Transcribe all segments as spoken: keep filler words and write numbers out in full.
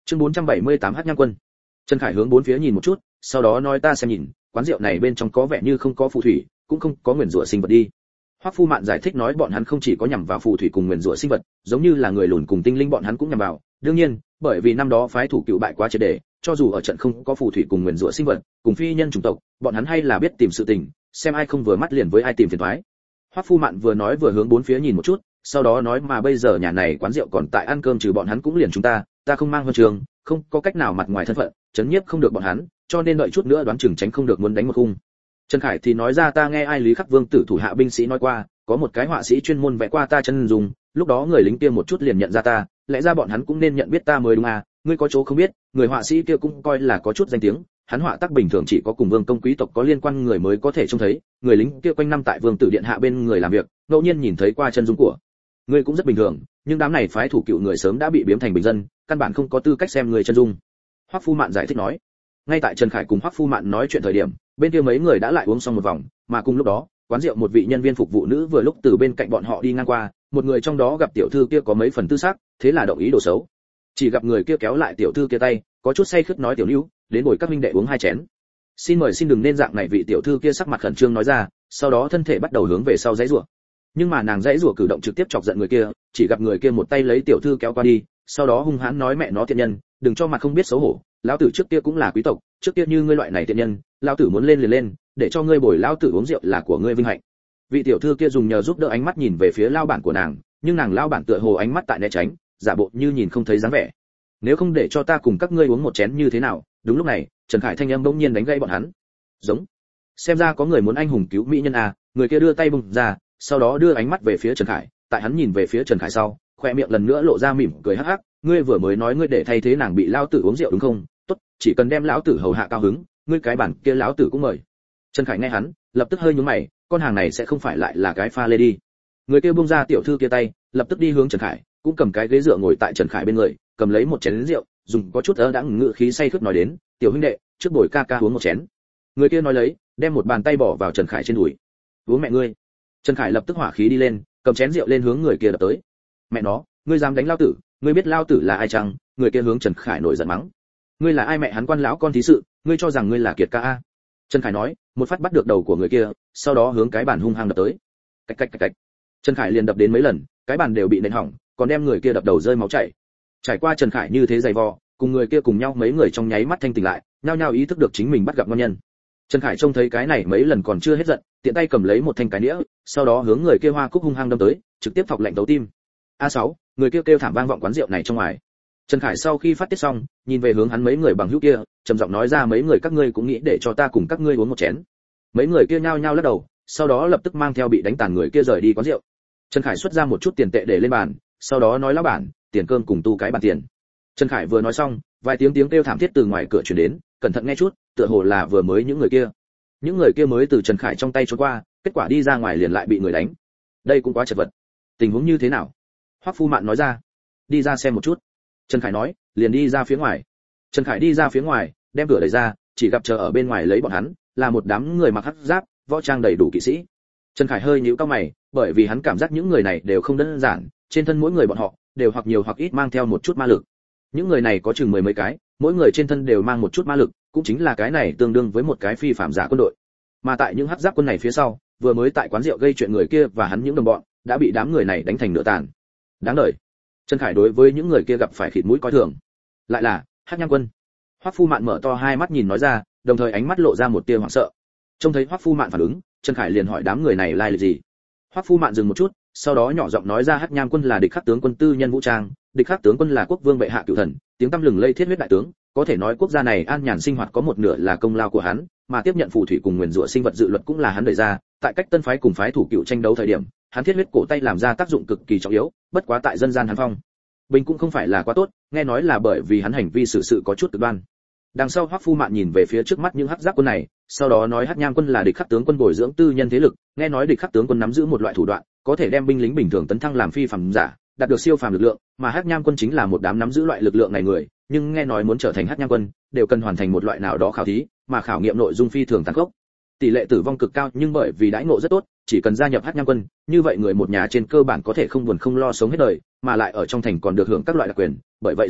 Chương bốn trăm bảy mươi tám Hắc Nham Quân. Trần Khải hướng bốn phía nhìn một chút, sau đó nói ta xem nhìn, quán rượu này bên trong có vẻ như không có phù thủy, cũng không có nguyền rủa sinh vật đi. Hoắc Phu Mạn giải thích nói bọn hắn không chỉ có nhằm vào phù thủy cùng nguyền rủa sinh vật, giống như là người lùn cùng tinh linh bọn hắn cũng nhằm vào. Đương nhiên, bởi vì năm đó phái thủ cựu bại quá triệt để, cho dù ở trận không có phù thủy cùng nguyền rủa sinh vật, cùng phi nhân chủng tộc, bọn hắn hay là biết tìm sự tình, xem ai không vừa mắt liền với ai tìm phiền toái. Hoắc Phu Mạn vừa nói vừa hướng bốn phía nhìn một chút, sau đó nói mà bây giờ nhà này quán rượu còn tại ăn cơm trừ bọn hắn cũng liền chúng ta, ta không mang huân trường, không có cách nào mặt ngoài thân phận, chấn nhiếp không được bọn hắn, cho nên đợi chút nữa đoán chừng tránh không được muốn đánh một khung. Trần Khải thì nói ra ta nghe ai Lý Khắc Vương tử thủ hạ binh sĩ nói qua, có một cái họa sĩ chuyên môn vẽ qua ta chân dùng, lúc đó người lính kia một chút liền nhận ra ta, lẽ ra bọn hắn cũng nên nhận biết ta mới đúng à, ngươi có chỗ không biết, người họa sĩ kia cũng coi là có chút danh tiếng, hắn họa tác bình thường chỉ có cùng vương công quý tộc có liên quan người mới có thể trông thấy, người lính kia quanh năm tại vương tử điện hạ bên người làm việc, ngẫu nhiên nhìn thấy qua chân dung của ngươi cũng rất bình thường, nhưng đám này phái thủ cựu người sớm đã bị biếm thành bình dân, căn bản không có tư cách xem người chân dung. Hoắc Phu Mạn giải thích nói. Ngay tại Trần Khải cùng Hoắc Phu Mạn nói chuyện thời điểm, bên kia mấy người đã lại uống xong một vòng, mà cùng lúc đó, quán rượu một vị nhân viên phục vụ nữ vừa lúc từ bên cạnh bọn họ đi ngang qua, một người trong đó gặp tiểu thư kia có mấy phần tư xác, thế là động ý đồ xấu. Chỉ gặp người kia kéo lại tiểu thư kia tay, có chút say khướt nói tiểu nữu, đến ngồi các minh đệ uống hai chén. Xin mời xin đừng nên dạng này vị tiểu thư kia sắc mặt khẩn trương nói ra, sau đó thân thể bắt đầu hướng về sau giãy giụa. Nhưng mà nàng giãy giụa cử động trực tiếp chọc giận người kia, chỉ gặp người kia một tay lấy tiểu thư kéo qua đi, sau đó hung hãn nói mẹ nó tiện nhân, đừng cho mặt không biết xấu hổ, lão tử trước kia cũng là quý tộc, trước kia như ngươi loại này tiện nhân, lão tử muốn lên liền lên, để cho ngươi bồi lão tử uống rượu là của ngươi vinh hạnh. Vị tiểu thư kia dùng nhờ giúp đỡ ánh mắt nhìn về phía lao bản của nàng, nhưng nàng lao bản tựa hồ ánh mắt tại né tránh, giả bộ như nhìn không thấy dáng vẻ. Nếu không để cho ta cùng các ngươi uống một chén như thế nào? Đúng lúc này, Trần Khải thanh âm bỗng nhiên đánh gãy bọn hắn. Giống. Xem ra có người muốn anh hùng cứu mỹ nhân à, người kia đưa tay bung ra, sau đó đưa ánh mắt về phía Trần Khải, tại hắn nhìn về phía Trần Khải sau, khoe miệng lần nữa lộ ra mỉm cười hắc hắc, ngươi vừa mới nói ngươi để thay thế nàng bị lão tử uống rượu đúng không? Tốt, chỉ cần đem lão tử hầu hạ cao hứng, ngươi cái bản kia lão tử cũng mời. Trần Khải nghe hắn, lập tức hơi nhướng mày, con hàng này sẽ không phải lại là cái pha lê đi. Người kia buông ra tiểu thư kia tay, lập tức đi hướng Trần Khải, cũng cầm cái ghế dựa ngồi tại Trần Khải bên người, cầm lấy một chén rượu, dùng có chút ớ đãng ngự khí say khướt nói đến, tiểu huynh đệ, trước bồi ca ca uống một chén. Người kia nói lấy, đem một bàn tay bỏ vào Trần Khải trên đùi. Uống mẹ ngươi. Trần Khải lập tức hỏa khí đi lên, cầm chén rượu lên hướng người kia đập tới. Mẹ nó, ngươi dám đánh lao tử, ngươi biết lao tử là ai chăng? Người kia hướng Trần Khải nổi giận mắng. Ngươi là ai mẹ hắn quan lão con thí sự, ngươi cho rằng ngươi là kiệt ca a? Trần Khải nói, một phát bắt được đầu của người kia, sau đó hướng cái bàn hung hăng đập tới. Cạch cạch cạch cạch. Trần Khải liền đập đến mấy lần, cái bàn đều bị nện hỏng, còn đem người kia đập đầu rơi máu chảy. Trải qua Trần Khải như thế dày vò, cùng người kia cùng nhau mấy người trong nháy mắt thanh tỉnh lại, nhao nhao ý thức được chính mình bắt gặp ngon nhân. Trần Khải trông thấy cái này mấy lần còn chưa hết giận, tiện tay cầm lấy một thanh cái đĩa, sau đó hướng người kia hoa cúc hung hăng đâm tới, trực tiếp thọc lạnh tấu tim. A sáu, người kia kêu thảm vang vọng quán rượu này trong ngoài. Trần Khải sau khi phát tiết xong, nhìn về hướng hắn mấy người bằng hữu kia, trầm giọng nói ra mấy người các ngươi cũng nghĩ để cho ta cùng các ngươi uống một chén. Mấy người kia nhao nhao lắc đầu, sau đó lập tức mang theo bị đánh tàn người kia rời đi quán rượu. Trần Khải xuất ra một chút tiền tệ để lên bàn, sau đó nói lão bản, tiền cơm cùng tu cái bàn tiền. Trần Khải vừa nói xong, vài tiếng tiếng kêu thảm thiết từ ngoài cửa truyền đến, cẩn thận nghe chút, tựa hồ là vừa mới những người kia. Những người kia mới từ Trần Khải trong tay trốn qua, kết quả đi ra ngoài liền lại bị người đánh. Đây cũng quá chật vật. Tình huống như thế nào? Hoắc Phu Mạn nói ra. Đi ra xem một chút. Trần Khải nói, liền đi ra phía ngoài. Trần Khải đi ra phía ngoài, đem cửa đẩy ra, chỉ gặp chờ ở bên ngoài lấy bọn hắn, là một đám người mặc hắc giáp, võ trang đầy đủ kỵ sĩ. Trần Khải hơi nhíu cau mày, bởi vì hắn cảm giác những người này đều không đơn giản, trên thân mỗi người bọn họ đều hoặc nhiều hoặc ít mang theo một chút ma lực. Những người này có chừng mười mấy cái, mỗi người trên thân đều mang một chút ma lực, cũng chính là cái này tương đương với một cái phi phạm giả quân đội. Mà tại những hắc giáp quân này phía sau, vừa mới tại quán rượu gây chuyện người kia và hắn những đồng bọn, đã bị đám người này đánh thành nửa tàn. Đáng đời. Trần Khải đối với những người kia gặp phải khịt mũi coi thường. Lại là Hắc Nham Quân. Hoắc Phu Mạn mở to hai mắt nhìn nói ra, đồng thời ánh mắt lộ ra một tia hoảng sợ. Trông thấy Hoắc Phu Mạn phản ứng, Trần Khải liền hỏi đám người này lai lịch gì. Hoắc Phu Mạn dừng một chút, sau đó nhỏ giọng nói ra Hắc Nham Quân là địch khắc tướng quân tư nhân vũ trang, địch khắc tướng quân là quốc vương bệ hạ cựu thần, tiếng tăm lừng lây thiết huyết đại tướng, có thể nói quốc gia này an nhàn sinh hoạt có một nửa là công lao của hắn, mà tiếp nhận phù thủy cùng nguyền rủa sinh vật dự luật cũng là hắn đề ra, tại cách tân phái cùng phái thủ cựu tranh đấu thời điểm, hắn thiết huyết cổ tay làm ra tác dụng cực kỳ trọng yếu, bất quá tại dân gian hắn phong bình cũng không phải là quá tốt, nghe nói là bởi vì hắn hành vi xử sự có chút cực đoan. Đằng sau Hoắc Phu Mạn nhìn về phía trước mắt những hắc giáp quân này, sau đó nói Hắc Nham Quân là địch khắc tướng quân bồi dưỡng tư nhân thế lực, nghe nói địch khắc tướng quân nắm giữ một loại thủ đoạn, có thể đem binh lính bình thường tấn thăng làm phi phàm giả, đạt được siêu phàm lực lượng, mà Hắc Nham Quân chính là một đám nắm giữ loại lực lượng này người, nhưng nghe nói muốn trở thành Hắc Nham Quân, đều cần hoàn thành một loại nào đó khảo thí, mà khảo nghiệm nội dung phi thường tàn khốc. Tỷ lệ tử vong cực cao, nhưng bởi vì đãi ngộ rất tốt, chỉ cần gia nhập Hắc Nham Quân, như vậy người một nhà trên cơ bản có thể không buồn không lo sống hết đời, mà lại ở trong thành còn được hưởng các loại đặc quyền, bởi vậy dù vậy,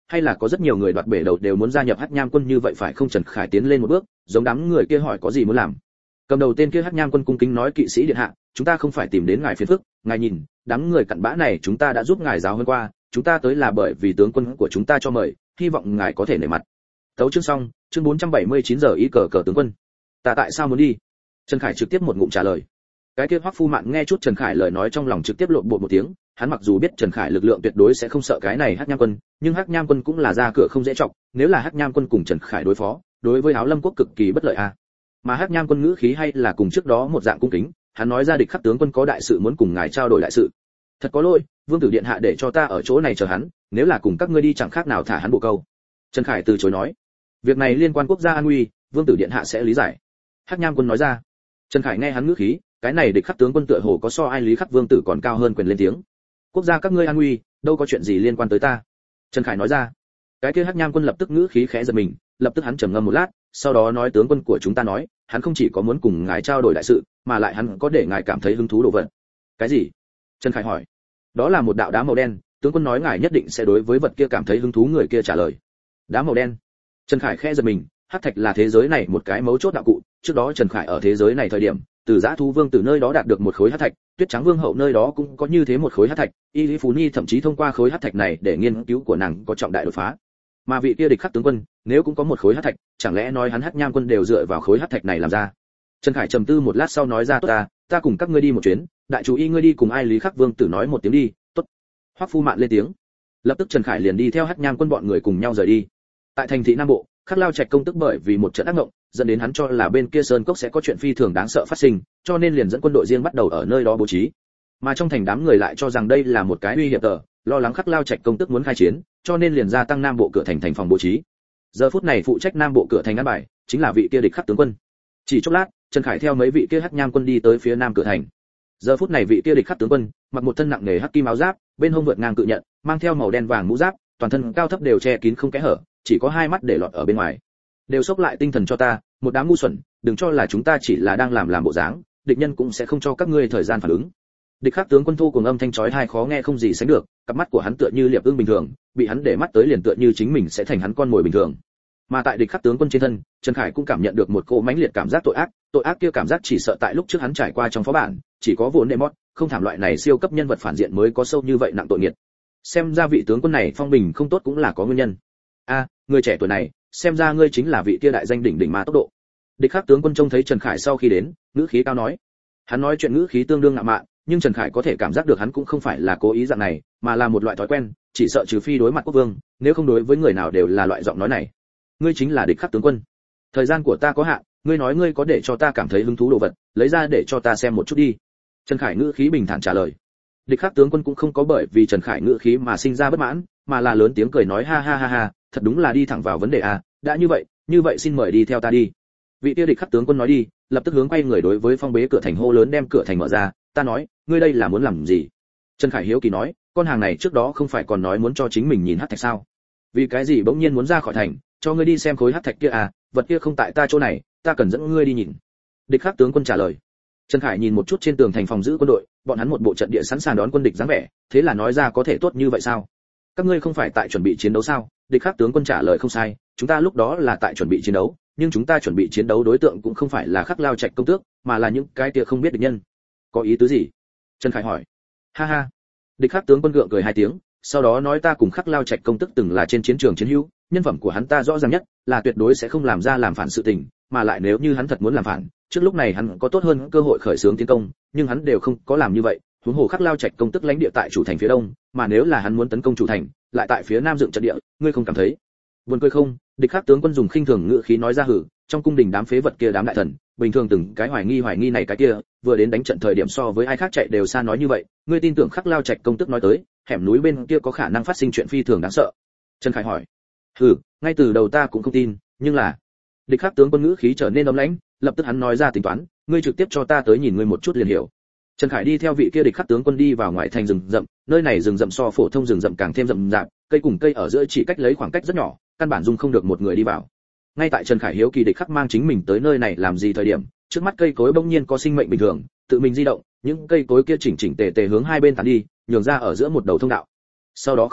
hay là có rất nhiều người đoạt bể đầu đều muốn gia nhập Hắc Nham quân như vậy phải không? Trần Khải tiến lên một bước, giống đám người kia hỏi có gì muốn làm. Cầm đầu tên kia Hắc Nham quân cung kính nói, kỵ sĩ điện hạ, chúng ta không phải tìm đến ngài phiền phức, ngài nhìn, đám người cặn bã này chúng ta đã giúp ngài giáo hơn qua, chúng ta tới là bởi vì tướng quân của chúng ta cho mời, hy vọng ngài có thể nể mặt. Tấu chương xong, chương bốn trăm bảy mươi chín giờ ý cờ cờ tướng quân. Ta tại sao muốn đi? Trần Khải trực tiếp một ngụm trả lời. Cái kia Hoắc Phu Mạn nghe chút Trần Khải lời nói trong lòng trực tiếp lộn bột một tiếng, hắn mặc dù biết Trần Khải lực lượng tuyệt đối sẽ không sợ cái này Hắc Nham quân, nhưng Hắc Nham quân cũng là ra cửa không dễ trọng, nếu là Hắc Nham quân cùng Trần Khải đối phó, đối với Áo Lâm quốc cực kỳ bất lợi a. À. Mà Hắc Nham quân ngữ khí hay là cùng trước đó một dạng cung kính, hắn nói ra địch khắc tướng quân có đại sự muốn cùng ngài trao đổi đại sự. Thật có lỗi, vương tử điện hạ để cho ta ở chỗ này chờ hắn, nếu là cùng các ngươi đi chẳng khác nào thả hắn bộ câu. Trần Khải từ chối nói, việc này liên quan quốc gia an nguy, vương tử điện hạ sẽ lý giải. Hắc Nham quân nói ra. Trần Khải nghe hắn ngữ khí, cái này địch khắc tướng quân tựa hồ có so ai lý khắc vương tử còn cao hơn quyền lên tiếng. Quốc gia các ngươi an nguy, đâu có chuyện gì liên quan tới ta. Trần Khải nói ra. Cái kia Hắc Nham quân lập tức ngữ khí khẽ giật mình, lập tức hắn trầm ngâm một lát, sau đó nói tướng quân của chúng ta nói, hắn không chỉ có muốn cùng ngài trao đổi đại sự, mà lại hắn có để ngài cảm thấy hứng thú đồ vật. Cái gì? Trần Khải hỏi. Đó là một đạo đá màu đen, tướng quân nói ngài nhất định sẽ đối với vật kia cảm thấy hứng thú. Người kia trả lời. Đá màu đen? Trần Khải khẽ giật mình, hắc thạch là thế giới này một cái mấu chốt đạo cụ, trước đó Trần Khải ở thế giới này thời điểm, từ Dã Thú Vương từ nơi đó đạt được một khối hắc thạch, Tuyết Trắng Vương hậu nơi đó cũng có như thế một khối hắc thạch, Y Lý Phú Nhi thậm chí thông qua khối hắc thạch này để nghiên cứu của nàng có trọng đại đột phá. Mà vị kia địch khắc tướng quân, nếu cũng có một khối hắc thạch, chẳng lẽ nói hắn Hắc Nham quân đều dựa vào khối hắc thạch này làm ra? Trần Khải trầm tư một lát sau nói ra, tốt ta, ta cùng các ngươi đi một chuyến, đại chủ y ngươi đi cùng ai Lý Khắc Vương tử nói một tiếng đi, tốt. Hoắc Phu Mạn lên tiếng. Lập tức Trần Khải liền đi theo Hắc Nham quân bọn người cùng nhau rời đi. Tại thành thị Nam Bộ, Khắc Lao Trạch công tức bởi vì một trận ác mộng, dẫn đến hắn cho là bên kia sơn cốc sẽ có chuyện phi thường đáng sợ phát sinh, cho nên liền dẫn quân đội riêng bắt đầu ở nơi đó bố trí. Mà trong thành đám người lại cho rằng đây là một cái uy hiểm tờ, lo lắng Khắc Lao Trạch công tức muốn khai chiến, cho nên liền gia tăng Nam Bộ cửa thành thành phòng bố trí. Giờ phút này phụ trách Nam Bộ cửa thành an bài chính là vị kia địch khắc tướng quân. Chỉ chốc lát, Trần Khải theo mấy vị kia Hắc Nham quân đi tới phía nam cửa thành. Giờ phút này vị kia địch khắc tướng quân mặc một thân nặng nề hắc kim áo giáp, bên hông vượt ngang cự nhận, mang theo màu đen vàng mũ giáp, toàn thân cao thấp đều che kín không kẽ hở, chỉ có hai mắt để lọt ở bên ngoài. Đều sốc lại tinh thần cho ta, một đám ngu xuẩn, đừng cho là chúng ta chỉ là đang làm làm bộ dáng, địch nhân cũng sẽ không cho các ngươi thời gian phản ứng. Địch khắc tướng quân thu cùng âm thanh chói tai khó nghe không gì sánh được, cặp mắt của hắn tựa như liệp ưng bình thường, bị hắn để mắt tới liền tựa như chính mình sẽ thành hắn con mồi bình thường. Mà tại địch khắc tướng quân trên thân, Trần Khải cũng cảm nhận được một cỗ mãnh liệt cảm giác tội ác, tội ác kia cảm giác chỉ sợ tại lúc trước hắn trải qua trong phó bản, chỉ có vốn đệ mót, không thảm loại này siêu cấp nhân vật phản diện mới có sâu như vậy nặng tội nghiệt. Xem ra vị tướng quân này phong bình không tốt cũng là có nguyên nhân. A, à, người trẻ tuổi này, xem ra ngươi chính là vị kia đại danh đỉnh đỉnh ma tốc độ. Địch khắc tướng quân trông thấy Trần Khải sau khi đến, ngữ khí cao nói. Hắn nói chuyện ngữ khí tương đương ngạo mạn, nhưng Trần Khải có thể cảm giác được hắn cũng không phải là cố ý dạng này, mà là một loại thói quen, chỉ sợ trừ phi đối mặt quốc vương, nếu không đối với người nào đều là loại giọng nói này. Ngươi chính là địch khắc tướng quân. Thời gian của ta có hạn, ngươi nói ngươi có để cho ta cảm thấy hứng thú đồ vật, lấy ra để cho ta xem một chút đi. Trần Khải ngữ khí bình thản trả lời. Địch khắc tướng quân cũng không có bởi vì Trần Khải ngữ khí mà sinh ra bất mãn, mà là lớn tiếng cười nói ha ha ha ha, thật đúng là đi thẳng vào vấn đề à, đã như vậy, như vậy xin mời đi theo ta đi. Vị kia địch khắc tướng quân nói đi, lập tức hướng quay người đối với phong bế cửa thành hô lớn đem cửa thành mở ra, ta nói, ngươi đây là muốn làm gì? Trần Khải hiếu kỳ nói, con hàng này trước đó không phải còn nói muốn cho chính mình nhìn hắc thạch sao? Vì cái gì bỗng nhiên muốn ra khỏi thành, cho ngươi đi xem khối hắc thạch kia à, vật kia không tại ta chỗ này, ta cần dẫn ngươi đi nhìn. Địch khắc tướng quân trả lời. Trần Khải nhìn một chút trên tường thành phòng giữ quân đội, bọn hắn một bộ trận địa sẵn sàng đón quân địch dáng vẻ, thế là nói ra có thể tốt như vậy sao? Các ngươi không phải tại chuẩn bị chiến đấu sao? Địch khắc tướng quân trả lời không sai, chúng ta lúc đó là tại chuẩn bị chiến đấu, nhưng chúng ta chuẩn bị chiến đấu đối tượng cũng không phải là Khắc Lao Trạch công tước, mà là những cái kia không biết địch nhân. Có ý tứ gì? Trần Khải hỏi. Ha ha. Địch khắc tướng quân gượng cười hai tiếng, sau đó nói ta cùng Khắc Lao Trạch công tước từng là trên chiến trường chiến hữu, nhân phẩm của hắn ta rõ ràng nhất, là tuyệt đối sẽ không làm ra làm phản sự tình, mà lại nếu như hắn thật muốn làm phản, trước lúc này hắn có tốt hơn cơ hội khởi xướng tiến công, nhưng hắn đều không có làm như vậy. Huống hồ Khắc Lao Trạch công tước lãnh địa tại chủ thành phía đông, mà nếu là hắn muốn tấn công chủ thành, lại tại phía nam dựng trận địa, ngươi không cảm thấy buồn cười không? Địch khắc tướng quân dùng khinh thường ngữ khí nói ra hử, trong cung đình đám phế vật kia đám đại thần, bình thường từng cái hoài nghi hoài nghi này cái kia, vừa đến đánh trận thời điểm so với ai khác chạy đều xa nói như vậy, ngươi tin tưởng Khắc Lao Trạch công tước nói tới, hẻm núi bên kia có khả năng phát sinh chuyện phi thường đáng sợ? Trần Khải hỏi. Hử, ngay từ đầu ta cũng không tin, nhưng là địch khắc tướng quân ngữ khí trở nên ấm lãnh, lập tức hắn nói ra tính toán, ngươi trực tiếp cho ta tới nhìn ngươi một chút liền hiểu. Trần Khải đi theo vị kia địch khắc tướng quân đi vào ngoài thành rừng rậm, nơi này rừng rậm so phổ thông rừng rậm càng thêm rậm rạp, cây cùng cây ở giữa chỉ cách lấy khoảng cách rất nhỏ, căn bản dung không được một người đi vào. Ngay tại Trần Khải hiếu kỳ địch khắc mang chính mình tới nơi này làm gì thời điểm, trước mắt cây cối bỗng nhiên có sinh mệnh bình thường, tự mình di động, những cây cối kia chỉnh chỉnh tề tề hướng hai bên tán đi, nhường ra ở giữa một đầu thông đạo. Sau đó không lâu,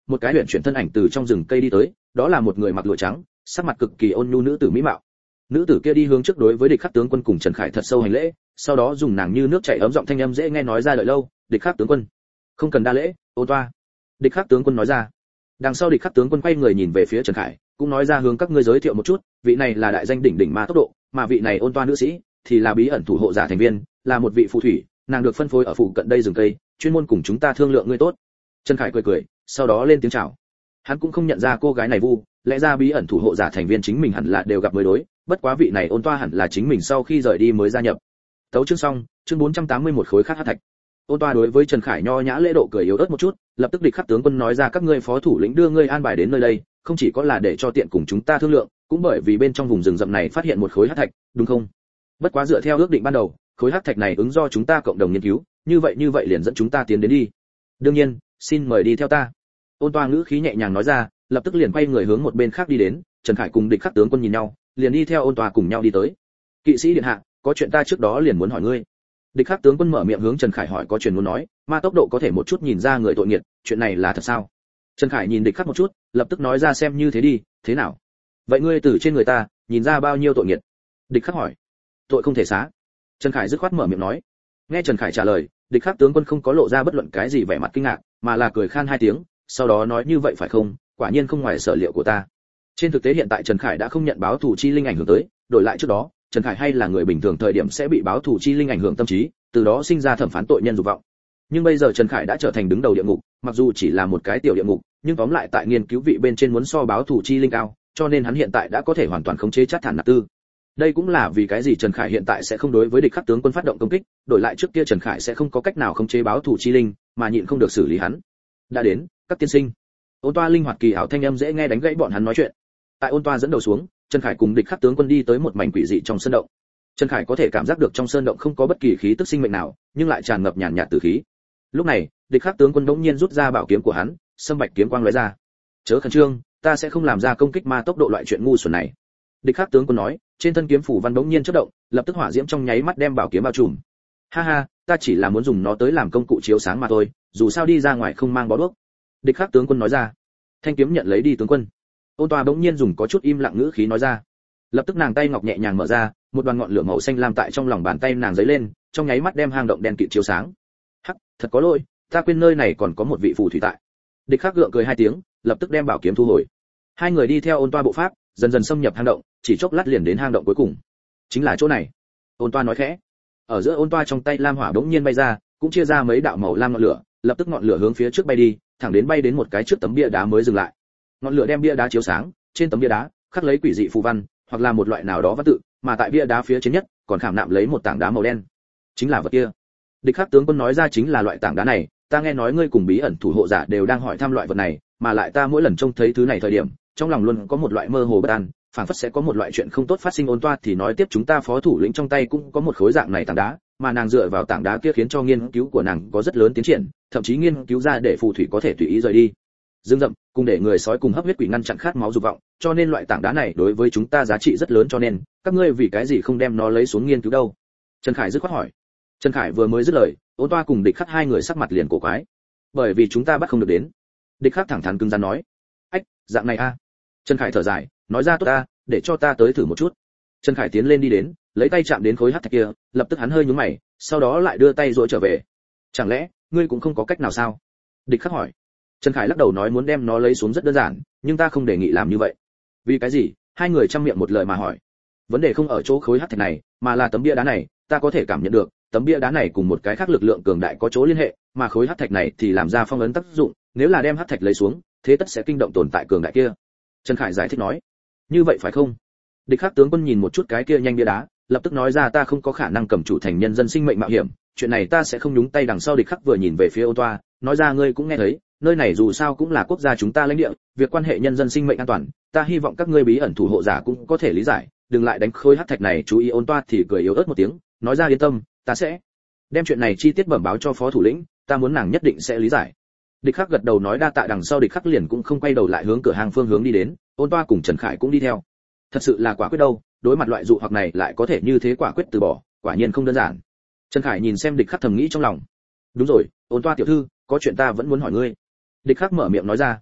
một cái huyền chuyển thân ảnh từ trong rừng cây đi tới, đó là một người mặc lụa trắng, sắc mặt cực kỳ ôn nhu nữ tử mỹ mạo. Nữ tử kia đi hướng trước đối với Địch Khắc tướng quân cùng Trần Khải thật sâu hành lễ, sau đó dùng nàng như nước chảy ấm giọng thanh âm dễ nghe nói ra đợi lâu, Địch Khắc tướng quân, không cần đa lễ, ôn toa. Địch Khắc tướng quân nói ra. Đằng sau Địch Khắc tướng quân quay người nhìn về phía Trần Khải, cũng nói ra hướng các ngươi giới thiệu một chút, vị này là đại danh đỉnh đỉnh ma tốc độ, mà vị này ôn toa nữ sĩ thì là bí ẩn thủ hộ giả thành viên, là một vị phù thủy, nàng được phân phối ở phụ cận đây rừng cây, chuyên môn cùng chúng ta thương lượng ngươi tốt. Trần Khải cười cười, sau đó lên tiếng chào. Hắn cũng không nhận ra cô gái này vu, lẽ ra bí ẩn thủ hộ giả thành viên chính mình hẳn là đều gặp mới đối, bất quá vị này ôn toa hẳn là chính mình sau khi rời đi mới gia nhập. Tấu chương xong, chương bốn trăm tám mươi mốt khối khắc hắc thạch. Ôn toa đối với Trần Khải nho nhã lễ độ cười yếu ớt một chút, lập tức Địch Khắc tướng quân nói ra các ngươi phó thủ lĩnh đưa ngươi an bài đến nơi đây, không chỉ có là để cho tiện cùng chúng ta thương lượng, cũng bởi vì bên trong vùng rừng rậm này phát hiện một khối hắc thạch, đúng không? Bất quá dựa theo ước định ban đầu, khối hắc thạch này ứng do chúng ta cộng đồng nghiên cứu, như vậy như vậy liền dẫn chúng ta tiến đến đi. Đương nhiên, xin mời đi theo ta. Ôn toa ngữ khí nhẹ nhàng nói ra, lập tức liền quay người hướng một bên khác đi đến. Trần Khải cùng Địch Khắc tướng quân nhìn nhau, liền đi theo ôn toa cùng nhau đi tới. Kỵ sĩ điện hạ, có chuyện ta trước đó liền muốn hỏi ngươi. Địch Khắc tướng quân mở miệng hướng Trần Khải hỏi có chuyện muốn nói, ma tốc độ có thể một chút nhìn ra người tội nghiệt, chuyện này là thật sao? Trần Khải nhìn Địch Khắc một chút, lập tức nói ra xem như thế đi, thế nào? Vậy ngươi từ trên người ta, nhìn ra bao nhiêu tội nghiệt? Địch Khắc hỏi. Tội không thể xá. Trần Khải dứt khoát mở miệng nói. Nghe Trần Khải trả lời, Địch Khắc tướng quân không có lộ ra bất luận cái gì vẻ mặt kinh ngạc, mà là cười khan hai tiếng, sau đó nói như vậy phải không, quả nhiên không ngoài sở liệu của ta. Trên thực tế hiện tại Trần Khải đã không nhận báo thù chi linh ảnh hưởng tới, đổi lại trước đó, Trần Khải hay là người bình thường thời điểm sẽ bị báo thù chi linh ảnh hưởng tâm trí, từ đó sinh ra thẩm phán tội nhân dục vọng. Nhưng bây giờ Trần Khải đã trở thành đứng đầu địa ngục, mặc dù chỉ là một cái tiểu địa ngục, nhưng tóm lại tại nghiên cứu vị bên trên muốn so báo thù chi linh cao, cho nên hắn hiện tại đã có thể hoàn toàn khống chế Chát Thản Nạp Tư. Đây cũng là vì cái gì Trần Khải hiện tại sẽ không đối với Địch Khắc tướng quân phát động công kích, đổi lại trước kia Trần Khải sẽ không có cách nào khống chế báo thù chi linh, mà nhịn không được xử lý hắn. Đã đến, các tiên sinh. Ôn toa linh hoạt kỳ ảo thanh âm dễ nghe đánh gãy bọn hắn nói chuyện. Tại ôn toa dẫn đầu xuống, Trần Khải cùng Địch Khắc tướng quân đi tới một mảnh quỷ dị trong sơn động. Trần Khải có thể cảm giác được trong sơn động không có bất kỳ khí tức sinh mệnh nào, nhưng lại tràn ngập nhàn nhạt tử khí. Lúc này, Địch Khắc tướng quân đống nhiên rút ra bảo kiếm của hắn, sâm bạch kiếm quang lóe ra. Chớ khẩn trương, ta sẽ không làm ra công kích ma tốc độ loại chuyện ngu xuẩn này. Địch Khắc tướng quân nói, trên thân kiếm phủ văn đống nhiên chớp động, lập tức hỏa diễm trong nháy mắt đem bảo kiếm bao trùm. Ha ha, ta chỉ là muốn dùng nó tới làm công cụ chiếu sáng mà thôi, dù sao đi ra ngoài không mang bó đuốc. Địch Khắc tướng quân nói ra. Thanh kiếm nhận lấy đi tướng quân. Ôn toa đống nhiên dùng có chút im lặng ngữ khí nói ra. Lập tức nàng tay ngọc nhẹ nhàng mở ra, một đoàn ngọn lửa màu xanh lam tại trong lòng bàn tay nàng giấy lên, trong nháy mắt đem hang động đen kịt chiếu sáng. Hắc, thật có lỗi, ta quên nơi này còn có một vị phù thủy tại. Địch Khắc gượng cười hai tiếng, lập tức đem bảo kiếm thu hồi. Hai người đi theo ôn toa bộ pháp, dần dần xâm nhập hang động, chỉ chốc lát liền đến hang động cuối cùng. Chính là chỗ này. Ôn toa nói khẽ. Ở giữa ôn toa trong tay lam hỏa bỗng nhiên bay ra, cũng chia ra mấy đạo màu lam ngọn lửa, lập tức ngọn lửa hướng phía trước bay đi, thẳng đến bay đến một cái trước tấm bia đá mới dừng lại. Ngọn lửa đem bia đá chiếu sáng, trên tấm bia đá khắc lấy quỷ dị phù văn, hoặc là một loại nào đó văn tự, mà tại bia đá phía trên nhất còn khảm nạm lấy một tảng đá màu đen. Chính là vật kia. Địch Khắc tướng quân nói ra chính là loại tảng đá này, ta nghe nói ngươi cùng bí ẩn thủ hộ giả đều đang hỏi thăm loại vật này, mà lại ta mỗi lần trông thấy thứ này thời điểm, trong lòng luôn có một loại mơ hồ bất an, phảng phất sẽ có một loại chuyện không tốt phát sinh. Ôn toa thì nói tiếp chúng ta phó thủ lĩnh trong tay cũng có một khối dạng này tảng đá, mà nàng dựa vào tảng đá kia khiến cho nghiên cứu của nàng có rất lớn tiến triển, thậm chí nghiên cứu ra để phù thủy có thể tùy ý rời đi rừng rậm, cùng để người sói cùng hấp huyết quỷ ngăn chặn khát máu dục vọng, cho nên loại tảng đá này đối với chúng ta giá trị rất lớn, cho nên các ngươi vì cái gì không đem nó lấy xuống nghiên cứu đâu? Trần Khải dứt khoát hỏi. Trần Khải vừa mới dứt lời, Ôn toa cùng Địch Khắc hai người sắc mặt liền cổ quái. Bởi vì chúng ta bắt không được đến. Địch Khắc thẳng thắn cứng rắn nói. Ách, dạng này a. À. Trần Khải thở dài, nói ra tốt ta, để cho ta tới thử một chút. Trần Khải tiến lên đi đến, lấy tay chạm đến khối hắc thạch kia, lập tức hắn hơi nhướng mày, sau đó lại đưa tay duỗi trở về. Chẳng lẽ ngươi cũng không có cách nào sao? Địch Khắc hỏi. Trần Khải lắc đầu nói muốn đem nó lấy xuống rất đơn giản, nhưng ta không đề nghị làm như vậy. Vì cái gì? Hai người trăm miệng một lời mà hỏi. Vấn đề không ở chỗ khối hắc thạch này, mà là tấm bia đá này, ta có thể cảm nhận được, tấm bia đá này cùng một cái khác lực lượng cường đại có chỗ liên hệ, mà khối hắc thạch này thì làm ra phong ấn tác dụng, nếu là đem hắc thạch lấy xuống, thế tất sẽ kinh động tồn tại cường đại kia. Trần Khải giải thích nói. Như vậy phải không? Địch Khắc tướng quân nhìn một chút cái kia nhanh bia đá, lập tức nói ra ta không có khả năng cầm chủ thành nhân dân sinh mệnh mạo hiểm, chuyện này ta sẽ không nhúng tay. Đằng sau Địch Khắc vừa nhìn về phía Ôn toa, nói ra ngươi cũng nghe thấy, nơi này dù sao cũng là quốc gia chúng ta lãnh địa, việc quan hệ nhân dân sinh mệnh an toàn, ta hy vọng các ngươi bí ẩn thủ hộ giả cũng có thể lý giải, đừng lại đánh khối hắc thạch này. Chú ý. Ôn toa thì cười yếu ớt một tiếng, nói ra yên tâm, ta sẽ đem chuyện này chi tiết bẩm báo cho phó thủ lĩnh, ta muốn nàng nhất định sẽ lý giải. Địch Khắc gật đầu nói đa tạ. Đằng sau Địch Khắc liền cũng không quay đầu lại hướng cửa hàng phương hướng đi đến, Ôn toa cùng Trần Khải cũng đi theo. Thật sự là quả quyết đâu, đối mặt loại dụ hoặc này lại có thể như thế quả quyết từ bỏ, quả nhiên không đơn giản. Trần Khải nhìn xem Địch Khắc thầm nghĩ trong lòng. Đúng rồi, Ôn toa tiểu thư, có chuyện ta vẫn muốn hỏi ngươi. Địch Khắc mở miệng nói ra.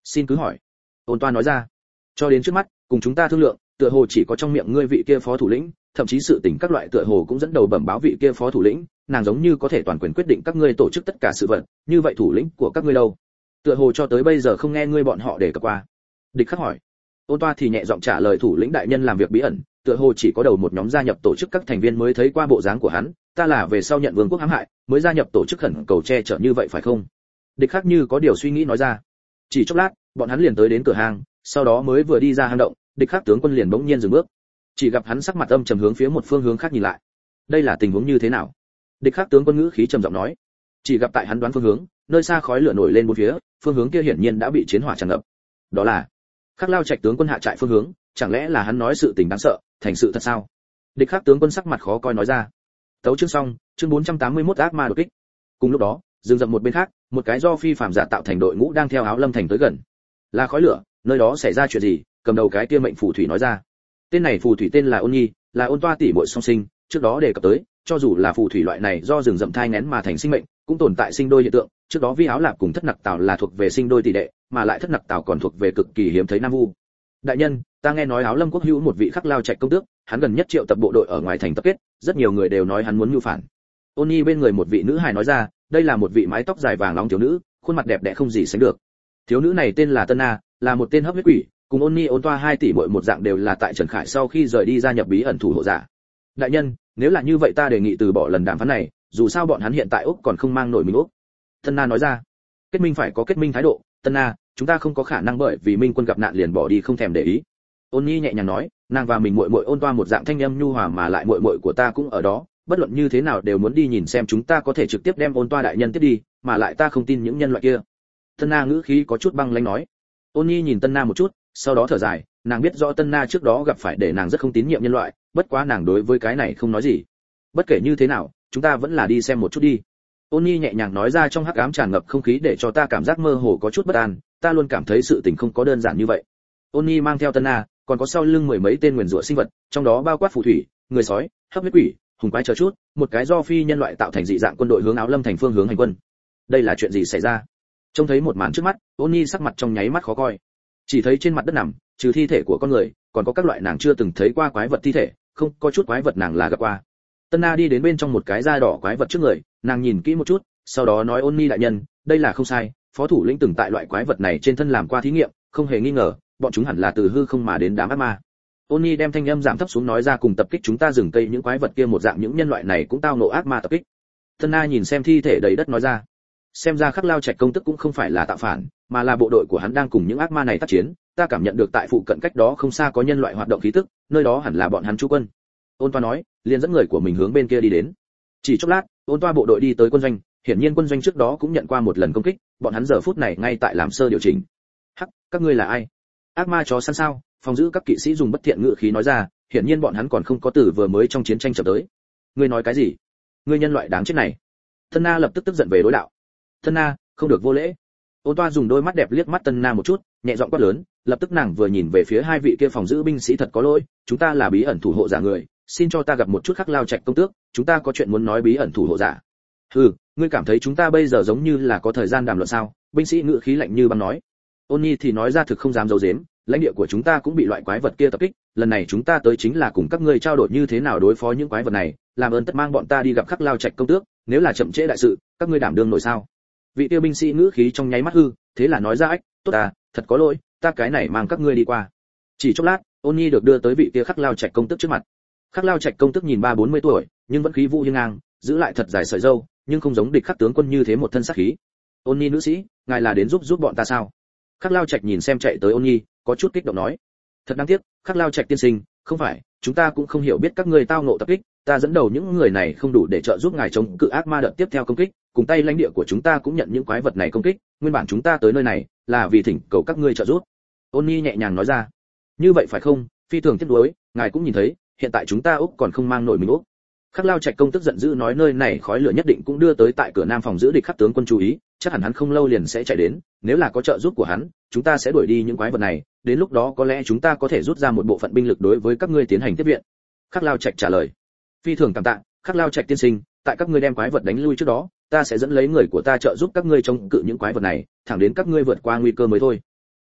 Xin cứ hỏi. Ôn Toa nói ra. Cho đến trước mắt, cùng chúng ta thương lượng, tựa hồ chỉ có trong miệng ngươi vị kia phó thủ lĩnh, thậm chí sự tình các loại tựa hồ cũng dẫn đầu bẩm báo vị kia phó thủ lĩnh, nàng giống như có thể toàn quyền quyết định các ngươi tổ chức tất cả sự vật, như vậy thủ lĩnh của các ngươi đâu? Tựa hồ cho tới bây giờ không nghe ngươi bọn họ để cập qua. Địch Khắc hỏi. Ôn Toa thì nhẹ giọng trả lời thủ lĩnh đại nhân làm việc bí ẩn, tựa hồ chỉ có đầu một nhóm gia nhập tổ chức các thành viên mới thấy qua bộ dáng của hắn, ta là về sau nhận vương quốc hãm hại, mới gia nhập tổ chức khẩn cầu che chở như vậy phải không? Địch Khắc như có điều suy nghĩ nói ra. Chỉ chốc lát, bọn hắn liền tới đến cửa hàng, sau đó mới vừa đi ra hang động, Địch Khắc tướng quân liền bỗng nhiên dừng bước. Chỉ gặp hắn sắc mặt âm trầm hướng phía một phương hướng khác nhìn lại. Đây là tình huống như thế nào? Địch Khắc tướng quân ngữ khí trầm giọng nói. Chỉ gặp tại hắn đoán phương hướng, nơi xa khói lửa nổi lên bốn phía, phương hướng kia hiển nhiên đã bị chiến hỏa tràn ngập. Đó là Khắc Lao Trạch tướng quân hạ trại phương hướng, chẳng lẽ là hắn nói sự tình đáng sợ, thành sự thật sao? Địch Khắc tướng quân sắc mặt khó coi nói ra. Tấu chương xong, chương bốn trăm tám mươi mốt ác ma đột kích. Cùng lúc đó, rừng rậm một bên khác, một cái do phi phàm giả tạo thành đội ngũ đang theo Áo Lâm thành tới gần. Là khói lửa, nơi đó xảy ra chuyện gì? Cầm đầu cái kia mệnh phù thủy nói ra. Tên này phù thủy tên là Ôn Nhi, là Ôn Toa tỷ muội song sinh, trước đó đề cập tới, cho dù là phù thủy loại này do rừng rậm thai nghén mà thành sinh mệnh, cũng tồn tại sinh đôi hiện tượng, trước đó Vi Áo Lạp cùng Thất Nặc Tảo là thuộc về sinh đôi tỷ đệ, mà lại Thất Nặc Tảo còn thuộc về cực kỳ hiếm thấy nam vu. Đại nhân, ta nghe nói Áo Lâm quốc hữu một vị Khắc Lao Trạch công tước, hắn gần nhất triệu tập bộ đội ở ngoài thành tập kết, rất nhiều người đều nói hắn muốn mưu phản. Ôn Nhi bên người một vị nữ hài nói ra, đây là một vị mái tóc dài vàng nóng thiếu nữ, khuôn mặt đẹp đẽ không gì sánh được. Thiếu nữ này tên là Tân Na, là một tên hấp huyết quỷ, cùng Ôn Nhi Ôn Toa hai tỷ muội một dạng đều là tại Trần Khải sau khi rời đi gia nhập bí ẩn thủ hộ giả. Đại nhân, nếu là như vậy ta đề nghị từ bỏ lần đàm phán này, dù sao bọn hắn hiện tại Úc còn không mang nổi mình Úc. Tân Na nói ra. Kết minh phải có kết minh thái độ, Tân Na, chúng ta không có khả năng bởi vì Minh quân gặp nạn liền bỏ đi không thèm để ý. Ôn Nhi nhẹ nhàng nói, nàng và mình muội muội Ôn Toa một dạng thanh âm nhu hòa mà lại muội muội của ta cũng ở đó, bất luận như thế nào đều muốn đi nhìn xem chúng ta có thể trực tiếp đem Ôn Toa đại nhân tiếp đi, mà lại ta không tin những nhân loại kia. Tân Na ngữ khí có chút băng lãnh nói. Ôn Nhi nhìn Tân Na một chút, sau đó thở dài, nàng biết rõ Tân Na trước đó gặp phải để nàng rất không tín nhiệm nhân loại, bất quá nàng đối với cái này không nói gì. Bất kể như thế nào, chúng ta vẫn là đi xem một chút đi. Ôn Nhi nhẹ nhàng nói ra trong hắc ám tràn ngập không khí để cho ta cảm giác mơ hồ có chút bất an, ta luôn cảm thấy sự tình không có đơn giản như vậy. Ôn Nhi mang theo Tân Na, còn có sau lưng mười mấy tên nguyền rủa sinh vật, trong đó bao quát phù thủy, người sói, hấp huyết quỷ, hùng quái chờ chút, một cái do phi nhân loại tạo thành dị dạng quân đội hướng Áo Lâm thành phương hướng hành quân. Đây là chuyện gì xảy ra? Trông thấy một màn trước mắt, Ôn Nhi sắc mặt trong nháy mắt khó coi. Chỉ thấy trên mặt đất nằm, trừ thi thể của con người, còn có các loại nàng chưa từng thấy qua quái vật thi thể, không có chút quái vật nàng là gặp qua. Tân Na đi đến bên trong một cái da đỏ quái vật trước người, nàng nhìn kỹ một chút, sau đó nói Ôn Nhi đại nhân, đây là không sai, phó thủ lĩnh từng tại loại quái vật này trên thân làm qua thí nghiệm, không hề nghi ngờ, bọn chúng hẳn là từ hư không mà đến đám ác ma. Ôn Nhi đem thanh âm giảm thấp xuống nói ra cùng tập kích chúng ta rừng cây những quái vật kia một dạng những nhân loại này cũng tao nộ ác ma tập kích. Tân Na nhìn xem thi thể đầy đất nói ra, xem ra Khắc Lao Trạch công tức cũng không phải là tạo phản, mà là bộ đội của hắn đang cùng những ác ma này tác chiến, ta cảm nhận được tại phụ cận cách đó không xa có nhân loại hoạt động khí tức, nơi đó hẳn là bọn hắn trú quân. Ôn Toa nói, liền dẫn người của mình hướng bên kia đi đến. Chỉ chốc lát, Ôn Toa bộ đội đi tới quân doanh, hiển nhiên quân doanh trước đó cũng nhận qua một lần công kích, bọn hắn giờ phút này ngay tại làm sơ điều chỉnh. Hắc, các ngươi là ai? Ác ma chó săn sao? Phòng giữ các kỵ sĩ dùng bất thiện ngữ khí nói ra, hiển nhiên bọn hắn còn không có từ vừa mới trong chiến tranh chậm tới. Ngươi nói cái gì? Ngươi nhân loại đáng chết này. Tân Na lập tức tức giận về đối đạo. Tân Na, không được vô lễ. Ôn Toa dùng đôi mắt đẹp liếc mắt Tân Na một chút, nhẹ giọng quát lớn, lập tức nàng vừa nhìn về phía hai vị kia phòng giữ binh sĩ thật có lỗi, chúng ta là bí ẩn thủ hộ giả người, xin cho ta gặp một chút Khắc Lao Trạch công tước, chúng ta có chuyện muốn nói bí ẩn thủ hộ giả. Hừ, ngươi cảm thấy chúng ta bây giờ giống như là có thời gian đàm luận sao? Binh sĩ ngữ khí lạnh như băng nói. Ôn Nhi thì nói ra thực không dám giấu giếm, lãnh địa của chúng ta cũng bị loại quái vật kia tập kích, lần này chúng ta tới chính là cùng các ngươi trao đổi như thế nào đối phó những quái vật này, làm ơn tất mang bọn ta đi gặp Khắc Lao Trạch công tước, nếu là chậm trễ đại sự, các ngươi đảm đương nổi sao? Vị tiêu binh sĩ ngữ khí trong nháy mắt hư, thế là nói ra ách, tốt à, thật có lỗi, ta cái này mang các ngươi đi qua. Chỉ chốc lát, Ôn Nhi được đưa tới vị kia Khắc Lao Trạch công tước trước mặt. Khắc Lao Trạch công tước nhìn ba bốn mươi tuổi, nhưng vẫn khí vũ hiên ngang, giữ lại thật dài sợi râu, nhưng không giống Địch Khắc tướng quân như thế một thân sát khí. Ôn Nhi nữ sĩ, ngài là đến giúp giúp bọn ta sao? Khắc Lao Trạch nhìn xem chạy tới Ôn Nhi, có chút kích động nói. Thật đáng tiếc, Khắc Lao Trạch tiên sinh, không phải, chúng ta cũng không hiểu biết các ngươi tao ngộ tập kích, ta dẫn đầu những người này không đủ để trợ giúp ngài chống cự ác ma đợt tiếp theo công kích, cùng tay lãnh địa của chúng ta cũng nhận những quái vật này công kích, nguyên bản chúng ta tới nơi này là vì thỉnh cầu các ngươi trợ giúp. Ôn Nhi nhẹ nhàng nói ra. Như vậy phải không, phi thường tiếc nuối, ngài cũng nhìn thấy, hiện tại chúng ta Úc còn không mang nổi mình Úc. Khắc Lao Trạch công tức giận dữ nói nơi này khói lửa nhất định cũng đưa tới tại cửa nam phòng giữ Địch Khắc tướng quân chú ý, chắc hẳn hắn không lâu liền sẽ chạy đến, nếu là có trợ giúp của hắn, chúng ta sẽ đuổi đi những quái vật này, đến lúc đó có lẽ chúng ta có thể rút ra một bộ phận binh lực đối với các ngươi tiến hành tiếp viện. Khắc Lao Trạch trả lời. Phi thường cảm tạ, Khắc Lao Trạch tiên sinh, tại các ngươi đem quái vật đánh lui trước đó, ta sẽ dẫn lấy người của ta trợ giúp các ngươi chống cự những quái vật này, thẳng đến các ngươi vượt qua nguy cơ mới thôi.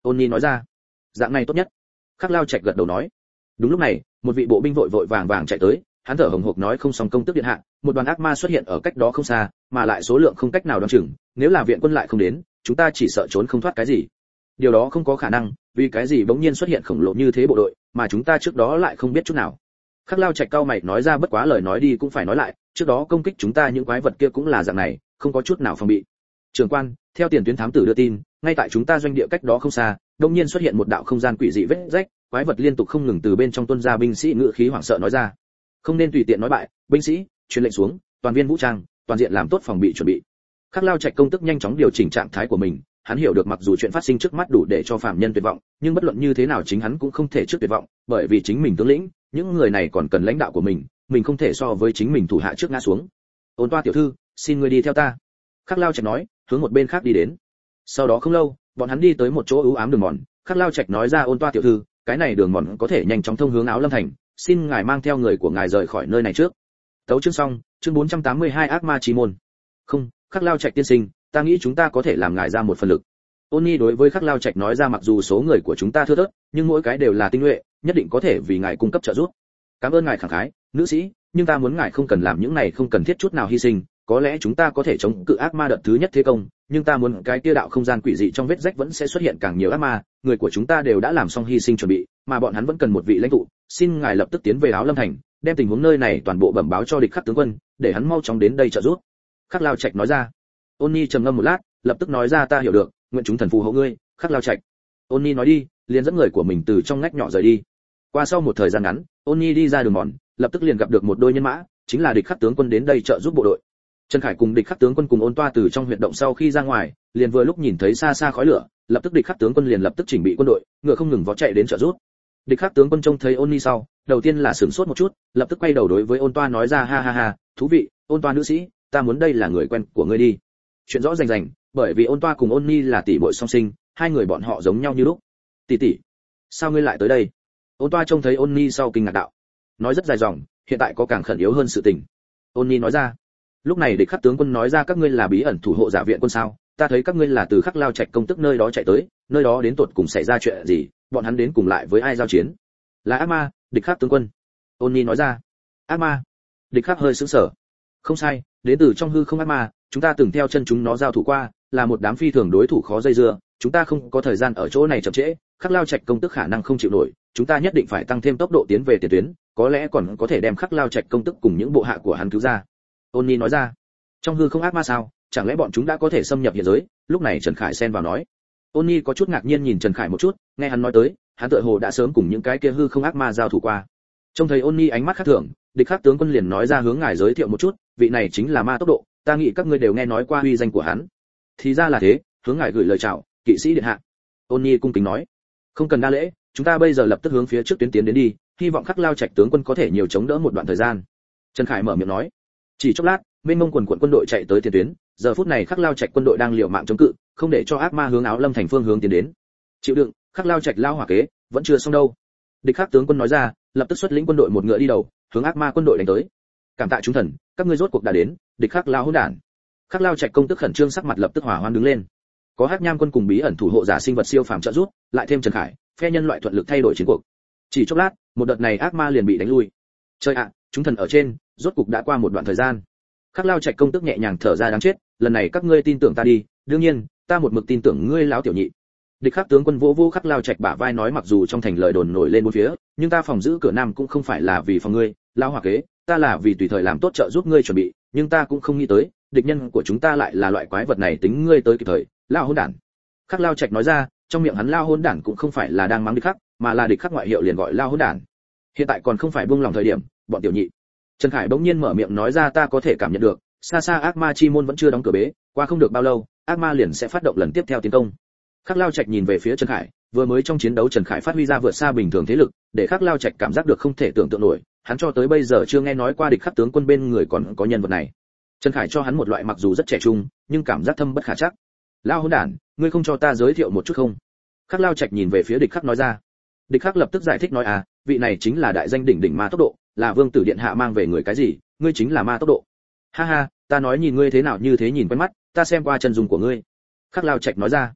Ôn Nhi nói ra. Dạng này tốt nhất. Khắc Lao Trạch gật đầu nói. Đúng lúc này, một vị bộ binh vội vội vàng vàng chạy tới, hắn thở hổn hộc nói không xong công tước điện hạ, một đoàn ác ma xuất hiện ở cách đó không xa, mà lại số lượng không cách nào đoán chừng, nếu là viện quân lại không đến, chúng ta chỉ sợ trốn không thoát cái gì. Điều đó không có khả năng, vì cái gì bỗng nhiên xuất hiện khổng lồ như thế bộ đội, mà chúng ta trước đó lại không biết chút nào. Khắc Lao Trạch cao mày nói ra bất quá lời nói đi cũng phải nói lại, trước đó công kích chúng ta những quái vật kia cũng là dạng này, không có chút nào phòng bị. Trưởng quan, theo tiền tuyến thám tử đưa tin, ngay tại chúng ta doanh địa cách đó không xa, đột nhiên xuất hiện một đạo không gian quỷ dị vết rách, quái vật liên tục không ngừng từ bên trong tuôn ra. Binh sĩ ngự khí hoảng sợ nói ra. Không nên tùy tiện nói bại, binh sĩ, truyền lệnh xuống, toàn viên vũ trang, toàn diện làm tốt phòng bị chuẩn bị. Khắc Lao Trạch công tức nhanh chóng điều chỉnh trạng thái của mình, hắn hiểu được mặc dù chuyện phát sinh trước mắt đủ để cho phạm nhân tuyệt vọng, nhưng bất luận như thế nào chính hắn cũng không thể trước tuyệt vọng, bởi vì chính mình tướng lĩnh, những người này còn cần lãnh đạo của mình, mình không thể so với chính mình thủ hạ trước ngã xuống. Ôn Toa tiểu thư, xin ngươi đi theo ta. Khắc Lao Trạch nói, hướng một bên khác đi đến. Sau đó không lâu, bọn hắn đi tới một chỗ u ám đường mòn, Khắc Lao Trạch nói ra Ôn Toa tiểu thư, cái này đường mòn có thể nhanh chóng thông hướng Áo Lâm thành, xin ngài mang theo người của ngài rời khỏi nơi này trước. Tấu chương xong, chương bốn trăm tám mươi hai ác ma chi môn. Không, Khắc Lao Trạch tiên sinh, ta nghĩ chúng ta có thể làm ngài ra một phần lực. Ôn Nhi đối với Khắc Lao Trạch nói ra mặc dù số người của chúng ta thưa thớt, nhưng mỗi cái đều là tinh nhuệ, nhất định có thể vì ngài cung cấp trợ giúp. Cảm ơn ngài khẳng khái, nữ sĩ, nhưng ta muốn ngài không cần làm những này không cần thiết chút nào hy sinh, có lẽ chúng ta có thể chống cự ác ma đợt thứ nhất thế công, nhưng ta muốn cái kia đạo không gian quỷ dị trong vết rách vẫn sẽ xuất hiện càng nhiều ác ma, người của chúng ta đều đã làm xong hy sinh chuẩn bị, mà bọn hắn vẫn cần một vị lãnh tụ, xin ngài lập tức tiến về Áo Lâm thành, đem tình huống nơi này toàn bộ bẩm báo cho địch Khắc tướng quân, để hắn mau chóng đến đây trợ giúp. Khắc Lao Trạch nói ra. Ôn Nhi trầm ngâm một lát, lập tức nói ra ta hiểu được, nguyện chúng thần phù hộ ngươi, Khắc Lao Trạch. Ôn Nhi nói đi, liền dẫn người của mình từ trong ngách nhỏ rời đi. Qua sau một thời gian ngắn, Ôn Nhi đi ra đường mòn, lập tức liền gặp được một đôi nhân mã, chính là địch Khắc tướng quân đến đây trợ giúp bộ đội. Trần Khải cùng địch Khắc tướng quân cùng Ôn Toa từ trong huyệt động sau khi ra ngoài, liền vừa lúc nhìn thấy xa xa khói lửa, lập tức địch Khắc tướng quân liền lập tức chỉnh bị quân đội, ngựa không ngừng vó chạy đến trợ giúp. Địch Khắc tướng quân trông thấy Ôn Nhi sau, đầu tiên là sửng sốt một chút, lập tức quay đầu đối với Ôn Toa nói ra ha ha ha, thú vị, Ôn Toa nữ sĩ, ta muốn đây là người quen của ngươi đi. Chuyện rõ rành rành, bởi vì Ôn Toa cùng Ôn Nhi là tỷ muội song sinh, hai người bọn họ giống nhau như lúc. Tỷ tỷ, sao ngươi lại tới đây? Ôn Toa trông thấy Ôn Nhi sau kinh ngạc đạo, nói rất dài dòng, hiện tại có càng khẩn yếu hơn sự tình. Ôn Nhi nói ra. Lúc này địch Khắc tướng quân nói ra các ngươi là bí ẩn thủ hộ giả viện quân sao? Ta thấy các ngươi là từ Khắc Lao Trạch công tức nơi đó chạy tới, nơi đó đến tột cùng xảy ra chuyện gì? Bọn hắn đến cùng lại với ai giao chiến? Là ác ma, địch Khắc tướng quân. Ôn Nhi nói ra. Ác ma? Địch Khắc hơi sững sờ. Không sai, đến từ trong hư không ác ma, chúng ta từng theo chân chúng nó giao thủ qua, là một đám phi thường đối thủ khó dây dưa, chúng ta không có thời gian ở chỗ này chậm trễ, Khắc Lao Trạch công tức khả năng không chịu nổi, chúng ta nhất định phải tăng thêm tốc độ tiến về tiền tuyến, có lẽ còn có thể đem Khắc Lao Trạch công tức cùng những bộ hạ của hắn cứu ra. Ôn Nhi nói ra. Trong hư không ác ma sao, chẳng lẽ bọn chúng đã có thể xâm nhập hiện giới? Lúc này Trần Khải xen vào nói. Ôn Nhi có chút ngạc nhiên nhìn Trần Khải một chút, nghe hắn nói tới, hắn tựa hồ đã sớm cùng những cái kia hư không ác ma giao thủ qua. Trông thấy Ôn Nhi ánh mắt khác thường, địch Khắc tướng quân liền nói ra hướng ngài giới thiệu một chút, vị này chính là ma tốc độ, ta nghĩ các ngươi đều nghe nói qua uy danh của hắn. Thì ra là thế, hướng ngài gửi lời chào, kỵ sĩ điện hạ. Ôn Nhi cung kính nói. Không cần đa lễ, chúng ta bây giờ lập tức hướng phía trước tuyến tiến đến đi, hy vọng Khắc Lao Trạch tướng quân có thể nhiều chống đỡ một đoạn thời gian. Trần Khải mở miệng nói. Chỉ chốc lát, mênh mông quần quận quân đội chạy tới tiền tuyến, giờ phút này Khắc Lao Trạch quân đội đang liều mạng chống cự, không để cho ác ma hướng Áo Lâm thành phương hướng tiến đến. Chịu đựng, Khắc Lao Trạch lao hỏa kế, vẫn chưa xong đâu. Địch Khắc tướng quân nói ra, lập tức xuất lĩnh quân đội một ngựa đi đầu, hướng ác ma quân đội đánh tới. Cảm tạ chúng thần, các ngươi rốt cuộc đã đến, địch Khắc lao hỗn đản. Khắc Lao Trạch công tức khẩn trương sắc mặt lập tức hỏa hoan đứng lên. Có Hắc Nham quân cùng bí ẩn thủ hộ giả sinh vật siêu phàm trợ giúp, lại thêm Trần Khải, phe nhân loại thuận lực thay đổi chiến cuộc. Chỉ chốc lát, một đợt này ác ma liền bị đánh lui. Trời ạ, chúng thần ở trên, rốt cục đã qua một đoạn thời gian. Khắc Lao Trạch công tức nhẹ nhàng thở ra đáng chết, lần này các ngươi tin tưởng ta đi, đương nhiên, ta một mực tin tưởng ngươi láo tiểu nhị. Địch Khắc tướng quân vỗ vỗ Khắc Lao Trạch bả vai nói mặc dù trong thành lời đồn nổi lên bốn phía, nhưng ta phòng giữ cửa nam cũng không phải là vì phòng ngươi, lao hỏa kế, ta là vì tùy thời làm tốt trợ giúp ngươi chuẩn bị, nhưng ta cũng không nghĩ tới, địch nhân của chúng ta lại là loại quái vật này tính ngươi tới kịp thời, lao hỗn đản. Khắc Lao Trạch nói ra, trong miệng hắn lao hỗn đản cũng không phải là đang mắng địch Khắc, mà là địch Khắc ngoại hiệu liền gọi lao hỗn đản. Hiện tại còn không phải buông lòng thời điểm, bọn tiểu nhị. Trần Khải bỗng nhiên mở miệng nói ra ta có thể cảm nhận được, xa xa ác ma chi môn vẫn chưa đóng cửa bế, qua không được bao lâu, ác ma liền sẽ phát động lần tiếp theo tiến công. Khắc Lao Trạch nhìn về phía Trần Khải, vừa mới trong chiến đấu Trần Khải phát huy ra vượt xa bình thường thế lực, để Khắc Lao Trạch cảm giác được không thể tưởng tượng nổi, hắn cho tới bây giờ chưa nghe nói qua địch Khắc tướng quân bên người còn có nhân vật này. Trần Khải cho hắn một loại mặc dù rất trẻ trung, nhưng cảm giác thâm bất khả trắc. Lao hỗn đản, ngươi không cho ta giới thiệu một chút không? Khắc Lao Trạch nhìn về phía địch Khắc nói ra. Địch Khắc lập tức giải thích nói à, vị này chính là đại danh đỉnh đỉnh ma tốc độ, là vương tử điện hạ mang về người cái gì, ngươi chính là ma tốc độ. Ha ha, ta nói nhìn ngươi thế nào như thế nhìn quen mắt, ta xem qua chân dung của ngươi. Khắc Lao Trạch nói ra.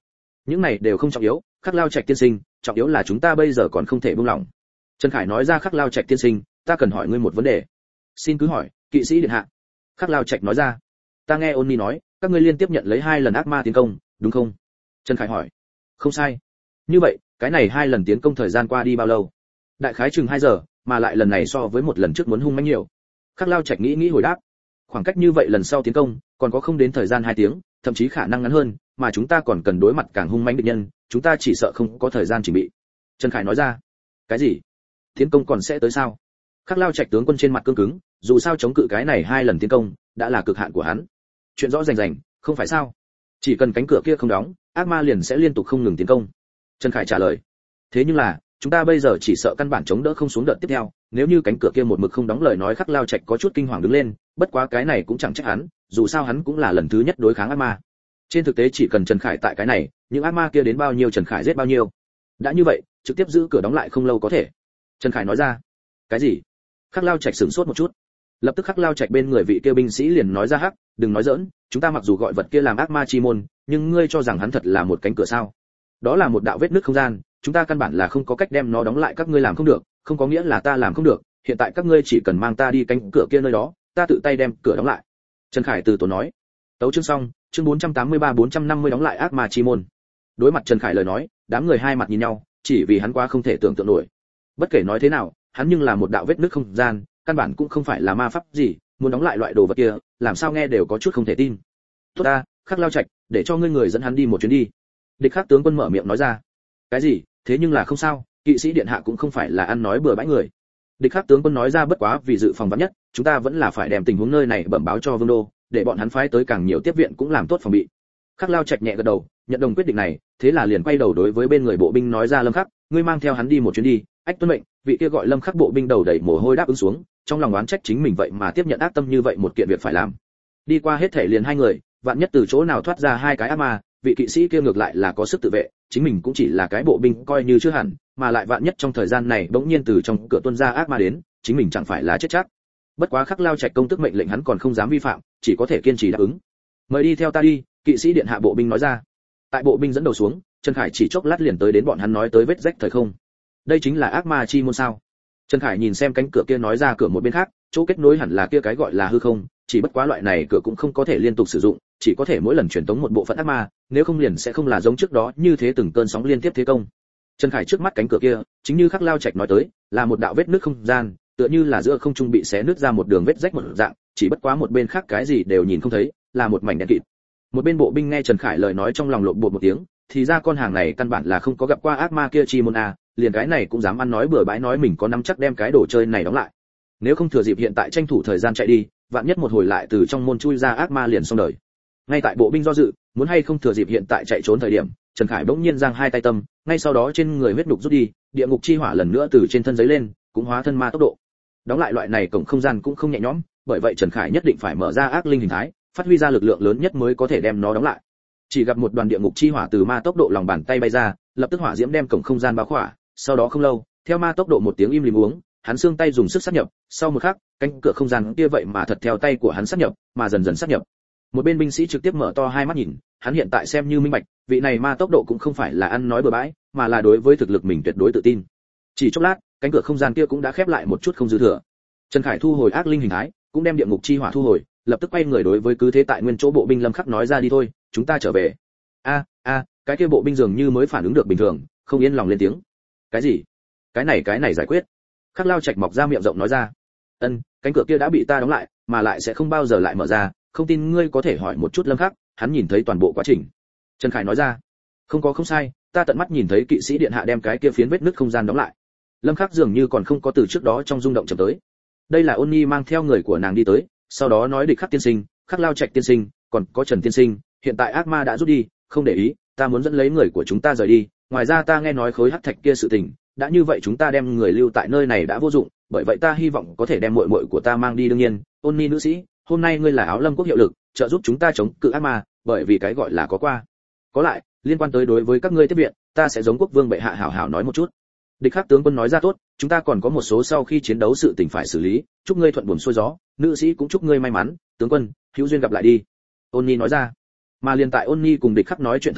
những này đều không trọng yếu, Khắc Lao Trạch tiên sinh, trọng yếu là chúng ta bây giờ còn không thể buông lỏng. Trần Khải nói ra. Khắc Lao Trạch tiên sinh, ta cần hỏi ngươi một vấn đề. Xin cứ hỏi, kỵ sĩ điện hạ. Khắc Lao Trạch nói ra. Ta nghe Ôn Nhi nói, các ngươi liên tiếp nhận lấy hai lần ác ma tiến công, đúng không? Trần Khải hỏi. Không sai. Như vậy, cái này hai lần tiến công thời gian qua đi bao lâu? Đại khái chừng hai giờ, mà lại lần này so với một lần trước muốn hung mãnh nhiều. Khắc Lao Trạch nghĩ nghĩ hồi đáp. Khoảng cách như vậy lần sau tiến công, còn có không đến thời gian hai tiếng, thậm chí khả năng ngắn hơn, mà chúng ta còn cần đối mặt càng hung mãnh địch nhân, chúng ta chỉ sợ không có thời gian chuẩn bị. Trần Khải nói ra. Cái gì? Tiến công còn sẽ tới sao? Khắc Lao Trạch tướng quân trên mặt cương cứng, dù sao chống cự cái này hai lần tiến công, đã là cực hạn của hắn. Chuyện rõ rành rành, không phải sao? Chỉ cần cánh cửa kia không đóng, ác ma liền sẽ liên tục không ngừng tiến công. Trần Khải trả lời. Thế nhưng là, chúng ta bây giờ chỉ sợ căn bản chống đỡ không xuống đợt tiếp theo, nếu như cánh cửa kia một mực không đóng lời nói. Khắc Lao Trạch có chút kinh hoàng đứng lên, bất quá cái này cũng chẳng trách hắn, dù sao hắn cũng là lần thứ nhất đối kháng ác ma. Trên thực tế chỉ cần Trần Khải tại cái này, những ác ma kia đến bao nhiêu Trần Khải giết bao nhiêu. Đã như vậy, trực tiếp giữ cửa đóng lại không lâu có thể. Trần Khải nói ra. Cái gì? Khắc Lao Trạch sửng sốt một chút. Lập tức Khắc Lao Trạch bên người vị kia binh sĩ liền nói ra. Hắc, đừng nói giỡn, chúng ta mặc dù gọi vật kia làm ác ma chi môn, nhưng ngươi cho rằng hắn thật là một cánh cửa sao? Đó là một đạo vết nứt không gian, chúng ta căn bản là không có cách đem nó đóng lại. Các ngươi làm không được, không có nghĩa là ta làm không được, hiện tại các ngươi chỉ cần mang ta đi cánh cửa kia nơi đó, ta tự tay đem cửa đóng lại. Trần Khải từ tốn nói. Tấu chương xong, chương bốn trăm tám mươi ba bốn trăm năm mươi đóng lại ác ma chi môn. Đối mặt Trần Khải lời nói, đám người hai mặt nhìn nhau, chỉ vì hắn quá không thể tưởng tượng nổi. Bất kể nói thế nào, hắn nhưng là một đạo vết nứt không gian, căn bản cũng không phải là ma pháp gì, muốn đóng lại loại đồ vật kia, làm sao nghe đều có chút không thể tin. Tốt ta, Khắc Lao Trạch, để cho ngươi người dẫn hắn đi một chuyến đi. Địch Khắc tướng quân mở miệng nói ra. Cái gì? Thế nhưng là không sao, kỵ sĩ điện hạ cũng không phải là ăn nói bừa bãi người. Địch Khắc tướng quân nói ra. Bất quá vì dự phòng vắn nhất, chúng ta vẫn là phải đem tình huống nơi này bẩm báo cho Vương đô, để bọn hắn phái tới càng nhiều tiếp viện cũng làm tốt phòng bị. Khắc Lao Trạch nhẹ gật đầu, nhận đồng quyết định này, thế là liền quay đầu đối với bên người bộ binh nói ra. Lâm Khắc, ngươi mang theo hắn đi một chuyến đi. Ách tuân mệnh. Vị kia gọi Lâm Khắc bộ binh đầu đầy mồ hôi đáp ứng xuống, trong lòng oán trách chính mình vậy mà tiếp nhận ác tâm như vậy một kiện việc phải làm. Đi qua hết thể liền hai người, vạn nhất từ chỗ nào thoát ra hai cái ác ma, vị kỵ sĩ kia ngược lại là có sức tự vệ, chính mình cũng chỉ là cái bộ binh coi như chưa hẳn, mà lại vạn nhất trong thời gian này bỗng nhiên từ trong cửa tuôn ra ác ma đến, chính mình chẳng phải là chết chắc. Bất quá Khắc Lao Trạch công tức mệnh lệnh hắn còn không dám vi phạm, chỉ có thể kiên trì đáp ứng. Mời đi theo ta đi, kỵ sĩ điện hạ bộ binh nói ra. Tại bộ binh dẫn đầu xuống, Trần Khải chỉ chốc lát liền tới đến bọn hắn nói tới vết rách thời không. Đây chính là ác ma chi môn sao? Trần Khải nhìn xem cánh cửa kia nói ra. Cửa một bên khác, chỗ kết nối hẳn là kia cái gọi là hư không, chỉ bất quá loại này cửa cũng không có thể liên tục sử dụng, chỉ có thể mỗi lần truyền tống một bộ phận ác ma, nếu không liền sẽ không là giống trước đó như thế từng cơn sóng liên tiếp thế công. Trần Khải trước mắt cánh cửa kia, chính như Khắc Lao Trạch nói tới, là một đạo vết nứt không gian, tựa như là giữa không trung bị xé nứt ra một đường vết rách một dạng, chỉ bất quá một bên khác cái gì đều nhìn không thấy, là một mảnh đen kịt. Một bên bộ binh nghe Trần Khải lời nói trong lòng lộn bột một tiếng, thì ra con hàng này căn bản là không có gặp qua ác ma kia chi môn a, liền cái này cũng dám ăn nói bừa bãi nói mình có nắm chắc đem cái đồ chơi này đóng lại. Nếu không thừa dịp hiện tại tranh thủ thời gian chạy đi, vạn nhất một hồi lại từ trong môn chui ra ác ma liền xong đời. Ngay tại bộ binh do dự, muốn hay không thừa dịp hiện tại chạy trốn thời điểm, Trần Khải bỗng nhiên giang hai tay tâm, ngay sau đó trên người huyết đục rút đi, địa ngục chi hỏa lần nữa từ trên thân giấy lên, cũng hóa thân ma tốc độ. Đóng lại loại này cổng không gian cũng không nhẹ nhõm, bởi vậy Trần Khải nhất định phải mở ra ác linh hình thái, phát huy ra lực lượng lớn nhất mới có thể đem nó đóng lại. Chỉ gặp một đoàn địa ngục chi hỏa từ ma tốc độ lòng bàn tay bay ra, lập tức hỏa diễm đem cổng không gian bao khỏa, sau đó không lâu, theo ma tốc độ một tiếng im lìm uống, hắn xương tay dùng sức sát nhập, sau một khắc, cánh cửa không gian kia vậy mà thật theo tay của hắn sát nhập, mà dần dần sát nhập. Một bên binh sĩ trực tiếp mở to hai mắt nhìn, hắn hiện tại xem như minh bạch, vị này ma tốc độ cũng không phải là ăn nói bừa bãi, mà là đối với thực lực mình tuyệt đối tự tin. Chỉ chốc lát, cánh cửa không gian kia cũng đã khép lại một chút không dư thừa. Trần Khải thu hồi ác linh hình thái, cũng đem địa ngục chi hỏa thu hồi, lập tức quay người đối với cứ thế tại nguyên chỗ bộ binh Lâm Khắc nói ra. Đi thôi, chúng ta trở về. A a, cái kia bộ binh dường như mới phản ứng được bình thường, không yên lòng lên tiếng. Cái gì? Cái này cái này giải quyết. Khắc Lao Trạch mọc ra miệng rộng nói ra. Ân, cánh cửa kia đã bị ta đóng lại, mà lại sẽ không bao giờ lại mở ra, không tin ngươi có thể hỏi một chút Lâm Khắc, hắn nhìn thấy toàn bộ quá trình. Trần Khải nói ra. Không có không sai, ta tận mắt nhìn thấy kỵ sĩ điện hạ đem cái kia phiến vết nứt không gian đóng lại. Lâm Khắc dường như còn không có từ trước đó trong rung động chậm tới. Đây là Ôn Nhi mang theo người của nàng đi tới, sau đó nói Địch Khắc tiên sinh, Khắc Lao Trạch tiên sinh, còn có Trần tiên sinh, hiện tại ác ma đã rút đi, không để ý, ta muốn dẫn lấy người của chúng ta rời đi, ngoài ra ta nghe nói khối hắc thạch kia sự tình, đã như vậy chúng ta đem người lưu tại nơi này đã vô dụng, bởi vậy ta hy vọng có thể đem muội muội của ta mang đi. Đương nhiên, Ôn Nhi nữ sĩ, hôm nay ngươi là Áo Lâm quốc hiệu lực, trợ giúp chúng ta chống cự ác ma, bởi vì cái gọi là có qua có lại, liên quan tới đối với các ngươi tiếp viện, ta sẽ giống quốc vương bệ hạ hảo hảo nói một chút. Địch Khắc tướng quân nói ra. Tốt, chúng ta còn có một số sau khi chiến đấu sự tình phải xử lý, chúc ngươi thuận buồm xuôi gió, nữ sĩ cũng chúc ngươi may mắn, tướng quân, hữu duyên gặp lại đi. Ôn Nhi nói ra. Mà liền tại Ôn Nhi cùng Địch Khắc nói chuyện thời điểm,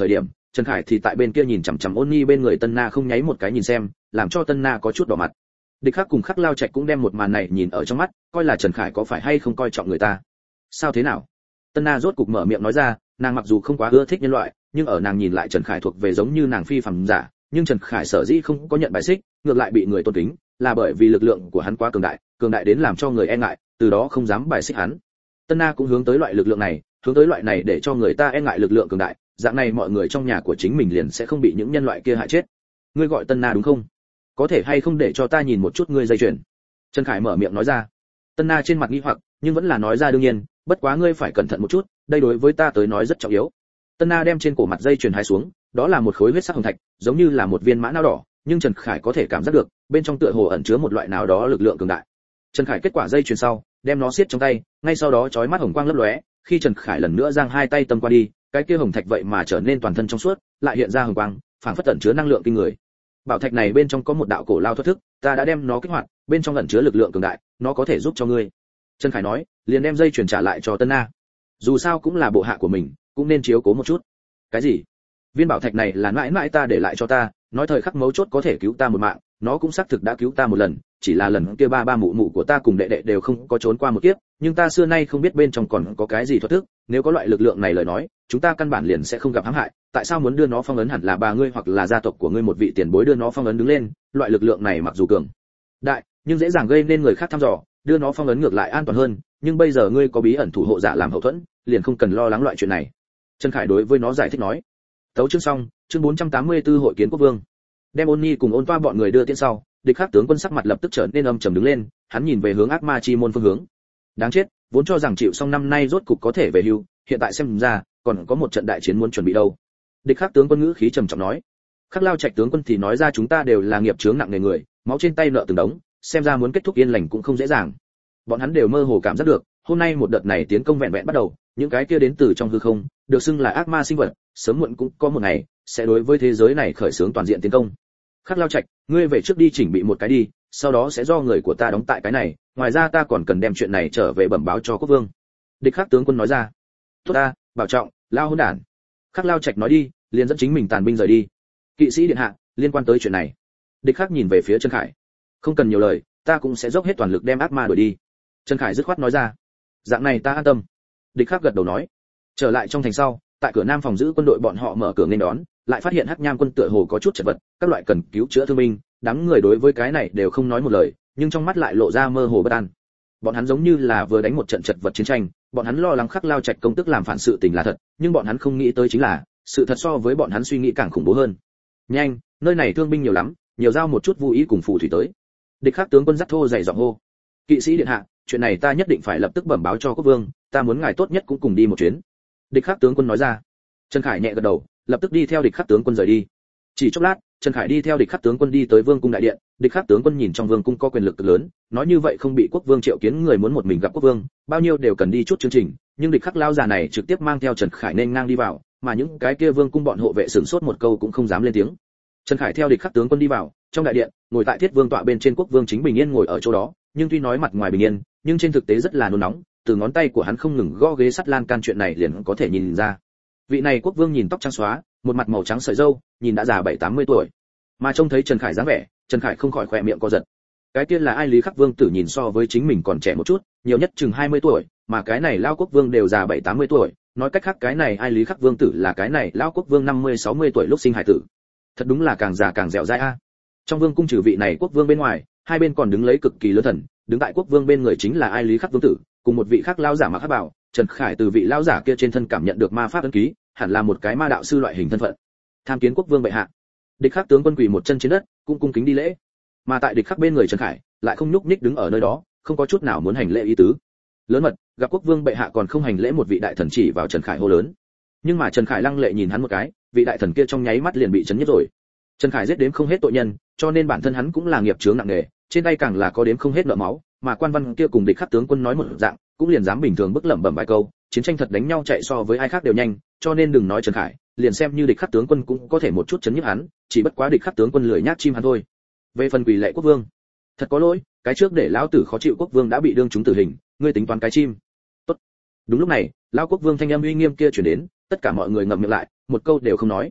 Trần Khải thì tại bên kia nhìn chằm chằm Ôn Nhi bên người Tân Na không nháy một cái nhìn xem, làm cho Tân Na có chút đỏ mặt. Địch Khắc cùng Khắc Lao Trạch cũng đem một màn này nhìn ở trong mắt, coi là Trần Khải có phải hay không coi trọng người ta. Sao thế nào? Tân Na rốt cục mở miệng nói ra, nàng mặc dù không quá ưa thích nhân loại, nhưng ở nàng nhìn lại Trần Khải thuộc về giống như nàng phi phàm giả, nhưng Trần Khải sở dĩ không có nhận bài xích, ngược lại bị người tôn kính, là bởi vì lực lượng của hắn quá cường đại, cường đại đến làm cho người e ngại, từ đó không dám bài xích hắn. Tân Na cũng hướng tới loại lực lượng này, hướng tới loại này để cho người ta e ngại lực lượng cường đại, dạng này mọi người trong nhà của chính mình liền sẽ không bị những nhân loại kia hại chết. Ngươi gọi Tân Na đúng không? Có thể hay không để cho ta nhìn một chút ngươi dây chuyền? Trần Khải mở miệng nói ra. Tân Na trên mặt nghi hoặc, nhưng vẫn là nói ra đương nhiên, bất quá ngươi phải cẩn thận một chút, đây đối với ta tới nói rất trọng yếu. Tân Na đem trên cổ mặt dây chuyền hái xuống, đó là một khối huyết sắc hồng thạch, giống như là một viên mã não đỏ, nhưng Trần Khải có thể cảm giác được, bên trong tựa hồ ẩn chứa một loại nào đó lực lượng cường đại. Trần Khải kết quả dây chuyền sau, đem nó siết trong tay, ngay sau đó chói mắt hồng quang lấp lóe, khi Trần Khải lần nữa giang hai tay tầm qua đi, cái kia hồng thạch vậy mà trở nên toàn thân trong suốt, lại hiện ra hồng quang, phảng phất ẩn chứa năng lượng kinh người. Bảo thạch này bên trong có một đạo cổ lao thoát thức, ta đã đem nó kích hoạt, bên trong ẩn chứa lực lượng cường đại, nó có thể giúp cho ngươi. Trần Khải nói, liền đem dây chuyền trả lại cho Tân Na. Dù sao cũng là bộ hạ của mình, cũng nên chiếu cố một chút. Cái gì? Viên bảo thạch này là mãi mãi ta để lại cho ta, nói thời khắc mấu chốt có thể cứu ta một mạng, nó cũng xác thực đã cứu ta một lần, chỉ là lần kia ba ba mụ mụ của ta cùng đệ đệ đều không có trốn qua một kiếp, nhưng ta xưa nay không biết bên trong còn có cái gì thoát thức, nếu có loại lực lượng này lời nói, chúng ta căn bản liền sẽ không gặp hãm hại, tại sao muốn đưa nó phong ấn? Hẳn là bà ngươi hoặc là gia tộc của ngươi một vị tiền bối đưa nó phong ấn đứng lên, loại lực lượng này mặc dù cường đại, nhưng dễ dàng gây nên người khác thăm dò, đưa nó phong ấn ngược lại an toàn hơn, nhưng bây giờ ngươi có bí ẩn thủ hộ giả làm hậu thuẫn, liền không cần lo lắng loại chuyện này. Trần Khải đối với nó giải thích nói. Tấu chương xong, chương bốn trăm tám mươi tư hội kiến quốc vương. Đem Ôn Nhi cùng Ôn Toa bọn người đưa tiễn sau, Địch Khắc tướng quân sắc mặt lập tức trở nên âm trầm đứng lên, hắn nhìn về hướng Ác Ma Chi môn phương hướng. Đáng chết, vốn cho rằng chịu xong năm nay rốt cục có thể về hưu, hiện tại xem ra còn có một trận đại chiến muốn chuẩn bị đâu. Địch Khắc tướng quân ngữ khí trầm trọng nói. Khắc Lao Trạch tướng quân thì nói ra chúng ta đều là nghiệp chướng nặng nề người, máu trên tay nợ từng đống, xem ra muốn kết thúc yên lành cũng không dễ dàng. Bọn hắn đều mơ hồ cảm giác được, hôm nay một đợt này tiến công vẹn vẹn bắt đầu, những cái kia đến từ trong hư không, được xưng là ác ma sinh vật, sớm muộn cũng có một ngày sẽ đối với thế giới này khởi xướng toàn diện tiến công. Khắc Lao Trạch, ngươi về trước đi chỉnh bị một cái đi, sau đó sẽ do người của ta đóng tại cái này, ngoài ra ta còn cần đem chuyện này trở về bẩm báo cho quốc vương. Địch Khắc tướng quân nói ra. Tốt ta, bảo trọng, lao hỗn đản. Khắc Lao Trạch nói đi, liền dẫn chính mình tàn binh rời đi. Kỵ sĩ điện hạ, liên quan tới chuyện này. Địch Khắc nhìn về phía Trần Khải. Không cần nhiều lời, ta cũng sẽ dốc hết toàn lực đem ác ma đuổi đi. Trần Khải dứt khoát nói ra. Dạng này ta an tâm. Địch Khắc gật đầu nói. Trở lại trong thành sau, tại cửa nam phòng giữ quân đội bọn họ mở cửa nên đón, lại phát hiện Hắc Nham quân tựa hồ có chút chật vật, các loại cần cứu chữa thương binh, đám người đối với cái này đều không nói một lời, nhưng trong mắt lại lộ ra mơ hồ bất an. Bọn hắn giống như là vừa đánh một trận chật vật chiến tranh, bọn hắn lo lắng Khắc Lao Trạch công tức làm phản sự tình là thật, nhưng bọn hắn không nghĩ tới chính là, sự thật so với bọn hắn suy nghĩ càng khủng bố hơn. Nhanh, nơi này thương binh nhiều lắm, nhiều giao một chút vũ ý cùng phù thủy tới. Địch Khắc tướng quân dắt thô dày giọng hô. Kỵ sĩ điện hạ, chuyện này ta nhất định phải lập tức bẩm báo cho quốc vương, ta muốn ngài tốt nhất cũng cùng đi một chuyến. Địch Khắc tướng quân nói ra. Trần Khải nhẹ gật đầu, lập tức đi theo Địch Khắc tướng quân rời đi. Chỉ chốc lát, Trần Khải đi theo Địch Khắc tướng quân đi tới vương cung đại điện. Địch Khắc tướng quân nhìn trong vương cung có quyền lực cực lớn, nói như vậy không bị quốc vương triệu kiến người muốn một mình gặp quốc vương, bao nhiêu đều cần đi chút chương trình, nhưng Địch Khắc lao già này trực tiếp mang theo Trần Khải nên ngang đi vào, mà những cái kia vương cung bọn hộ vệ sửng sốt một câu cũng không dám lên tiếng. Trần Khải theo Địch Khắc tướng quân đi vào, trong đại điện, ngồi tại thiết vương tọa bên trên quốc vương chính bình yên ngồi ở chỗ đó, nhưng tuy nói mặt ngoài bình yên, nhưng trên thực tế rất là nôn nóng, từ ngón tay của hắn không ngừng gõ ghế sắt lan can chuyện này liền có thể nhìn ra. Vị này quốc vương nhìn tóc trắng xóa, một mặt màu trắng sợi râu, nhìn đã già bảy tám mươi tuổi. Mà trông thấy Trần Khải dáng vẻ, Trần Khải không khỏi khỏe miệng co giật. Cái kia là ai? Lý Khắc Vương tử nhìn so với chính mình còn trẻ một chút, nhiều nhất chừng hai mươi tuổi, mà cái này lão quốc vương đều già bảy tám mươi tuổi, nói cách khác cái này ai Lý Khắc Vương tử là cái này lão quốc vương năm mươi sáu mươi tuổi lúc sinh hải tử. Thật đúng là càng già càng dẻo dai a. Trong vương cung trừ vị này quốc vương bên ngoài, hai bên còn đứng lấy cực kỳ lớn thần, đứng tại quốc vương bên người chính là ai Lý Khắc Vương tử, cùng một vị khác lão giả mặc hắc bào. Trần Khải từ vị lão giả kia trên thân cảm nhận được ma pháp ấn ký, hẳn là một cái ma đạo sư loại hình thân phận. Tham kiến quốc vương bệ hạ. Địch Khắc tướng quân quỳ một chân trên đất, cũng cung kính đi lễ. Mà tại Địch Khắc bên người Trần Khải, lại không nhúc nhích đứng ở nơi đó, không có chút nào muốn hành lễ ý tứ. Lớn mật, gặp quốc vương bệ hạ còn không hành lễ, một vị đại thần chỉ vào Trần Khải hô lớn. Nhưng mà Trần Khải lăng lệ nhìn hắn một cái, vị đại thần kia trong nháy mắt liền bị chấn nhất rồi. Trần Khải giết đếm không hết tội nhân, cho nên bản thân hắn cũng là nghiệp chướng nặng nề, trên tay càng là có đếm không hết nợ máu, mà quan văn kia cùng Địch Khắc tướng quân nói một dạng, cũng liền dám bình thường bức lẩm bẩm vài câu, chiến tranh thật đánh nhau chạy so với ai khác đều nhanh, cho nên đừng nói Trần Khải, liền xem như Địch Khắc tướng quân cũng có thể một chút chấn nhức hắn, chỉ bất quá Địch Khắc tướng quân lười nhác chim hắn thôi. Về phần quỳ lệ quốc vương, thật có lỗi, cái trước để lão tử khó chịu quốc vương đã bị đương trúng tử hình, ngươi tính toán cái chim. Tốt. Đúng lúc này, lão quốc vương thanh âm uy nghiêm kia truyền đến, tất cả mọi người ngậm miệng lại, một câu đều không nói.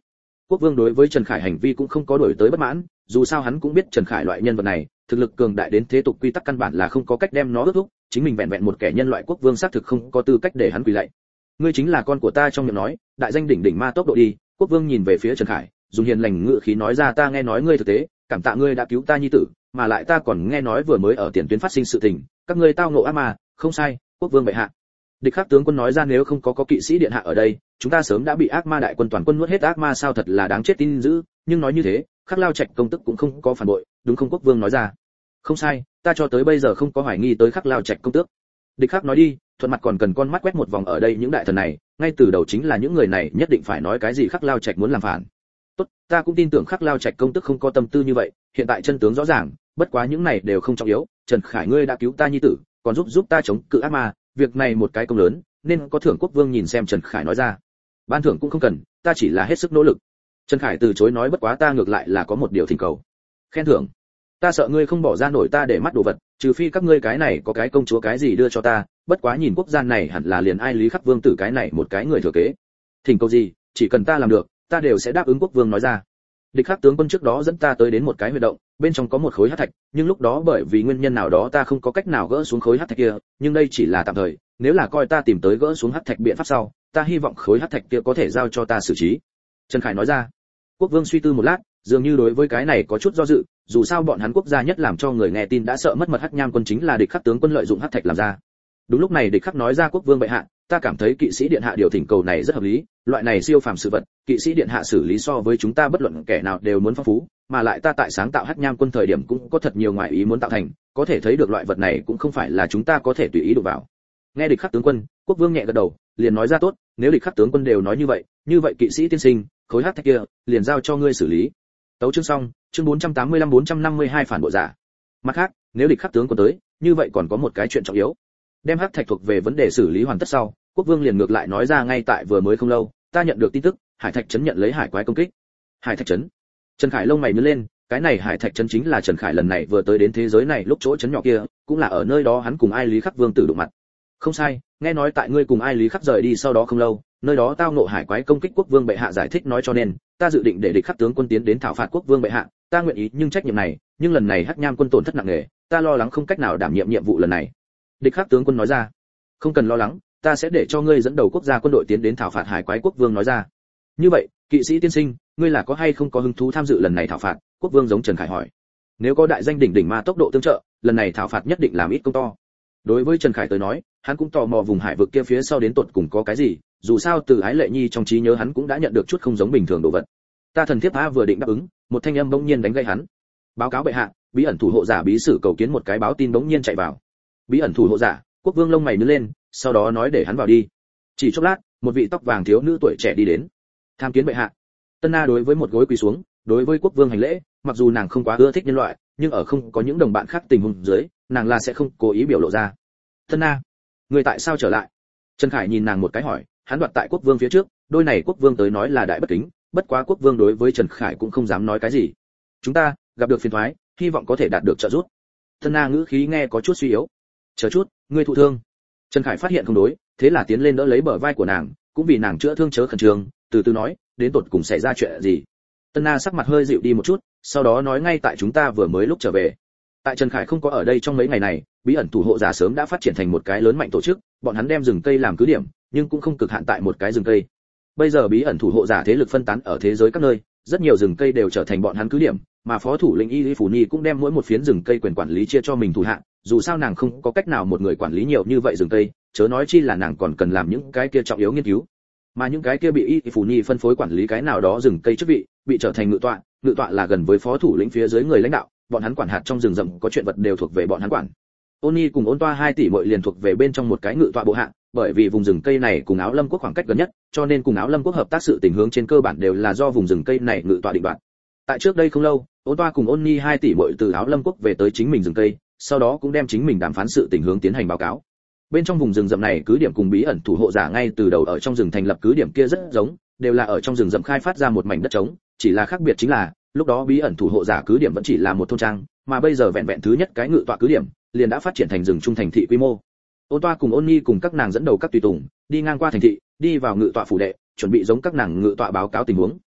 Quốc vương đối với Trần Khải hành vi cũng không có đổi tới bất mãn, dù sao hắn cũng biết Trần Khải loại nhân vật này, thực lực cường đại đến thế tục quy tắc căn bản là không có cách đem nó ước thúc, chính mình vẹn vẹn một kẻ nhân loại quốc vương xác thực không có tư cách để hắn quỳ lạy. Ngươi chính là con của ta trong miệng nói, đại danh đỉnh đỉnh ma tốc độ đi. Quốc vương nhìn về phía Trần Khải, dùng hiền lành ngữ khí nói ra, ta nghe nói ngươi thực tế, cảm tạ ngươi đã cứu ta nhi tử, mà lại ta còn nghe nói vừa mới ở tiền tuyến phát sinh sự tình, các ngươi tao ngộ ác ma, không sai, quốc vương bệ hạ. Địch Khắc tướng quân nói ra, nếu không có có kỵ sĩ điện hạ ở đây, chúng ta sớm đã bị ác ma đại quân toàn quân nuốt hết. Ác ma sao, thật là đáng chết tin dữ, nhưng nói như thế, Khắc Lao Trạch công tức cũng không có phản bội, đúng không? Quốc vương nói ra. Không sai, ta cho tới bây giờ không có hoài nghi tới Khắc Lao Trạch công tước. Địch Khắc nói đi, thuận mặt còn cần con mắt quét một vòng ở đây những đại thần này, ngay từ đầu chính là những người này nhất định phải nói cái gì Khắc Lao Trạch muốn làm phản. Tốt, ta cũng tin tưởng Khắc Lao Trạch công tức không có tâm tư như vậy, hiện tại chân tướng rõ ràng, bất quá những này đều không trọng yếu. Trần Khải, ngươi đã cứu ta nhi tử, còn giúp giúp ta chống cự ác ma, việc này một cái công lớn, nên có thưởng. Quốc vương nhìn xem Trần Khải nói ra. Ban thưởng cũng không cần, ta chỉ là hết sức nỗ lực. Trần Khải từ chối nói, bất quá ta ngược lại là có một điều thỉnh cầu. Khen thưởng? Ta sợ ngươi không bỏ ra nổi ta để mắt đồ vật, trừ phi các ngươi cái này có cái công chúa cái gì đưa cho ta, bất quá nhìn quốc gia này hẳn là liền ai Lý Khắc vương tử cái này một cái người thừa kế. Thỉnh cầu gì, chỉ cần ta làm được, ta đều sẽ đáp ứng. Quốc vương nói ra. Địch Khắc tướng quân trước đó dẫn ta tới đến một cái huy động, bên trong có một khối hắc thạch, nhưng lúc đó bởi vì nguyên nhân nào đó ta không có cách nào gỡ xuống khối hắc thạch kia, nhưng đây chỉ là tạm thời, nếu là coi ta tìm tới gỡ xuống hắc thạch biện pháp sau, ta hy vọng khối hắc thạch kia có thể giao cho ta xử trí. Trần Khải nói ra. Quốc vương suy tư một lát, dường như đối với cái này có chút do dự, dù sao bọn hắn quốc gia nhất làm cho người nghe tin đã sợ mất mật Hắc Nham quân chính là Địch Khắc tướng quân lợi dụng hắc thạch làm ra. Đúng lúc này Địch Khắc nói ra, quốc vương bệ hạ, ta cảm thấy kỵ sĩ điện hạ điều thỉnh cầu này rất hợp lý, loại này siêu phàm sự vật, kỵ sĩ điện hạ xử lý so với chúng ta bất luận kẻ nào đều muốn phong phú, mà lại ta tại sáng tạo Hắc Nham quân thời điểm cũng có thật nhiều ngoại ý muốn tạo thành, có thể thấy được loại vật này cũng không phải là chúng ta có thể tùy ý đụng vào. Nghe Địch Khắc tướng quân, quốc vương nhẹ gật đầu, liền nói ra, tốt, nếu Địch Khắc tướng quân đều nói như vậy, như vậy kỵ sĩ tiên sinh, khối hắc thạch kia liền giao cho ngươi xử lý. Tấu chương xong, chương bốn trăm tám mươi lăm bốn trăm năm mươi hai phản bội giả. Mặt khác, nếu Địch Khắc tướng quân tới, như vậy còn có một cái chuyện trọng yếu. Đem hắc thạch thuộc về vấn đề xử lý hoàn tất sau, quốc vương liền ngược lại nói ra, ngay tại vừa mới không lâu, ta nhận được tin tức, Hải Thạch trấn nhận lấy hải quái công kích. Hải Thạch trấn? Trần Khải lông mày nhướng lên, cái này Hải Thạch trấn chính là Trần Khải lần này vừa tới đến thế giới này lúc chỗ trấn nhỏ kia, cũng là ở nơi đó hắn cùng Ai Lý Khắc vương tử đụng mặt. Không sai, nghe nói tại ngươi cùng Ai Lý Khắc rời đi sau đó không lâu, nơi đó tao ngộ hải quái công kích. Quốc vương bệ hạ giải thích nói, cho nên ta dự định để Địch Khắc tướng quân tiến đến thảo phạt. Quốc vương bệ hạ, ta nguyện ý, nhưng trách nhiệm này, nhưng lần này Hắc Nham quân tổn thất nặng nề, ta lo lắng không cách nào đảm nhiệm nhiệm vụ lần này. Địch Khắc tướng quân nói ra. Không cần lo lắng, ta sẽ để cho ngươi dẫn đầu quốc gia quân đội tiến đến thảo phạt hải quái. Quốc vương nói ra. Như vậy, kỵ sĩ tiên sinh, ngươi là có hay không có hứng thú tham dự lần này thảo phạt? Quốc vương giống Trần Khải hỏi. Nếu có đại danh đỉnh đỉnh ma tốc độ tương trợ, lần này thảo phạt nhất định làm ít công to. Đối với Trần Khải tới nói, hắn cũng tò mò vùng hải vực kia phía sau đến tột cùng có cái gì, dù sao từ Ái Lệ Nhi trong trí nhớ hắn cũng đã nhận được chút không giống bình thường đồ vật. Ta thần thiếp a vừa định đáp ứng, một thanh âm bỗng nhiên đánh gãy hắn. Báo cáo bệ hạ, bí ẩn thủ hộ giả bí sử cầu kiến. một cái báo tin bỗng nhiên chạy vào. Bí ẩn thủ hộ giả? Quốc vương lông mày nhướng lên, sau đó nói để hắn vào đi. Chỉ chốc lát, một vị tóc vàng thiếu nữ tuổi trẻ đi đến. Tham kiến bệ hạ. Tân Na đối với một gối quỳ xuống, đối với quốc vương hành lễ, mặc dù nàng không quá ưa thích nhân loại, nhưng ở không có những đồng bạn khác tình huống dưới, nàng là sẽ không cố ý biểu lộ ra. Tân Na, người tại sao trở lại? Trần Khải nhìn nàng một cái hỏi, hắn đoạt tại quốc vương phía trước, đôi này quốc vương tới nói là đại bất kính, bất quá quốc vương đối với Trần Khải cũng không dám nói cái gì. Chúng ta gặp được phiền toái, hy vọng có thể đạt được trợ giúp. Tân Na ngữ khí nghe có chút suy yếu. Chờ chút, ngươi thụ thương. Trần Khải phát hiện không đối, thế là tiến lên đỡ lấy bờ vai của nàng, cũng vì nàng chữa thương chớ khẩn trương, từ từ nói, đến tột cùng xảy ra chuyện gì. Tân Na sắc mặt hơi dịu đi một chút, sau đó nói, ngay tại chúng ta vừa mới lúc trở về. Tại Trần Khải không có ở đây trong mấy ngày này, bí ẩn thủ hộ giả sớm đã phát triển thành một cái lớn mạnh tổ chức, bọn hắn đem rừng cây làm cứ điểm, nhưng cũng không cực hạn tại một cái rừng cây. Bây giờ bí ẩn thủ hộ giả thế lực phân tán ở thế giới các nơi, rất nhiều rừng cây đều trở thành bọn hắn cứ điểm, mà phó thủ lĩnh Y Lý Phủ Nhi cũng đem mỗi một phiến rừng cây quyền quản lý chia cho mình thủ hạ, dù sao nàng không có cách nào một người quản lý nhiều như vậy rừng cây, chớ nói chi là nàng còn cần làm những cái kia trọng yếu nghiên cứu. Mà những cái kia bị Y Lý Phủ Nhi phân phối quản lý cái nào đó rừng cây chức vị, bị trở thành ngự tọa, ngự tọa là gần với phó thủ lĩnh phía dưới người lãnh đạo, bọn hắn quản hạt trong rừng rậm có chuyện vật đều thuộc về bọn hắn quản. Ôn Nhi cùng Ôn Toa hai tỷ muội liền thuộc về bên trong một cái ngự tọa bộ hạ, bởi vì vùng rừng cây này cùng Áo Lâm quốc khoảng cách gần nhất, cho nên cùng Áo Lâm quốc hợp tác sự tình hướng trên cơ bản đều là do vùng rừng cây này ngự tọa định đoạt. Tại trước đây không lâu, Ôn Toa cùng Ôn Nhi hai tỷ muội từ Áo Lâm quốc về tới chính mình rừng cây, sau đó cũng đem chính mình đàm phán sự tình hướng tiến hành báo cáo. Bên trong vùng rừng rậm này cứ điểm cùng bí ẩn thủ hộ giả ngay từ đầu ở trong rừng thành lập cứ điểm kia rất giống, đều là ở trong rừng rậm khai phát ra một mảnh đất trống, chỉ là khác biệt chính là, lúc đó bí ẩn thủ hộ giả cứ điểm vẫn chỉ là một thôn trang, mà bây giờ vẹn vẹn thứ nhất cái ngự tọa cứ điểm, liền đã phát triển thành rừng trung thành thị quy mô. Ôn Toa cùng Ôn Nhi cùng các nàng dẫn đầu các tùy tùng, đi ngang qua thành thị, đi vào ngự tọa phủ đệ, chuẩn bị giống các nàng ngự tọa báo cáo tình huống.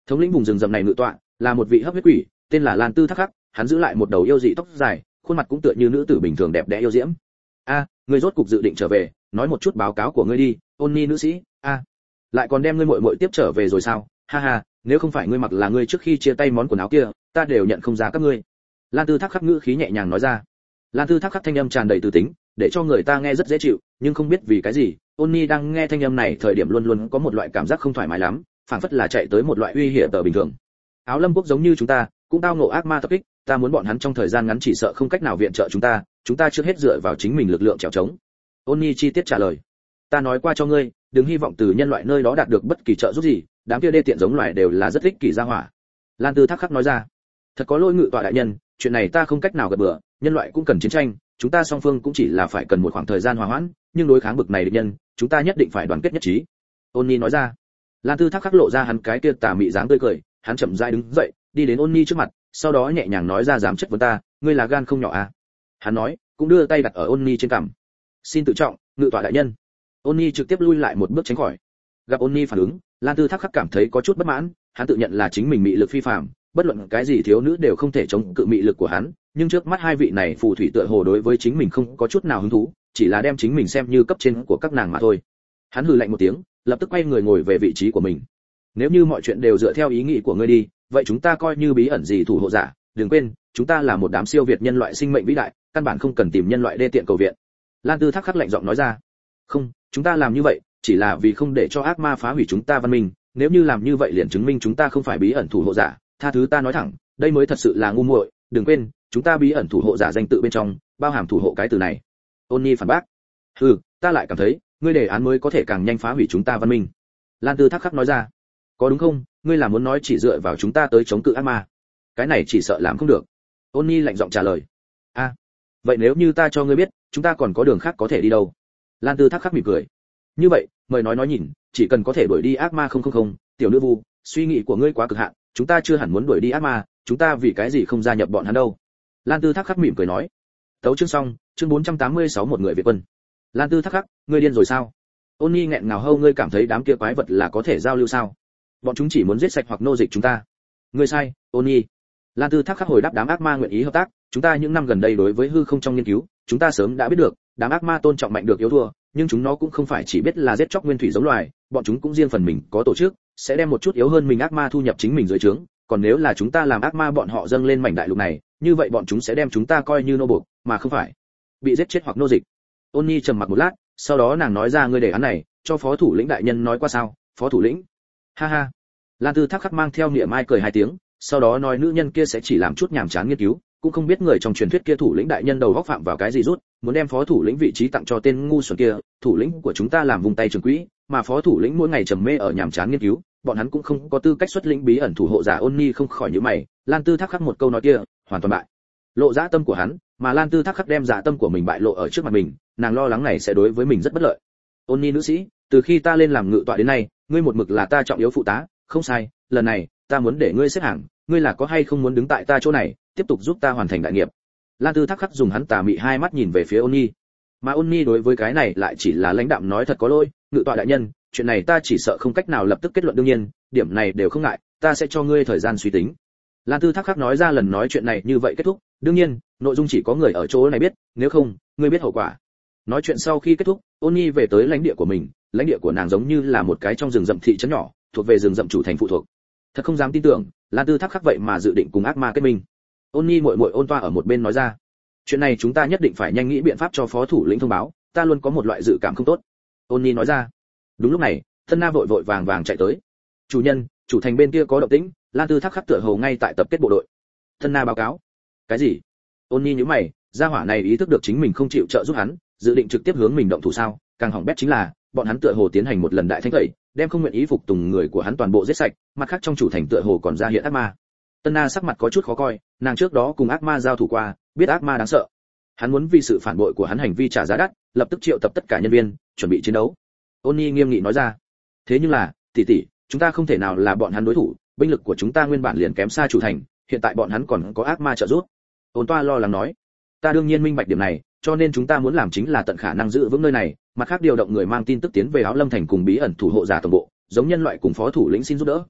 Thống lĩnh vùng rừng rậm này ngự tọa là một vị hấp huyết quỷ, tên là Lan Tư Thác Khắc, hắn giữ lại một đầu yêu dị tóc dài, khuôn mặt cũng tựa như nữ tử bình thường đẹp đẽ yêu diễm. A, ngươi rốt cục dự định trở về, nói một chút báo cáo của ngươi đi, Ôn Nhi nữ sĩ. A, lại còn đem ngươi muội muội tiếp trở về rồi sao? Ha ha, nếu không phải ngươi mặc là ngươi trước khi chia tay món quần áo kia, ta đều nhận không ra các ngươi. Lan Tư Thác Khắc ngữ khí nhẹ nhàng nói ra. Lan Tư Thác Khắc thanh âm tràn đầy từ tính, để cho người ta nghe rất dễ chịu, nhưng không biết vì cái gì, Ôn Nhi đang nghe thanh âm này thời điểm luôn luôn có một loại cảm giác không thoải mái lắm, phảng phất là chạy tới một loại uy hiểm tờ bình thường. Áo Lâm quốc giống như chúng ta, cũng tao ngộ ác ma tập kích, ta muốn bọn hắn trong thời gian ngắn chỉ sợ không cách nào viện trợ chúng ta, chúng ta trước hết dựa vào chính mình lực lượng chèo chống. Ôn Nhi chi tiết trả lời. Ta nói qua cho ngươi, đừng hy vọng từ nhân loại nơi đó đạt được bất kỳ trợ giúp gì, đám kia đê tiện giống loài đều là rất ích kỷ gia hỏa. Lan Tư Thác Khắc nói ra. Thật có lỗi ngự tọa đại nhân, chuyện này ta không cách nào gật bừa, nhân loại cũng cần chiến tranh, chúng ta song phương cũng chỉ là phải cần một khoảng thời gian hòa hoãn, nhưng đối kháng bực này địch nhân, chúng ta nhất định phải đoàn kết nhất trí. Ôn Nhi nói ra. Lan Tư Thác Khắc lộ ra hắn cái kia tà mị dáng tươi cười, hắn chậm rãi đứng dậy, đi đến Ôn Nhi trước mặt, sau đó nhẹ nhàng nói ra, dám chất vấn ta, ngươi là gan không nhỏ à? Hắn nói, cũng đưa tay đặt ở Ôn Nhi trên cằm. Xin tự trọng, ngự tọa đại nhân. Ôn Nhi trực tiếp lui lại một bước tránh khỏi. Gặp Ôn Nhi phản ứng, Lan Tư Thác Khắc cảm thấy có chút bất mãn, hắn tự nhận là chính mình mị lực phi phàm, bất luận cái gì thiếu nữ đều không thể chống cự mị lực của hắn, nhưng trước mắt hai vị này phù thủy tựa hồ đối với chính mình không có chút nào hứng thú, chỉ là đem chính mình xem như cấp trên của các nàng mà thôi. Hắn hừ lạnh một tiếng, lập tức quay người ngồi về vị trí của mình. Nếu như mọi chuyện đều dựa theo ý nghĩ của ngươi đi, vậy chúng ta coi như bí ẩn gì thủ hộ giả, đừng quên, chúng ta là một đám siêu việt nhân loại sinh mệnh vĩ đại, căn bản không cần tìm nhân loại đê tiện cầu viện. Lan Tư Thác Khắc lạnh giọng nói ra. Không, chúng ta làm như vậy chỉ là vì không để cho ác ma phá hủy chúng ta văn minh, nếu như làm như vậy liền chứng minh chúng ta không phải bí ẩn thủ hộ giả, tha thứ ta nói thẳng, đây mới thật sự là ngu muội, đừng quên, chúng ta bí ẩn thủ hộ giả danh tự bên trong bao hàm thủ hộ cái từ này. Ôn Nhi phản bác. Hừ, ta lại cảm thấy, ngươi đề án mới có thể càng nhanh phá hủy chúng ta văn minh. Lan Tư Thác Khắc nói ra. Có đúng không, ngươi là muốn nói chỉ dựa vào chúng ta tới chống cự ác ma? Cái này chỉ sợ làm không được. Ôn Nhi lạnh giọng trả lời. A, à, vậy nếu như ta cho ngươi biết, chúng ta còn có đường khác có thể đi đâu? Lan Tư Thác Khắc mỉm cười. Như vậy, mời nói nói nhìn, chỉ cần có thể đuổi đi ác ma không không không, tiểu nữ vu, suy nghĩ của ngươi quá cực hạn, chúng ta chưa hẳn muốn đuổi đi ác ma, chúng ta vì cái gì không gia nhập bọn hắn đâu? Lan Tư Thác Khắc mỉm cười nói. Tấu chương xong, chương bốn trăm tám mươi sáu một người Việt quân. Lan Tư Thác Khắc, ngươi điên rồi sao? Ôn Nhi nghẹn ngào hâu, ngươi cảm thấy đám kia quái vật là có thể giao lưu sao? Bọn chúng chỉ muốn giết sạch hoặc nô dịch chúng ta. Ngươi sai, Ôn Nhi. Lan Tư Thác Khắc hồi đáp, đám ác ma nguyện ý hợp tác, chúng ta những năm gần đây đối với hư không trong nghiên cứu, chúng ta sớm đã biết được, đám ác ma tôn trọng mạnh được yếu thua, nhưng chúng nó cũng không phải chỉ biết là giết chóc nguyên thủy giống loài, bọn chúng cũng riêng phần mình có tổ chức, sẽ đem một chút yếu hơn mình ác ma thu nhập chính mình dưới trướng, còn nếu là chúng ta làm ác ma bọn họ dâng lên mảnh đại lục này, như vậy bọn chúng sẽ đem chúng ta coi như nô buộc, mà không phải bị giết chết hoặc nô dịch. Ôn Nhi trầm mặc một lát, sau đó nàng nói ra, ngươi đề án này cho phó thủ lĩnh đại nhân nói qua sao? Phó thủ lĩnh? Ha ha. Lan Tư Thác Khắc mang theo niệm mai cười hai tiếng, sau đó nói, nữ nhân kia sẽ chỉ làm chút nhàm chán nghiên cứu, cũng không biết người trong truyền thuyết kia thủ lĩnh đại nhân đầu góc phạm vào cái gì rút, muốn đem phó thủ lĩnh vị trí tặng cho tên ngu xuẩn kia. Thủ lĩnh của chúng ta làm vùng tay trường quỹ, mà phó thủ lĩnh mỗi ngày trầm mê ở nhàm chán nghiên cứu, bọn hắn cũng không có tư cách xuất lĩnh bí ẩn thủ hộ giả. Ôn Nhi không khỏi nhíu mày, Lan Tư Thác Khắc một câu nói kia, hoàn toàn bại lộ dã tâm của hắn, mà Lan Tư Thác Khắc đem dã tâm của mình bại lộ ở trước mặt mình, nàng lo lắng này sẽ đối với mình rất bất lợi. Ôn Nhi nữ sĩ, từ khi ta lên làm ngự tọa đến nay, ngươi một mực là ta trọng yếu phụ tá, không sai, lần này ta muốn để ngươi xếp hàng, ngươi là có hay không muốn đứng tại ta chỗ này, tiếp tục giúp ta hoàn thành đại nghiệp? Lan Tư Thác Khắc dùng hắn tà mị hai mắt nhìn về phía Ôn Nhi, mà Ôn Nhi đối với cái này lại chỉ là lãnh đạm nói, thật có lỗi, ngự tọa đại nhân, chuyện này ta chỉ sợ không cách nào lập tức kết luận, đương nhiên, điểm này đều không ngại, ta sẽ cho ngươi thời gian suy tính. Lan Tư Thác Khắc nói ra, lần nói chuyện này như vậy kết thúc, đương nhiên, nội dung chỉ có người ở chỗ này biết, nếu không, ngươi biết hậu quả. Nói chuyện sau khi kết thúc, Ôn Nhi về tới lãnh địa của mình, lãnh địa của nàng giống như là một cái trong rừng rậm thị trấn nhỏ, thuộc về rừng rậm chủ thành phụ thuộc. Thật không dám tin tưởng, Lan Tư Thác Khắc vậy mà dự định cùng ác ma kết minh. Ôn Nhi muội muội Ôn Toa ở một bên nói ra, chuyện này chúng ta nhất định phải nhanh nghĩ biện pháp cho phó thủ lĩnh thông báo, ta luôn có một loại dự cảm không tốt. Ôn Nhi nói ra. Đúng lúc này, Thân Na vội vội vàng vàng chạy tới. Chủ nhân, chủ thành bên kia có động tĩnh, Lan Tư Thác Khắc tựa hồ ngay tại tập kết bộ đội. Thân Na báo cáo. Cái gì? Ôn Nhi nhíu mày, gia hỏa này ý thức được chính mình không chịu trợ giúp hắn, dự định trực tiếp hướng mình động thủ sao? Càng hỏng bét chính là, bọn hắn tựa hồ tiến hành một lần đại thanh tẩy, đem không nguyện ý phục tùng người của hắn toàn bộ giết sạch, mặt khác trong chủ thành tựa hồ còn ra hiện ác ma. Tân Na sắc mặt có chút khó coi, nàng trước đó cùng ác ma giao thủ qua, biết ác ma đáng sợ. Hắn muốn vì sự phản bội của hắn hành vi trả giá đắt, lập tức triệu tập tất cả nhân viên, chuẩn bị chiến đấu. Ôn Nhi nghiêm nghị nói ra. Thế nhưng là, tỷ tỷ, chúng ta không thể nào là bọn hắn đối thủ, binh lực của chúng ta nguyên bản liền kém xa chủ thành, hiện tại bọn hắn còn có ác ma trợ giúp. Ôn Toa lo lắng nói. Ta đương nhiên minh bạch điểm này, cho nên chúng ta muốn làm chính là tận khả năng giữ vững nơi này, mặt khác điều động người mang tin tức tiến về Áo Lâm thành cùng bí ẩn thủ hộ giả tổng bộ, giống nhân loại cùng phó thủ lĩnh xin giúp đỡ.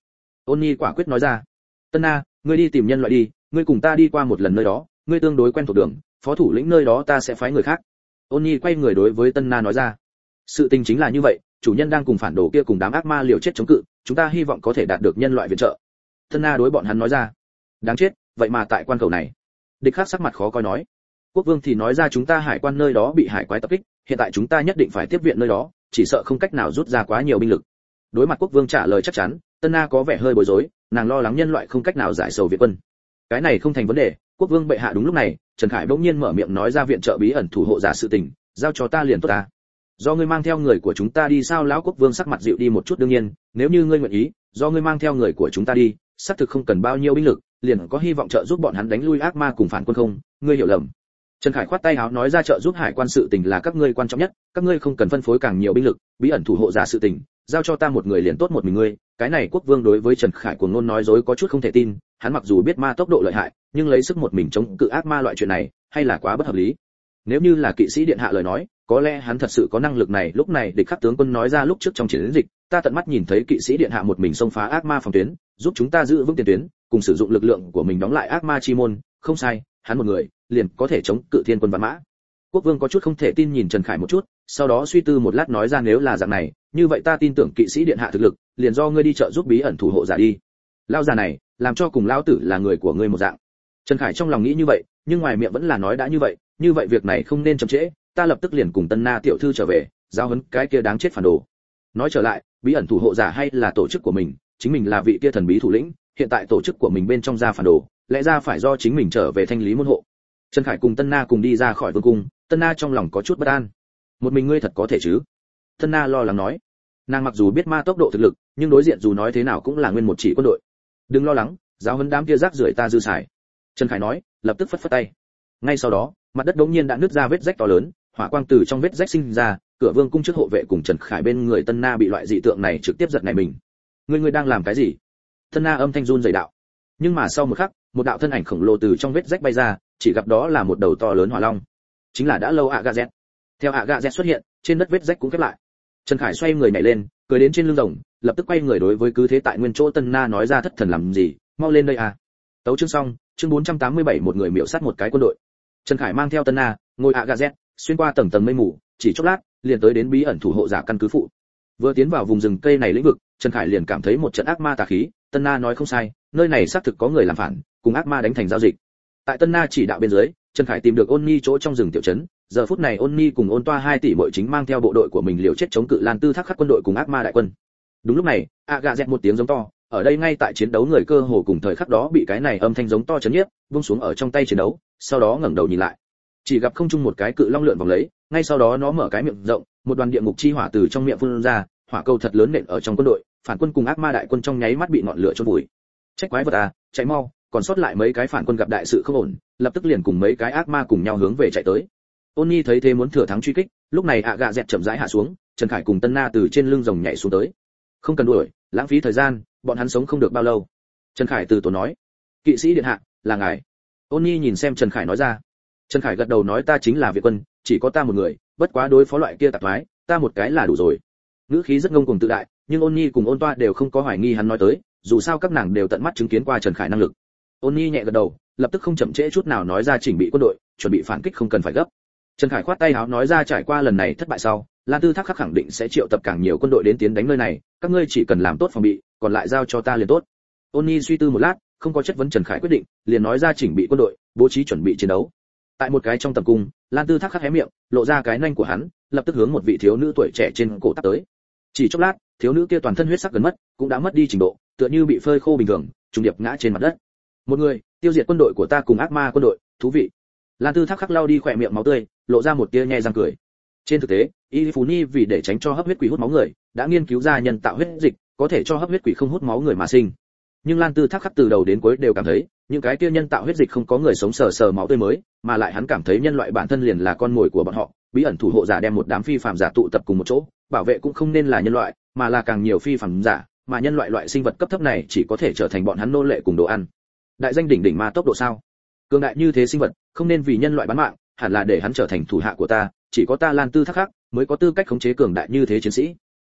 Ôn Nhi quả quyết nói ra. Tân Na, ngươi đi tìm nhân loại đi, ngươi cùng ta đi qua một lần nơi đó, ngươi tương đối quen thuộc đường, phó thủ lĩnh nơi đó ta sẽ phái người khác. Ôn Nhi quay người đối với Tân Na nói ra. Sự tình chính là như vậy, chủ nhân đang cùng phản đồ kia cùng đám ác ma liều chết chống cự, chúng ta hy vọng có thể đạt được nhân loại viện trợ. Tân Na đối bọn hắn nói ra. Đáng chết, vậy mà tại quan khẩu này. Địch Khắc sắc mặt khó coi nói. Quốc vương thì nói ra chúng ta hải quan nơi đó bị hải quái tập kích, hiện tại chúng ta nhất định phải tiếp viện nơi đó, chỉ sợ không cách nào rút ra quá nhiều binh lực. Đối mặt quốc vương trả lời chắc chắn, Tân Na có vẻ hơi bối rối, nàng lo lắng nhân loại không cách nào giải sầu viện quân. Cái này không thành vấn đề, quốc vương bệ hạ. Đúng lúc này, Trần Khải bỗng nhiên mở miệng nói ra viện trợ bí ẩn thủ hộ giả sự tình, giao cho ta liền tốt ta. Do ngươi mang theo người của chúng ta đi sao? Lão quốc vương sắc mặt dịu đi một chút. Đương nhiên, nếu như ngươi nguyện ý, do ngươi mang theo người của chúng ta đi, xác thực không cần bao nhiêu binh lực, liền có hy vọng trợ giúp bọn hắn đánh lui ác ma cùng phản quân không? Ngươi hiểu lầm. Trần Khải khoát tay áo nói ra trợ giúp hải quan sự tình là các ngươi quan trọng nhất, các ngươi không cần phân phối càng nhiều binh lực, bí ẩn thủ hộ giả sự tình, giao cho ta một người liền tốt. Một mình ngươi. Cái này quốc vương đối với Trần Khải cuồng ngôn nói dối có chút không thể tin, hắn mặc dù biết ma tốc độ lợi hại, nhưng lấy sức một mình chống cự ác ma loại chuyện này, hay là quá bất hợp lý. Nếu như là kỵ sĩ điện hạ lời nói, có lẽ hắn thật sự có năng lực này. Lúc này Địch Khắc tướng quân nói ra, lúc trước trong chiến dịch, ta tận mắt nhìn thấy kỵ sĩ điện hạ một mình xông phá ác ma phòng tuyến, giúp chúng ta giữ vững tiền tuyến, cùng sử dụng lực lượng của mình đóng lại ác ma chi môn, không sai, hắn một người liền có thể chống cự thiên quân vạn mã. Quốc vương có chút không thể tin nhìn Trần Khải một chút, sau đó suy tư một lát nói ra, nếu là dạng này, như vậy ta tin tưởng kỵ sĩ điện hạ thực lực, liền do ngươi đi trợ giúp bí ẩn thủ hộ giả đi. Lão già này, làm cho cùng lão tử là người của ngươi một dạng. Trần Khải trong lòng nghĩ như vậy, nhưng ngoài miệng vẫn là nói đã như vậy, như vậy việc này không nên chậm trễ, ta lập tức liền cùng Tân Na tiểu thư trở về, giao huấn cái kia đáng chết phản đồ. Nói trở lại, bí ẩn thủ hộ giả hay là tổ chức của mình, chính mình là vị kia thần bí thủ lĩnh, hiện tại tổ chức của mình bên trong ra phản đồ, lẽ ra phải do chính mình trở về thanh lý môn hộ. Trần Khải cùng Tân Na cùng đi ra khỏi vương cung, Tân Na trong lòng có chút bất an. Một mình ngươi thật có thể chứ? Tân Na lo lắng nói. Nàng mặc dù biết ma tốc độ thực lực, nhưng đối diện dù nói thế nào cũng là nguyên một chỉ quân đội. Đừng lo lắng, giáo huấn đám kia rác rưởi ta dư xài. Trần Khải nói, lập tức phất phất tay. Ngay sau đó, mặt đất đống nhiên đã nứt ra vết rách to lớn, hỏa quang từ trong vết rách sinh ra, cửa vương cung trước hộ vệ cùng Trần Khải bên người Tân Na bị loại dị tượng này trực tiếp giật nảy mình. Ngươi ngươi đang làm cái gì? Tân Na âm thanh run rẩy đạo. Nhưng mà sau một khắc, một đạo thân ảnh khổng lồ từ trong vết rách bay ra, chỉ gặp đó là một đầu to lớn hỏa long, chính là đã lâu Agazet. Theo Agazet xuất hiện, trên đất vết rách cũng khép lại. Trần Khải xoay người nhảy lên, cười đến trên lưng rồng, lập tức quay người đối với cứ thế tại nguyên chỗ Tân Na nói ra, thất thần làm gì, mau lên đây à. Tấu chương xong, chương bốn trăm tám mươi bảy, một người miểu sát một cái quân đội. Trần Khải mang theo Tân Na, ngồi Agazet, xuyên qua tầng tầng mây mù, chỉ chốc lát, liền tới đến bí ẩn thủ hộ giả căn cứ phụ. Vừa tiến vào vùng rừng cây này lĩnh vực, Trần Khải liền cảm thấy một trận ác ma tà khí, Tân Na nói không sai, nơi này xác thực có người làm phản, cùng ác ma đánh thành giao dịch. Tại Tân Na chỉ đạo bên dưới, Trần Khải tìm được Ôn Nhi chỗ trong rừng tiểu trấn, giờ phút này Ôn Nhi cùng Ôn Toa hai tỷ muội chính mang theo bộ đội của mình liều chết chống cự Lan Tư Thác Khắc quân đội cùng ác ma đại quân. Đúng lúc này, Agazet một tiếng giống to, ở đây ngay tại chiến đấu người cơ hồ cùng thời khắc đó bị cái này âm thanh giống to chấn nhiếp, buông xuống ở trong tay chiến đấu, sau đó ngẩng đầu nhìn lại. Chỉ gặp không trung một cái cự long lượn vòng lấy, ngay sau đó nó mở cái miệng rộng, một đoàn địa ngục chi hỏa từ trong miệng phun ra, hỏa cầu thật lớn nện ở trong quân đội, phản quân cùng ác ma đại quân trong nháy mắt bị ngọn lửa chôn vùi. Trách quái vật à, chạy mau, còn sót lại mấy cái phản quân gặp đại sự không ổn, lập tức liền cùng mấy cái ác ma cùng nhau hướng về chạy tới. Ôn Nhi thấy thế muốn thừa thắng truy kích, lúc này Agazet chậm rãi hạ xuống, Trần Khải cùng Tân Na từ trên lưng rồng nhảy xuống tới. Không cần đuổi, lãng phí thời gian, bọn hắn sống không được bao lâu. Trần Khải từ tốn nói. Kỵ sĩ điện hạ, là ngài. Ôn Nhi nhìn xem Trần Khải nói ra. Trần Khải gật đầu nói, ta chính là Việt quân, chỉ có ta một người, bất quá đối phó loại kia tạp thoái, ta một cái là đủ rồi. Ngữ khí rất ngông cuồng tự đại, nhưng Ôn Nhi cùng Ôn Toa đều không có hoài nghi hắn nói tới, dù sao các nàng đều tận mắt chứng kiến qua Trần Khải năng lực. Ôn Nhi nhẹ gật đầu, lập tức không chậm trễ chút nào nói ra, chỉnh bị quân đội, chuẩn bị phản kích không cần phải gấp. Trần Khải khoát tay áo nói ra, trải qua lần này thất bại sau, Lan Tư Thác Khắc khẳng định sẽ triệu tập càng nhiều quân đội đến tiến đánh nơi này, các ngươi chỉ cần làm tốt phòng bị, còn lại giao cho ta liền tốt. Ôn Nhi suy tư một lát, không có chất vấn Trần Khải quyết định, liền nói ra, chỉnh bị quân đội, bố trí chuẩn bị chiến đấu. Tại một cái trong tầm cung, Lan Tư Thác Khắc hé miệng, lộ ra cái nanh của hắn, lập tức hướng một vị thiếu nữ tuổi trẻ trên cổ tắp tới. Chỉ chốc lát, thiếu nữ kia toàn thân huyết sắc gần mất, cũng đã mất đi trình độ, tựa như bị phơi khô bình thường, trùng điệp ngã trên mặt đất. Một người tiêu diệt quân đội của ta cùng ác ma quân đội, thú vị. Lan Tư Thác Khắc lau đi khỏe miệng máu tươi, lộ ra một tia nhe răng cười. Trên thực tế, Y Phú Ni vì để tránh cho hấp huyết quỷ hút máu người, đã nghiên cứu ra nhân tạo huyết dịch, có thể cho hấp huyết quỷ không hút máu người mà sinh. Nhưng Lan Tư Thác Khắc từ đầu đến cuối đều cảm thấy, những cái kia nhân tạo huyết dịch không có người sống sờ sờ máu tươi mới, mà lại hắn cảm thấy nhân loại bản thân liền là con mồi của bọn họ, bí ẩn thủ hộ giả đem một đám phi phàm giả tụ tập cùng một chỗ, bảo vệ cũng không nên là nhân loại, mà là càng nhiều phi phàm giả, mà nhân loại loại sinh vật cấp thấp này chỉ có thể trở thành bọn hắn nô lệ cùng đồ ăn. Đại danh đỉnh đỉnh ma tốc độ sao? Cường đại như thế sinh vật, không nên vì nhân loại bán mạng, hẳn là để hắn trở thành thủ hạ của ta, chỉ có ta Lan Tư Thác Khắc mới có tư cách khống chế cường đại như thế chiến sĩ.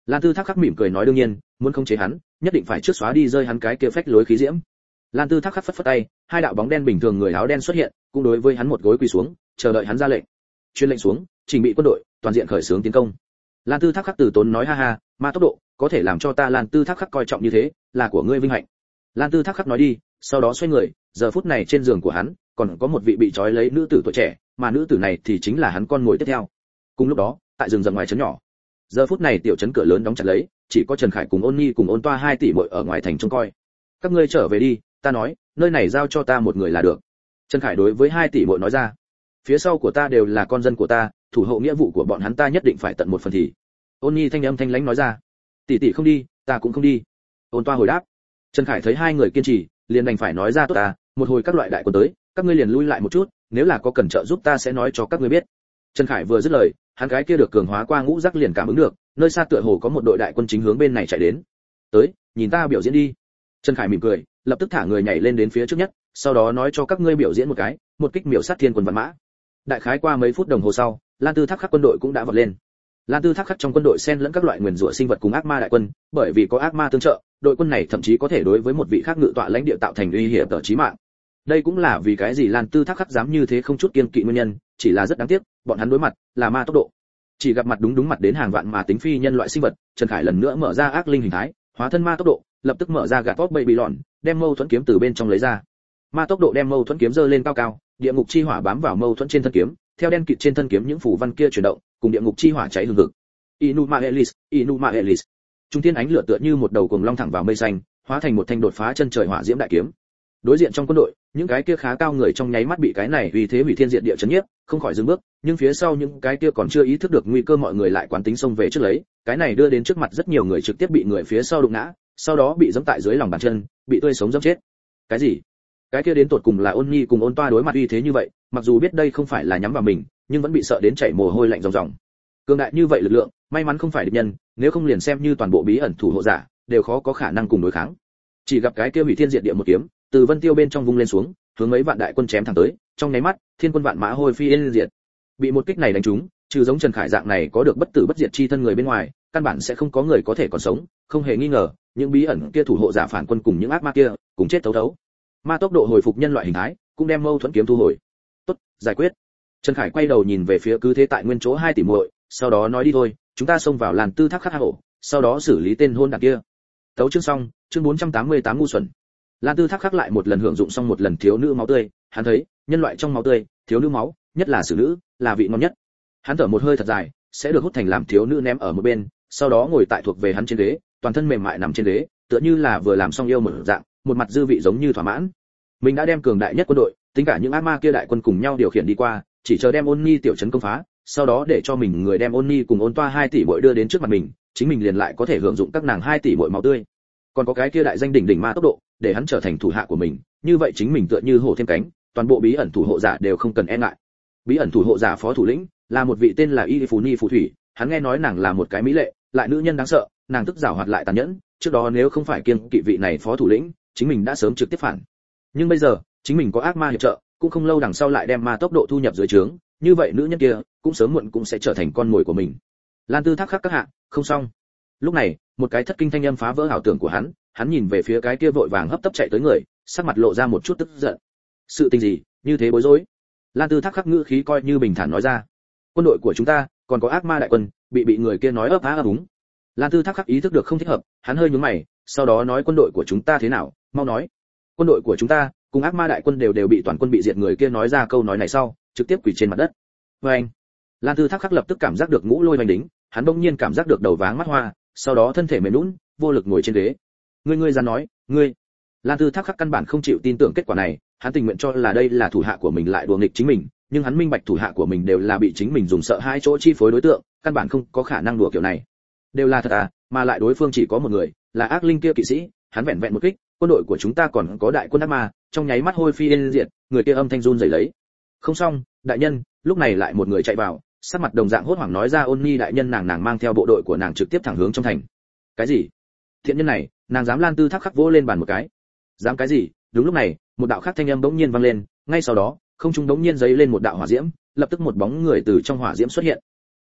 Lan Tư Thác khắc mỉm cười nói đương nhiên, muốn khống chế hắn, nhất định phải trước xóa đi rơi hắn cái kia phách lối khí diễm. Lan Tư Thác khắc phất phất tay, hai đạo bóng đen bình thường người áo đen xuất hiện, cũng đối với hắn một gối quỳ xuống, chờ đợi hắn ra lệnh. Truyền lệnh xuống, chỉnh bị quân đội, toàn diện khởi xướng tiến công. Lan Tư Thác khắc từ tốn nói ha ha, ma tốc độ, có thể làm cho ta Lan Tư Thác khắc coi trọng như thế, là của ngươi vinh hạnh. Lan Tư Thác khắc nói đi, sau đó xoay người, giờ phút này trên giường của hắn, còn có một vị bị trói lấy nữ tử tuổi trẻ, mà nữ tử này thì chính là hắn con ngồi tiếp theo. Cùng lúc đó, tại rừng rậm ngoài trấn nhỏ, giờ phút này tiểu trấn cửa lớn đóng chặt lấy, chỉ có Trần Khải cùng Ôn Nhi cùng Ôn Toa hai tỷ muội ở ngoài thành trông coi. Các ngươi trở về đi, ta nói, nơi này giao cho ta một người là được. Trần Khải đối với hai tỷ muội nói ra, phía sau của ta đều là con dân của ta, thủ hộ nghĩa vụ của bọn hắn ta nhất định phải tận một phần thì. Ôn Nhi thanh âm thanh lãnh nói ra, tỷ tỷ không đi, ta cũng không đi. Ôn Toa hồi đáp. Trần Khải thấy hai người kiên trì, liền đành phải nói ra tốt ta, một hồi các loại đại quân tới, các ngươi liền lui lại một chút, nếu là có cần trợ giúp ta sẽ nói cho các ngươi biết. Trần Khải vừa dứt lời, hắn gái kia được cường hóa qua ngũ giác liền cảm ứng được, nơi xa tựa hồ có một đội đại quân chính hướng bên này chạy đến. Tới, nhìn ta biểu diễn đi. Trần Khải mỉm cười, lập tức thả người nhảy lên đến phía trước nhất, sau đó nói cho các ngươi biểu diễn một cái, một kích miểu sát thiên quân vạn mã. Đại khái qua mấy phút đồng hồ sau, Lan Tư Thác khắc quân đội cũng đã vọt lên. Lan Tư Thác khắc trong quân đội xen lẫn các loại nguyên rủa sinh vật cùng ác ma đại quân, bởi vì có ác ma tương trợ, đội quân này thậm chí có thể đối với một vị khác ngự tọa lãnh địa tạo thành uy hiểm tới chí mạng. Đây cũng là vì cái gì Lan Tư Thác khắc dám như thế không chút kiêng kỵ nguyên nhân, chỉ là rất đáng tiếc, bọn hắn đối mặt là ma tốc độ. Chỉ gặp mặt đúng đúng mặt đến hàng vạn mà tính phi nhân loại sinh vật, Trần Khải lần nữa mở ra ác linh hình thái, hóa thân ma tốc độ, lập tức mở ra gạt top baby lọn, đem mâu thuẫn kiếm từ bên trong lấy ra. Ma tốc độ đem mâu thuẫn kiếm giơ lên cao cao, địa ngục chi hỏa bám vào mâu thuẫn trên thân kiếm, theo đen kịt trên thân kiếm những phù văn kia chuyển động, cùng địa ngục chi hỏa cháy hừng hực. Inuma Elis, Inuma Elis. Trung thiên ánh lửa tựa như một đầu cuồng long thẳng vào mây xanh, hóa thành một thanh đột phá chân trời hỏa diễm đại kiếm. Đối diện trong quân đội, những cái kia khá cao người trong nháy mắt bị cái này uy thế hủy thiên diệt địa chấn nhiếp, không khỏi dừng bước, nhưng phía sau những cái kia còn chưa ý thức được nguy cơ mọi người lại quán tính xông về trước lấy, cái này đưa đến trước mặt rất nhiều người trực tiếp bị người phía sau đụng ngã, sau đó bị giẫm tại dưới lòng bàn chân, bị tươi sống giẫm chết. Cái gì? Cái kia đến tột cùng là Ôn Nhi cùng Ôn Toa đối mặt uy thế như vậy, mặc dù biết đây không phải là nhắm vào mình, nhưng vẫn bị sợ đến chảy mồ hôi lạnh ròng ròng. Cường đại như vậy lực lượng, may mắn không phải địch nhân, nếu không liền xem như toàn bộ bí ẩn thủ hộ giả, đều khó có khả năng cùng đối kháng. Chỉ gặp cái kia hủy thiên diệt địa một kiếm, từ vân tiêu bên trong vung lên xuống, hướng mấy vạn đại quân chém thẳng tới, trong nháy mắt, thiên quân vạn mã hôi phi yên diệt. Bị một kích này đánh trúng, trừ giống Trần Khải dạng này có được bất tử bất diệt chi thân người bên ngoài, căn bản sẽ không có người có thể còn sống, không hề nghi ngờ, những bí ẩn kia thủ hộ giả phản quân cùng những ác ma kia, cùng chết thấu thấu. Ma tốc độ hồi phục nhân loại hình thái, cũng đem mâu thuẫn kiếm thu hồi. Tốt, giải quyết. Trần Khải quay đầu nhìn về phía cứ thế tại nguyên chỗ hai tỷ muội, sau đó nói đi thôi, chúng ta xông vào Lan Tư Thác khắc hang ổ, sau đó xử lý tên hôn đản kia. Tấu chương xong, chương bốn trăm tám mươi tám ngu xuẩn. Lan Tư Thác khắc lại một lần hưởng dụng xong một lần thiếu nữ máu tươi, hắn thấy, nhân loại trong máu tươi, thiếu nữ máu, nhất là xử nữ, là vị ngon nhất. Hắn thở một hơi thật dài, sẽ được hút thành làm thiếu nữ ném ở một bên, sau đó ngồi tại thuộc về hắn trên ghế, toàn thân mềm mại nằm trên ghế, tựa như là vừa làm xong yêu một dạng, một mặt dư vị giống như thỏa mãn. Mình đã đem cường đại nhất quân đội, tính cả những ác ma kia đại quân cùng nhau điều khiển đi qua, chỉ chờ đem Ôn Nhi tiểu trấn công phá, sau đó để cho mình người đem Ôn Nhi cùng Ôn Toa hai tỷ muội đưa đến trước mặt mình, chính mình liền lại có thể hưởng dụng các nàng hai tỷ muội máu tươi. Còn có cái kia đại danh đỉnh đỉnh ma tốc độ, để hắn trở thành thủ hạ của mình, như vậy chính mình tựa như hổ thêm cánh, toàn bộ bí ẩn thủ hộ giả đều không cần e ngại. Bí ẩn thủ hộ giả phó thủ lĩnh là một vị tên là Y Phù Ni phù thủy, hắn nghe nói nàng là một cái mỹ lệ, lại nữ nhân đáng sợ, nàng tức giảo hoạt lại tàn nhẫn, trước đó nếu không phải kiêng kỵ vị này phó thủ lĩnh, chính mình đã sớm trực tiếp phản. Nhưng bây giờ, chính mình có ác ma hiệp trợ, cũng không lâu đằng sau lại đem ma tốc độ thu nhập dưới trướng, như vậy nữ nhân kia cũng sớm muộn cũng sẽ trở thành con mồi của mình. Lan Tư Thác khắc các hạ, không xong. Lúc này, một cái thất kinh thanh âm phá vỡ ảo tưởng của hắn, hắn nhìn về phía cái kia vội vàng hấp tấp chạy tới người, sắc mặt lộ ra một chút tức giận. Sự tình gì, như thế bối rối? Lan Tư Thác khắc ngữ khí coi như bình thản nói ra. Quân đội của chúng ta, còn có ác ma đại quân, bị bị người kia nói ấp á ấp úng. Lan Tư Thác khắc ý thức được không thích hợp, hắn hơi nhướng mày, sau đó nói quân đội của chúng ta thế nào, mau nói. Quân đội của chúng ta, cùng ác ma đại quân đều đều bị toàn quân bị diệt, người kia nói ra câu nói này sau, trực tiếp quỳ trên mặt đất. Và anh, Lan Tư Thác khắc lập tức cảm giác được ngũ lôi vành đính, hắn bỗng nhiên cảm giác được đầu váng mắt hoa, sau đó thân thể mềm nhũn, vô lực ngồi trên ghế. Ngươi ngươi ra nói, ngươi. Lan Tư Thác khắc căn bản không chịu tin tưởng kết quả này, hắn tình nguyện cho là đây là thủ hạ của mình lại đùa nghịch chính mình, nhưng hắn minh bạch thủ hạ của mình đều là bị chính mình dùng sợ hai chỗ chi phối đối tượng, căn bản không có khả năng đùa kiểu này. Đều là thật à, mà lại đối phương chỉ có một người, là ác linh kia kỵ sĩ, hắn vẹn vẹn một kích, quân đội của chúng ta còn có đại quân ác ma, trong nháy mắt hôi phi yên diệt, người kia âm thanh run rẩy lấy. Không xong, đại nhân, lúc này lại một người chạy vào, sắc mặt đồng dạng hốt hoảng nói ra Ôn Nhi đại nhân nàng nàng mang theo bộ đội của nàng trực tiếp thẳng hướng trong thành. Cái gì? Thiện nhân này, nàng dám? Lan Tư Thác khắc vỗ lên bàn một cái. Dám cái gì? Đúng lúc này, một đạo khác thanh âm bỗng nhiên vang lên, ngay sau đó, không trung bỗng nhiên giấy lên một đạo hỏa diễm, lập tức một bóng người từ trong hỏa diễm xuất hiện.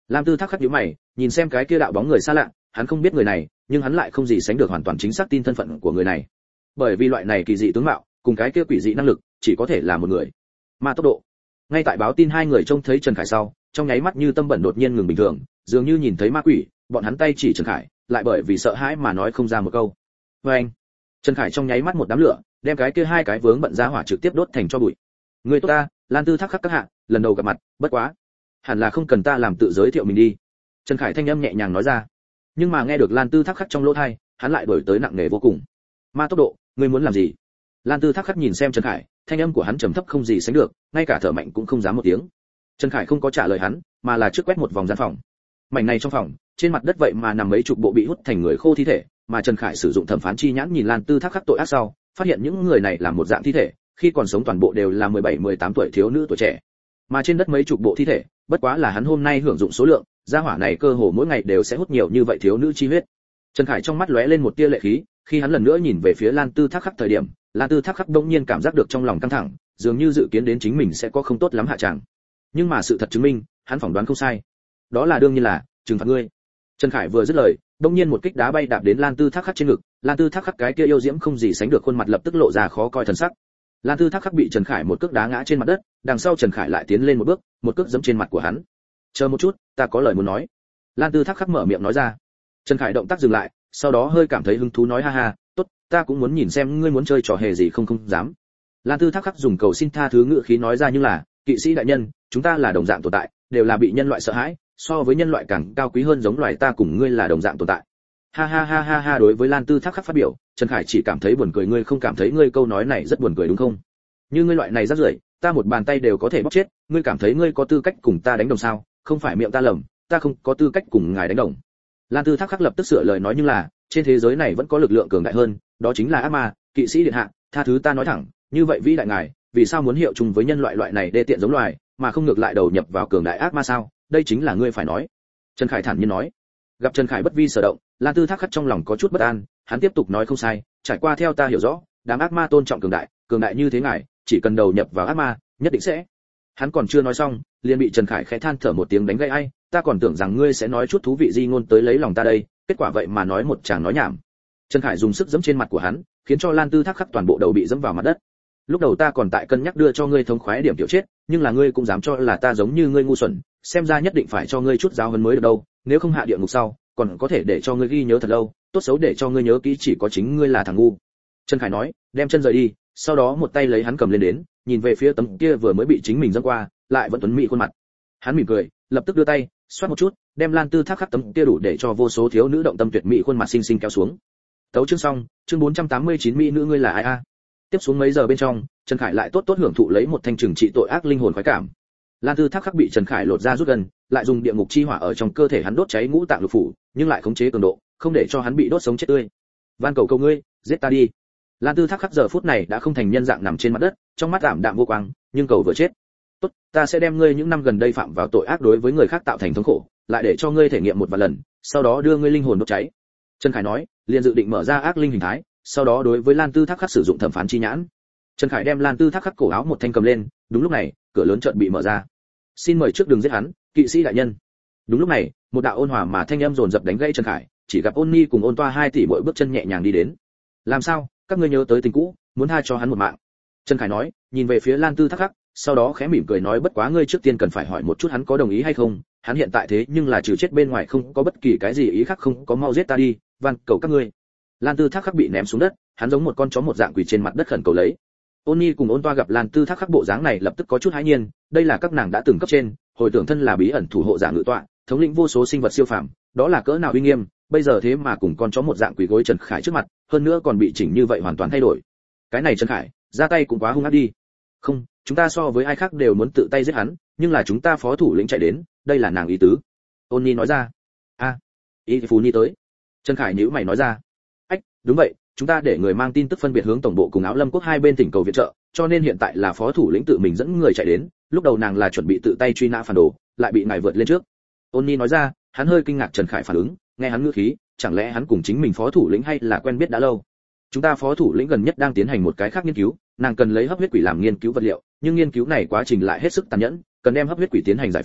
Lam Tư Thác khắc nhíu mày, nhìn xem cái kia đạo bóng người xa lạ, hắn không biết người này, nhưng hắn lại không gì sánh được hoàn toàn chính xác tin thân phận của người này. Bởi vì loại này kỳ dị tướng mạo, cùng cái kia quỷ dị năng lực, chỉ có thể là một người. Ma tốc độ. Ngay tại báo tin hai người trông thấy Trần Khải sau, trong nháy mắt như tâm bẩn đột nhiên ngừng bình thường, dường như nhìn thấy ma quỷ, bọn hắn tay chỉ Trần Khải, lại bởi vì sợ hãi mà nói không ra một câu. Và anh, Trần Khải trong nháy mắt một đám lửa, đem cái kia hai cái vướng bận ra hỏa trực tiếp đốt thành cho bụi. Người tốt ta, Lan Tư Thác khắc các hạ, lần đầu gặp mặt, bất quá, hẳn là không cần ta làm tự giới thiệu mình đi. Trần Khải thanh âm nhẹ nhàng nói ra. Nhưng mà nghe được Lan Tư Thác khắc trong lỗ tai, hắn lại đổi tới nặng nề vô cùng. Ma tốc độ, ngươi muốn làm gì? Lan Tư Thác khắc nhìn xem Trần Khải, thanh âm của hắn trầm thấp không gì sánh được, ngay cả thở mạnh cũng không dám một tiếng. Trần Khải không có trả lời hắn, mà là trước quét một vòng gian phòng. Mảnh này trong phòng, trên mặt đất vậy mà nằm mấy chục bộ bị hút thành người khô thi thể, mà Trần Khải sử dụng thẩm phán chi nhãn nhìn Lan Tư Thác khắc tội ác sau, phát hiện những người này là một dạng thi thể, khi còn sống toàn bộ đều là mười bảy mười tám tuổi thiếu nữ tuổi trẻ. Mà trên đất mấy chục bộ thi thể, bất quá là hắn hôm nay hưởng dụng số lượng, gia hỏa này cơ hồ mỗi ngày đều sẽ hút nhiều như vậy thiếu nữ chi huyết. Trần Khải trong mắt lóe lên một tia lệ khí, khi hắn lần nữa nhìn về phía Lan Tư Thác khắc thời điểm, Lan Tư Thác khắc bỗng nhiên cảm giác được trong lòng căng thẳng, dường như dự kiến đến chính mình sẽ có không tốt lắm hạ trạng. Nhưng mà sự thật chứng minh, hắn phỏng đoán không sai. Đó là đương nhiên là trừng phạt ngươi. Trần Khải vừa dứt lời, bỗng nhiên một kích đá bay đạp đến Lan Tư Thác khắc trên ngực, Lan Tư Thác khắc cái kia yêu diễm không gì sánh được khuôn mặt lập tức lộ ra khó coi thần sắc. Lan Tư Thác khắc bị Trần Khải một cước đá ngã trên mặt đất, đằng sau Trần Khải lại tiến lên một bước, một cước giẫm trên mặt của hắn. "Chờ một chút, ta có lời muốn nói." Lan Tư Thác khắc mở miệng nói ra. Trần Khải động tác dừng lại, sau đó hơi cảm thấy hứng thú nói ha ha, "Tốt, ta cũng muốn nhìn xem ngươi muốn chơi trò hề gì không không dám." Lan Tư Thác khắc dùng cầu xin tha thứ ngữ khí nói ra, nhưng là, "Kỵ sĩ đại nhân, chúng ta là đồng dạng tồn tại, đều là bị nhân loại sợ hãi, so với nhân loại càng cao quý hơn giống loài ta cùng ngươi là đồng dạng tồn tại." Ha ha ha ha ha, đối với Lan Tư Thác khắc phát biểu, Trần Khải chỉ cảm thấy buồn cười, ngươi không cảm thấy ngươi câu nói này rất buồn cười đúng không? Như ngươi loại này rác rưởi, ta một bàn tay đều có thể bóc chết, ngươi cảm thấy ngươi có tư cách cùng ta đánh đồng sao? Không phải miệng ta lầm, ta không có tư cách cùng ngài đánh đồng. Lan Tư Thác khắc lập tức sửa lời nói, nhưng là, trên thế giới này vẫn có lực lượng cường đại hơn, đó chính là ác ma, kỵ sĩ điện hạ, tha thứ ta nói thẳng, như vậy vĩ đại ngài, vì sao muốn hiệu chung với nhân loại loại này đê tiện giống loài, mà không ngược lại đầu nhập vào cường đại ác ma sao? Đây chính là ngươi phải nói. Trần Khải thản nhiên nói. Gặp Trần Khải bất vi sở động, Lan Tư Thác khắc trong lòng có chút bất an, hắn tiếp tục nói, không sai, trải qua theo ta hiểu rõ, đám ác ma tôn trọng cường đại, cường đại như thế ngài, chỉ cần đầu nhập vào ác ma, nhất định sẽ. Hắn còn chưa nói xong, liền bị Trần Khải khẽ than thở một tiếng đánh gãy, ai, ta còn tưởng rằng ngươi sẽ nói chút thú vị di ngôn tới lấy lòng ta đây, kết quả vậy mà nói một tràng nói nhảm. Trần Khải dùng sức giẫm trên mặt của hắn, khiến cho Lan Tư Thác khắc toàn bộ đầu bị giẫm vào mặt đất. Lúc đầu ta còn tại cân nhắc đưa cho ngươi thống khoái điểm tiểu chết, nhưng là ngươi cũng dám cho là ta giống như ngươi ngu xuẩn, xem ra nhất định phải cho ngươi chút giáo huấn mới được đâu, nếu không hạ địa ngục sau, còn có thể để cho ngươi ghi nhớ thật lâu, tốt xấu để cho ngươi nhớ kỹ chỉ có chính ngươi là thằng ngu. Trần Khải nói, đem chân rời đi, sau đó một tay lấy hắn cầm lên đến, nhìn về phía tấm kia vừa mới bị chính mình dẫm qua, lại vẫn tuấn mỹ khuôn mặt. Hắn mỉm cười, lập tức đưa tay, xoát một chút, đem Lan Tư Thác khắc tấm kia đủ để cho vô số thiếu nữ động tâm tuyệt mỹ khuôn mặt xinh xinh kéo xuống. Tấu chương xong, chương bốn trăm tám mươi chín, mỹ nữ ngươi là ai a? Tiếp xuống mấy giờ bên trong, Trần Khải lại tốt tốt hưởng thụ lấy một thanh trừng trị tội ác linh hồn khoái cảm. Lan Tư Thác khắc bị Trần Khải lột ra rút gần, lại dùng địa ngục chi hỏa ở trong cơ thể hắn đốt cháy ngũ tạng lục phủ, nhưng lại khống chế cường độ, không để cho hắn bị đốt sống chết tươi. Van cầu cầu ngươi, giết ta đi. Lan Tư Thác khắc giờ phút này đã không thành nhân dạng nằm trên mặt đất, trong mắt ảm đạm vô quang, nhưng cầu vừa chết. Tốt, ta sẽ đem ngươi những năm gần đây phạm vào tội ác đối với người khác tạo thành thống khổ, lại để cho ngươi thể nghiệm một vài lần, sau đó đưa ngươi linh hồn đốt cháy. Trần Khải nói, liền dự định mở ra ác linh hình thái, sau đó đối với Lan Tư Thác khắc sử dụng thẩm phán chi nhãn. Trần Khải đem Lan Tư Thác khắc cổ áo một thanh cầm lên, đúng lúc này, cửa lớn chợt bị mở ra. Xin mời trước đường giết hắn, kỵ sĩ đại nhân. Đúng lúc này, một đạo ôn hòa mà thanh âm dồn dập đánh gãy Trần Khải, chỉ gặp Ôn Nhi cùng Ôn Toa hai tỷ mỗi bước chân nhẹ nhàng đi đến. Làm sao, các ngươi nhớ tới tình cũ, muốn tha cho hắn một mạng? Trần Khải nói, nhìn về phía Lan Tư Thác khắc, sau đó khẽ mỉm cười nói, bất quá ngươi trước tiên cần phải hỏi một chút hắn có đồng ý hay không, hắn hiện tại thế nhưng là trừ chết bên ngoài không có bất kỳ cái gì ý khác, không có, mau giết ta đi, van cầu các ngươi. Lan Tư Thác khắc bị ném xuống đất, hắn giống một con chó một dạng quỳ trên mặt đất khẩn cầu lấy. Ôn Nhi cùng Ôn Toa gặp Lan Tư Thác khắc bộ dáng này lập tức có chút hãi nhiên, đây là các nàng đã từng cấp trên, hồi tưởng thân là bí ẩn thủ hộ giả ngự tọa, thống lĩnh vô số sinh vật siêu phàm, đó là cỡ nào uy nghiêm, bây giờ thế mà cùng con chó một dạng quỳ gối Trần Khải trước mặt, hơn nữa còn bị chỉnh như vậy hoàn toàn thay đổi. Cái này Trần Khải, ra tay cũng quá hung ác đi. Không, chúng ta so với ai khác đều muốn tự tay giết hắn, nhưng là chúng ta phó thủ lĩnh chạy đến, đây là nàng ý tứ. Ôn Nhi nói ra. A, à, ý phù Nhi tới. Trần Khải nhíu mày nói ra. Ách, đúng vậy, chúng ta để người mang tin tức phân biệt hướng tổng bộ cùng Áo Lâm quốc hai bên thỉnh cầu viện trợ, cho nên hiện tại là phó thủ lĩnh tự mình dẫn người chạy đến, lúc đầu nàng là chuẩn bị tự tay truy nã phản đồ, lại bị ngài vượt lên trước. Ôn Nhi nói ra, hắn hơi kinh ngạc Trần Khải phản ứng, nghe hắn ngữ khí, chẳng lẽ hắn cùng chính mình phó thủ lĩnh hay là quen biết đã lâu. Chúng ta phó thủ lĩnh gần nhất đang tiến hành một cái khác nghiên cứu, nàng cần lấy hấp huyết quỷ làm nghiên cứu vật liệu, nhưng nghiên cứu này quá trình lại hết sức tàn nhẫn, cần đem hấp huyết quỷ tiến hành giải phẫu,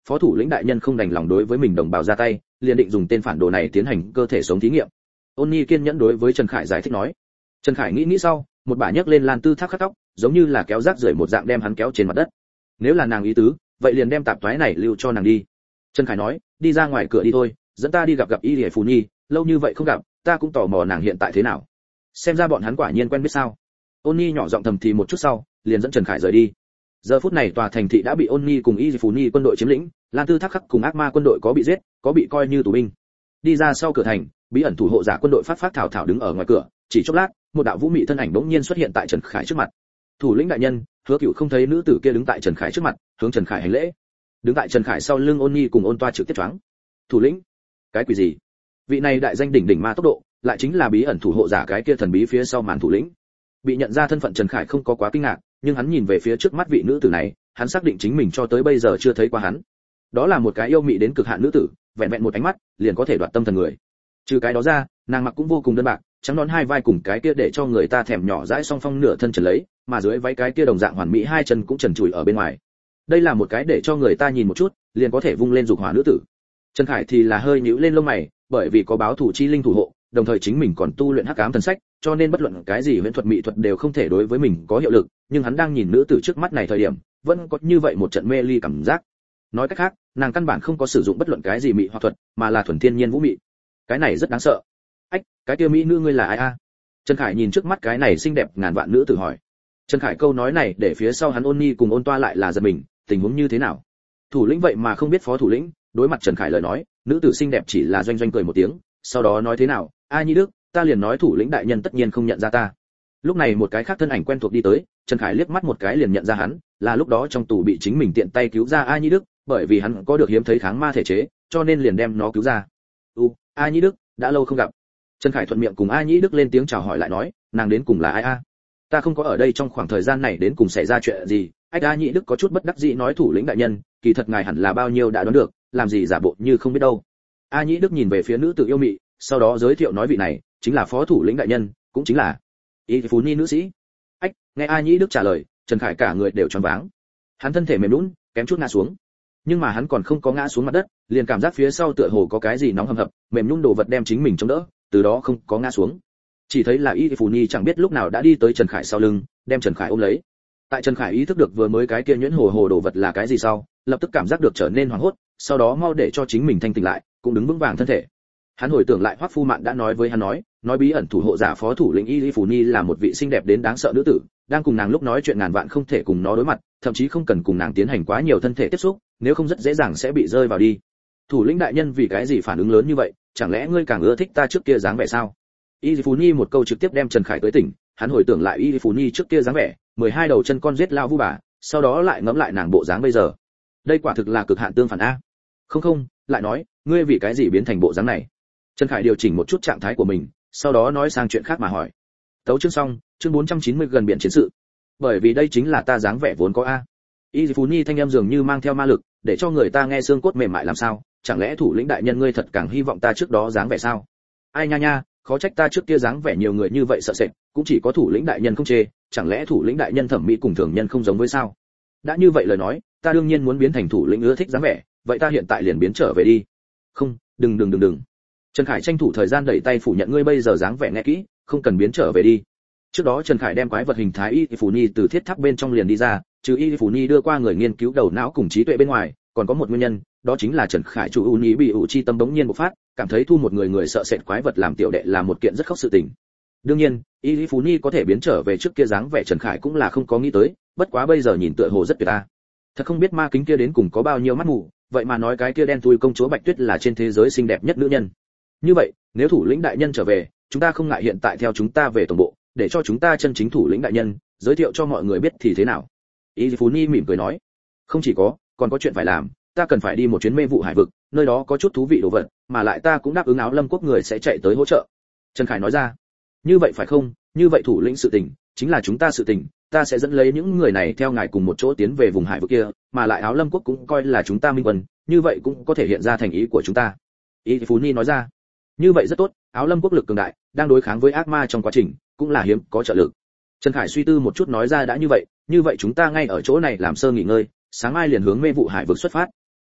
phó thủ lĩnh đại nhân không đành lòng đối với mình đồng bào ra tay, liền định dùng tên phản đồ này tiến hành cơ thể sống thí nghiệm. Ôn Nhi kiên nhẫn đối với Trần Khải giải thích nói. Trần Khải nghĩ nghĩ sau, một bà nhấc lên Lan Tư Thác khắc tóc, giống như là kéo rác rưởi một dạng đem hắn kéo trên mặt đất. Nếu là nàng ý tứ, vậy liền đem tạp toái này lưu cho nàng đi. Trần Khải nói, đi ra ngoài cửa đi thôi, dẫn ta đi gặp gặp Y Lệ Phù Nhi, lâu như vậy không gặp, ta cũng tò mò nàng hiện tại thế nào. Xem ra bọn hắn quả nhiên quen biết sao. Ôn Nhi nhỏ giọng thầm thì một chút sau, liền dẫn Trần Khải rời đi. Giờ phút này tòa thành thị đã bị Ôn Nhi cùng Y Phù Nhi quân đội chiếm lĩnh, Lan Tư Thác khắc cùng ác ma quân đội có bị giết, có bị coi như tù binh. Đi ra sau cửa thành, bí ẩn thủ hộ giả quân đội phát phát thảo thảo đứng ở ngoài cửa, chỉ chốc lát, một đạo vũ mị thân ảnh bỗng nhiên xuất hiện tại Trần Khải trước mặt. Thủ lĩnh đại nhân, Hứa Cửu không thấy nữ tử kia đứng tại Trần Khải trước mặt, hướng Trần Khải hành lễ. Đứng tại Trần Khải sau lưng Ôn Nhi cùng Ôn Toa trực tiếp choáng. Thủ lĩnh? Cái quỷ gì? Vị này đại danh đỉnh đỉnh ma tốc độ, lại chính là bí ẩn thủ hộ giả cái kia thần bí phía sau màn thủ lĩnh. Bị nhận ra thân phận Trần Khải không có quá kinh ngạc, nhưng hắn nhìn về phía trước mắt vị nữ tử này, hắn xác định chính mình cho tới bây giờ chưa thấy qua hắn. Đó là một cái yêu mị đến cực hạn nữ tử, vẹn vẹn một ánh mắt, liền có thể đoạt tâm thần người. Trừ cái đó ra, nàng mặc cũng vô cùng đơn bạc, trắng nón hai vai cùng cái kia để cho người ta thèm nhỏ dãi song phong nửa thân trần lấy, mà dưới váy cái kia đồng dạng hoàn mỹ hai chân cũng trần trụi ở bên ngoài. Đây là một cái để cho người ta nhìn một chút, liền có thể vung lên dục hỏa nữ tử. Trần Khải thì là hơi nhíu lên lông mày, bởi vì có báo thủ chi linh thủ hộ, đồng thời chính mình còn tu luyện hắc ám thần sách, cho nên bất luận cái gì huyễn thuật mỹ thuật đều không thể đối với mình có hiệu lực, nhưng hắn đang nhìn nữ tử trước mắt này thời điểm, vẫn có như vậy một trận mê ly cảm giác. Nói cách khác, nàng căn bản không có sử dụng bất luận cái gì mỹ hoặc thuật, mà là thuần thiên nhiên vũ mị. Cái này rất đáng sợ. Ách, cái kia mỹ nữ ngươi là ai a? Trần Khải nhìn trước mắt cái này xinh đẹp ngàn vạn nữ tử hỏi. Trần Khải câu nói này để phía sau hắn Ôn Nhi cùng Ôn Toa lại là giật mình, tình huống như thế nào? Thủ lĩnh vậy mà không biết phó thủ lĩnh, đối mặt Trần Khải lời nói, nữ tử xinh đẹp chỉ là doanh doanh cười một tiếng, sau đó nói thế nào, a Nhi Đức, ta liền nói thủ lĩnh đại nhân tất nhiên không nhận ra ta. Lúc này một cái khác thân ảnh quen thuộc đi tới, Trần Khải liếc mắt một cái liền nhận ra hắn, là lúc đó trong tù bị chính mình tiện tay cứu ra a Nhi Đức, bởi vì hắn có được hiếm thấy kháng ma thể chế, cho nên liền đem nó cứu ra. U, a Nhi Đức, đã lâu không gặp. Trần Khải thuận miệng cùng a Nhi Đức lên tiếng chào hỏi lại nói, nàng đến cùng là ai a? Ta không có ở đây trong khoảng thời gian này đến cùng xảy ra chuyện gì. Ách a Nhi Đức có chút bất đắc dĩ nói thủ lĩnh đại nhân, kỳ thật ngài hẳn là bao nhiêu đã đoán được, làm gì giả bộ như không biết đâu. A Nhi Đức nhìn về phía nữ tử yêu mị, sau đó giới thiệu nói vị này chính là phó thủ lĩnh đại nhân, cũng chính là Y Phú Ni nữ sĩ. Ách, nghe A Nhi Đức trả lời, Trần Khải cả người đều choáng váng. Hắn thân thể mềm nhũn, kém chút ngã xuống. Nhưng mà hắn còn không có ngã xuống mặt đất, liền cảm giác phía sau tựa hồ có cái gì nóng hầm hập, mềm nhũn đồ vật đem chính mình chống đỡ, từ đó không có ngã xuống. Chỉ thấy là Y Phú Ni chẳng biết lúc nào đã đi tới Trần Khải sau lưng, đem Trần Khải ôm lấy. Tại Trần Khải ý thức được vừa mới cái kia nhuyễn hồ hồ đồ vật là cái gì sau, lập tức cảm giác được trở nên hoảng hốt, sau đó mau để cho chính mình thanh tỉnh lại, cũng đứng vững vàng thân thể. Hắn hồi tưởng lại Hoắc Phu Mạn đã nói với hắn nói, nói bí ẩn thủ hộ giả phó thủ lĩnh Y Phù Ni là một vị xinh đẹp đến đáng sợ nữ tử, đang cùng nàng lúc nói chuyện ngàn vạn không thể cùng nó đối mặt, thậm chí không cần cùng nàng tiến hành quá nhiều thân thể tiếp xúc, nếu không rất dễ dàng sẽ bị rơi vào đi. Thủ lĩnh đại nhân vì cái gì phản ứng lớn như vậy, chẳng lẽ ngươi càng ưa thích ta trước kia dáng vẻ sao? Y Phù Ni một câu trực tiếp đem Trần Khải tới tỉnh, hắn hồi tưởng lại Y Phù Ni trước kia dáng vẻ, mười hai đầu chân con giết lao vu bà, sau đó lại ngẫm lại nàng bộ dáng bây giờ. Đây quả thực là cực hạn tương phản a. Không không, lại nói, ngươi vì cái gì biến thành bộ dáng này? Trần Khải điều chỉnh một chút trạng thái của mình, sau đó nói sang chuyện khác mà hỏi. Tấu chương xong, chương bốn trăm chín mươi gần biển chiến sự. Bởi vì đây chính là ta dáng vẻ vốn có a. Y Phú Ni thanh âm dường như mang theo ma lực, để cho người ta nghe xương cốt mềm mại làm sao, chẳng lẽ thủ lĩnh đại nhân ngươi thật càng hy vọng ta trước đó dáng vẻ sao? Ai nha nha, khó trách ta trước kia dáng vẻ nhiều người như vậy sợ sệt, cũng chỉ có thủ lĩnh đại nhân không chê, chẳng lẽ thủ lĩnh đại nhân thẩm mỹ cùng thường nhân không giống với sao? Đã như vậy lời nói, ta đương nhiên muốn biến thành thủ lĩnh ưa thích dáng vẻ, vậy ta hiện tại liền biến trở về đi. Không, đừng đừng đừng đừng. Trần Khải tranh thủ thời gian đẩy tay phủ nhận ngươi bây giờ dáng vẻ nghe kỹ, không cần biến trở về đi. Trước đó Trần Khải đem quái vật hình thái Y Phù Ni từ thiết tháp bên trong liền đi ra, trừ Y Phù Ni đưa qua người nghiên cứu đầu não cùng trí tuệ bên ngoài, còn có một nguyên nhân, đó chính là Trần Khải chủ Uni bị ủ chi tâm bỗng nhiên bộc phát, cảm thấy thu một người người sợ sệt quái vật làm tiểu đệ là một kiện rất khóc sự tình. Đương nhiên, Y Phù Ni có thể biến trở về trước kia dáng vẻ Trần Khải cũng là không có nghĩ tới, bất quá bây giờ nhìn tựa hồ rất tuyệt ta. Thật không biết ma kính kia đến cùng có bao nhiêu mắt mù, vậy mà nói cái kia đen thui công chúa Bạch Tuyết là trên thế giới xinh đẹp nhất nữ nhân. Như vậy, nếu thủ lĩnh đại nhân trở về, chúng ta không ngại hiện tại theo chúng ta về tổng bộ, để cho chúng ta chân chính thủ lĩnh đại nhân giới thiệu cho mọi người biết thì thế nào? Y Phú Ni mỉm cười nói, không chỉ có, còn có chuyện phải làm, ta cần phải đi một chuyến mê vụ hải vực, nơi đó có chút thú vị đồ vật, mà lại ta cũng đáp ứng Áo Lâm quốc người sẽ chạy tới hỗ trợ. Trần Khải nói ra, như vậy phải không? Như vậy thủ lĩnh sự tình, chính là chúng ta sự tình, ta sẽ dẫn lấy những người này theo ngài cùng một chỗ tiến về vùng hải vực kia, mà lại Áo Lâm quốc cũng coi là chúng ta minh quân, như vậy cũng có thể hiện ra thành ý của chúng ta. Y Phú Ni nói ra, như vậy rất tốt, Áo Lâm quốc lực cường đại, đang đối kháng với ác ma trong quá trình, cũng là hiếm có trợ lực. Trần Khải suy tư một chút nói ra đã như vậy, như vậy chúng ta ngay ở chỗ này làm sơ nghỉ ngơi, sáng mai liền hướng mê vụ hải vực xuất phát.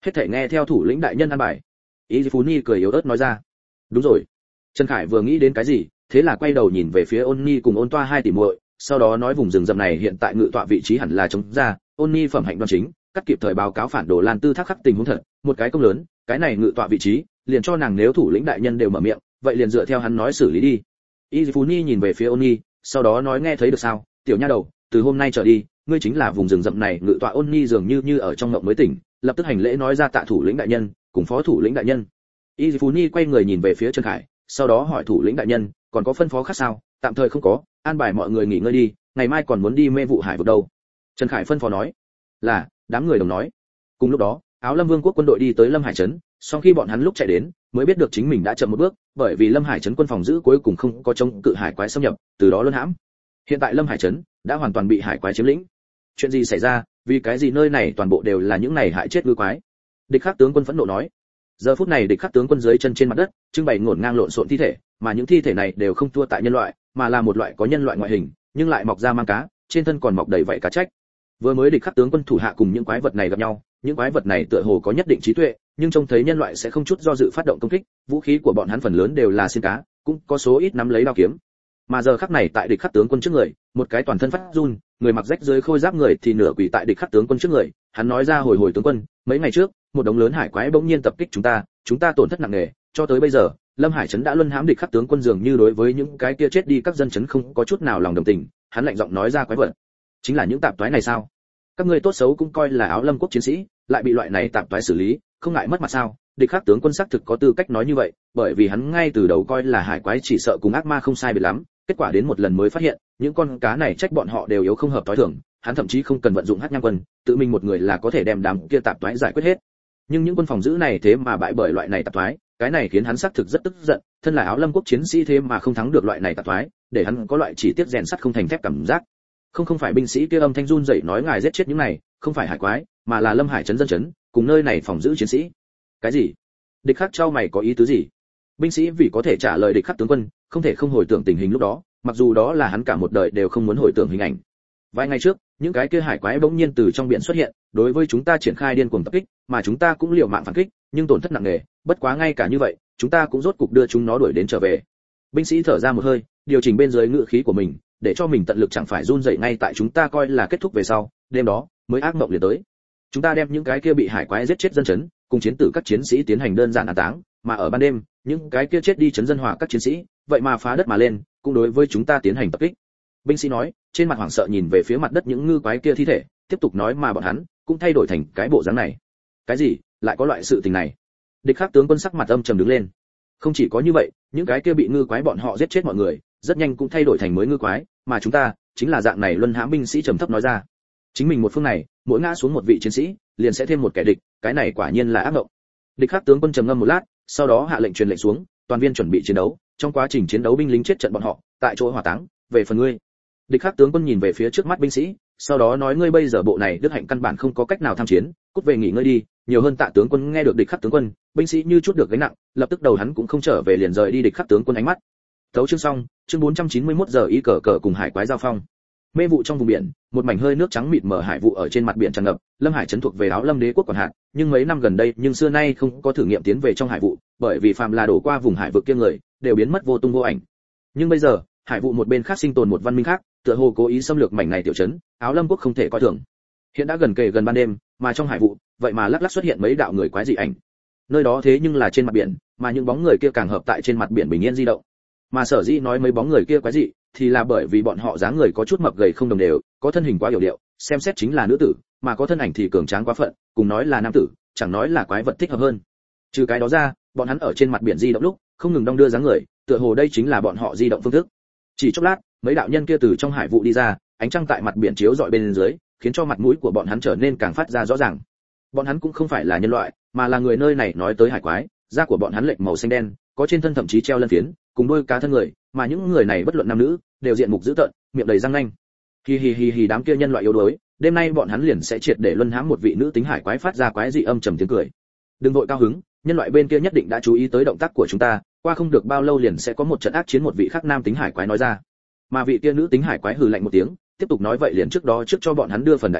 hết thảy nghe theo thủ lĩnh đại nhân an bài. Y Phú Ni cười yếu ớt nói ra. Đúng rồi. Trần Khải vừa nghĩ đến cái gì, thế là quay đầu nhìn về phía Ôn Ni cùng Ôn Toa hai tỷ muội, sau đó nói vùng rừng rậm này hiện tại ngự tọa vị trí hẳn là trống ra. Ôn Ni phẩm hạnh đoan chính, cắt kịp thời báo cáo phản đồ Lan Tư Thác khắc tình huống thật, một cái công lớn, cái này ngự tọa vị trí, liền cho nàng nếu thủ lĩnh đại nhân đều mở miệng, vậy liền dựa theo hắn nói xử lý đi. Y Phú Ni nhìn về phía Ôn Ni, sau đó nói nghe thấy được sao, tiểu nha đầu, từ hôm nay trở đi, ngươi chính là vùng rừng rậm này ngự tọa. Ôn Ni dường như như ở trong ngộng mới tỉnh, lập tức hành lễ nói ra tạ thủ lĩnh đại nhân, cùng phó thủ lĩnh đại nhân. Y Phú Ni quay người nhìn về phía Trần Khải, sau đó hỏi thủ lĩnh đại nhân, còn có phân phó khác sao? Tạm thời không có, an bài mọi người nghỉ ngơi đi, ngày mai còn muốn đi mê vụ hải vực đâu. Trần Khải phân phó nói. Là, đám người đồng nói. Cùng lúc đó, Áo Lâm Vương quốc quân đội đi tới Lâm Hải trấn, sau khi bọn hắn lúc chạy đến, mới biết được chính mình đã chậm một bước, bởi vì Lâm Hải trấn quân phòng giữ cuối cùng không có chống cự hải quái xâm nhập, từ đó luân hãm. Hiện tại Lâm Hải trấn đã hoàn toàn bị hải quái chiếm lĩnh. Chuyện gì xảy ra, vì cái gì nơi này toàn bộ đều là những này hại chết ngư quái? Địch Khắc tướng quân phẫn nộ nói. Giờ phút này Địch Khắc tướng quân dưới chân trên mặt đất, trưng bày ngổn ngang lộn xộn thi thể, mà những thi thể này đều không thua tại nhân loại, mà là một loại có nhân loại ngoại hình, nhưng lại mọc ra mang cá, trên thân còn mọc đầy vảy cá trách. Vừa mới Địch Khắc tướng quân thủ hạ cùng những quái vật này gặp nhau, những quái vật này tựa hồ có nhất định trí tuệ, nhưng trông thấy nhân loại sẽ không chút do dự phát động công kích, vũ khí của bọn hắn phần lớn đều là xiên cá, cũng có số ít nắm lấy đao kiếm. Mà giờ khắc này tại Địch Khắc tướng quân trước người, một cái toàn thân phát run, người mặc rách rưới khôi giáp người thì nửa quỳ tại Địch Khắc tướng quân trước người, hắn nói ra hồi hồi tướng quân, mấy ngày trước, một đống lớn hải quái bỗng nhiên tập kích chúng ta, chúng ta tổn thất nặng nề, cho tới bây giờ, Lâm Hải trấn đã luân hãm. Địch Khắc tướng quân dường như đối với những cái kia chết đi các dân trấn không có chút nào lòng đồng tình, hắn lạnh giọng nói ra quái vật, chính là những tạp toái này sao? Các ngươi tốt xấu cũng coi là Áo Lâm quốc chiến sĩ, lại bị loại này tạp toái xử lý, không ngại mất mặt sao? Địch Khắc tướng quân xác thực có tư cách nói như vậy, bởi vì hắn ngay từ đầu coi là hải quái chỉ sợ cùng ác ma không sai biệt lắm, kết quả đến một lần mới phát hiện, những con cá này trách bọn họ đều yếu không hợp tối thường, hắn thậm chí không cần vận dụng hắc nham quân, tự mình một người là có thể đem đám kia tạp toái giải quyết hết. Nhưng những quân phòng giữ này thế mà bại bởi loại này tạp toái, cái này khiến hắn xác thực rất tức giận, thân là Áo Lâm quốc chiến sĩ thế mà không thắng được loại này tạp toái, để hắn có loại chỉ tiếc rèn sắt không thành thép cảm giác. Không không phải binh sĩ kia âm thanh run rẩy nói ngài giết chết những này, không phải hải quái, mà là Lâm Hải trấn dân trấn, cùng nơi này phòng giữ chiến sĩ. Cái gì? Địch Khắc trao mày có ý tứ gì? Binh sĩ vì có thể trả lời Địch Khắc tướng quân, không thể không hồi tưởng tình hình lúc đó, mặc dù đó là hắn cả một đời đều không muốn hồi tưởng hình ảnh. Vài ngày trước, những cái kia hải quái bỗng nhiên từ trong biển xuất hiện, đối với chúng ta triển khai điên cuồng tập kích, mà chúng ta cũng liều mạng phản kích, nhưng tổn thất nặng nề, bất quá ngay cả như vậy, chúng ta cũng rốt cục đưa chúng nó đuổi đến trở về. Binh sĩ thở ra một hơi, điều chỉnh bên dưới ngữ khí của mình, để cho mình tận lực chẳng phải run rẩy ngay tại chúng ta coi là kết thúc về sau, đêm đó mới ác mộng liền tới. Chúng ta đem những cái kia bị hải quái giết chết dân trấn, cùng chiến tử các chiến sĩ tiến hành đơn giản an táng, mà ở ban đêm, những cái kia chết đi trấn dân hòa các chiến sĩ, vậy mà phá đất mà lên, cũng đối với chúng ta tiến hành tập kích. Binh sĩ nói, trên mặt hoảng sợ nhìn về phía mặt đất những ngư quái kia thi thể, tiếp tục nói mà bọn hắn cũng thay đổi thành cái bộ dáng này. Cái gì? Lại có loại sự tình này? Địch Khắc tướng quân sắc mặt âm trầm đứng lên. Không chỉ có như vậy, những cái kia bị ngư quái bọn họ giết chết mọi người, rất nhanh cũng thay đổi thành mới ngư quái, mà chúng ta chính là dạng này luân hãm. Binh sĩ trầm thấp nói ra. Chính mình một phương này, mỗi ngã xuống một vị chiến sĩ, liền sẽ thêm một kẻ địch, cái này quả nhiên là ác mộng. Địch Khắc tướng quân trầm ngâm một lát, sau đó hạ lệnh truyền lệnh xuống, toàn viên chuẩn bị chiến đấu, trong quá trình chiến đấu binh lính chết trận bọn họ, tại chỗ hỏa táng, về phần ngươi. Địch Khắc tướng quân nhìn về phía trước mắt binh sĩ, sau đó nói ngươi bây giờ bộ này đức hạnh căn bản không có cách nào tham chiến, cút về nghỉ ngơi đi. Nhiều hơn Tạ tướng quân nghe được Địch Khắc tướng quân, binh sĩ như chút được gánh nặng, lập tức đầu hắn cũng không trở về liền rời đi. Địch Khắc tướng quân ánh mắt. Tấu chương xong, chương bốn trăm chín mươi mốt giờ y cờ cờ cùng hải quái giao phong. Mê vụ trong vùng biển, một mảnh hơi nước trắng mịt mờ hải vụ ở trên mặt biển tràn ngập. Lâm Hải trấn thuộc về Áo Lâm đế quốc quản hạt, nhưng mấy năm gần đây nhưng xưa nay không có thử nghiệm tiến về trong hải vụ, bởi vì phàm là đổ qua vùng hải vực kia người đều biến mất vô tung vô ảnh. Nhưng bây giờ, hải vụ một bên khác sinh tồn một văn minh khác, tựa hồ cố ý xâm lược mảnh này tiểu trấn, Áo Lâm quốc không thể coi thường. Hiện đã gần kề gần ban đêm, mà trong hải vụ, vậy mà lắc lắc xuất hiện mấy đạo người quái dị ảnh. Nơi đó thế nhưng là trên mặt biển, mà những bóng người kia càng hợp tại trên mặt biển bình yên di động. Mà sở dĩ nói mấy bóng người kia quái dị, thì là bởi vì bọn họ dáng người có chút mập gầy không đồng đều, có thân hình quá yểu điệu, xem xét chính là nữ tử, mà có thân ảnh thì cường tráng quá phận, cùng nói là nam tử, chẳng nói là quái vật thích hợp hơn. Trừ cái đó ra, bọn hắn ở trên mặt biển di động lúc, không ngừng đong đưa dáng người, tựa hồ đây chính là bọn họ di động phương thức. Chỉ chốc lát, mấy đạo nhân kia từ trong hải vụ đi ra, ánh trăng tại mặt biển chiếu rọi bên dưới, khiến cho mặt mũi của bọn hắn trở nên càng phát ra rõ ràng. Bọn hắn cũng không phải là nhân loại, mà là người nơi này nói tới hải quái, da của bọn hắn lệch màu xanh đen, có trên thân thậm chí treo lân phiến, cùng đôi cá thân người, mà những người này bất luận nam nữ, đều diện mục dữ tợn, miệng đầy răng nanh. Hi hi hi hi, đám kia nhân loại yếu đuối, đêm nay bọn hắn liền sẽ triệt để luân hãm một vị nữ tính hải quái, phát ra quái dị âm trầm tiếng cười. Đừng vội cao hứng, nhân loại bên kia nhất định đã chú ý tới động tác của chúng ta, qua không được bao lâu liền sẽ có một trận ác chiến. Một vị khác nam tính hải quái nói ra. Mà vị kia nữ tính hải quái hừ lạnh một tiếng, tiếp tục nói vậy liền trước đó trước cho bọn hắn đưa phần đại lễ,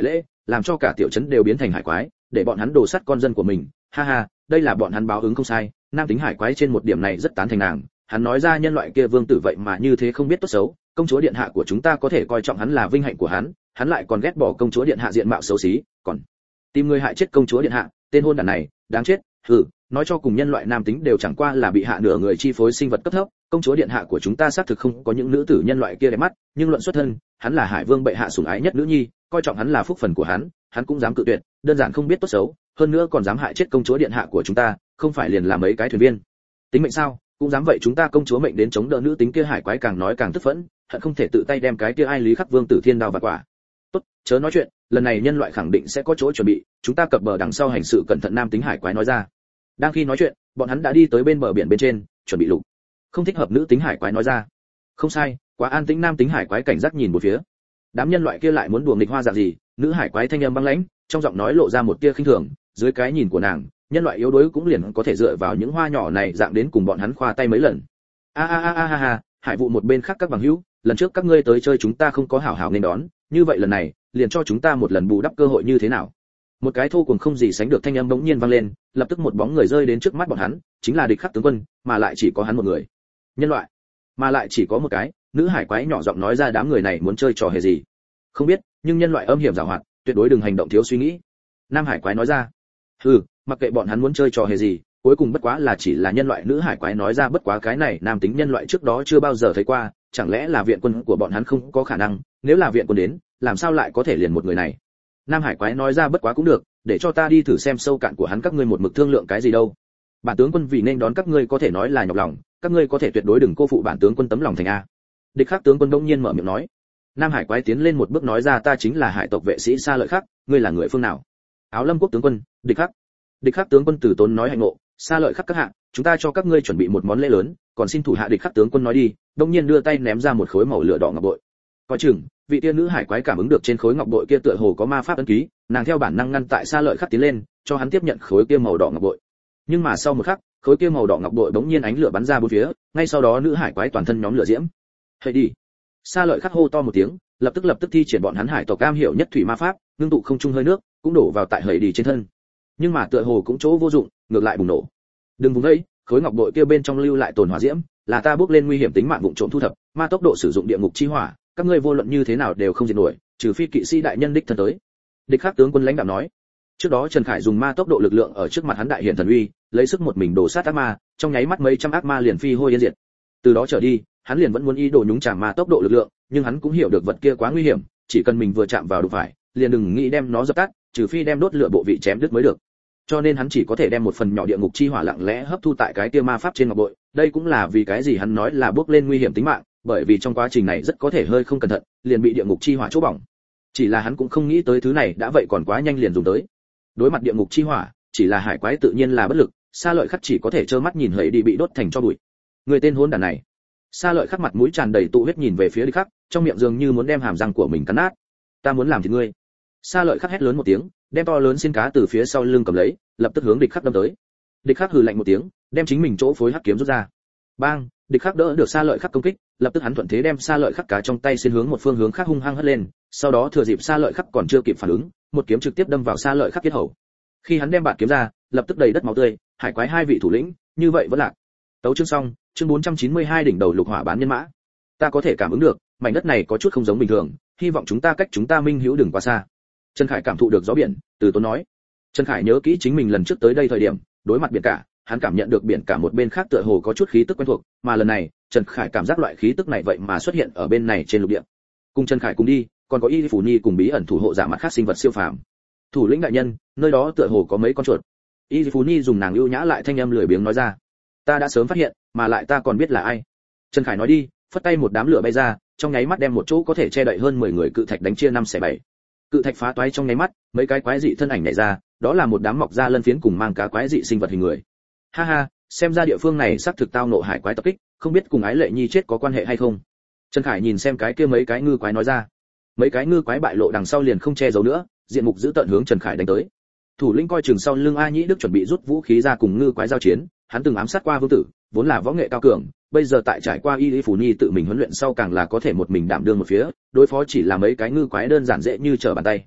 làm cho cả tiểu trấn đều biến thành hải quái, để bọn hắn đồ sát con dân của mình. Ha ha, đây là bọn hắn báo ứng không sai. Nam tính hải quái trên một điểm này rất tán thành nàng, hắn nói ra nhân loại kia vương tử vậy mà như thế không biết tốt xấu, công chúa điện hạ của chúng ta có thể coi trọng hắn là vinh hạnh của hắn, hắn lại còn ghét bỏ công chúa điện hạ diện mạo xấu xí, còn tìm người hại chết công chúa điện hạ, tên hôn đản này, đáng chết. Hừ, nói cho cùng nhân loại nam tính đều chẳng qua là bị hạ nửa người chi phối sinh vật cấp thấp, công chúa điện hạ của chúng ta xác thực không có những nữ tử nhân loại kia đẹp mắt, nhưng luận xuất thân, hắn là hải vương bệ hạ sủng ái nhất nữ nhi, coi trọng hắn là phúc phần của hắn, hắn cũng dám cự tuyệt, đơn giản không biết tốt xấu, hơn nữa còn dám hại chết công chúa điện hạ của chúng ta, không phải liền là mấy cái thuyền viên tính mệnh sao, cũng dám vậy chúng ta công chúa mệnh đến chống đỡ nữ tính kia hải quái càng nói càng tức phẫn, hận không thể tự tay đem cái kia ai lý khắc vương tử thiên đao và quả. Tốt, chớ nói chuyện, lần này nhân loại khẳng định sẽ có chỗ chuẩn bị, chúng ta cập bờ đằng sau hành sự cẩn thận. Nam tính hải quái nói ra. Đang khi nói chuyện, bọn hắn đã đi tới bên bờ biển bên trên, chuẩn bị lục. Không thích hợp. Nữ tính hải quái nói ra. Không sai, quá an tĩnh. Nam tính hải quái cảnh giác nhìn một phía. Đám nhân loại kia lại muốn đùa nghịch hoa dạng gì? Nữ hải quái thanh âm băng lãnh, trong giọng nói lộ ra một tia khinh thường, dưới cái nhìn của nàng, nhân loại yếu đuối cũng liền có thể dựa vào những hoa nhỏ này dạng đến cùng bọn hắn khoa tay mấy lần. A a a a ha ha, hải vụ một bên khác các bằng hữu, lần trước các ngươi tới chơi chúng ta không có hảo hảo nên đón, như vậy lần này, liền cho chúng ta một lần bù đắp cơ hội như thế nào? Một cái thô cuồng không gì sánh được thanh âm bỗng nhiên vang lên, lập tức một bóng người rơi đến trước mắt bọn hắn, chính là địch khắc tướng quân, mà lại chỉ có hắn một người. Nhân loại, mà lại chỉ có một cái. Nữ hải quái nhỏ giọng nói ra. Đám người này muốn chơi trò hề gì? Không biết, nhưng nhân loại âm hiểm giàu hoạt, tuyệt đối đừng hành động thiếu suy nghĩ. Nam hải quái nói ra. Hừ, mặc kệ bọn hắn muốn chơi trò hề gì, cuối cùng bất quá là chỉ là nhân loại. Nữ hải quái nói ra. Bất quá cái này nam tính nhân loại trước đó chưa bao giờ thấy qua, chẳng lẽ là viện quân của bọn hắn không có khả năng, nếu là viện quân đến, làm sao lại có thể liền một người này? Nam hải quái nói ra. Bất quá cũng được, để cho ta đi thử xem sâu cạn của hắn các ngươi một mực thương lượng cái gì đâu. Bản tướng quân vì nên đón các ngươi có thể nói là nhọc lòng, các ngươi có thể tuyệt đối đừng cô phụ bản tướng quân tấm lòng thành a. Địch khắc tướng quân đông nhiên mở miệng nói. Nam hải quái tiến lên một bước nói ra. Ta chính là hải tộc vệ sĩ Sa Lợi Khắc, ngươi là người phương nào? Áo Lâm quốc tướng quân, Địch khắc. Địch khắc tướng quân từ tốn nói hạnh ngộ. Sa Lợi Khắc các hạ, chúng ta cho các ngươi chuẩn bị một món lễ lớn, còn xin thủ hạ. Địch khắc tướng quân nói đi, đông nhiên đưa tay ném ra một khối màu lửa đỏ ngọc bội. Coi chừng, vị tiên nữ hải quái cảm ứng được trên khối ngọc bội kia tựa hồ có ma pháp ấn ký, nàng theo bản năng ngăn tại Sa Lợi Khắc tiến lên, cho hắn tiếp nhận khối kia màu đỏ ngọc bội. Nhưng mà sau một khắc, khối kia màu đỏ ngọc bội bỗng nhiên ánh lửa bắn ra bốn phía, ngay sau đó nữ hải quái toàn thân nhóm lửa diễm. "Hãy đi!" Sa Lợi Khắc hô to một tiếng, lập tức lập tức thi triển bọn hắn hải tộc cam hiểu nhất thủy ma pháp, ngưng tụ không trung hơi nước, cũng đổ vào tại hầy đi trên thân. Nhưng mà tựa hồ cũng chỗ vô dụng, ngược lại bùng nổ. Đừng vùng đấy, khối ngọc bội kia bên trong lưu lại tồn hỏa diễm, là ta bước lên nguy hiểm tính mạng vụng trộm thu thập, ma tốc độ sử dụng địa ngục chi hỏa, các ngươi vô luận như thế nào đều không diệt nổi, trừ phi kỵ sĩ đại nhân đích thân tới. Địch khắc tướng quân lãnh đạo nói. Trước đó Trần Khải dùng ma tốc độ lực lượng ở trước mặt hắn đại hiện thần uy, lấy sức một mình đổ sát ác ma, trong nháy mắt mấy trăm ác ma liền phi hôi yên diệt. Từ đó trở đi, hắn liền vẫn muốn ý đồ nhúng chàm ma tốc độ lực lượng, nhưng hắn cũng hiểu được vật kia quá nguy hiểm, chỉ cần mình vừa chạm vào đụng phải, liền đừng nghĩ đem nó dập tắt, trừ phi đem đốt lửa bộ vị chém đứt mới được. Cho nên hắn chỉ có thể đem một phần nhỏ địa ngục chi hỏa lặng lẽ hấp thu tại cái kia ma pháp trên ngọc bội, đây cũng là vì cái gì hắn nói là bước lên nguy hiểm tính mạng, bởi vì trong quá trình này rất có thể hơi không cẩn thận, liền bị địa ngục chi hỏa chỗ bỏng. Chỉ là hắn cũng không nghĩ tới thứ này đã vậy còn quá nhanh liền dùng tới. Đối mặt địa ngục chi hỏa, chỉ là hải quái tự nhiên là bất lực, Sa Lợi Khắc chỉ có thể trơ mắt nhìn hầy đi bị đốt thành tro bụi. Người tên hỗn đản này. Sa Lợi Khắc mặt mũi tràn đầy tụ huyết nhìn về phía Địch Khắc, trong miệng dường như muốn đem hàm răng của mình cắn nát. Ta muốn làm thịt ngươi. Sa Lợi Khắc hét lớn một tiếng, đem to lớn xiên cá từ phía sau lưng cầm lấy, lập tức hướng Địch Khắc đâm tới. Địch Khắc hừ lạnh một tiếng, đem chính mình chỗ phối hắc kiếm rút ra. Bang, Địch Khắc đỡ được Sa Lợi Khắc công kích, lập tức hắn thuận thế đem Sa Lợi Khắc cá trong tay xiên hướng một phương hướng khác hung hăng hất lên, sau đó thừa dịp Sa Lợi Khắc còn chưa kịp phản ứng, một kiếm trực tiếp đâm vào Sa Lợi Khắc yết hầu. Khi hắn đem bạt kiếm ra, lập tức đầy đất máu tươi, hải quái hai vị thủ lĩnh, như vậy vẫn lạc. Tấu chương xong, chương bốn trăm chín mươi hai đỉnh đầu lục hỏa bán nhân mã. Ta có thể cảm ứng được, mảnh đất này có chút không giống bình thường, hy vọng chúng ta cách chúng ta minh hữu đừng quá xa. Trần Khải cảm thụ được gió biển, từ tốn nói. Trần Khải nhớ kỹ chính mình lần trước tới đây thời điểm, đối mặt biển cả, hắn cảm nhận được biển cả một bên khác tựa hồ có chút khí tức quen thuộc, mà lần này, Trần Khải cảm giác loại khí tức này vậy mà xuất hiện ở bên này trên lục địa. Cùng Trần Khải cùng đi, còn có Y Phủ Nhi cùng bí ẩn thủ hộ giả mặt khác sinh vật siêu phàm. Thủ lĩnh đại nhân, nơi đó tựa hồ có mấy con chuột. Y Phủ Nhi dùng nàng ưu nhã lại thanh âm lười biếng nói ra. Ta đã sớm phát hiện, mà lại ta còn biết là ai. Trần Khải nói đi, phất tay một đám lửa bay ra, trong nháy mắt đem một chỗ có thể che đậy hơn mười người cự thạch đánh chia năm xẻ bảy. Cự thạch phá toái trong nháy mắt, mấy cái quái dị thân ảnh nhảy ra, đó là một đám mọc ra lân phiến cùng mang cá quái dị sinh vật hình người. Ha ha, xem ra địa phương này xác thực tao nộ hải quái tập kích, không biết cùng Ái Lệ Nhi chết có quan hệ hay không. Trần Khải nhìn xem cái kia mấy cái ngư quái nói ra. Mấy cái ngư quái bại lộ đằng sau liền không che giấu nữa, diện mục giữ tận hướng Trần Khải đánh tới. Thủ lĩnh coi chừng sau lưng A Nhĩ Đức chuẩn bị rút vũ khí ra cùng ngư quái giao chiến, hắn từng ám sát qua vương tử, vốn là võ nghệ cao cường, bây giờ tại trải qua Y Lý Phủ Nhi tự mình huấn luyện sau càng là có thể một mình đảm đương một phía, đối phó chỉ là mấy cái ngư quái đơn giản dễ như trở bàn tay.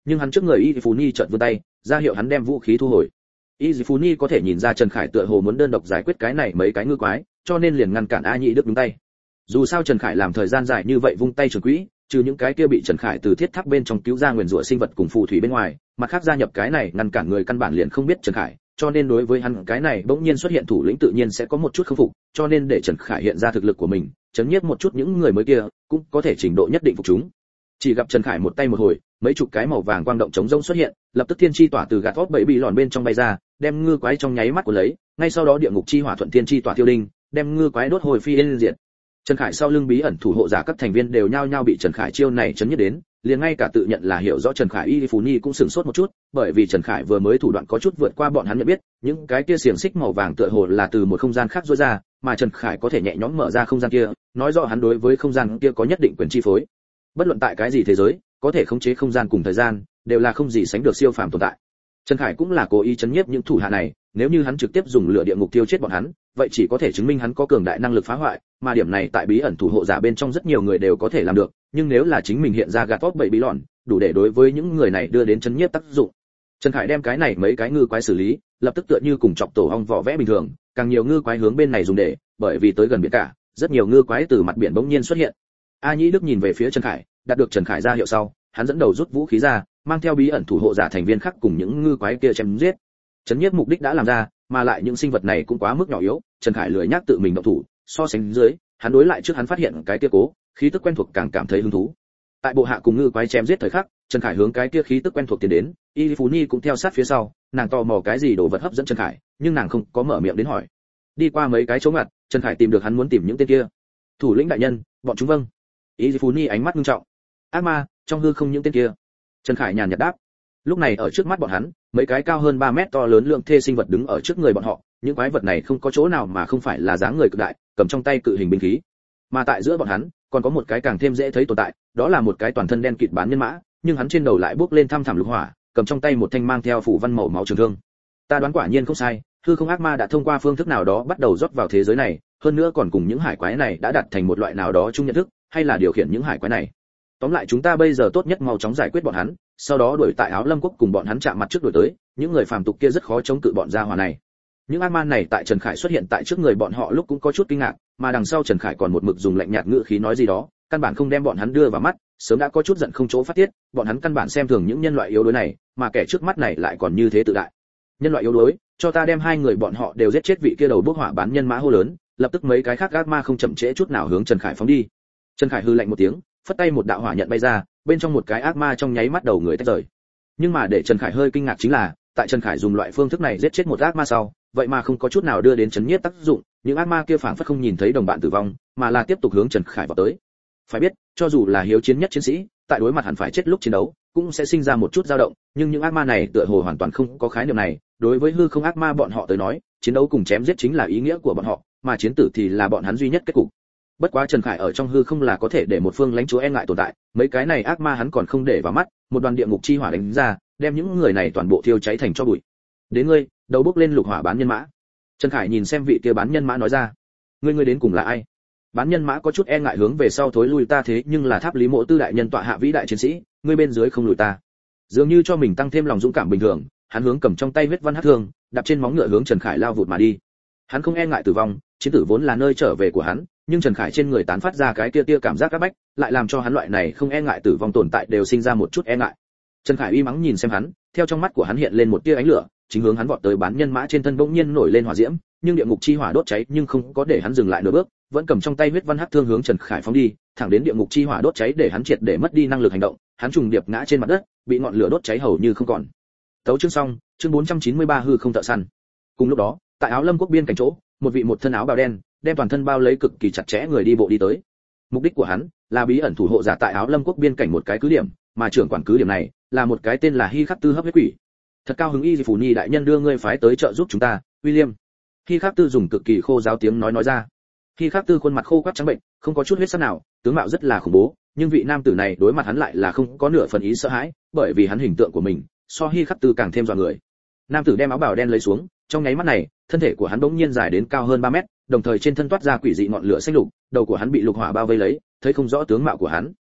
nhưng hắn trước người y phú ni chợt vươn tay ra hiệu hắn đem vũ khí thu hồi. Y phú ni có thể nhìn ra Trần Khải tựa hồ muốn đơn độc giải quyết cái này mấy cái ngư quái, cho nên liền ngăn cản A Nhĩ Đức đúng tay. Dù sao Trần Khải làm thời gian dài như vậy vung tay trường quỹ, trừ những cái kia bị Trần Khải từ thiết tháp bên trong cứu ra nguyền rủa sinh vật cùng phù thủy bên ngoài, mặt khác gia nhập cái này ngăn cản người căn bản liền không biết Trần Khải, cho nên đối với hắn cái này bỗng nhiên xuất hiện thủ lĩnh tự nhiên sẽ có một chút khâm phục, cho nên để Trần Khải hiện ra thực lực của mình, chấn nhiếp một chút những người mới kia, cũng có thể trình độ nhất định phục chúng. Chỉ gặp Trần Khải một tay một hồi, mấy chục cái màu vàng quang động chống rông xuất hiện, lập tức thiên chi tỏa từ gạt vót bẫy bị lòn bên trong bay ra, đem ngư quái trong nháy mắt của lấy, ngay sau đó địa ngục chi hỏa thuận thiên chi tỏa tiêu đinh, đem ngư quái đốt hồi phi yên diệt. Trần Khải sau lưng bí ẩn thủ hộ giả các thành viên đều nhao nhao bị Trần Khải chiêu này chấn nhất đến, liền ngay cả tự nhận là hiểu rõ Trần Khải Y Phú Nhi cũng sửng sốt một chút, bởi vì Trần Khải vừa mới thủ đoạn có chút vượt qua bọn hắn nhận biết, những cái kia xiềng xích màu vàng tựa hồ là từ một không gian khác rũa ra, mà Trần Khải có thể nhẹ nhõm mở ra không gian kia, nói rõ hắn đối với không gian kia có nhất định quyền chi phối. Bất luận tại cái gì thế giới, có thể khống chế không gian cùng thời gian, đều là không gì sánh được siêu phàm tồn tại. Trần Khải cũng là cố ý chấn nhiếp những thủ hạ này, nếu như hắn trực tiếp dùng lửa địa ngục tiêu chết bọn hắn, vậy chỉ có thể chứng minh hắn có cường đại năng lực phá hoại, mà điểm này tại bí ẩn thủ hộ giả bên trong rất nhiều người đều có thể làm được, nhưng nếu là chính mình hiện ra gạt top bảy bí lọn, đủ để đối với những người này đưa đến chấn nhiếp tác dụng. Trần Khải đem cái này mấy cái ngư quái xử lý, lập tức tựa như cùng chọc tổ ong vỏ vẽ bình thường, càng nhiều ngư quái hướng bên này dùng để, bởi vì tới gần biển cả, rất nhiều ngư quái từ mặt biển bỗng nhiên xuất hiện. A Nhĩ Đức nhìn về phía Trần Khải, đạt được Trần Khải ra hiệu sau, hắn dẫn đầu rút vũ khí ra, mang theo bí ẩn thủ hộ giả thành viên khác cùng những ngư quái kia chém giết. Chấn nhiếp mục đích đã làm ra, mà lại những sinh vật này cũng quá mức nhỏ yếu, Trần Khải lười nhác tự mình động thủ, so sánh dưới, hắn đối lại trước hắn phát hiện cái kia cố, khí tức quen thuộc càng cảm thấy hứng thú. Tại bộ hạ cùng ngư quái chém giết thời khắc, Trần Khải hướng cái kia khí tức quen thuộc tiến đến, Y Phú Nhi cũng theo sát phía sau, nàng tò mò cái gì đồ vật hấp dẫn Trần Khải, nhưng nàng không có mở miệng đến hỏi. Đi qua mấy cái chỗ ngặt, Trần Khải tìm được hắn muốn tìm những tên kia. Thủ lĩnh đại nhân, bọn chúng vâng. Y Phú Nhi ánh mắt nghiêm trọng. Ác ma, trong hư không những tên kia. Trần Khải nhàn nhạt đáp. Lúc này ở trước mắt bọn hắn, mấy cái cao hơn ba mét to lớn lượng thê sinh vật đứng ở trước người bọn họ, những quái vật này không có chỗ nào mà không phải là dáng người cực đại, cầm trong tay cự hình binh khí. Mà tại giữa bọn hắn, còn có một cái càng thêm dễ thấy tồn tại, đó là một cái toàn thân đen kịt bán nhân mã, nhưng hắn trên đầu lại bước lên thăm thẳm lục hỏa, cầm trong tay một thanh mang theo phủ văn màu máu trường thương. Ta đoán quả nhiên không sai, hư không ác ma đã thông qua phương thức nào đó bắt đầu rót vào thế giới này, hơn nữa còn cùng những hải quái này đã đạt thành một loại nào đó chung nhận thức, hay là điều khiển những hải quái này. Tóm lại chúng ta bây giờ tốt nhất mau chóng giải quyết bọn hắn, sau đó đuổi tại Áo Lâm quốc cùng bọn hắn chạm mặt trước đuổi tới, những người phàm tục kia rất khó chống cự bọn gia hỏa này. Những ác ma này tại Trần Khải xuất hiện tại trước người bọn họ lúc cũng có chút kinh ngạc, mà đằng sau Trần Khải còn một mực dùng lạnh nhạt ngữ khí nói gì đó, căn bản không đem bọn hắn đưa vào mắt, sớm đã có chút giận không chỗ phát tiết, bọn hắn căn bản xem thường những nhân loại yếu đuối này, mà kẻ trước mắt này lại còn như thế tự đại. Nhân loại yếu đuối, cho ta đem hai người bọn họ đều giết chết vị kia đầu bốc hỏa bán nhân mã hô lớn, lập tức mấy cái khác ác ma không chậm trễ chút nào hướng Trần Khải phóng đi. Trần Khải hư lạnh một tiếng, phất tay một đạo hỏa nhận bay ra, bên trong một cái ác ma trong nháy mắt đầu người tách rời. Nhưng mà để Trần Khải hơi kinh ngạc chính là, tại Trần Khải dùng loại phương thức này giết chết một ác ma sau, vậy mà không có chút nào đưa đến chấn nhiếp tác dụng, những ác ma kia phảng phất không nhìn thấy đồng bạn tử vong, mà là tiếp tục hướng Trần Khải vào tới. Phải biết, cho dù là hiếu chiến nhất chiến sĩ, tại đối mặt hẳn phải chết lúc chiến đấu, cũng sẽ sinh ra một chút dao động, nhưng những ác ma này tựa hồ hoàn toàn không có khái niệm này, đối với hư không ác ma bọn họ tới nói, chiến đấu cùng chém giết chính là ý nghĩa của bọn họ, mà chiến tử thì là bọn hắn duy nhất kết cục. Bất quá Trần Khải ở trong hư không là có thể để một phương lãnh chúa e ngại tồn tại, mấy cái này ác ma hắn còn không để vào mắt, một đoàn địa ngục chi hỏa đánh ra, đem những người này toàn bộ thiêu cháy thành tro bụi. Đến ngươi, đầu bốc lên lục hỏa bán nhân mã. Trần Khải nhìn xem vị kia bán nhân mã nói ra, ngươi ngươi đến cùng là ai? Bán nhân mã có chút e ngại hướng về sau thối lui, ta thế nhưng là Tháp Lý Mộ Tư đại nhân tọa hạ vĩ đại chiến sĩ, ngươi bên dưới không lùi ta. Dường như cho mình tăng thêm lòng dũng cảm bình thường, hắn hướng cầm trong tay huyết văn hắc thương, đạp trên móng ngựa hướng Trần Khải lao vụt mà đi. Hắn không e ngại tử vong, chiến tử vốn là nơi trở về của hắn, nhưng Trần Khải trên người tán phát ra cái kia tia cảm giác áp bách, lại làm cho hắn loại này không e ngại tử vong tồn tại đều sinh ra một chút e ngại. Trần Khải uy mắng nhìn xem hắn, theo trong mắt của hắn hiện lên một tia ánh lửa, chính hướng hắn vọt tới bán nhân mã trên thân bỗng nhiên nổi lên hỏa diễm, nhưng địa ngục chi hỏa đốt cháy nhưng không có để hắn dừng lại nửa bước, vẫn cầm trong tay huyết văn hắc thương hướng Trần Khải phóng đi, thẳng đến địa ngục chi hỏa đốt cháy để hắn triệt để mất đi năng lực hành động, hắn trùng điệp ngã trên mặt đất, bị ngọn lửa đốt cháy hầu như không còn. Tấu chương xong, chương bốn trăm chín mươi ba hư không thợ săn. Cùng lúc đó, tại Áo Lâm quốc biên cảnh chỗ, một vị một thân áo bào đen, đem toàn thân bao lấy cực kỳ chặt chẽ người đi bộ đi tới. Mục đích của hắn là bí ẩn thủ hộ giả tại Áo Lâm quốc biên cảnh một cái cứ điểm, mà trưởng quản cứ điểm này là một cái tên là Hy Khắc Tư hấp huyết quỷ. Thật cao hứng Y Phù Nhi đại nhân đưa ngươi phái tới trợ giúp chúng ta, William. Hy Khắc Tư dùng cực kỳ khô giáo tiếng nói nói ra. Hy Khắc Tư khuôn mặt khô quắt trắng bệnh, không có chút huyết sắc nào, tướng mạo rất là khủng bố, nhưng vị nam tử này đối mặt hắn lại là không có nửa phần ý sợ hãi, bởi vì hắn hình tượng của mình so Hy Khắc Tư càng thêm dọa người. Nam tử đem áo bào đen lấy xuống, trong nháy mắt này, thân thể của hắn bỗng nhiên dài đến cao hơn ba mét, đồng thời trên thân toát ra quỷ dị ngọn lửa xanh lục, đầu của hắn bị lục hỏa bao vây lấy, thấy không rõ tướng mạo của hắn.